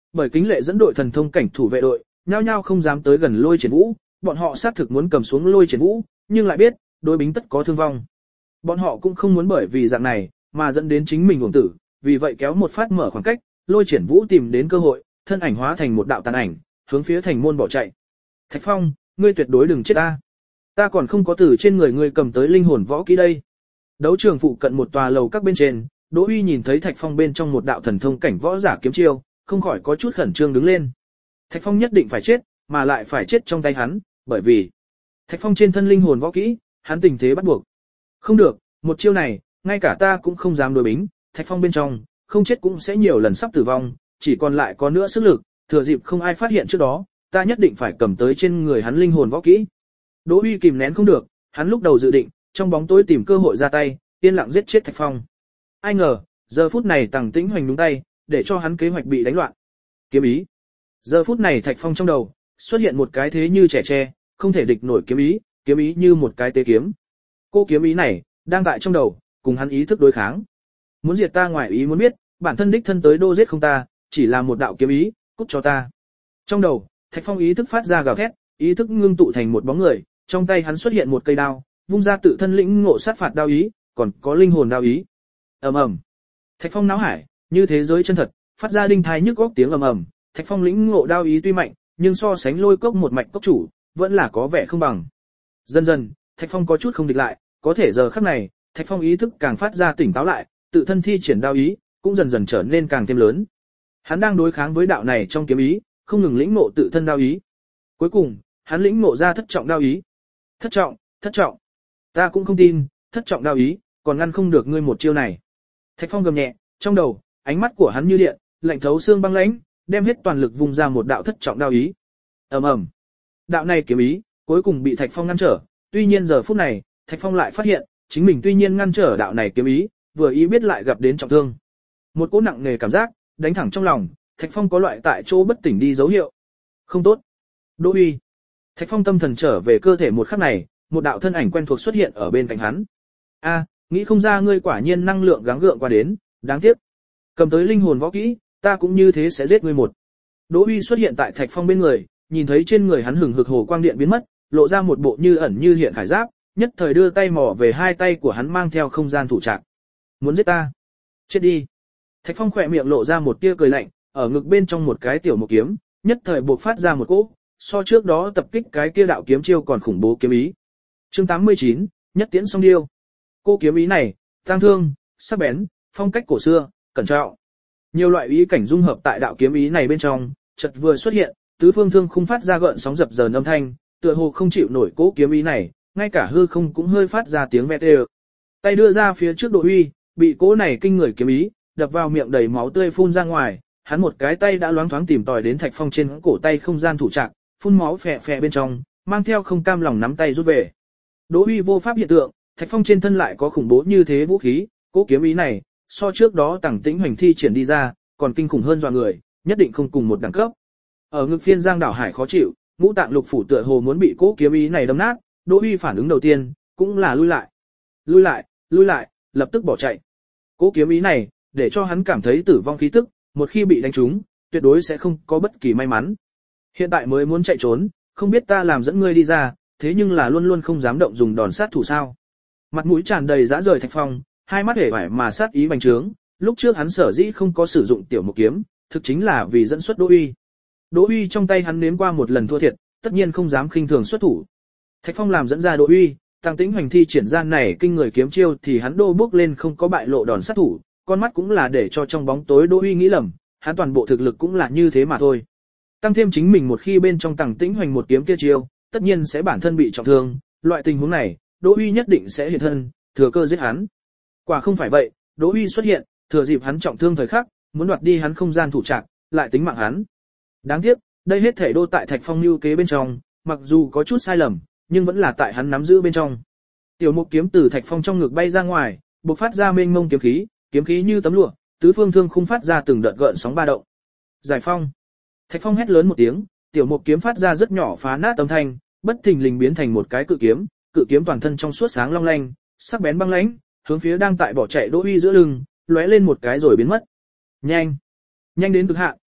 Bởi kính lệ dẫn đội thần thông cảnh thủ vệ đội, nhao nhao không dám tới gần Lôi Triển Vũ, bọn họ xác thực muốn cầm xuống Lôi Triển Vũ, nhưng lại biết, đối bính tất có thương vong. Bọn họ cũng không muốn bởi vì dạng này, mà dẫn đến chính mình uổng tử, vì vậy kéo một phát mở khoảng cách, Lôi Triển Vũ tìm đến cơ hội, thân ảnh hóa thành một đạo tàn ảnh, hướng phía thành môn bỏ chạy. Thạch Phong, ngươi tuyệt đối đừng chết ta. Ta còn không có từ trên người ngươi cầm tới linh hồn võ kỹ đây. Đấu trường phụ cận một tòa lầu các bên trên, Đỗ Uy nhìn thấy Thạch Phong bên trong một đạo thần thông cảnh võ giả kiếm chiêu, không khỏi có chút khẩn trương đứng lên. Thạch Phong nhất định phải chết, mà lại phải chết trong tay hắn, bởi vì Thạch Phong trên thân linh hồn võ kỹ, hắn tình thế bắt buộc. Không được, một chiêu này, ngay cả ta cũng không dám đối bính, Thạch Phong bên trong, không chết cũng sẽ nhiều lần sắp tử vong, chỉ còn lại có nữa sức lực, thừa dịp không ai phát hiện trước đó, ta nhất định phải cầm tới trên người hắn linh hồn võ kỹ. Đỗ Uy kìm nén không được, hắn lúc đầu dự định, trong bóng tối tìm cơ hội ra tay, yên lặng giết chết Thạch Phong. Ai ngờ, giờ phút này Tằng Tĩnh Hoành nhúng tay, để cho hắn kế hoạch bị đánh loạn. Kiếm ý. Giờ phút này Thạch Phong trong đầu xuất hiện một cái thế như trẻ tre, không thể địch nổi kiếm ý, kiếm ý như một cái tế kiếm. Cô kiếm ý này đang tại trong đầu, cùng hắn ý thức đối kháng. Muốn diệt ta ngoài ý muốn biết, bản thân đích thân tới đô giết không ta, chỉ là một đạo kiếm ý, cút cho ta. Trong đầu, Thạch Phong ý thức phát ra gào thét, ý thức ngưng tụ thành một bóng người, trong tay hắn xuất hiện một cây đao, vung ra tự thân lĩnh ngộ sát phạt đao ý, còn có linh hồn đao ý. Ầm ầm. Thạch Phong náo hải, như thế giới chân thật, phát ra đinh thai nhức óc tiếng ầm ầm. Thạch Phong lĩnh ngộ đao ý tuy mạnh, nhưng so sánh Lôi Cốc một mạch cốc chủ, vẫn là có vẻ không bằng. Dần dần, Thạch Phong có chút không địch lại, có thể giờ khắc này, Thạch Phong ý thức càng phát ra tỉnh táo lại, tự thân thi triển đao ý, cũng dần dần trở nên càng thêm lớn. Hắn đang đối kháng với đạo này trong kiếm ý, không ngừng lĩnh ngộ tự thân đao ý. Cuối cùng, hắn lĩnh ngộ ra thất trọng đao ý. Thất trọng, thất trọng. Ta cũng không tin, thất trọng đao ý, còn ngăn không được ngươi một chiêu này. Thạch Phong gầm nhẹ, trong đầu, ánh mắt của hắn như điện, lạnh thấu xương băng lãnh, đem hết toàn lực vùng ra một đạo thất trọng đao ý. Ầm ầm. Đạo này kiếm ý, cuối cùng bị Thạch Phong ngăn trở, tuy nhiên giờ phút này, Thạch Phong lại phát hiện, chính mình tuy nhiên ngăn trở đạo này kiếm ý, vừa ý biết lại gặp đến trọng thương. Một cỗ nặng nề cảm giác, đánh thẳng trong lòng, Thạch Phong có loại tại chỗ bất tỉnh đi dấu hiệu. Không tốt. Đỗ Uy. Thạch Phong tâm thần trở về cơ thể một khắc này, một đạo thân ảnh quen thuộc xuất hiện ở bên cạnh hắn. A, nghĩ không ra ngươi quả nhiên năng lượng gắng gượng qua đến, đáng tiếc. Cầm tới linh hồn võ kỹ, ta cũng như thế sẽ giết ngươi một. Đỗ Uy xuất hiện tại Thạch Phong bên người, nhìn thấy trên người hắn hừng hực hồ quang điện biến mất, lộ ra một bộ như ẩn như hiện khải giáp, nhất thời đưa tay mò về hai tay của hắn mang theo không gian thủ trạng. Muốn giết ta? Chết đi. Thạch Phong khỏe miệng lộ ra một tia cười lạnh, ở ngực bên trong một cái tiểu một kiếm, nhất thời buộc phát ra một cỗ, so trước đó tập kích cái kia đạo kiếm chiêu còn khủng bố kiếm ý. Chương tám mươi chín, nhất tiễn song điêu. Cô kiếm ý này, tang thương, sắc bén, phong cách cổ xưa, cẩn trọng. Nhiều loại ý cảnh dung hợp tại đạo kiếm ý này bên trong, chợt vừa xuất hiện, tứ phương thương khung phát ra gợn sóng dập dờn âm thanh, tựa hồ không chịu nổi cố kiếm ý này, ngay cả hư không cũng hơi phát ra tiếng vẹt đều. Tay đưa ra phía trước Đỗ Uy, bị cố này kinh người kiếm ý đập vào miệng đầy máu tươi phun ra ngoài, hắn một cái tay đã loáng thoáng tìm tòi đến Thạch Phong trên cổ tay không gian thủ trạng, phun máu phè phè bên trong, mang theo không cam lòng nắm tay rút về. Đỗ Uy vô pháp hiện tượng, Thạch Phong trên thân lại có khủng bố như thế vũ khí, cố kiếm ý này, so trước đó Tằng Tĩnh Hoành thi triển đi ra, còn kinh khủng hơn dọa người, nhất định không cùng một đẳng cấp. Ở ngực phiên Giang Đảo Hải khó chịu, ngũ tạng lục phủ tựa hồ muốn bị cố kiếm ý này đâm nát, Đỗ Uy phản ứng đầu tiên cũng là lui lại. Lui lại, lui lại, lập tức bỏ chạy. Cố kiếm ý này, để cho hắn cảm thấy tử vong khí tức, một khi bị đánh trúng, tuyệt đối sẽ không có bất kỳ may mắn. Hiện tại mới muốn chạy trốn, không biết ta làm dẫn ngươi đi ra, thế nhưng là luôn luôn không dám động dùng đòn sát thủ sao? Mặt mũi tràn đầy dã rời Thạch Phong, hai mắt hể vải mà sát ý bành trướng, lúc trước hắn sở dĩ không có sử dụng tiểu một kiếm, thực chính là vì dẫn xuất Đỗ Uy. Đỗ Uy trong tay hắn nếm qua một lần thua thiệt, tất nhiên không dám khinh thường xuất thủ. Thạch Phong làm dẫn ra Đỗ Uy, Tằng Tĩnh Hoành thi triển gian này kinh người kiếm chiêu thì hắn đô bước lên không có bại lộ đòn sát thủ, con mắt cũng là để cho trong bóng tối Đỗ Uy nghĩ lầm, hắn toàn bộ thực lực cũng là như thế mà thôi. Tăng thêm chính mình một khi bên trong Tằng Tĩnh Hoành một kiếm kia chiêu, tất nhiên sẽ bản thân bị trọng thương, loại tình huống này, Đỗ Uy nhất định sẽ hiện thân, thừa cơ giết hắn. Quả không phải vậy, Đỗ Uy xuất hiện, thừa dịp hắn trọng thương thời khắc, muốn đoạt đi hắn không gian thủ trạng, lại tính mạng hắn. Đáng tiếc, đây hết thể đô tại Thạch Phong lưu kế bên trong, mặc dù có chút sai lầm, nhưng vẫn là tại hắn nắm giữ bên trong. Tiểu Mục kiếm từ Thạch Phong trong ngực bay ra ngoài, bộc phát ra mênh mông kiếm khí, kiếm khí như tấm lụa, tứ phương thương khung phát ra từng đợt gợn sóng ba động. Giải phong. Thạch Phong hét lớn một tiếng, tiểu Mục kiếm phát ra rất nhỏ phá nát âm thanh, bất thình lình biến thành một cái cự kiếm, cự kiếm toàn thân trong suốt sáng long lanh, sắc bén băng lãnh, hướng phía đang tại bỏ chạy Đỗ Uy giữa lưng, lóe lên một cái rồi biến mất. Nhanh, nhanh đến cực hạn,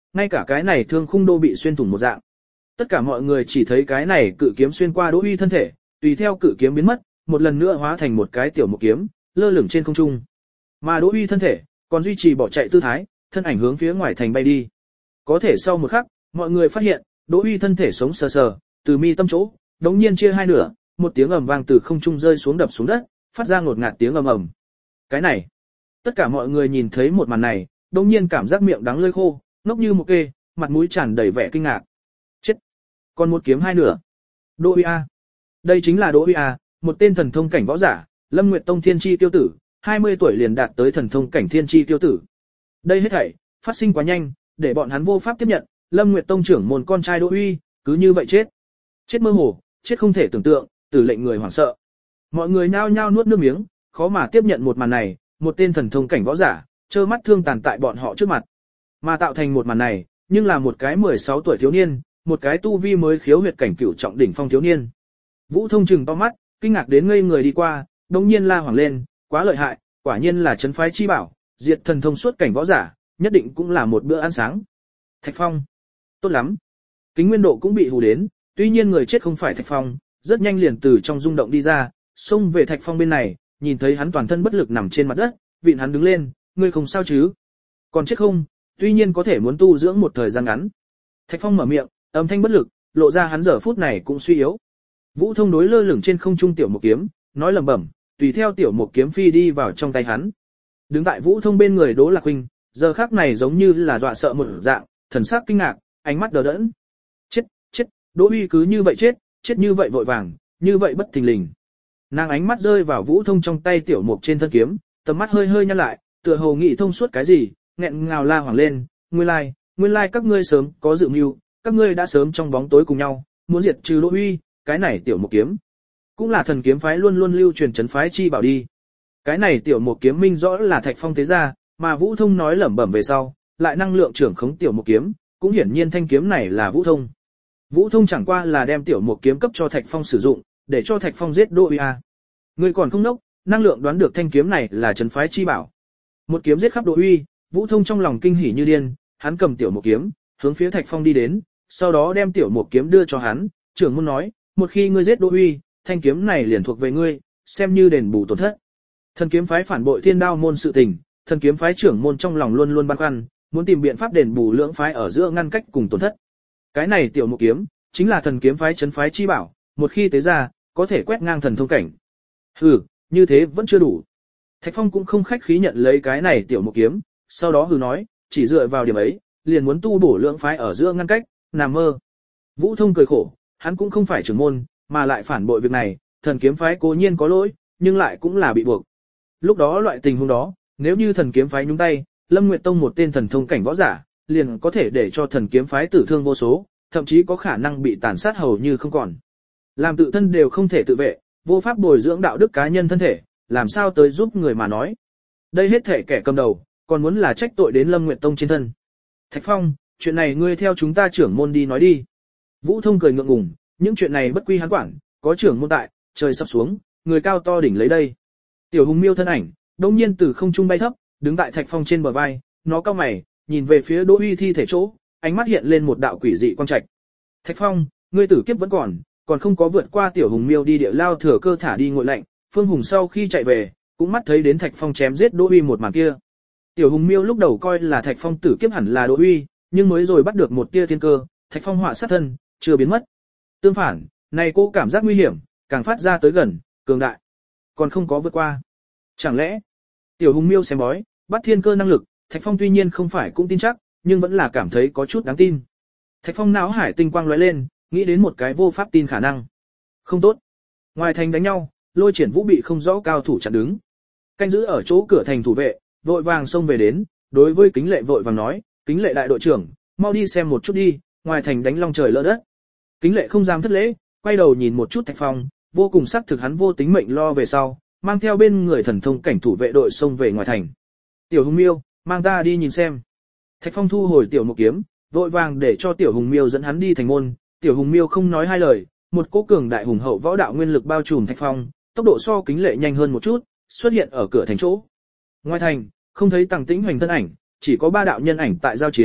ngay cả cái này thương khung đô bị xuyên thủng một dạng. Tất cả mọi người chỉ thấy cái này cự kiếm xuyên qua Đỗ Uy thân thể, tùy theo cự kiếm biến mất, một lần nữa hóa thành một cái tiểu một kiếm, lơ lửng trên không trung. Mà Đỗ Uy thân thể còn duy trì bỏ chạy tư thái, thân ảnh hướng phía ngoài thành bay đi. Có thể sau một khắc, mọi người phát hiện, Đỗ Uy thân thể sống sờ sờ, từ mi tâm chỗ, đống nhiên chia hai nửa, một tiếng ầm vang từ không trung rơi xuống đập xuống đất, phát ra ngột ngạt tiếng ầm ầm. Cái này, tất cả mọi người nhìn thấy một màn này, đống nhiên cảm giác miệng đắng lưỡi khô, ngốc như một kê, mặt mũi tràn đầy vẻ kinh ngạc. Chết! Còn một kiếm hai nửa. Đỗ Uy a. Đây chính là Đỗ Uy a, một tên thần thông cảnh võ giả, Lâm Nguyệt Tông Thiên Chi Tiêu Tử, hai mươi tuổi liền đạt tới thần thông cảnh Thiên Chi Tiêu Tử. Đây hết thảy phát sinh quá nhanh, để bọn hắn vô pháp tiếp nhận, Lâm Nguyệt Tông trưởng môn con trai Đỗ Uy, cứ như vậy chết. Chết mơ hồ, chết không thể tưởng tượng, tử lệnh người hoảng sợ. Mọi người nhao nhao nuốt nước miếng, khó mà tiếp nhận một màn này, một tên thần thông cảnh võ giả, trơ mắt thương tàn tại bọn họ trước mặt. Mà tạo thành một màn này, nhưng là một cái mười sáu tuổi thiếu niên, một cái tu vi mới khiếu huyệt cảnh cửu trọng đỉnh phong thiếu niên. Vũ Thông trừng to mắt, kinh ngạc đến ngây người đi qua, đống nhiên la hoảng lên, quá lợi hại, quả nhiên là trấn phái chi bảo, diệt thần thông suốt cảnh võ giả, nhất định cũng là một bữa ăn sáng. Thạch Phong, tốt lắm. Kính Nguyên Độ cũng bị hù đến, tuy nhiên người chết không phải Thạch Phong, rất nhanh liền từ trong rung động đi ra, xông về Thạch Phong bên này, nhìn thấy hắn toàn thân bất lực nằm trên mặt đất, vịn hắn đứng lên, ngươi không sao chứ? Còn chết không? Tuy nhiên có thể muốn tu dưỡng một thời gian ngắn. Thạch Phong mở miệng, âm thanh bất lực, lộ ra hắn giờ phút này cũng suy yếu. Vũ Thông đối lơ lửng trên không trung tiểu một kiếm, nói lẩm bẩm, tùy theo tiểu một kiếm phi đi vào trong tay hắn. Đứng tại Vũ Thông bên người Đỗ Lạc Huynh, giờ khắc này giống như là dọa sợ một dạng, thần sắc kinh ngạc, ánh mắt đờ đẫn. Chết, chết, Đỗ Uy cứ như vậy chết, chết như vậy vội vàng, như vậy bất thình lình. Nàng ánh mắt rơi vào Vũ Thông trong tay tiểu mục trên thân kiếm, tầm mắt hơi hơi nhăn lại, tựa hồ nghĩ thông suốt cái gì, nghẹn ngào la hoảng lên, nguyên lai, nguyên lai các ngươi sớm có dự mưu, các ngươi đã sớm trong bóng tối cùng nhau, muốn diệt trừ Đỗ Uy, cái này tiểu mục kiếm, cũng là thần kiếm phái luôn luôn lưu truyền trấn phái chi bảo đi. Cái này tiểu mục kiếm minh rõ là Thạch Phong thế gia, mà Vũ Thông nói lẩm bẩm về sau, lại năng lượng trưởng khống tiểu mục kiếm, cũng hiển nhiên thanh kiếm này là Vũ Thông. Vũ Thông chẳng qua là đem tiểu mục kiếm cấp cho Thạch Phong sử dụng, để cho Thạch Phong giết Đỗ Uy a. Người còn không nốc, năng lượng đoán được thanh kiếm này là trấn phái chi bảo. Một kiếm giết khắp Đỗ Uy, Vũ Thông trong lòng kinh hỉ như điên, hắn cầm tiểu mục kiếm, hướng phía Thạch Phong đi đến, sau đó đem tiểu mục kiếm đưa cho hắn, trưởng môn nói, một khi ngươi giết Đỗ Uy, thanh kiếm này liền thuộc về ngươi, xem như đền bù tổn thất. Thần kiếm phái phản bội Thiên Đao môn sự tình, thần kiếm phái trưởng môn trong lòng luôn luôn băn khoăn, muốn tìm biện pháp đền bù lưỡng phái ở giữa ngăn cách cùng tổn thất. Cái này tiểu mục kiếm, chính là thần kiếm phái trấn phái chi bảo, một khi tế ra, có thể quét ngang thần thông cảnh. Hừ, như thế vẫn chưa đủ. Thạch Phong cũng không khách khí nhận lấy cái này tiểu mục kiếm, sau đó hừ nói, chỉ dựa vào điểm ấy, liền muốn tu bổ lưỡng phái ở giữa ngăn cách, nằm mơ. Vũ Thông cười khổ, hắn cũng không phải trưởng môn, mà lại phản bội việc này, thần kiếm phái cố nhiên có lỗi, nhưng lại cũng là bị buộc. Lúc đó loại tình huống đó, nếu như thần kiếm phái nhúng tay, Lâm Nguyệt Tông một tên thần thông cảnh võ giả, liền có thể để cho thần kiếm phái tử thương vô số, thậm chí có khả năng bị tàn sát hầu như không còn. Làm tự thân đều không thể tự vệ, vô pháp bồi dưỡng đạo đức cá nhân thân thể, làm sao tới giúp người mà nói. Đây hết thể kẻ cầm đầu, còn muốn là trách tội đến Lâm Nguyệt Tông trên thân. Thạch Phong, chuyện này ngươi theo chúng ta trưởng môn đi nói đi. Vũ Thông cười ngượng ngùng, những chuyện này bất quy hắn quản, có trưởng môn tại, trời sắp xuống, người cao to đỉnh lấy đây. Tiểu Hùng Miêu thân ảnh, đột nhiên từ không trung bay thấp, đứng tại Thạch Phong trên bờ vai, nó cau mày, nhìn về phía Đỗ Uy thi thể chỗ, ánh mắt hiện lên một đạo quỷ dị quang trạch. Thạch Phong, ngươi tử kiếp vẫn còn, còn không có vượt qua Tiểu Hùng Miêu đi địa lao thừa cơ thả đi ngội lạnh, Phương Hùng sau khi chạy về, cũng mắt thấy đến Thạch Phong chém giết Đỗ Uy một màn kia. Tiểu Hùng Miêu lúc đầu coi là Thạch Phong tử kiếp hẳn là Đỗ Uy, nhưng mới rồi bắt được một tia thiên cơ, Thạch Phong họa sát thân, chưa biến mất. Tương phản, này cô cảm giác nguy hiểm, càng phát ra tới gần, cường đại, còn không có vượt qua. Chẳng lẽ, Tiểu Hùng Miêu xem bói, bắt thiên cơ năng lực, Thạch Phong tuy nhiên không phải cũng tin chắc, nhưng vẫn là cảm thấy có chút đáng tin. Thạch Phong não hải tinh quang lóe lên, nghĩ đến một cái vô pháp tin khả năng. Không tốt. Ngoài thành đánh nhau, Lôi Triển Vũ bị không rõ cao thủ chặn đứng. Canh giữ ở chỗ cửa thành thủ vệ, vội vàng xông về đến, đối với Kính Lệ vội vàng nói, Kính Lệ đại đội trưởng, mau đi xem một chút đi, ngoài thành đánh long trời lỡ đất. Kính Lệ không dám thất lễ, quay đầu nhìn một chút Thạch Phong, vô cùng xác thực hắn vô tính mệnh lo về sau, mang theo bên người thần thông cảnh thủ vệ đội xông về ngoài thành. Tiểu Hùng Miêu, mang ta đi nhìn xem. Thạch Phong thu hồi tiểu một kiếm, vội vàng để cho Tiểu Hùng Miêu dẫn hắn đi thành môn. Tiểu Hùng Miêu không nói hai lời, một cỗ cường đại hùng hậu võ đạo nguyên lực bao trùm Thạch Phong, tốc độ so Kính Lệ nhanh hơn một chút, xuất hiện ở cửa thành chỗ. Ngoài thành, không thấy Tằng Tĩnh Hoành thân ảnh, chỉ có ba đạo nhân ảnh tại giao chiến,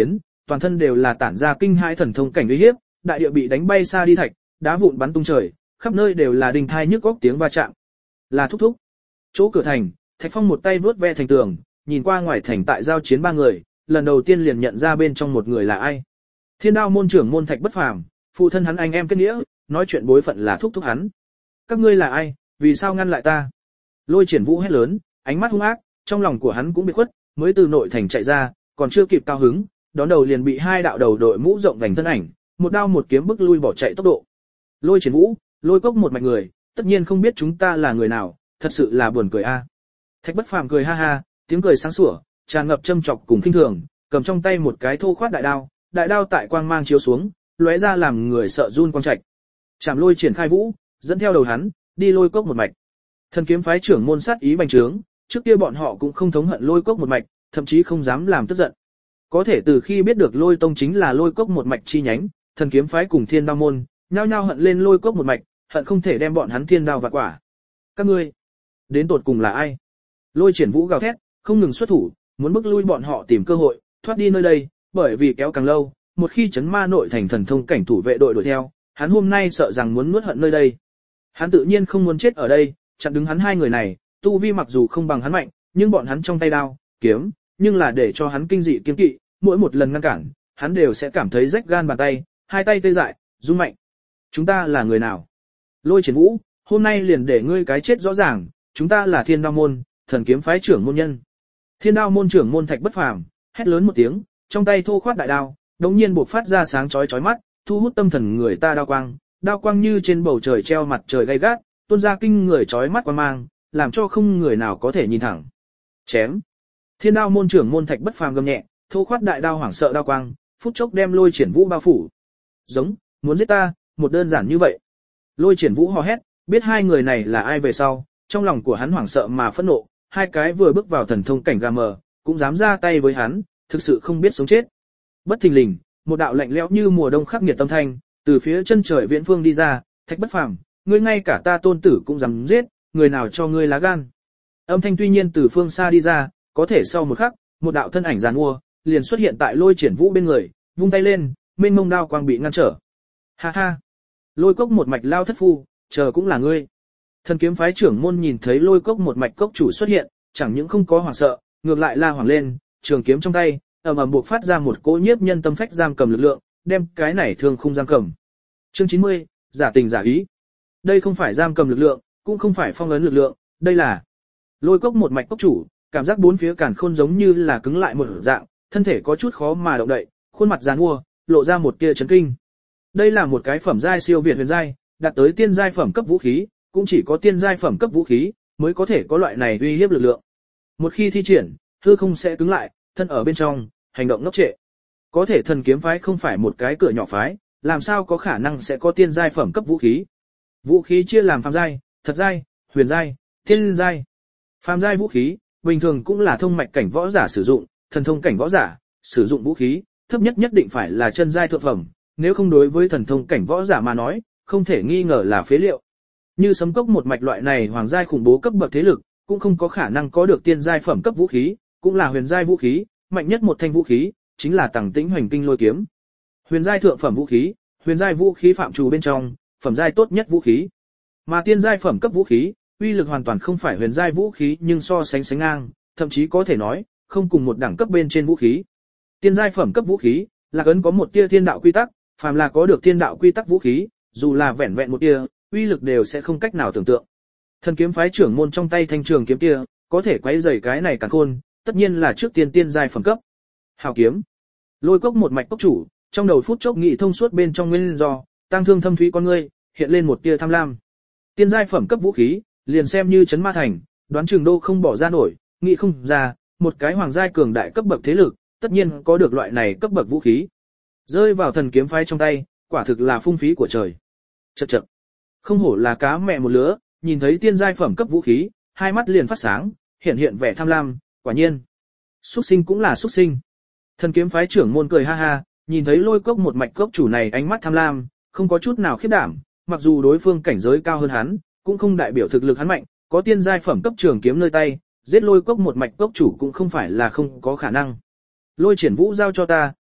toàn thân đều là tản ra kinh hãi thần thông cảnh uy hiếp, đại địa bị đánh bay xa đi thạch, đá vụn bắn tung trời, khắp nơi đều là đình thai nhức óc tiếng va chạm. Là thúc thúc. Chỗ cửa thành, Thạch Phong một tay vướt ve thành tường, nhìn qua ngoài thành tại giao chiến ba người, lần đầu tiên liền nhận ra bên trong một người là ai. Thiên Đao môn trưởng môn Thạch Bất Phàm, phụ thân hắn anh em kết nghĩa, nói chuyện bối phận là thúc thúc hắn. Các ngươi là ai, vì sao ngăn lại ta? Lôi Triển Vũ hét lớn, ánh mắt hung ác, trong lòng của hắn cũng bị khuất, mới từ nội thành chạy ra, còn chưa kịp cao hứng, đón đầu liền bị hai đạo đầu đội mũ rộng vành thân ảnh, một đao một kiếm bức lui bỏ chạy tốc độ. Lôi Triển Vũ, Lôi Cốc một mạch người, tất nhiên không biết chúng ta là người nào, thật sự là buồn cười a. Thạch Bất Phàm cười ha ha, tiếng cười sáng sủa, tràn ngập châm chọc cùng khinh thường, cầm trong tay một cái thô khoát đại đao, đại đao tại quang mang chiếu xuống, lóe ra làm người sợ run quang trạch. Trảm Lôi triển khai vũ, dẫn theo đầu hắn, đi Lôi Cốc một mạch. Thần kiếm phái trưởng môn sát ý bành trướng, trước kia bọn họ cũng không thống hận Lôi Cốc một mạch, thậm chí không dám làm tức giận. Có thể từ khi biết được Lôi Tông chính là Lôi Cốc một mạch chi nhánh, thần kiếm phái cùng Thiên Đao môn, nhao nhao hận lên Lôi Cốc một mạch, hận không thể đem bọn hắn thiên đao vạn quả. Các ngươi, đến tột cùng là ai? Lôi Triển Vũ gào thét, không ngừng xuất thủ, muốn bức lui bọn họ tìm cơ hội, thoát đi nơi đây, bởi vì kéo càng lâu, một khi chấn ma nội thành thần thông cảnh thủ vệ đội đuổi theo, hắn hôm nay sợ rằng muốn nuốt hận nơi đây. Hắn tự nhiên không muốn chết ở đây, chặn đứng hắn hai người này, tu vi mặc dù không bằng hắn mạnh, nhưng bọn hắn trong tay đao, kiếm, nhưng là để cho hắn kinh dị kiêng kỵ, mỗi một lần ngăn cản, hắn đều sẽ cảm thấy rách gan bàn tay, hai tay tê dại, run mạnh. Chúng ta là người nào? Lôi Triển Vũ, hôm nay liền để ngươi cái chết rõ ràng, chúng ta là Thiên Đao môn, thần kiếm phái trưởng môn nhân. Thiên Đao môn trưởng môn Thạch Bất Phàm, hét lớn một tiếng, trong tay thô khoát đại đao, đống nhiên bộc phát ra sáng chói chói mắt, thu hút tâm thần người ta đao quang, đao quang như trên bầu trời treo mặt trời gay gắt, tuôn ra kinh người chói mắt quang mang, làm cho không người nào có thể nhìn thẳng. Chém. Thiên Đao môn trưởng môn Thạch Bất Phàm gầm nhẹ, thô khoát đại đao hoảng sợ đao quang, phút chốc đem Lôi Triển Vũ bao phủ. Giống, muốn giết ta, một đơn giản như vậy. Lôi Triển Vũ hò hét, biết hai người này là ai về sau, trong lòng của hắn hoảng sợ mà phẫn nộ, hai cái vừa bước vào thần thông cảnh gà mờ, cũng dám ra tay với hắn, thực sự không biết sống chết. Bất thình lình, một đạo lạnh lẽo như mùa đông khắc nghiệt tâm thanh, từ phía chân trời viễn phương đi ra, Thạch Bất Phàm, ngươi ngay cả ta tôn tử cũng dám giết, người nào cho ngươi lá gan? Âm thanh tuy nhiên từ phương xa đi ra, có thể sau một khắc, một đạo thân ảnh giàn mua, liền xuất hiện tại Lôi Triển Vũ bên người, vung tay lên, mênh mông đao quang bị ngăn trở. Ha ha! Lôi Cốc một mạch lao thất phu, chờ cũng là ngươi. Thần kiếm phái trưởng môn nhìn thấy Lôi Cốc một mạch cốc chủ xuất hiện, chẳng những không có hoảng sợ, ngược lại la hoảng lên, trường kiếm trong tay, ầm ầm buộc phát ra một cỗ nhiếp nhân tâm phách giam cầm lực lượng, đem cái này thương khung giam cầm. Chương chín mươi, giả tình giả ý. Đây không phải giam cầm lực lượng, cũng không phải phong ấn lực lượng, đây là Lôi Cốc một mạch cốc chủ, cảm giác bốn phía càn khôn giống như là cứng lại một dạng, thân thể có chút khó mà động đậy, khuôn mặt giàn mua, lộ ra một tia chấn kinh. Đây là một cái phẩm giai siêu việt huyền giai, đạt tới tiên giai phẩm cấp vũ khí, cũng chỉ có tiên giai phẩm cấp vũ khí mới có thể có loại này uy hiếp lực lượng. Một khi thi triển, hư không sẽ cứng lại, thân ở bên trong, hành động ngốc trệ. Có thể thần kiếm phái không phải một cái cửa nhỏ phái, làm sao có khả năng sẽ có tiên giai phẩm cấp vũ khí? Vũ khí chia làm phàm giai, thật giai, huyền giai, tiên giai. Phàm giai vũ khí, bình thường cũng là thông mạch cảnh võ giả sử dụng, thần thông cảnh võ giả sử dụng vũ khí, thấp nhất nhất định phải là chân giai thượng phẩm, nếu không đối với thần thông cảnh võ giả mà nói, không thể nghi ngờ là phế liệu. Như Sấm Cốc một mạch loại này hoàng giai khủng bố cấp bậc thế lực, cũng không có khả năng có được tiên giai phẩm cấp vũ khí, cũng là huyền giai vũ khí, mạnh nhất một thanh vũ khí chính là Tằng Tĩnh Hoành Kinh Lôi kiếm. Huyền giai thượng phẩm vũ khí, huyền giai vũ khí phạm trù bên trong, phẩm giai tốt nhất vũ khí. Mà tiên giai phẩm cấp vũ khí, uy lực hoàn toàn không phải huyền giai vũ khí nhưng so sánh sánh ngang, thậm chí có thể nói, không cùng một đẳng cấp bên trên vũ khí. Tiên giai phẩm cấp vũ khí, là ấn có một tia thiên đạo quy tắc, phàm là có được thiên đạo quy tắc vũ khí, dù là vẹn vẹn một tia, uy lực đều sẽ không cách nào tưởng tượng. Thần kiếm phái trưởng môn trong tay thanh trường kiếm kia, có thể quấy rầy cái này càn khôn, tất nhiên là trước tiên tiên giai phẩm cấp. Hào kiếm. Lôi Cốc một mạch cốc chủ, trong đầu phút chốc nghị thông suốt bên trong nguyên do, tăng thương thâm thúy con ngươi, hiện lên một tia tham lam. Tiên giai phẩm cấp vũ khí, liền xem như chấn ma thành, đoán chừng đô không bỏ ra nổi, nghị không ra, một cái hoàng giai cường đại cấp bậc thế lực, tất nhiên có được loại này cấp bậc vũ khí. Rơi vào thần kiếm phái trong tay, quả thực là phung phí của trời. Chậc chậc. Không hổ là cá mẹ một lứa, nhìn thấy tiên giai phẩm cấp vũ khí, hai mắt liền phát sáng, hiện hiện vẻ tham lam, quả nhiên. Xuất sinh cũng là xuất sinh. Thần kiếm phái trưởng môn cười ha ha, nhìn thấy Lôi Cốc một mạch cốc chủ này ánh mắt tham lam, không có chút nào khiếp đảm, mặc dù đối phương cảnh giới cao hơn hắn, cũng không đại biểu thực lực hắn mạnh, có tiên giai phẩm cấp trường kiếm nơi tay, giết Lôi Cốc một mạch cốc chủ cũng không phải là không có khả năng. Lôi Triển Vũ giao cho ta,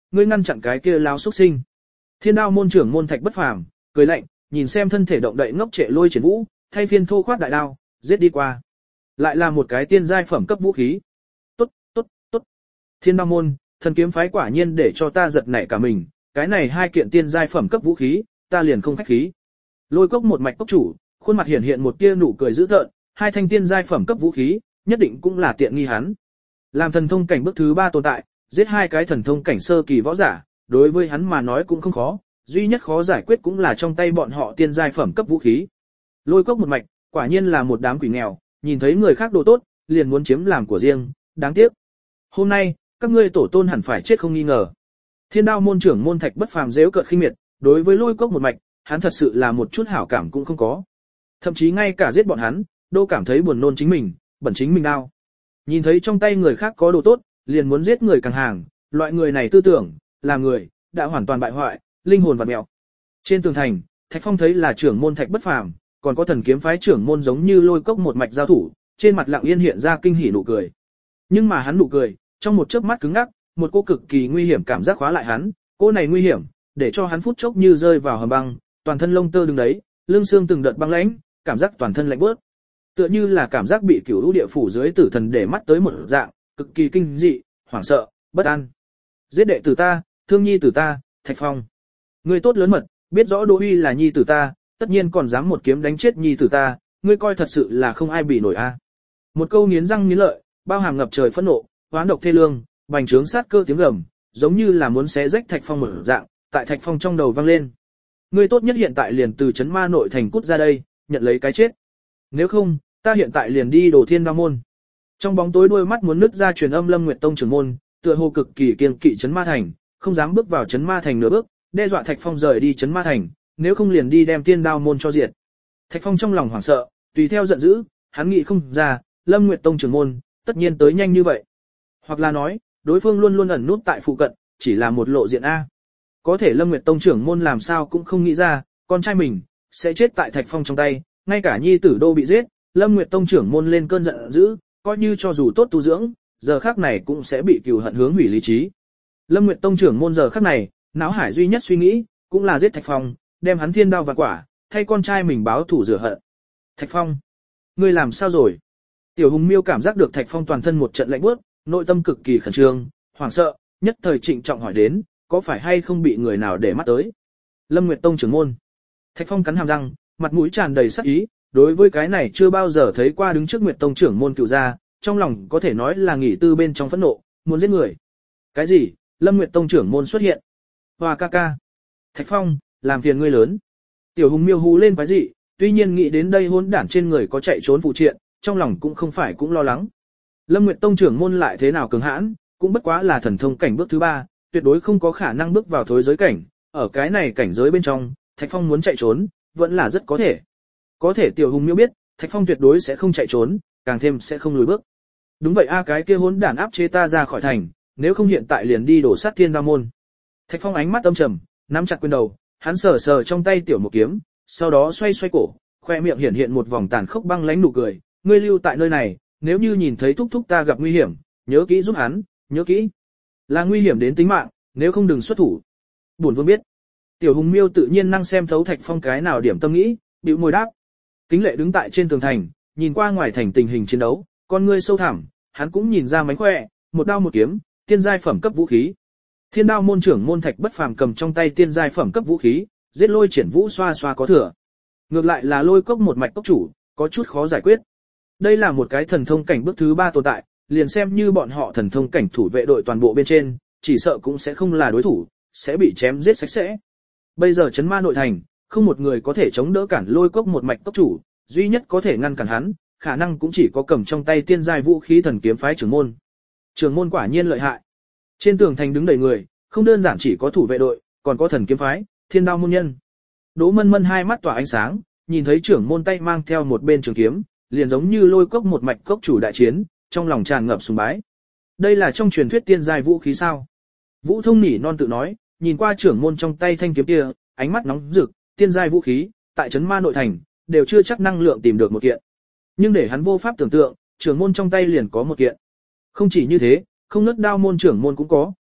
ngươi ngăn chặn cái kia láo xuất sinh. Thiên Đao môn trưởng môn Thạch Bất Phàm cười lạnh, nhìn xem thân thể động đậy ngốc trệ Lôi Triển Vũ, thay phiên thô khoát đại đao, giết đi qua. Lại là một cái tiên giai phẩm cấp vũ khí. Tốt, tốt, tốt. Thiên Đao môn, thần kiếm phái quả nhiên để cho ta giật nảy cả mình, cái này hai kiện tiên giai phẩm cấp vũ khí, ta liền không khách khí. Lôi Cốc một mạch cốc chủ, khuôn mặt hiện hiện một tia nụ cười dữ tợn, hai thanh tiên giai phẩm cấp vũ khí, nhất định cũng là tiện nghi hắn. Làm thần thông cảnh bước thứ ba tồn tại, giết hai cái thần thông cảnh sơ kỳ võ giả, đối với hắn mà nói cũng không khó, duy nhất khó giải quyết cũng là trong tay bọn họ tiên giai phẩm cấp vũ khí. Lôi Cốc một mạch, quả nhiên là một đám quỷ nghèo, nhìn thấy người khác đồ tốt, liền muốn chiếm làm của riêng, đáng tiếc. Hôm nay, các ngươi tổ tôn hẳn phải chết không nghi ngờ. Thiên Đao môn trưởng môn Thạch Bất Phàm giễu cợt khinh miệt, đối với Lôi Cốc một mạch, hắn thật sự là một chút hảo cảm cũng không có. Thậm chí ngay cả giết bọn hắn, đô cảm thấy buồn nôn chính mình, bẩn chính mình đau. Nhìn thấy trong tay người khác có đồ tốt, liền muốn giết người càng hàng, loại người này tư tưởng, là người, đã hoàn toàn bại hoại, linh hồn vặn mèo. Trên tường thành, Thạch Phong thấy là trưởng môn Thạch Bất Phàm, còn có thần kiếm phái trưởng môn giống như Lôi Cốc một mạch giao thủ, trên mặt lặng yên hiện ra kinh hỉ nụ cười. Nhưng mà hắn nụ cười, trong một chớp mắt cứng ngắc, một cô cực kỳ nguy hiểm cảm giác khóa lại hắn, cô này nguy hiểm, để cho hắn phút chốc như rơi vào hầm băng, toàn thân lông tơ đứng đấy, lưng xương từng đợt băng lãnh, cảm giác toàn thân lạnh buốt. Tựa như là cảm giác bị cửu lũ địa phủ dưới tử thần để mắt tới một dạng, cực kỳ kinh dị, hoảng sợ, bất an. Giết đệ tử ta, thương nhi tử ta, Thạch Phong. Ngươi tốt lớn mật, biết rõ Đỗ Uy là nhi tử ta, tất nhiên còn dám một kiếm đánh chết nhi tử ta, ngươi coi thật sự là không ai bị nổi a. Một câu nghiến răng nghiến lợi, bao hàm ngập trời phẫn nộ, oán độc thê lương, bành trướng sát cơ tiếng gầm, giống như là muốn xé rách Thạch Phong mở dạng, tại Thạch Phong trong đầu vang lên. Ngươi tốt nhất hiện tại liền từ trấn ma nội thành cút ra đây, nhận lấy cái chết. Nếu không, ta hiện tại liền đi Đồ Thiên Đao môn. Trong bóng tối đôi mắt muốn nứt ra truyền âm Lâm Nguyệt Tông trưởng môn, tựa hồ cực kỳ kiêng kỵ trấn ma thành, không dám bước vào trấn ma thành nửa bước, đe dọa Thạch Phong rời đi trấn ma thành, nếu không liền đi đem Thiên Đao môn cho diệt. Thạch Phong trong lòng hoảng sợ, tùy theo giận dữ, hắn nghĩ không ra, Lâm Nguyệt Tông trưởng môn, tất nhiên tới nhanh như vậy. Hoặc là nói, đối phương luôn luôn ẩn nút tại phụ cận, chỉ là một lộ diện a. Có thể Lâm Nguyệt Tông trưởng môn làm sao cũng không nghĩ ra, con trai mình sẽ chết tại Thạch Phong trong tay, ngay cả nhi tử đô bị giết, Lâm Nguyệt Tông trưởng môn lên cơn giận dữ, coi như cho dù tốt tu dưỡng, giờ khắc này cũng sẽ bị cừu hận hướng hủy lý trí. Lâm Nguyệt Tông trưởng môn giờ khắc này, não hải duy nhất suy nghĩ, cũng là giết Thạch Phong, đem hắn thiên đao và quả, thay con trai mình báo thù rửa hận. Thạch Phong, ngươi làm sao rồi? Tiểu Hùng Miêu cảm giác được Thạch Phong toàn thân một trận lạnh buốt, nội tâm cực kỳ khẩn trương, hoảng sợ, nhất thời trịnh trọng hỏi đến, có phải hay không bị người nào để mắt tới? Lâm Nguyệt Tông trưởng môn. Thạch Phong cắn hàm răng, mặt mũi tràn đầy sắc ý, đối với cái này chưa bao giờ thấy qua đứng trước Nguyệt Tông trưởng môn cựu gia, trong lòng có thể nói là nghỉ tư bên trong phẫn nộ, muốn giết người. Cái gì? Lâm Nguyệt Tông trưởng môn xuất hiện. Hoa ca ca. Thạch Phong, làm phiền ngươi lớn. Tiểu Hùng Miêu hú lên quái dị, tuy nhiên nghĩ đến đây hỗn đản trên người có chạy trốn phụ triện, trong lòng cũng không phải cũng lo lắng. Lâm Nguyệt Tông trưởng môn lại thế nào cường hãn, cũng bất quá là thần thông cảnh bước thứ ba, tuyệt đối không có khả năng bước vào thối giới cảnh, ở cái này cảnh giới bên trong, Thạch Phong muốn chạy trốn, vẫn là rất có thể. Có thể Tiểu Hùng Miêu biết, Thạch Phong tuyệt đối sẽ không chạy trốn, càng thêm sẽ không lùi bước. Đúng vậy a, cái kia hỗn đản áp chế ta ra khỏi thành, nếu không hiện tại liền đi đổ sát Thiên Đao môn. Thạch Phong ánh mắt âm trầm, nắm chặt quyền đầu, hắn sờ sờ trong tay tiểu một kiếm, sau đó xoay xoay cổ, khoe miệng hiện hiện một vòng tàn khốc băng lãnh nụ cười, ngươi lưu tại nơi này, nếu như nhìn thấy thúc thúc ta gặp nguy hiểm, nhớ kỹ giúp hắn, nhớ kỹ. Là nguy hiểm đến tính mạng, nếu không đừng xuất thủ. Bổn vương biết. Tiểu Hùng Miêu tự nhiên năng xem thấu Thạch Phong cái nào điểm tâm nghĩ, bĩu môi đáp. Kính Lệ đứng tại trên tường thành, nhìn qua ngoài thành tình hình chiến đấu, con ngươi sâu thẳm, hắn cũng nhìn ra mánh khỏe, một đao một kiếm, tiên giai phẩm cấp vũ khí. Thiên Đao môn trưởng môn Thạch Bất Phàm cầm trong tay tiên giai phẩm cấp vũ khí, giết Lôi Triển Vũ xoa xoa có thừa. Ngược lại là Lôi Cốc một mạch cốc chủ, có chút khó giải quyết. Đây là một cái thần thông cảnh bước thứ ba tồn tại, liền xem như bọn họ thần thông cảnh thủ vệ đội toàn bộ bên trên, chỉ sợ cũng sẽ không là đối thủ, sẽ bị chém giết sạch sẽ. Bây giờ trấn ma nội thành, không một người có thể chống đỡ cản Lôi Cốc một mạch cốc chủ, duy nhất có thể ngăn cản hắn, khả năng cũng chỉ có cầm trong tay tiên giai vũ khí thần kiếm phái trưởng môn. Trưởng môn quả nhiên lợi hại. Trên tường thành đứng đầy người, không đơn giản chỉ có thủ vệ đội, còn có thần kiếm phái, Thiên Đao môn nhân. Đỗ Mân Mân hai mắt tỏa ánh sáng, nhìn thấy trưởng môn tay mang theo một bên trường kiếm, liền giống như Lôi Cốc một mạch cốc chủ đại chiến, trong lòng tràn ngập sùng bái. Đây là trong truyền thuyết tiên giai vũ khí sao? Vũ Thông nỉ non tự nói, nhìn qua trưởng môn trong tay thanh kiếm kia, ánh mắt nóng rực, tiên giai vũ khí, tại trấn ma nội thành, đều chưa chắc năng lượng tìm được một kiện. Nhưng để hắn vô pháp tưởng tượng, trưởng môn trong tay liền có một kiện. Không chỉ như thế, không nứt đao môn trưởng môn cũng có,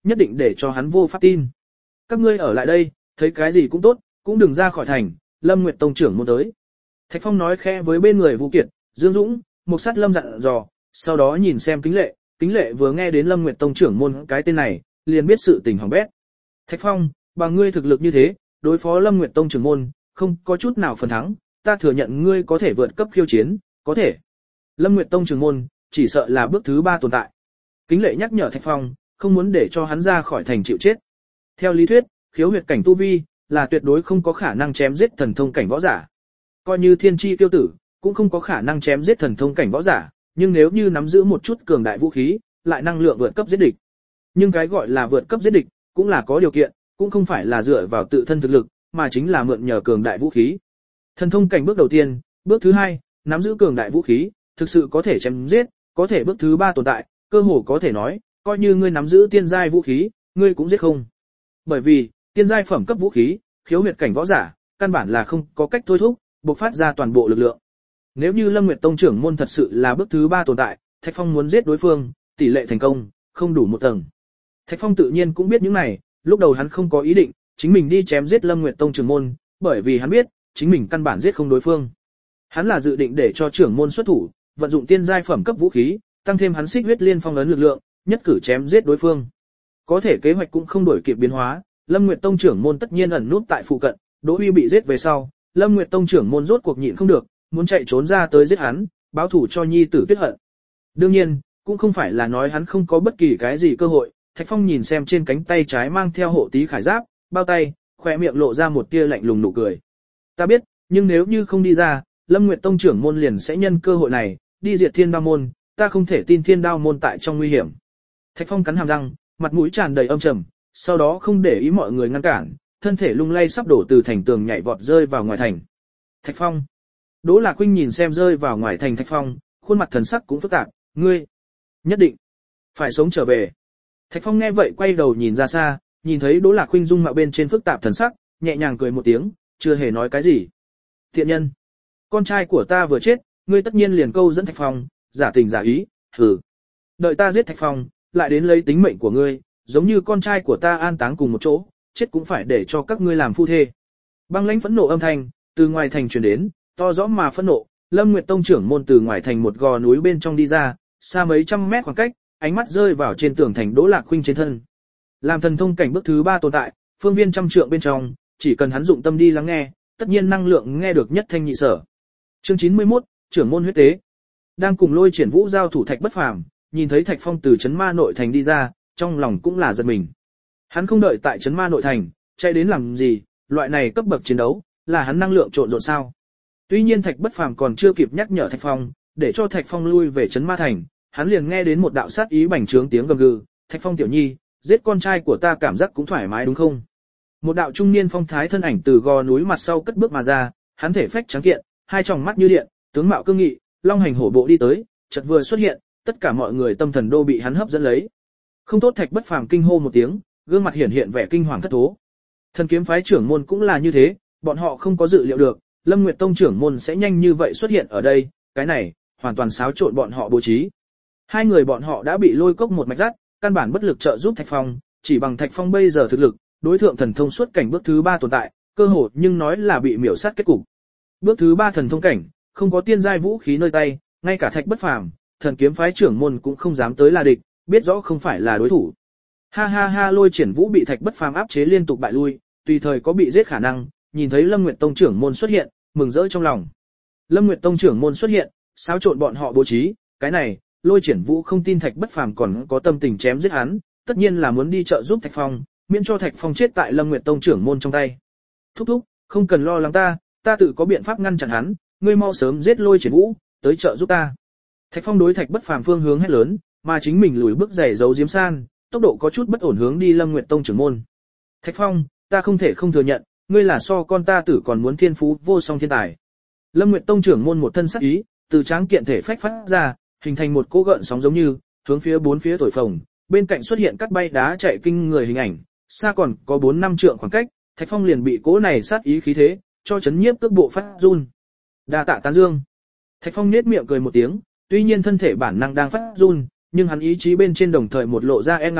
nhất định để cho hắn vô pháp tin. Các ngươi ở lại đây, thấy cái gì cũng tốt, cũng đừng ra khỏi thành, Lâm Nguyệt Tông trưởng môn tới. Thạch Phong nói khẽ với bên người Vũ Kiệt, Dương Dũng, Mục Sát Lâm dặn dò, sau đó nhìn xem Kính Lệ, Kính Lệ vừa nghe đến Lâm Nguyệt Tông trưởng môn cái tên này, liền biết sự tình hỏng bét. Thạch Phong, bằng ngươi thực lực như thế, đối phó Lâm Nguyệt Tông trưởng môn, không có chút nào phần thắng, ta thừa nhận ngươi có thể vượt cấp khiêu chiến, có thể. Lâm Nguyệt Tông trưởng môn, chỉ sợ là bước thứ ba tồn tại. Kính Lệ nhắc nhở Thạch Phong, không muốn để cho hắn ra khỏi thành chịu chết. Theo lý thuyết, khiếu huyệt cảnh tu vi là tuyệt đối không có khả năng chém giết thần thông cảnh võ giả. Coi như thiên chi tiêu tử, cũng không có khả năng chém giết thần thông cảnh võ giả, nhưng nếu như nắm giữ một chút cường đại vũ khí, lại năng lượng vượt cấp giết địch. Nhưng cái gọi là vượt cấp giết địch, cũng là có điều kiện, cũng không phải là dựa vào tự thân thực lực, mà chính là mượn nhờ cường đại vũ khí. Thần thông cảnh bước đầu tiên, bước thứ hai, nắm giữ cường đại vũ khí, thực sự có thể chém giết, có thể bước thứ ba tồn tại, cơ hồ có thể nói, coi như ngươi nắm giữ tiên giai vũ khí, ngươi cũng giết không. Bởi vì, tiên giai phẩm cấp vũ khí, khiếu huyệt cảnh võ giả, căn bản là không có cách thôi thúc, bộc phát ra toàn bộ lực lượng. Nếu như Lâm Nguyệt Tông trưởng môn thật sự là bước thứ ba tồn tại, Thạch Phong muốn giết đối phương, tỷ lệ thành công không đủ một tầng. Thạch Phong tự nhiên cũng biết những này, lúc đầu hắn không có ý định chính mình đi chém giết Lâm Nguyệt Tông trưởng môn, bởi vì hắn biết, chính mình căn bản giết không đối phương. Hắn là dự định để cho trưởng môn xuất thủ, vận dụng tiên giai phẩm cấp vũ khí, tăng thêm hắn xích huyết liên phong ấn lực lượng, nhất cử chém giết đối phương. Có thể kế hoạch cũng không đổi kịp biến hóa, Lâm Nguyệt Tông trưởng môn tất nhiên ẩn nút tại phụ cận, Đỗ Huy bị giết về sau, Lâm Nguyệt Tông trưởng môn rốt cuộc nhịn không được, muốn chạy trốn ra tới giết hắn, báo thủ cho nhi tử Tuyết Hận. Đương nhiên, cũng không phải là nói hắn không có bất kỳ cái gì cơ hội, Thạch Phong nhìn xem trên cánh tay trái mang theo hộ tí khải giáp, bao tay, khóe miệng lộ ra một tia lạnh lùng nụ cười. Ta biết, nhưng nếu như không đi ra, Lâm Nguyệt Tông trưởng môn liền sẽ nhân cơ hội này, đi diệt Thiên Đao môn, ta không thể tin Thiên Đao môn tại trong nguy hiểm. Thạch Phong cắn hàm răng, mặt mũi tràn đầy âm trầm, sau đó không để ý mọi người ngăn cản, thân thể lung lay sắp đổ từ thành tường nhảy vọt rơi vào ngoài thành. Thạch Phong. Đỗ Lạc Khuynh nhìn xem rơi vào ngoài thành Thạch Phong, khuôn mặt thần sắc cũng phức tạp, ngươi nhất định phải sống trở về. Thạch Phong nghe vậy quay đầu nhìn ra xa, nhìn thấy Đỗ Lạc Khuynh dung mạo bên trên phức tạp thần sắc, nhẹ nhàng cười một tiếng, chưa hề nói cái gì. Thiện nhân, con trai của ta vừa chết, ngươi tất nhiên liền câu dẫn Thạch Phong, giả tình giả ý, hừ. Đợi ta giết Thạch Phong, lại đến lấy tính mệnh của ngươi, giống như con trai của ta an táng cùng một chỗ, chết cũng phải để cho các ngươi làm phu thê. Băng lãnh phẫn nộ âm thanh từ ngoài thành truyền đến, to rõ mà phẫn nộ. Lâm Nguyệt Tông trưởng môn từ ngoài thành một gò núi bên trong đi ra, xa mấy trăm mét khoảng cách, ánh mắt rơi vào trên tường thành Đỗ Lạc Khuynh trên thân. Làm thần thông cảnh bước thứ ba tồn tại, phương viên trăm trượng bên trong, chỉ cần hắn dụng tâm đi lắng nghe, tất nhiên năng lượng nghe được nhất thanh nhị sở. Chương chín mươi mốt, trưởng môn huyết tế. Đang cùng Lôi Triển Vũ giao thủ Thạch Bất Phàm, nhìn thấy Thạch Phong từ trấn Ma nội thành đi ra, trong lòng cũng là giật mình. Hắn không đợi tại trấn Ma nội thành, chạy đến làm gì, loại này cấp bậc chiến đấu, là hắn năng lượng trộn rộn sao? Tuy nhiên Thạch Bất Phàm còn chưa kịp nhắc nhở Thạch Phong, để cho Thạch Phong lui về trấn Ma thành, hắn liền nghe đến một đạo sát ý bành trướng tiếng gầm gừ, "Thạch Phong tiểu nhi, giết con trai của ta cảm giác cũng thoải mái đúng không?" Một đạo trung niên phong thái thân ảnh từ gò núi mặt sau cất bước mà ra, hắn thể phách trắng kiện, hai tròng mắt như điện, tướng mạo cương nghị, long hành hổ bộ đi tới, chợt vừa xuất hiện, tất cả mọi người tâm thần đô bị hắn hấp dẫn lấy. Không tốt, Thạch Bất Phàm kinh hô một tiếng, gương mặt hiển hiện vẻ kinh hoàng thất thố. Thần kiếm phái trưởng môn cũng là như thế, bọn họ không có dự liệu được, Lâm Nguyệt Tông trưởng môn sẽ nhanh như vậy xuất hiện ở đây, cái này hoàn toàn xáo trộn bọn họ bố trí. Hai người bọn họ đã bị lôi cốc một mạch dắt, căn bản bất lực trợ giúp Thạch Phong, chỉ bằng Thạch Phong bây giờ thực lực, đối thượng thần thông suốt cảnh bước thứ ba tồn tại, cơ hội nhưng nói là bị miểu sát kết cục. Bước thứ ba thần thông cảnh, không có tiên giai vũ khí nơi tay, ngay cả Thạch Bất Phàm, thần kiếm phái trưởng môn cũng không dám tới là địch, biết rõ không phải là đối thủ. Ha ha ha, Lôi Triển Vũ bị Thạch Bất Phàm áp chế liên tục bại lui, tùy thời có bị giết khả năng, nhìn thấy Lâm Nguyệt Tông trưởng môn xuất hiện, mừng rỡ trong lòng. Lâm Nguyệt Tông trưởng môn xuất hiện, xáo trộn bọn họ bố trí, cái này, Lôi Triển Vũ không tin Thạch Bất Phàm còn có tâm tình chém giết hắn, tất nhiên là muốn đi trợ giúp Thạch Phong, miễn cho Thạch Phong chết tại Lâm Nguyệt Tông trưởng môn trong tay. Thúc thúc, không cần lo lắng ta, ta tự có biện pháp ngăn chặn hắn, ngươi mau sớm giết Lôi Triển Vũ, tới trợ giúp ta. Thạch Phong đối Thạch Bất Phàm phương hướng hét lớn, mà chính mình lùi bước giày giấu diếm san, tốc độ có chút bất ổn hướng đi Lâm Nguyệt Tông trưởng môn. Thạch Phong, ta không thể không thừa nhận, ngươi là so con ta tử còn muốn thiên phú vô song thiên tài. Lâm Nguyệt Tông trưởng môn một thân sắc ý, từ tráng kiện thể phách phát ra, hình thành một cỗ gợn sóng giống như, hướng phía bốn phía thổi phồng, bên cạnh xuất hiện cắt bay đá chạy kinh người hình ảnh, xa còn có bốn năm trượng khoảng cách, Thạch Phong liền bị cỗ này sát ý khí thế, cho chấn nhiếp cước bộ phát run. Đa tạ tán dương. Thạch Phong nhếch miệng cười một tiếng, tuy nhiên thân thể bản năng đang phát run, nhưng hắn ý chí bên trên đồng thời một lộ ra e ngại,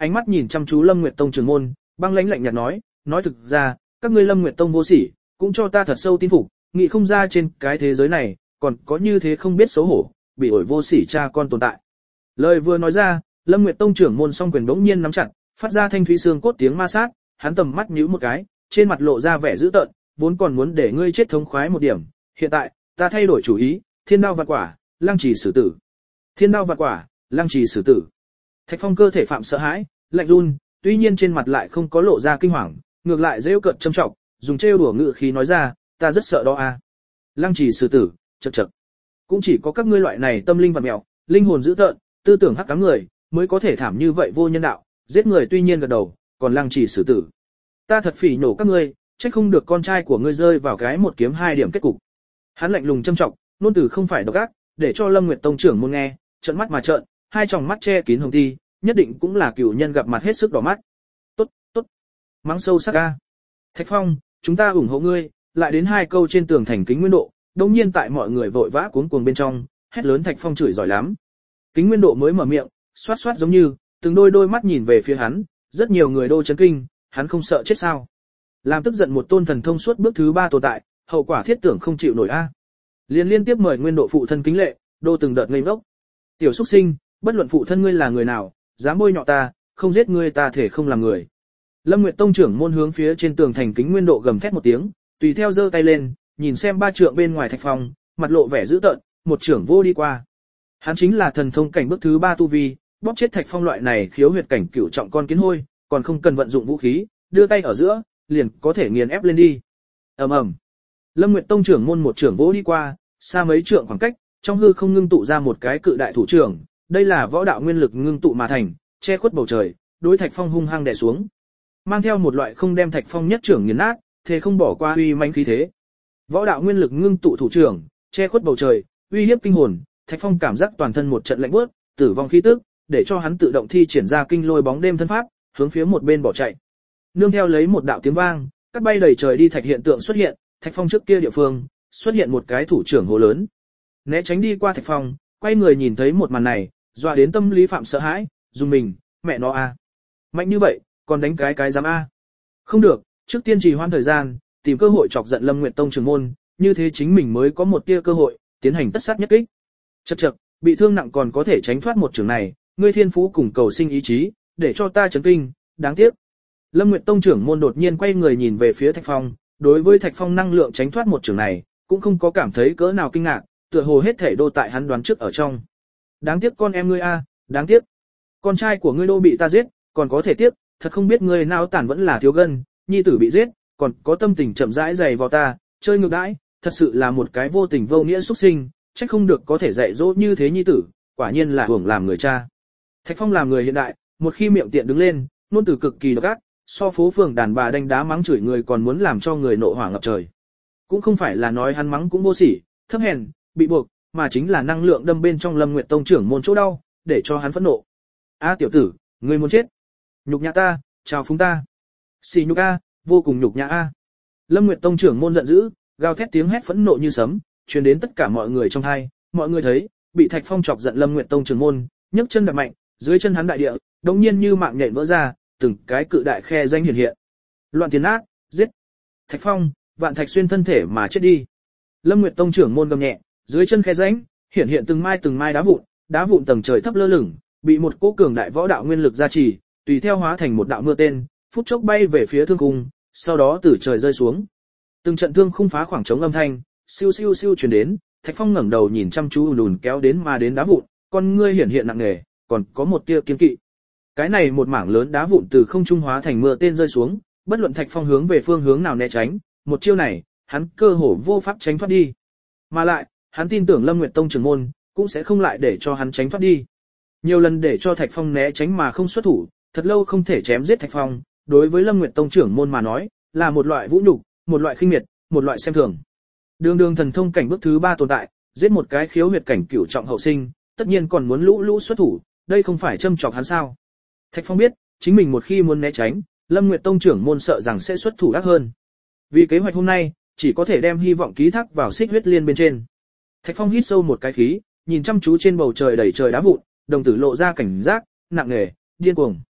ánh mắt nhìn chăm chú Lâm Nguyệt Tông trưởng môn, băng lãnh lạnh nhạt nói, nói thực ra, các ngươi Lâm Nguyệt Tông vô sỉ, cũng cho ta thật sâu tin phục, nghĩ không ra trên cái thế giới này, còn có như thế không biết xấu hổ, bị ổi vô sỉ cha con tồn tại. Lời vừa nói ra, Lâm Nguyệt Tông trưởng môn song quyền bỗng nhiên nắm chặt, phát ra thanh thúy xương cốt tiếng ma sát, hắn tầm mắt nhíu một cái, trên mặt lộ ra vẻ dữ tợn, vốn còn muốn để ngươi chết thống khoái một điểm, hiện tại, ta thay đổi chủ ý, thiên đao vạn quả, lăng trì xử tử. Thiên đao vạn quả, lăng trì xử tử. Thạch Phong cơ thể phạm sợ hãi, lạnh run, tuy nhiên trên mặt lại không có lộ ra kinh hoàng, ngược lại giễu cợt châm trọng, dùng trêu đùa ngữ khí nói ra, ta rất sợ đó a. Lăng trì xử tử, chậc chậc. Cũng chỉ có các ngươi loại này tâm linh vặn mèo, linh hồn dữ tợn, tư tưởng hắc ám người, mới có thể thảm như vậy vô nhân đạo, giết người tuy nhiên gật đầu, còn lăng trì xử tử. Ta thật phỉ nhổ các ngươi, trách không được con trai của ngươi rơi vào cái một kiếm hai điểm kết cục. Hắn lạnh lùng châm trọng, nôn từ không phải độc ác, để cho Lâm Nguyệt Tông trưởng môn nghe, trợn mắt mà trợn, hai tròng mắt che kín hồng thi, nhất định cũng là cửu nhân gặp mặt hết sức đỏ mắt. Tốt, tốt. Mắng sâu sắc a. Thạch Phong, chúng ta ủng hộ ngươi, lại đến hai câu trên tường thành Kính Nguyên Độ, đống nhiên tại mọi người vội vã cuống cuồng bên trong, hét lớn Thạch Phong chửi giỏi lắm. Kính Nguyên Độ mới mở miệng, xoát xoát giống như, từng đôi đôi mắt nhìn về phía hắn, rất nhiều người đô chấn kinh, hắn không sợ chết sao? Làm tức giận một tôn thần thông suốt bước thứ ba tồn tại, hậu quả thiết tưởng không chịu nổi a. Liên liên tiếp mời Nguyên Độ phụ thân kính lệ, đô từng đợt ngây ngốc. Tiểu xuất sinh, bất luận phụ thân ngươi là người nào, dám bôi nhọ ta, không giết ngươi ta thể không làm người. Lâm Nguyệt Tông trưởng môn hướng phía trên tường thành Kính Nguyên Độ gầm thét một tiếng, tùy theo giơ tay lên, nhìn xem ba trượng bên ngoài Thạch Phong, mặt lộ vẻ dữ tợn, một trưởng vô đi qua. Hắn chính là thần thông cảnh bước thứ ba tu vi, bóp chết Thạch Phong loại này khiếu huyệt cảnh cửu trọng con kiến hôi, còn không cần vận dụng vũ khí, đưa tay ở giữa, liền có thể nghiền ép lên đi. Ầm ầm. Lâm Nguyệt Tông trưởng môn một trưởng vỗ đi qua, xa mấy trượng khoảng cách, trong hư không ngưng tụ ra một cái cự đại thủ trưởng, đây là võ đạo nguyên lực ngưng tụ mà thành, che khuất bầu trời, đối Thạch Phong hung hăng đè xuống. Mang theo một loại không đem Thạch Phong nhất trưởng nghiền nát, thế không bỏ qua uy mãnh khí thế. Võ đạo nguyên lực ngưng tụ thủ trưởng, che khuất bầu trời, uy hiếp kinh hồn, Thạch Phong cảm giác toàn thân một trận lạnh buốt, tử vong khí tức, để cho hắn tự động thi triển ra kinh lôi bóng đêm thân pháp, hướng phía một bên bỏ chạy. Nương theo lấy một đạo tiếng vang, cắt bay đầy trời đi thạch hiện tượng xuất hiện, Thạch Phong trước kia địa phương, xuất hiện một cái thủ trưởng hố lớn. Né tránh đi qua Thạch Phong, quay người nhìn thấy một màn này, dọa đến tâm lý phạm sợ hãi, dùng mình, mẹ nó a. Mạnh như vậy, còn đánh cái cái dám a. Không được, trước tiên trì hoãn thời gian, tìm cơ hội chọc giận Lâm Nguyệt Tông trưởng môn, như thế chính mình mới có một tia cơ hội, tiến hành tất sát nhất kích. Chậc chậc, bị thương nặng còn có thể tránh thoát một trường này, ngươi thiên phú cùng cầu sinh ý chí, để cho ta chấn kinh, đáng tiếc. Lâm Nguyệt Tông trưởng môn đột nhiên quay người nhìn về phía Thạch Phong, đối với Thạch Phong năng lượng tránh thoát một trường này, cũng không có cảm thấy cỡ nào kinh ngạc, tựa hồ hết thể đô tại hắn đoán trước ở trong. Đáng tiếc con em ngươi a, đáng tiếc. Con trai của ngươi đô bị ta giết, còn có thể tiếc, thật không biết ngươi nào tàn vẫn là thiếu gân, nhi tử bị giết, còn có tâm tình chậm rãi dày vào ta, chơi ngược đãi, thật sự là một cái vô tình vô nghĩa xuất sinh, trách không được có thể dạy dỗ như thế nhi tử, quả nhiên là hưởng làm người cha. Thạch Phong làm người hiện đại, một khi miệng tiện đứng lên, ngôn từ cực kỳ độc ác, so phố phường đàn bà đánh đá mắng chửi người còn muốn làm cho người nộ hỏa ngập trời. Cũng không phải là nói hắn mắng cũng vô sỉ, thấp hèn, bị buộc, mà chính là năng lượng đâm bên trong Lâm Nguyệt Tông trưởng môn chỗ đau, để cho hắn phẫn nộ. A tiểu tử, ngươi muốn chết? Nhục nhã ta, chào phúng ta. Xỉ nhục a, vô cùng nhục nhã a. Lâm Nguyệt Tông trưởng môn giận dữ, gào thét tiếng hét phẫn nộ như sấm, truyền đến tất cả mọi người trong hai, mọi người thấy, bị Thạch Phong chọc giận Lâm Nguyệt Tông trưởng môn, nhấc chân đạp mạnh, dưới chân hắn đại địa, đột nhiên như mạng nhện vỡ ra, từng cái cự đại khe danh hiện hiện. Loạn tiền ác, giết. Thạch Phong, vạn thạch xuyên thân thể mà chết đi. Lâm Nguyệt Tông trưởng môn gầm nhẹ, dưới chân khe rãnh, hiện hiện từng mai từng mai đá vụn, đá vụn tầng trời thấp lơ lửng, bị một cỗ cường đại võ đạo nguyên lực gia trì, tùy theo hóa thành một đạo mưa tên, phút chốc bay về phía thương cung, sau đó từ trời rơi xuống. Từng trận thương khung phá khoảng trống âm thanh, siêu siêu siêu truyền đến, Thạch Phong ngẩng đầu nhìn chăm chú lùn kéo đến mà đến đá vụn, con ngươi hiển hiện nặng nề, còn có một tia kiên kỵ. Cái này một mảng lớn đá vụn từ không trung hóa thành mưa tên rơi xuống, bất luận Thạch Phong hướng về phương hướng nào né tránh, một chiêu này, hắn cơ hồ vô pháp tránh thoát đi. Mà lại, hắn tin tưởng Lâm Nguyệt Tông trưởng môn cũng sẽ không lại để cho hắn tránh thoát đi. Nhiều lần để cho Thạch Phong né tránh mà không xuất thủ, thật lâu không thể chém giết Thạch Phong, đối với Lâm Nguyệt Tông trưởng môn mà nói, là một loại vũ nhục, một loại khinh miệt, một loại xem thường. Đường đường thần thông cảnh bước thứ ba tồn tại, giết một cái khiếu huyệt cảnh cửu trọng hậu sinh, tất nhiên còn muốn lũ lũ xuất thủ, đây không phải châm chọc hắn sao? Thạch Phong biết, chính mình một khi muốn né tránh, Lâm Nguyệt Tông trưởng môn sợ rằng sẽ xuất thủ ác hơn. Vì kế hoạch hôm nay, chỉ có thể đem hy vọng ký thác vào xích huyết liên bên trên. Thạch Phong hít sâu một cái khí, nhìn chăm chú trên bầu trời đầy trời đá vụn, đồng tử lộ ra cảnh giác, nặng nề, điên cuồng.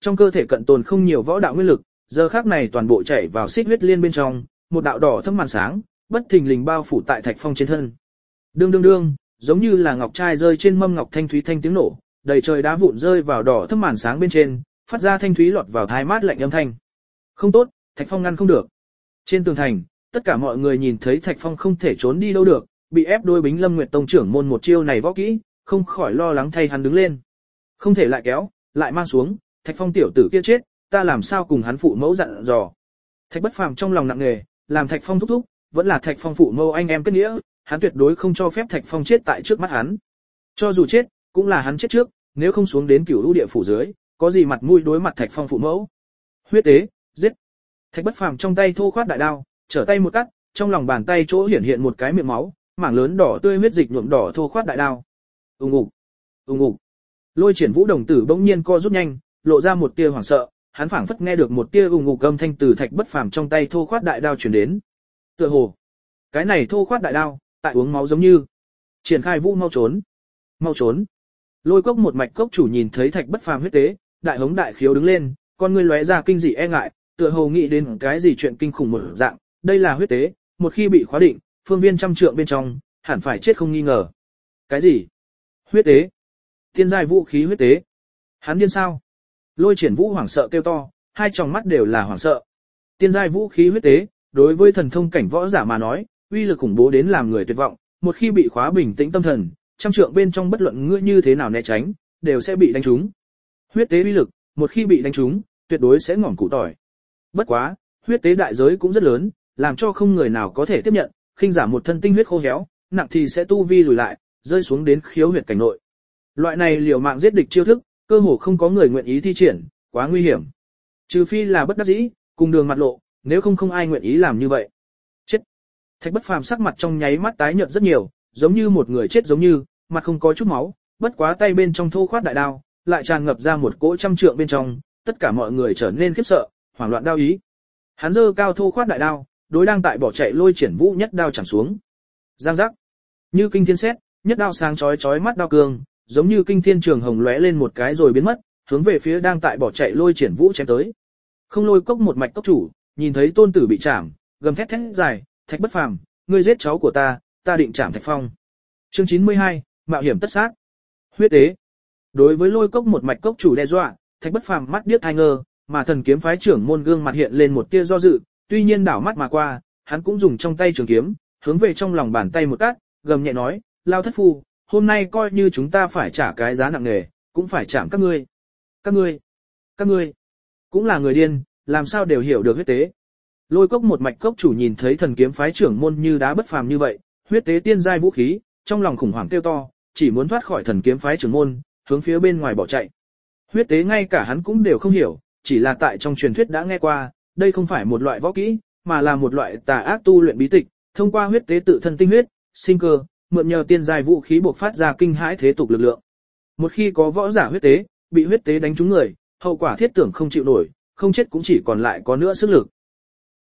Trong cơ thể cận tồn không nhiều võ đạo nguyên lực, giờ khắc này toàn bộ chảy vào xích huyết liên bên trong, một đạo đỏ thâm màn sáng, bất thình lình bao phủ tại Thạch Phong trên thân. Đương đương đương, giống như là ngọc trai rơi trên mâm ngọc thanh thúy thanh tiếng nổ, đầy trời đá vụn rơi vào đỏ thâm màn sáng bên trên, phát ra thanh thúy lọt vào tai mát lạnh âm thanh. Không tốt, Thạch Phong ngăn không được. Trên tường thành, tất cả mọi người nhìn thấy Thạch Phong không thể trốn đi đâu được, bị ép đôi Bính Lâm Nguyệt tông trưởng môn một chiêu này võ kỹ, không khỏi lo lắng thay hắn đứng lên. Không thể lại kéo, lại mang xuống, Thạch Phong tiểu tử kia chết, ta làm sao cùng hắn phụ mẫu dặn dò. Thạch Bất Phàm trong lòng nặng nề, làm Thạch Phong thúc thúc, vẫn là Thạch Phong phụ mẫu anh em kết nghĩa, hắn tuyệt đối không cho phép Thạch Phong chết tại trước mắt hắn. Cho dù chết, cũng là hắn chết trước, nếu không xuống đến Cửu Lũ địa phủ dưới, có gì mặt mũi đối mặt Thạch Phong phụ mẫu. Huyết tế, giết. Thạch Bất Phàm trong tay thô khoát đại đao, trở tay một cắt, trong lòng bàn tay chỗ hiển hiện một cái miệng máu, mảng lớn đỏ tươi huyết dịch nhuộm đỏ thô khoát đại đao. Ùng ục, ùng ục. Lôi Triển Vũ đồng tử bỗng nhiên co rút nhanh, lộ ra một tia hoảng sợ, hắn phảng phất nghe được một tia ùng ục âm thanh từ Thạch Bất Phàm trong tay thô khoát đại đao truyền đến. Tựa hồ, cái này thô khoát đại đao, tại uống máu giống như. Triển Khai Vũ mau trốn, mau trốn. Lôi Cốc một mạch cốc chủ nhìn thấy Thạch Bất Phàm huyết tế, đại hống đại khiếu đứng lên, con ngươi lóe ra kinh dị e ngại, tựa hồ nghĩ đến cái gì chuyện kinh khủng một dạng, đây là huyết tế, một khi bị khóa định, phương viên trăm trượng bên trong, hẳn phải chết không nghi ngờ. Cái gì? Huyết tế? Tiên giai vũ khí huyết tế? Hắn điên sao? Lôi Triển Vũ hoảng sợ kêu to, hai tròng mắt đều là hoảng sợ. Tiên giai vũ khí huyết tế, đối với thần thông cảnh võ giả mà nói, uy lực khủng bố đến làm người tuyệt vọng, một khi bị khóa bình tĩnh tâm thần, trăm trượng bên trong bất luận ngươi như thế nào né tránh, đều sẽ bị đánh trúng. Huyết tế uy lực, một khi bị đánh trúng, tuyệt đối sẽ ngỏm củ tỏi. Bất quá, huyết tế đại giới cũng rất lớn, làm cho không người nào có thể tiếp nhận, khinh giả một thân tinh huyết khô héo, nặng thì sẽ tu vi lùi lại, rơi xuống đến khiếu huyệt cảnh nội. Loại này liều mạng giết địch chiêu thức, cơ hồ không có người nguyện ý thi triển, quá nguy hiểm. Trừ phi là bất đắc dĩ, cùng đường mặt lộ, nếu không không ai nguyện ý làm như vậy. Chết. Thạch Bất Phàm sắc mặt trong nháy mắt tái nhợt rất nhiều, giống như một người chết giống như, mặt không có chút máu, bất quá tay bên trong thô khoát đại đao, lại tràn ngập ra một cỗ trăm trượng bên trong, tất cả mọi người trở nên khiếp sợ, hoảng loạn đao ý. Hắn giơ cao thô khoát đại đao, đối đang tại bỏ chạy Lôi Triển Vũ nhất đao chạm xuống. Giang giác. Như kinh thiên sét, nhất đao sáng chói chói mắt đao cương, giống như kinh thiên trường hồng lóe lên một cái rồi biến mất, hướng về phía đang tại bỏ chạy Lôi Triển Vũ chém tới. Không Lôi Cốc một mạch cốc chủ, nhìn thấy tôn tử bị chạm, gầm thét thét dài, Thạch Bất Phàm, ngươi giết cháu của ta, ta định chạm Thạch Phong. Chương chín mươi hai, mạo hiểm tất sát. Huyết tế. Đối với Lôi Cốc một mạch cốc chủ đe dọa, Thạch Bất Phàm mắt điếc tai ngơ, mà Thần Kiếm phái trưởng môn gương mặt hiện lên một tia do dự, tuy nhiên đảo mắt mà qua, hắn cũng dùng trong tay trường kiếm, hướng về trong lòng bàn tay một cắt, gầm nhẹ nói, lao thất phu, hôm nay coi như chúng ta phải trả cái giá nặng nề, cũng phải chạm các ngươi. Các ngươi, các ngươi, cũng là người điên, làm sao đều hiểu được huyết tế. Lôi Cốc một mạch cốc chủ nhìn thấy Thần Kiếm phái trưởng môn như đá bất phàm như vậy, huyết tế tiên giai vũ khí, trong lòng khủng hoảng kêu to, chỉ muốn thoát khỏi Thần Kiếm phái trưởng môn, hướng phía bên ngoài bỏ chạy. Huyết tế ngay cả hắn cũng đều không hiểu, chỉ là tại trong truyền thuyết đã nghe qua, đây không phải một loại võ kỹ, mà là một loại tà ác tu luyện bí tịch, thông qua huyết tế tự thân tinh huyết, sinh cơ, mượn nhờ tiên giai vũ khí bộc phát ra kinh hãi thế tục lực lượng. Một khi có võ giả huyết tế, bị huyết tế đánh trúng người, hậu quả thiết tưởng không chịu nổi, không chết cũng chỉ còn lại có nữa sức lực.